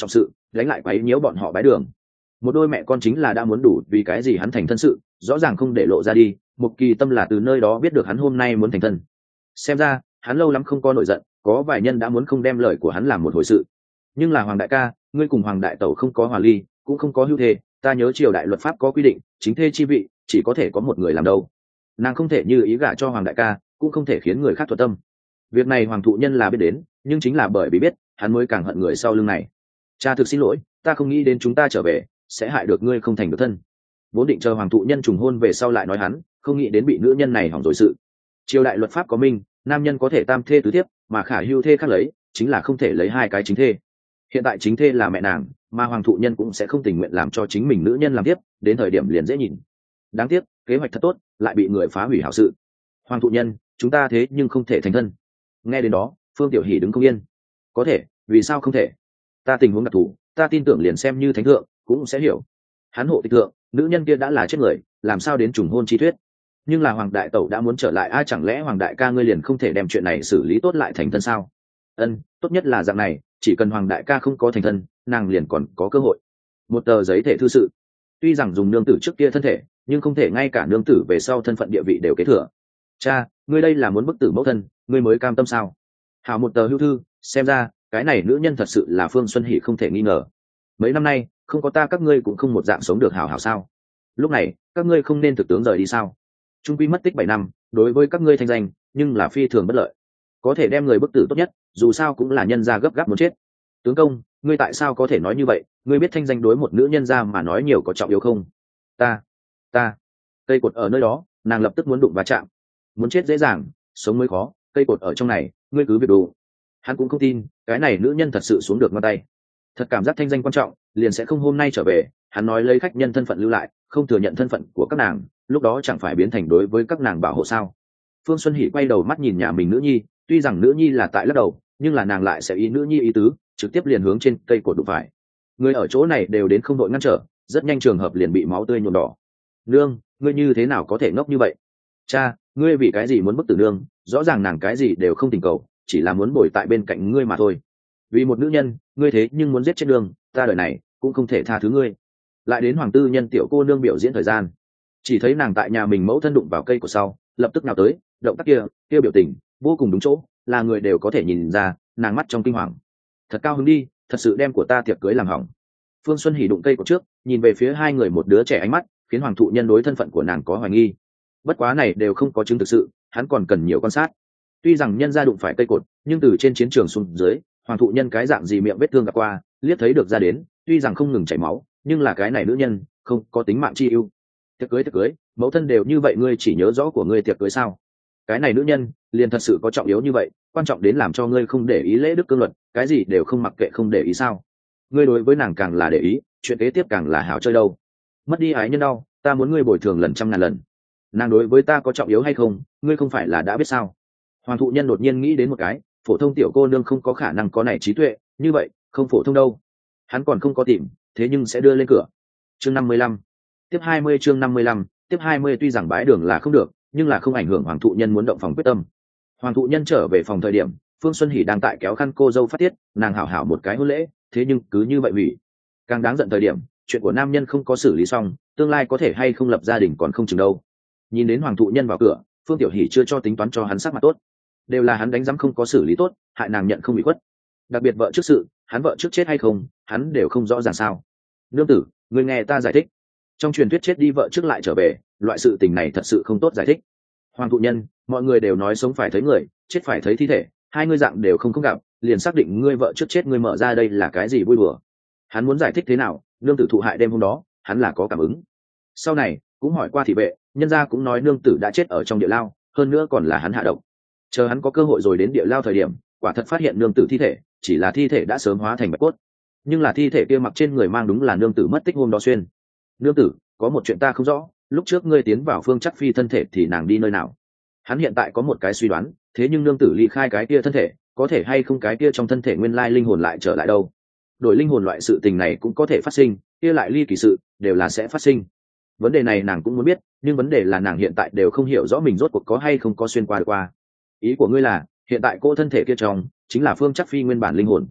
đánh lại quấy nhiễu bọn họ bái đường. Một đôi mẹ con chính là đã muốn đủ vì cái gì hắn thành thân sự, rõ ràng không để lộ ra đi. Mục Kỳ Tâm là từ nơi đó biết được hắn hôm nay muốn thành thân. Xem ra hắn lâu lắm không có nổi giận, có vài nhân đã muốn không đem lời của hắn làm một hồi sự. Nhưng là Hoàng đại ca, ngươi cùng Hoàng đại tẩu không có hòa ly, cũng không có hưu thề, ta nhớ triều đại luật pháp có quy định, chính thê chi vị chỉ có thể có một người làm đâu. Nàng không thể như ý gả cho Hoàng đại ca, cũng không thể khiến người khác thuận tâm. Việc này Hoàng thụ nhân là biết đến, nhưng chính là bởi vì biết, hắn mới càng hận người sau lưng này. Cha thực xin lỗi, ta không nghĩ đến chúng ta trở về sẽ hại được ngươi không thành được thân. Vốn định chờ Hoàng thụ nhân trùng hôn về sau lại nói hắn, không nghĩ đến bị nữ nhân này hỏng rồi sự. Triều đại luật pháp có minh, nam nhân có thể tam thê tứ thiếp, mà khả hưu thê khác lấy, chính là không thể lấy hai cái chính thê. Hiện tại chính thê là mẹ nàng, mà Hoàng thụ nhân cũng sẽ không tình nguyện làm cho chính mình nữ nhân làm tiếp, đến thời điểm liền dễ nhìn. Đáng tiếc, kế hoạch thật tốt, lại bị người phá hủy hảo sự. Hoàng thụ nhân, chúng ta thế nhưng không thể thành thân. Nghe đến đó, Phương Tiểu Hỷ đứng không yên. Có thể, vì sao không thể? Ta tình huống đặc thù, ta tin tưởng liền xem như thánh thượng cũng sẽ hiểu. Hắn hộ tịch thượng, nữ nhân kia đã là chết người, làm sao đến trùng hôn chi thuyết? Nhưng là Hoàng đại tẩu đã muốn trở lại, ai chẳng lẽ Hoàng đại ca ngươi liền không thể đem chuyện này xử lý tốt lại thành thân sao? Ân, tốt nhất là dạng này, chỉ cần Hoàng đại ca không có thành thân, nàng liền còn có cơ hội. Một tờ giấy thể thư sự. Tuy rằng dùng nương tử trước kia thân thể, nhưng không thể ngay cả nương tử về sau thân phận địa vị đều kế thừa. Cha, ngươi đây là muốn bức tử mẫu thân, ngươi mới cam tâm sao? Hảo, một tờ hưu thư, xem ra cái này nữ nhân thật sự là Phương Xuân Hỷ không thể nghi ngờ. Mấy năm nay không có ta các ngươi cũng không một dạng sống được hảo hảo sao? Lúc này các ngươi không nên thực tướng rời đi sao? Trung quy mất tích bảy năm, đối với các ngươi thanh danh nhưng là phi thường bất lợi. Có thể đem người bức tử tốt nhất, dù sao cũng là nhân gia gấp gáp muốn chết. Tướng công, ngươi tại sao có thể nói như vậy? Ngươi biết thanh danh đối một nữ nhân gia mà nói nhiều có trọng yếu không? Ta, ta, cây cột ở nơi đó, nàng lập tức muốn đụng va chạm. Muốn chết dễ dàng, sống mới khó, cây cột ở trong này, ngươi cứ việc đủ. Hắn cũng không tin cái này nữ nhân thật sự xuống được ngón tay. Thật cảm giác thanh danh quan trọng, liền sẽ không hôm nay trở về. Hắn nói lấy khách nhân thân phận lưu lại, không thừa nhận thân phận của các nàng, lúc đó chẳng phải biến thành đối với các nàng bảo hộ sao? Phương Xuân Hỷ quay đầu mắt nhìn nhà mình nữ nhi, tuy rằng nữ nhi là tại lắc đầu, nhưng là nàng lại sẽ ý nữ nhi ý tứ, trực tiếp liền hướng trên cây cột đụng phải. Người ở chỗ này đều đến không đội ngăn trở, rất nhanh trường hợp liền bị máu tươi nhuộm đỏ. Nương, ngươi như thế nào có thể ngốc như vậy? Cha, ngươi vì cái gì muốn bức tử nương? Rõ ràng nàng cái gì đều không tình cầu, chỉ là muốn bồi tại bên cạnh ngươi mà thôi. Vì một nữ nhân, ngươi thế nhưng muốn giết chết nương, ta đời này cũng không thể tha thứ ngươi. Lại đến Hoàng tư nhân tiểu cô nương biểu diễn thời gian, chỉ thấy nàng tại nhà mình mẫu thân đụng vào cây của sau, lập tức nào tới, động tác kia, kia biểu tình vô cùng đúng chỗ, là người đều có thể nhìn ra, nàng mắt trong kinh hoàng. Thật cao hứng đi, thật sự đem của ta tiệc cưới làm hỏng. Phương Xuân Hỷ đụng cây của trước, nhìn về phía hai người một đứa trẻ ánh mắt, khiến Hoàng thụ nhân đối thân phận của nàng có hoài nghi. Bất quá này đều không có chứng thực sự, hắn còn cần nhiều quan sát. Tuy rằng nhân gia đụng phải cây cột, nhưng từ trên chiến trường xuống dưới, Hoàng thụ nhân cái dạng gì miệng vết thương gặp qua, liếc thấy được ra đến, tuy rằng không ngừng chảy máu, nhưng là cái này nữ nhân không có tính mạng chi ưu. Tiệc cưới tiệc cưới, mẫu thân đều như vậy, ngươi chỉ nhớ rõ của ngươi tiệc cưới sao? Cái này nữ nhân liền thật sự có trọng yếu như vậy, quan trọng đến làm cho ngươi không để ý lễ đức cương luật, cái gì đều không mặc kệ không để ý sao? Ngươi đối với nàng càng là để ý, chuyện kế tiếp càng là hảo chơi đâu. Mất đi ái nhân đau, ta muốn ngươi bồi thường lần trăm ngàn lần. Nàng đối với ta có trọng yếu hay không, ngươi không phải là đã biết sao? Hoàng thụ nhân đột nhiên nghĩ đến một cái, phổ thông tiểu cô nương không có khả năng có này trí tuệ, như vậy không phổ thông đâu. Hắn còn không có tìm, thế nhưng sẽ đưa lên cửa. Chương năm mươi lăm, tiếp hai mươi chương năm mươi lăm, tiếp hai mươi tuy rằng bãi đường là không được, nhưng là không ảnh hưởng Hoàng thụ nhân muốn động phòng quyết tâm. Hoàng thụ nhân trở về phòng thời điểm, Phương Xuân Hỷ đang tại kéo khăn cô dâu phát tiết, nàng hảo hảo một cái hôn lễ, thế nhưng cứ như vậy hủy. Càng đáng giận thời điểm, chuyện của nam nhân không có xử lý xong, tương lai có thể hay không lập gia đình còn không chừng đâu. Nhìn đến Hoàng thụ nhân vào cửa, Phương Tiểu Hỷ chưa cho tính toán cho hắn sắc mặt tốt, đều là hắn đánh giám không có xử lý tốt, hại nàng nhận không bị khuất. Đặc biệt vợ trước sự, hắn vợ trước chết hay không, hắn đều không rõ ràng sao? Nương tử, người nghe ta giải thích. Trong truyền thuyết chết đi vợ trước lại trở về, loại sự tình này thật sự không tốt giải thích. Hoàng thụ nhân, mọi người đều nói sống phải thấy người, chết phải thấy thi thể, hai ngươi dạng đều không không gặp, liền xác định ngươi vợ trước chết ngươi mở ra đây là cái gì vui đùa. Hắn muốn giải thích thế nào, nương tử thụ hại đêm hôm đó, hắn là có cảm ứng. Sau này cũng hỏi qua thị vệ, nhân gia cũng nói nương tử đã chết ở trong địa lao, hơn nữa còn là hắn hạ độc. Chờ hắn có cơ hội rồi đến địa lao thời điểm, quả thật phát hiện nương tử thi thể, chỉ là thi thể đã sớm hóa thành bạch cốt, nhưng là thi thể kia mặc trên người mang đúng là nương tử mất tích hôm đó xuyên. Nương tử, có một chuyện ta không rõ, lúc trước ngươi tiến vào Phương Chắc Phi thân thể thì nàng đi nơi nào? Hắn hiện tại có một cái suy đoán, thế nhưng nương tử ly khai cái kia thân thể, có thể hay không cái kia trong thân thể nguyên lai linh hồn lại trở lại đâu? Đổi linh hồn loại sự tình này cũng có thể phát sinh, kia lại ly kỳ sự đều là sẽ phát sinh. Vấn đề này nàng cũng muốn biết, nhưng vấn đề là nàng hiện tại đều không hiểu rõ mình rốt cuộc có hay không có xuyên qua được qua. Ý của ngươi là hiện tại cô thân thể kia trong chính là Phương Chắc Phi nguyên bản linh hồn?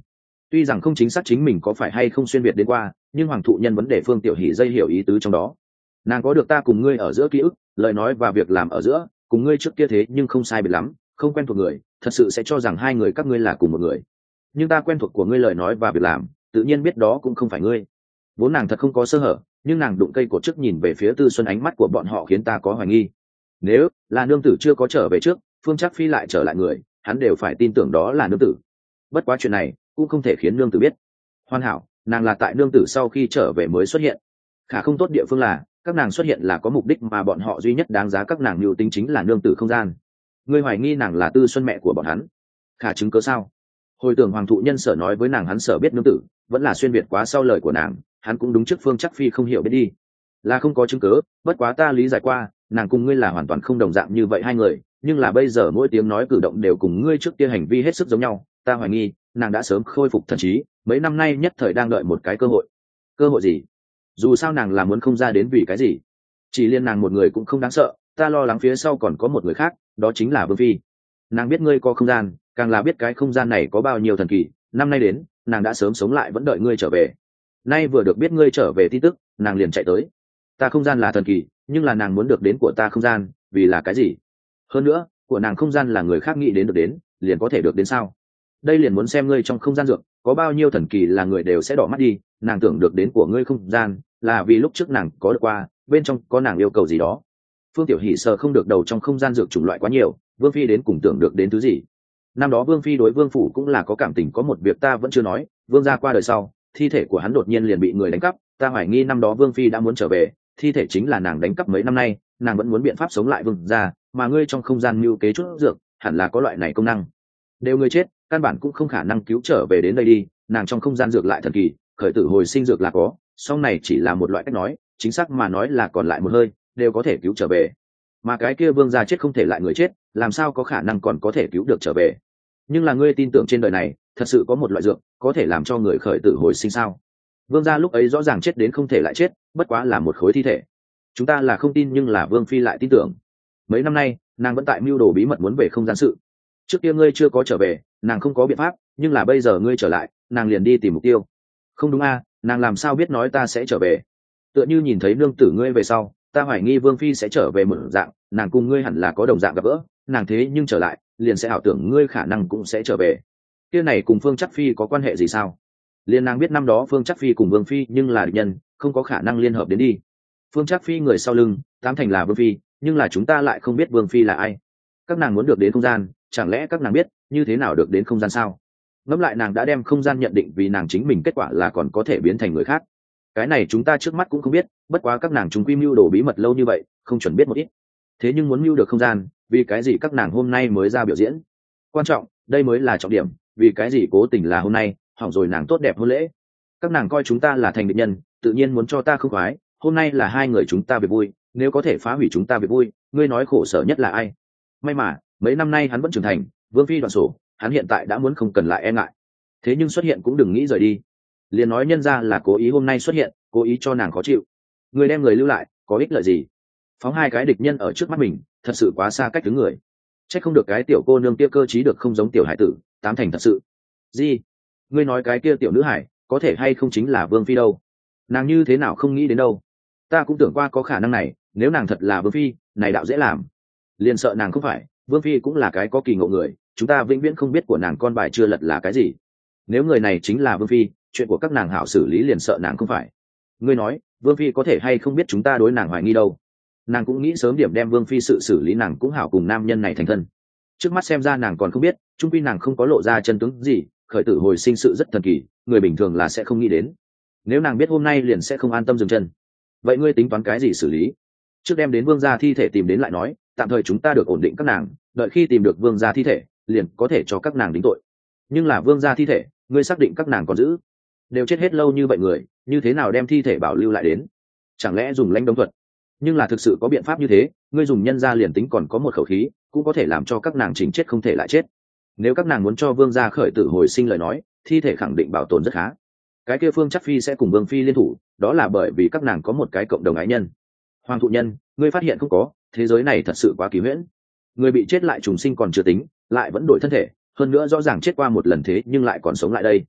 Tuy rằng không chính xác chính mình có phải hay không xuyên việt đến qua, nhưng hoàng thụ nhân vấn đề phương tiểu hỷ dây hiểu ý tứ trong đó. Nàng có được ta cùng ngươi ở giữa ký ức, lời nói và việc làm ở giữa cùng ngươi trước kia thế nhưng không sai biệt lắm, không quen thuộc người thật sự sẽ cho rằng hai người các ngươi là cùng một người. Nhưng ta quen thuộc của ngươi lời nói và việc làm, tự nhiên biết đó cũng không phải ngươi. Vốn nàng thật không có sơ hở, nhưng nàng đụng cây cột trước nhìn về phía Tư Xuân, ánh mắt của bọn họ khiến ta có hoài nghi. Nếu là nương tử chưa có trở về trước, Phương Trác Phi lại trở lại người, hắn đều phải tin tưởng đó là nương tử. Bất quá chuyện này cũng không thể khiến nương tử biết. Hoàn hảo, nàng là tại nương tử sau khi trở về mới xuất hiện. Khả không tốt địa phương là các nàng xuất hiện là có mục đích, mà bọn họ duy nhất đáng giá các nàng mưu tính chính là nương tử không gian. Ngươi hoài nghi nàng là Tư Xuân mẹ của bọn hắn, khả chứng cớ sao? Hồi tưởng hoàng thụ nhân sở nói với nàng hắn sở biết nương tử vẫn là xuyên việt quá sau lời của nàng, hắn cũng đúng trước Phương Trác Phi không hiểu biết đi là không có chứng cớ. Bất quá ta lý giải qua, nàng cùng ngươi là hoàn toàn không đồng dạng như vậy hai người, nhưng là bây giờ mỗi tiếng nói cử động đều cùng ngươi trước kia hành vi hết sức giống nhau. Ta hoài nghi nàng đã sớm khôi phục thần trí, mấy năm nay nhất thời đang đợi một cái cơ hội. Cơ hội gì? Dù sao nàng là muốn không ra đến vì cái gì. Chỉ liên nàng một người cũng không đáng sợ, ta lo lắng phía sau còn có một người khác, đó chính là Vương Phi. Nàng biết ngươi có không gian, càng là biết cái không gian này có bao nhiêu thần kỳ. Năm nay đến, nàng đã sớm sống lại vẫn đợi ngươi trở về. Nay vừa được biết ngươi trở về tin tức, nàng liền chạy tới. Ta không gian là thần kỳ, nhưng là nàng muốn được đến của ta không gian, vì là cái gì? Hơn nữa, của nàng không gian là người khác nghĩ đến được đến, liền có thể được đến sao? Đây liền muốn xem ngươi trong không gian dược có bao nhiêu thần kỳ là người đều sẽ đỏ mắt đi. Nàng tưởng được đến của ngươi không gian là vì lúc trước nàng có được qua, bên trong có nàng yêu cầu gì đó. Phương Tiểu Hỷ sờ không được đầu trong không gian dược chủng loại quá nhiều, Vương Phi đến cùng tưởng được đến thứ gì. Năm đó Vương Phi đối Vương phủ cũng là có cảm tình, có một việc ta vẫn chưa nói, Vương gia qua đời sau, thi thể của hắn đột nhiên liền bị người đánh cắp, ta hoài nghi năm đó Vương Phi đã muốn trở về, thi thể chính là nàng đánh cắp mấy năm nay, nàng vẫn muốn biện pháp sống lại Vương gia, mà ngươi trong không gian mưu kế chút dược, hẳn là có loại này công năng. Đều ngươi chết, căn bản cũng không khả năng cứu trở về đến đây đi, nàng trong không gian dược lại thần kỳ, khởi tử hồi sinh dược là có, song này chỉ là một loại cách nói, chính xác mà nói là còn lại một hơi, đều có thể cứu trở về. Mà cái kia Vương gia chết không thể lại người chết, làm sao có khả năng còn có thể cứu được trở về? Nhưng là ngươi tin tưởng trên đời này thật sự có một loại dược có thể làm cho người khởi tử hồi sinh sao? Vương gia lúc ấy rõ ràng chết đến không thể lại chết, bất quá là một khối thi thể. Chúng ta là không tin, nhưng là Vương Phi lại tin tưởng. Mấy năm nay nàng vẫn tại mưu đồ bí mật muốn về không gian sự. Trước kia ngươi chưa có trở về, nàng không có biện pháp, nhưng là bây giờ ngươi trở lại, nàng liền đi tìm mục tiêu. Không đúng a, nàng làm sao biết nói ta sẽ trở về? Tựa như nhìn thấy nương tử ngươi về sau, ta hoài nghi Vương Phi sẽ trở về một dạng, nàng cùng ngươi hẳn là có đồng dạng gặp gỡ, nàng thế nhưng trở lại liền sẽ ảo tưởng ngươi khả năng cũng sẽ trở về. Kia này cùng Phương Trác Phi có quan hệ gì sao? Liên nàng biết năm đó Phương Trác Phi cùng Vương Phi nhưng là địch nhân, không có khả năng liên hợp đến đi. Phương Trác Phi người sau lưng tám thành là Vương Phi, nhưng là chúng ta lại không biết Vương Phi là ai. Các nàng muốn được đến không gian, chẳng lẽ các nàng biết như thế nào được đến không gian sao? Ngẫm lại, nàng đã đem không gian nhận định vì nàng chính mình, kết quả là còn có thể biến thành người khác. Cái này chúng ta trước mắt cũng không biết, bất quá các nàng chúng quy mưu đồ bí mật lâu như vậy, không chuẩn biết một ít. Thế nhưng muốn mưu được không gian, vì cái gì các nàng hôm nay mới ra biểu diễn? Quan trọng, đây mới là trọng điểm, vì cái gì cố tình là hôm nay, hỏng rồi nàng tốt đẹp hôn lễ. Các nàng coi chúng ta là thành địch nhân, tự nhiên muốn cho ta không khoái. Hôm nay là hai người chúng ta việc vui, nếu có thể phá hủy chúng ta việc vui, ngươi nói khổ sở nhất là ai? May mà mấy năm nay hắn vẫn trưởng thành, Vương Phi đoạn sổ, hắn hiện tại đã muốn không cần lại e ngại. Thế nhưng xuất hiện cũng đừng nghĩ rời đi. Liền nói nhân ra là cố ý hôm nay xuất hiện, cố ý cho nàng khó chịu. Người đem người lưu lại có ích lợi gì? Phóng hai cái địch nhân ở trước mắt mình, thật sự quá xa cách đứng người. Trách không được cái tiểu cô nương kia cơ trí được không giống tiểu hải tử, tám thành thật sự. Gì? Ngươi nói cái kia tiểu nữ hải có thể hay không chính là Vương Phi đâu? Nàng như thế nào không nghĩ đến đâu? Ta cũng tưởng qua có khả năng này, nếu nàng thật là Vương Phi, này đạo dễ làm. Liền sợ nàng không phải, Vương Phi cũng là cái có kỳ ngộ người, chúng ta vĩnh viễn không biết của nàng con bài chưa lật là cái gì. Nếu người này chính là Vương Phi, chuyện của các nàng hảo xử lý, liền sợ nàng không phải. Ngươi nói Vương Phi có thể hay không biết chúng ta đối nàng hoài nghi đâu? Nàng cũng nghĩ sớm điểm đem Vương Phi sự xử lý, nàng cũng hảo cùng nam nhân này thành thân. Trước mắt xem ra nàng còn không biết, chung quy nàng không có lộ ra chân tướng gì, khởi tử hồi sinh sự rất thần kỳ, người bình thường là sẽ không nghĩ đến. Nếu nàng biết hôm nay liền sẽ không an tâm dừng chân. Vậy ngươi tính toán cái gì xử lý? Trước đem đến Vương gia thi thể tìm đến lại nói, tạm thời chúng ta được ổn định các nàng, đợi khi tìm được Vương gia thi thể, liền có thể cho các nàng đính tội. Nhưng là Vương gia thi thể, ngươi xác định các nàng còn giữ? Đều chết hết lâu như vậy người, như thế nào đem thi thể bảo lưu lại đến? Chẳng lẽ dùng lãnh đống thuật? Nhưng là thực sự có biện pháp như thế, ngươi dùng nhân gia liền tính còn có một khẩu khí, cũng có thể làm cho các nàng chỉnh chết không thể lại chết. Nếu các nàng muốn cho Vương gia khởi tử hồi sinh lời nói, thi thể khẳng định bảo tồn rất khá. Cái kia Phương Trác Phi sẽ cùng Vương Phi liên thủ, đó là bởi vì các nàng có một cái cộng đồng ái nhân. Hoàng thụ nhân, ngươi phát hiện không có, thế giới này thật sự quá kỳ huyễn. Người bị chết lại trùng sinh còn chưa tính, lại vẫn đổi thân thể, hơn nữa rõ ràng chết qua một lần thế nhưng lại còn sống lại đây.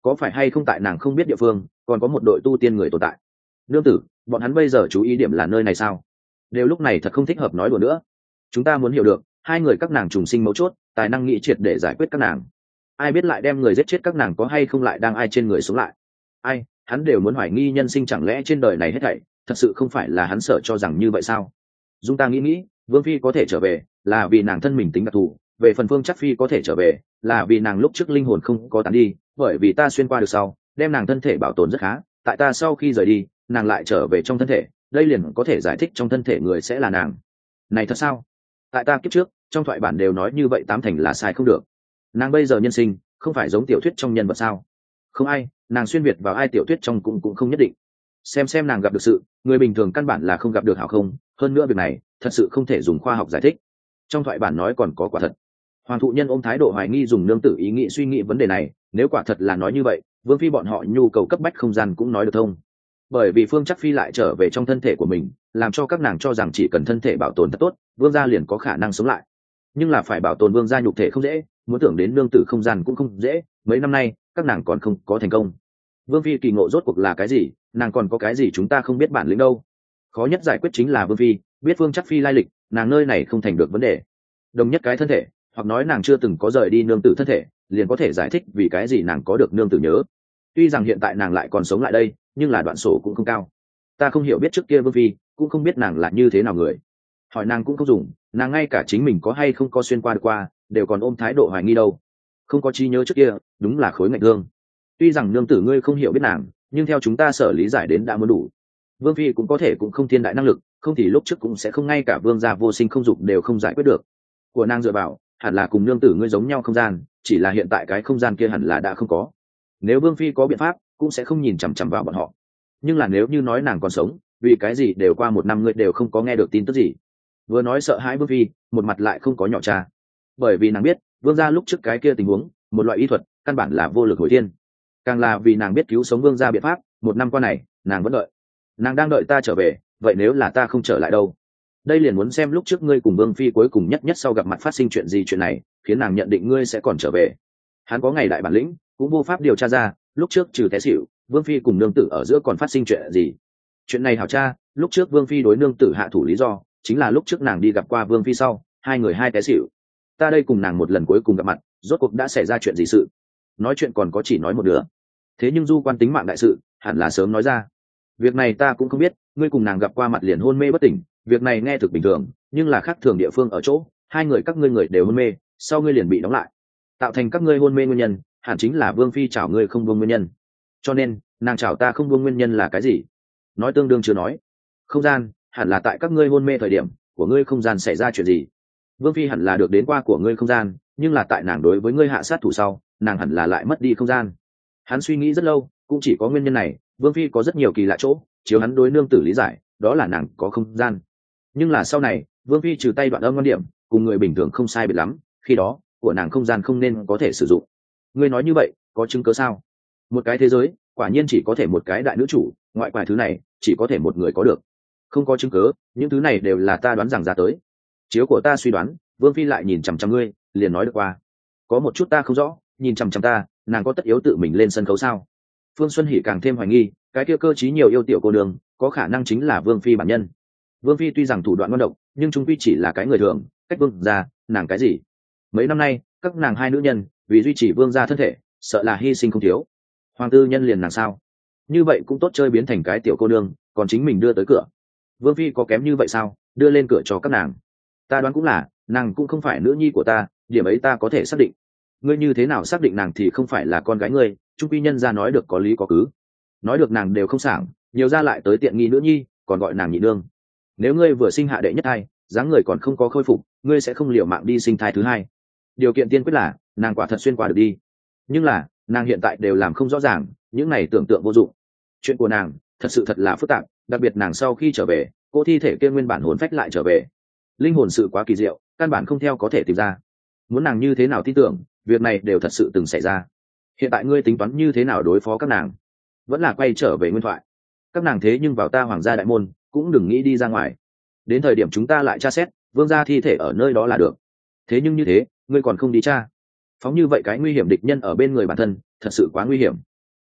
có phải hay không tại nàng không biết địa phương còn có một đội tu tiên người tồn tại? Nương tử, bọn hắn bây giờ chú ý điểm là nơi này sao? Đều lúc này thật không thích hợp nói đùa nữa. Chúng ta muốn hiểu được hai người các nàng trùng sinh mấu chốt, tài năng nghị triệt để giải quyết các nàng. Ai biết lại đem người giết chết các nàng có hay không lại đang ai trên người sống lại? Ai, hắn đều muốn hoài nghi nhân sinh, chẳng lẽ trên đời này hết thảy thật sự không phải là hắn sợ cho rằng như vậy sao? Dung ta nghĩ nghĩ, Vương phi có thể trở về là vì nàng thân mình tính đặc thù, về phần Phương Chắc phi có thể trở về là vì nàng lúc trước linh hồn không có tán đi, bởi vì ta xuyên qua được sau đem nàng thân thể bảo tồn rất khá, tại ta sau khi rời đi nàng lại trở về trong thân thể, đây liền có thể giải thích trong thân thể người sẽ là nàng. Này thật sao? Tại ta kiếp trước trong thoại bản đều nói như vậy, tám thành là sai không được. Nàng bây giờ nhân sinh không phải giống tiểu thuyết trong nhân vật sao? Không ai, nàng xuyên việt vào ai tiểu thuyết trong cũng cũng không nhất định. Xem xem nàng gặp được sự người bình thường căn bản là không gặp được, hảo không? Hơn nữa việc này thật sự không thể dùng khoa học giải thích. Trong thoại bản nói còn có quả thật. Hoàng thụ nhân ôm thái độ hoài nghi, dùng nương tử ý nghĩ suy nghĩ vấn đề này, nếu quả thật là nói như vậy, Vương phi bọn họ nhu cầu cấp bách không gian cũng nói được thông. Bởi vì Phương Chắc phi lại trở về trong thân thể của mình, làm cho các nàng cho rằng chỉ cần thân thể bảo tồn thật tốt, vương gia liền có khả năng sống lại. Nhưng là phải bảo tồn vương gia nhục thể không dễ, muốn tưởng đến nương tử không gian cũng không dễ, mấy năm nay các nàng còn không có thành công. Vương phi kỳ ngộ rốt cuộc là cái gì, nàng còn có cái gì chúng ta không biết bản lĩnh đâu. Khó nhất giải quyết chính là Vương phi biết Phương Chắc phi lai lịch, nàng nơi này không thành được vấn đề. Đồng nhất cái thân thể, hoặc nói nàng chưa từng có rời đi nương tử thân thể, liền có thể giải thích vì cái gì nàng có được nương tử nhớ. Tuy rằng hiện tại nàng lại còn sống lại đây, nhưng là đoạn sổ cũng không cao. Ta không hiểu biết trước kia Vương phi cũng không biết nàng là như thế nào người, hỏi nàng cũng không dùng, nàng ngay cả chính mình có hay không có xuyên qua được qua đều còn ôm thái độ hoài nghi đâu. Không có trí nhớ trước kia đúng là khối ngạch thương. Tuy rằng nương tử ngươi không hiểu biết nàng, nhưng theo chúng ta sở lý giải đến đã muốn đủ. Vương phi cũng có thể cũng không thiên đại năng lực, không thì lúc trước cũng sẽ không ngay cả vương gia vô sinh không dục đều không giải quyết được. Của nàng dựa vào hẳn là cùng nương tử ngươi giống nhau không gian, chỉ là hiện tại cái không gian kia hẳn là đã không có. Nếu Vương phi có biện pháp cũng sẽ không nhìn chằm chằm vào bọn họ. Nhưng là nếu như nói nàng còn sống, vì cái gì đều qua một năm ngươi đều không có nghe được tin tức gì? Vừa nói sợ hãi Vương phi, một mặt lại không có nhỏ cha. Bởi vì nàng biết vương gia lúc trước cái kia tình huống, một loại y thuật căn bản là vô lực hồi thiên. Càng là vì nàng biết cứu sống vương gia biện pháp, một năm qua này nàng vẫn đợi. Nàng đang đợi ta trở về, vậy nếu là ta không trở lại đâu? Đây liền muốn xem lúc trước ngươi cùng Vương phi cuối cùng nhất nhất sau gặp mặt phát sinh chuyện gì, chuyện này khiến nàng nhận định ngươi sẽ còn trở về. Hắn có ngày đại bản lĩnh, cũng vô pháp điều tra ra lúc trước trừ té xỉu Vương phi cùng nương tử ở giữa còn phát sinh chuyện gì. Chuyện này hảo tra, lúc trước Vương phi đối nương tử hạ thủ lý do chính là lúc trước nàng đi gặp qua Vương phi sau hai người hai té xỉu. Ta đây cùng nàng một lần cuối cùng gặp mặt, rốt cuộc đã xảy ra chuyện gì sự? Nói chuyện còn có chỉ nói một nửa. Thế nhưng du quan tính mạng đại sự hẳn là sớm nói ra. Việc này ta cũng không biết, ngươi cùng nàng gặp qua mặt liền hôn mê bất tỉnh, việc này nghe thực bình thường, nhưng là khác thường địa phương ở chỗ hai người các ngươi người đều hôn mê, sau ngươi liền bị đóng lại, tạo thành các ngươi hôn mê nguyên nhân hẳn chính là Vương phi chảo ngươi không buông nguyên nhân. Cho nên nàng chảo ta không buông nguyên nhân là cái gì? Nói tương đương chưa nói. Không gian hẳn là tại các ngươi hôn mê thời điểm của ngươi không gian xảy ra chuyện gì. Vương phi hẳn là được đến qua của ngươi không gian, nhưng là tại nàng đối với ngươi hạ sát thủ sau nàng hẳn là lại mất đi không gian. Hắn suy nghĩ rất lâu cũng chỉ có nguyên nhân này. Vương phi có rất nhiều kỳ lạ chỗ, chiếu hắn đối nương tử lý giải đó là nàng có không gian. Nhưng là sau này Vương phi trừ tay đoạn âm quan điểm cùng người bình thường không sai biệt lắm, khi đó của nàng không gian không nên có thể sử dụng. Ngươi nói như vậy có chứng cớ sao? Một cái thế giới quả nhiên chỉ có thể một cái đại nữ chủ, ngoại quải thứ này chỉ có thể một người có được. Không có chứng cớ, những thứ này đều là ta đoán rằng ra tới. Chiếu của ta suy đoán, Vương phi lại nhìn chằm chằm ngươi liền nói được qua. Có một chút ta không rõ, nhìn chằm chằm ta nàng có tất yếu tự mình lên sân khấu sao? Phương Xuân Hỷ càng thêm hoài nghi cái kia cơ trí nhiều yêu tiểu cô đường có khả năng chính là Vương phi bản nhân. Vương phi tuy rằng thủ đoạn ngon độc, nhưng chúng quy chỉ là cái người thường, cách vương gia nàng cái gì? Mấy năm nay các nàng hai nữ nhân vì duy trì vương gia thân thể sợ là hy sinh không thiếu. Hoàng tư nhân liền nàng sao? Như vậy cũng tốt chơi, biến thành cái tiểu cô nương còn chính mình đưa tới cửa. Vương phi có kém như vậy sao, đưa lên cửa cho các nàng? Ta đoán cũng là nàng cũng không phải nữ nhi của ta, điểm ấy ta có thể xác định. Ngươi như thế nào xác định nàng thì không phải là con gái ngươi? Trung quy nhân ra nói được có lý có cứ, nói được nàng đều không sảng, nhiều ra lại tới tiện nghi nữ nhi còn gọi nàng nhị nương. Nếu ngươi vừa sinh hạ đệ nhất thai, dáng người còn không có khôi phục, ngươi sẽ không liều mạng đi sinh thai thứ hai. Điều kiện tiên quyết là nàng quả thật xuyên qua được đi. Nhưng là nàng hiện tại đều làm không rõ ràng, những này tưởng tượng vô dụng. Chuyện của nàng thật sự thật là phức tạp, đặc biệt nàng sau khi trở về cô thi thể kia nguyên bản hồn phách lại trở về, linh hồn sự quá kỳ diệu, căn bản không theo có thể tìm ra. Muốn nàng như thế nào tin tưởng việc này đều thật sự từng xảy ra. Hiện tại ngươi tính toán như thế nào đối phó các nàng? Vẫn là quay trở về nguyên thoại. Các nàng thế nhưng vào ta hoàng gia đại môn cũng đừng nghĩ đi ra ngoài. Đến thời điểm chúng ta lại tra xét vương gia thi thể ở nơi đó là được. Thế nhưng như thế ngươi còn không đi tra, phóng như vậy cái nguy hiểm địch nhân ở bên người bản thân thật sự quá nguy hiểm.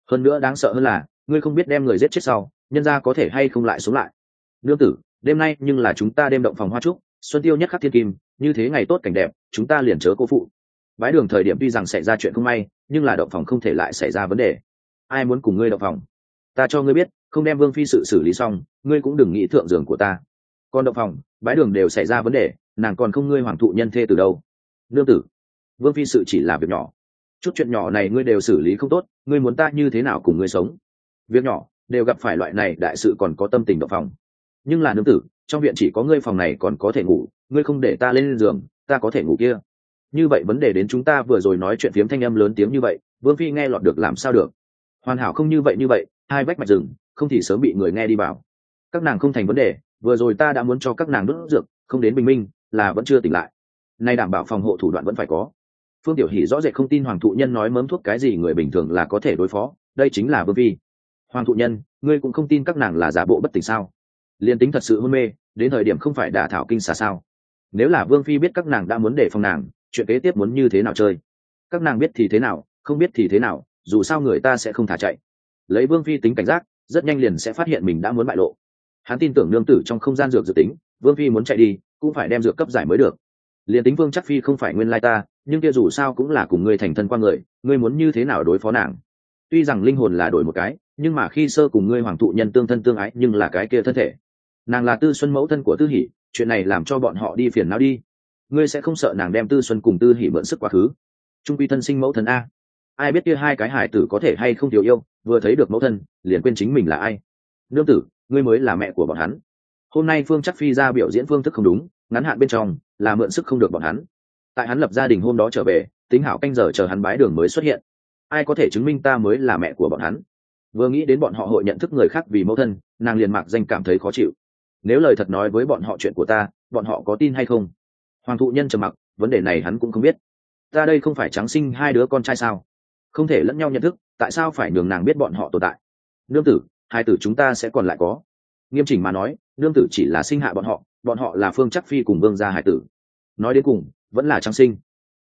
hơn nữa đáng sợ hơn là ngươi không biết đem người giết chết sau nhân gia có thể hay không lại sống lại. Nương tử, đêm nay nhưng là chúng ta đêm động phòng hoa trúc, xuân tiêu nhất khắc thiên kim, như thế ngày tốt cảnh đẹp, chúng ta liền chớ cô phụ. Bái đường thời điểm tuy rằng xảy ra chuyện không may, nhưng là động phòng không thể lại xảy ra vấn đề. Ai muốn cùng ngươi động phòng, ta cho ngươi biết, không đem vương phi sự xử lý xong, ngươi cũng đừng nghĩ thượng giường của ta. Còn động phòng, bái đường đều xảy ra vấn đề, nàng còn không ngươi hoàng thụ nhân thê từ đâu. Nương tử, vương phi sự chỉ là việc nhỏ, chút chuyện nhỏ này ngươi đều xử lý không tốt, ngươi muốn ta như thế nào cùng ngươi sống? Việc nhỏ đều gặp phải loại này đại sự còn có tâm tình động phòng. Nhưng là nương tử, trong viện chỉ có ngươi phòng này còn có thể ngủ, ngươi không để ta lên giường, ta có thể ngủ kia. Như vậy vấn đề đến chúng ta vừa rồi nói chuyện phiếm thanh âm lớn tiếng như vậy, vương phi nghe lọt được làm sao được? Hoàn hảo không như vậy như vậy, hai vách mạch rừng, không thì sớm bị người nghe đi vào. Các nàng không thành vấn đề, vừa rồi ta đã muốn cho các nàng đốt dược, không đến bình minh là vẫn chưa tỉnh lại. Nay đảm bảo phòng hộ thủ đoạn vẫn phải có. Phương Tiểu Hỷ rõ rệt không tin hoàng thụ nhân nói mớm thuốc cái gì người bình thường là có thể đối phó, đây chính là vương phi. Hoàng thụ nhân, ngươi cũng không tin các nàng là giả bộ bất tỉnh sao? Liên tính thật sự hôn mê, đến thời điểm không phải đả thảo kinh xà sao? Nếu là vương phi biết các nàng đã muốn để phòng nàng, chuyện kế tiếp muốn như thế nào chơi? Các nàng biết thì thế nào, không biết thì thế nào, dù sao người ta sẽ không thả chạy. Lấy vương phi tính cảnh giác, rất nhanh liền sẽ phát hiện mình đã muốn bại lộ. Hắn tin tưởng nương tử trong không gian dược dự tính, vương phi muốn chạy đi cũng phải đem dược cấp giải mới được. Liên tính vương chắc phi không phải nguyên lai ta, nhưng kia dù sao cũng là cùng ngươi thành thân qua người, ngươi muốn như thế nào đối phó nàng? Tuy rằng linh hồn là đổi một cái, nhưng mà khi sơ cùng ngươi hoàng thụ nhân tương thân tương ái, nhưng là cái kia thân thể. Nàng là Tư Xuân mẫu thân của Tư Hỷ, chuyện này làm cho bọn họ đi phiền não đi. Ngươi sẽ không sợ nàng đem Tư Xuân cùng Tư Hỷ mượn sức quá khứ? Trung quy thân sinh mẫu thân a, ai biết kia hai cái hải tử có thể hay không thiếu yêu, vừa thấy được mẫu thân liền quên chính mình là ai. Nương tử, ngươi mới là mẹ của bọn hắn. Hôm nay Phương Chắc Phi ra biểu diễn phương thức không đúng, ngắn hạn bên trong là mượn sức không được bọn hắn. Tại hắn lập gia đình hôm đó trở về, tính hảo canh giờ chờ hắn bái đường mới xuất hiện. Ai có thể chứng minh ta mới là mẹ của bọn hắn? Vừa nghĩ đến bọn họ hội nhận thức người khác vì mẫu thân, nàng liền mạc danh cảm thấy khó chịu. Nếu lời thật nói với bọn họ chuyện của ta, bọn họ có tin hay không? Hoàng thụ nhân trầm mặc, vấn đề này hắn cũng không biết. Ta đây không phải trắng sinh hai đứa con trai sao? Không thể lẫn nhau nhận thức, tại sao phải nhường nàng biết bọn họ tồn tại? Nương tử, hai tử chúng ta sẽ còn lại có. Nghiêm chỉnh mà nói, nương tử chỉ là sinh hạ bọn họ, bọn họ là Phương Chắc Phi cùng vương gia hải tử. Nói đến cùng vẫn là trắng sinh.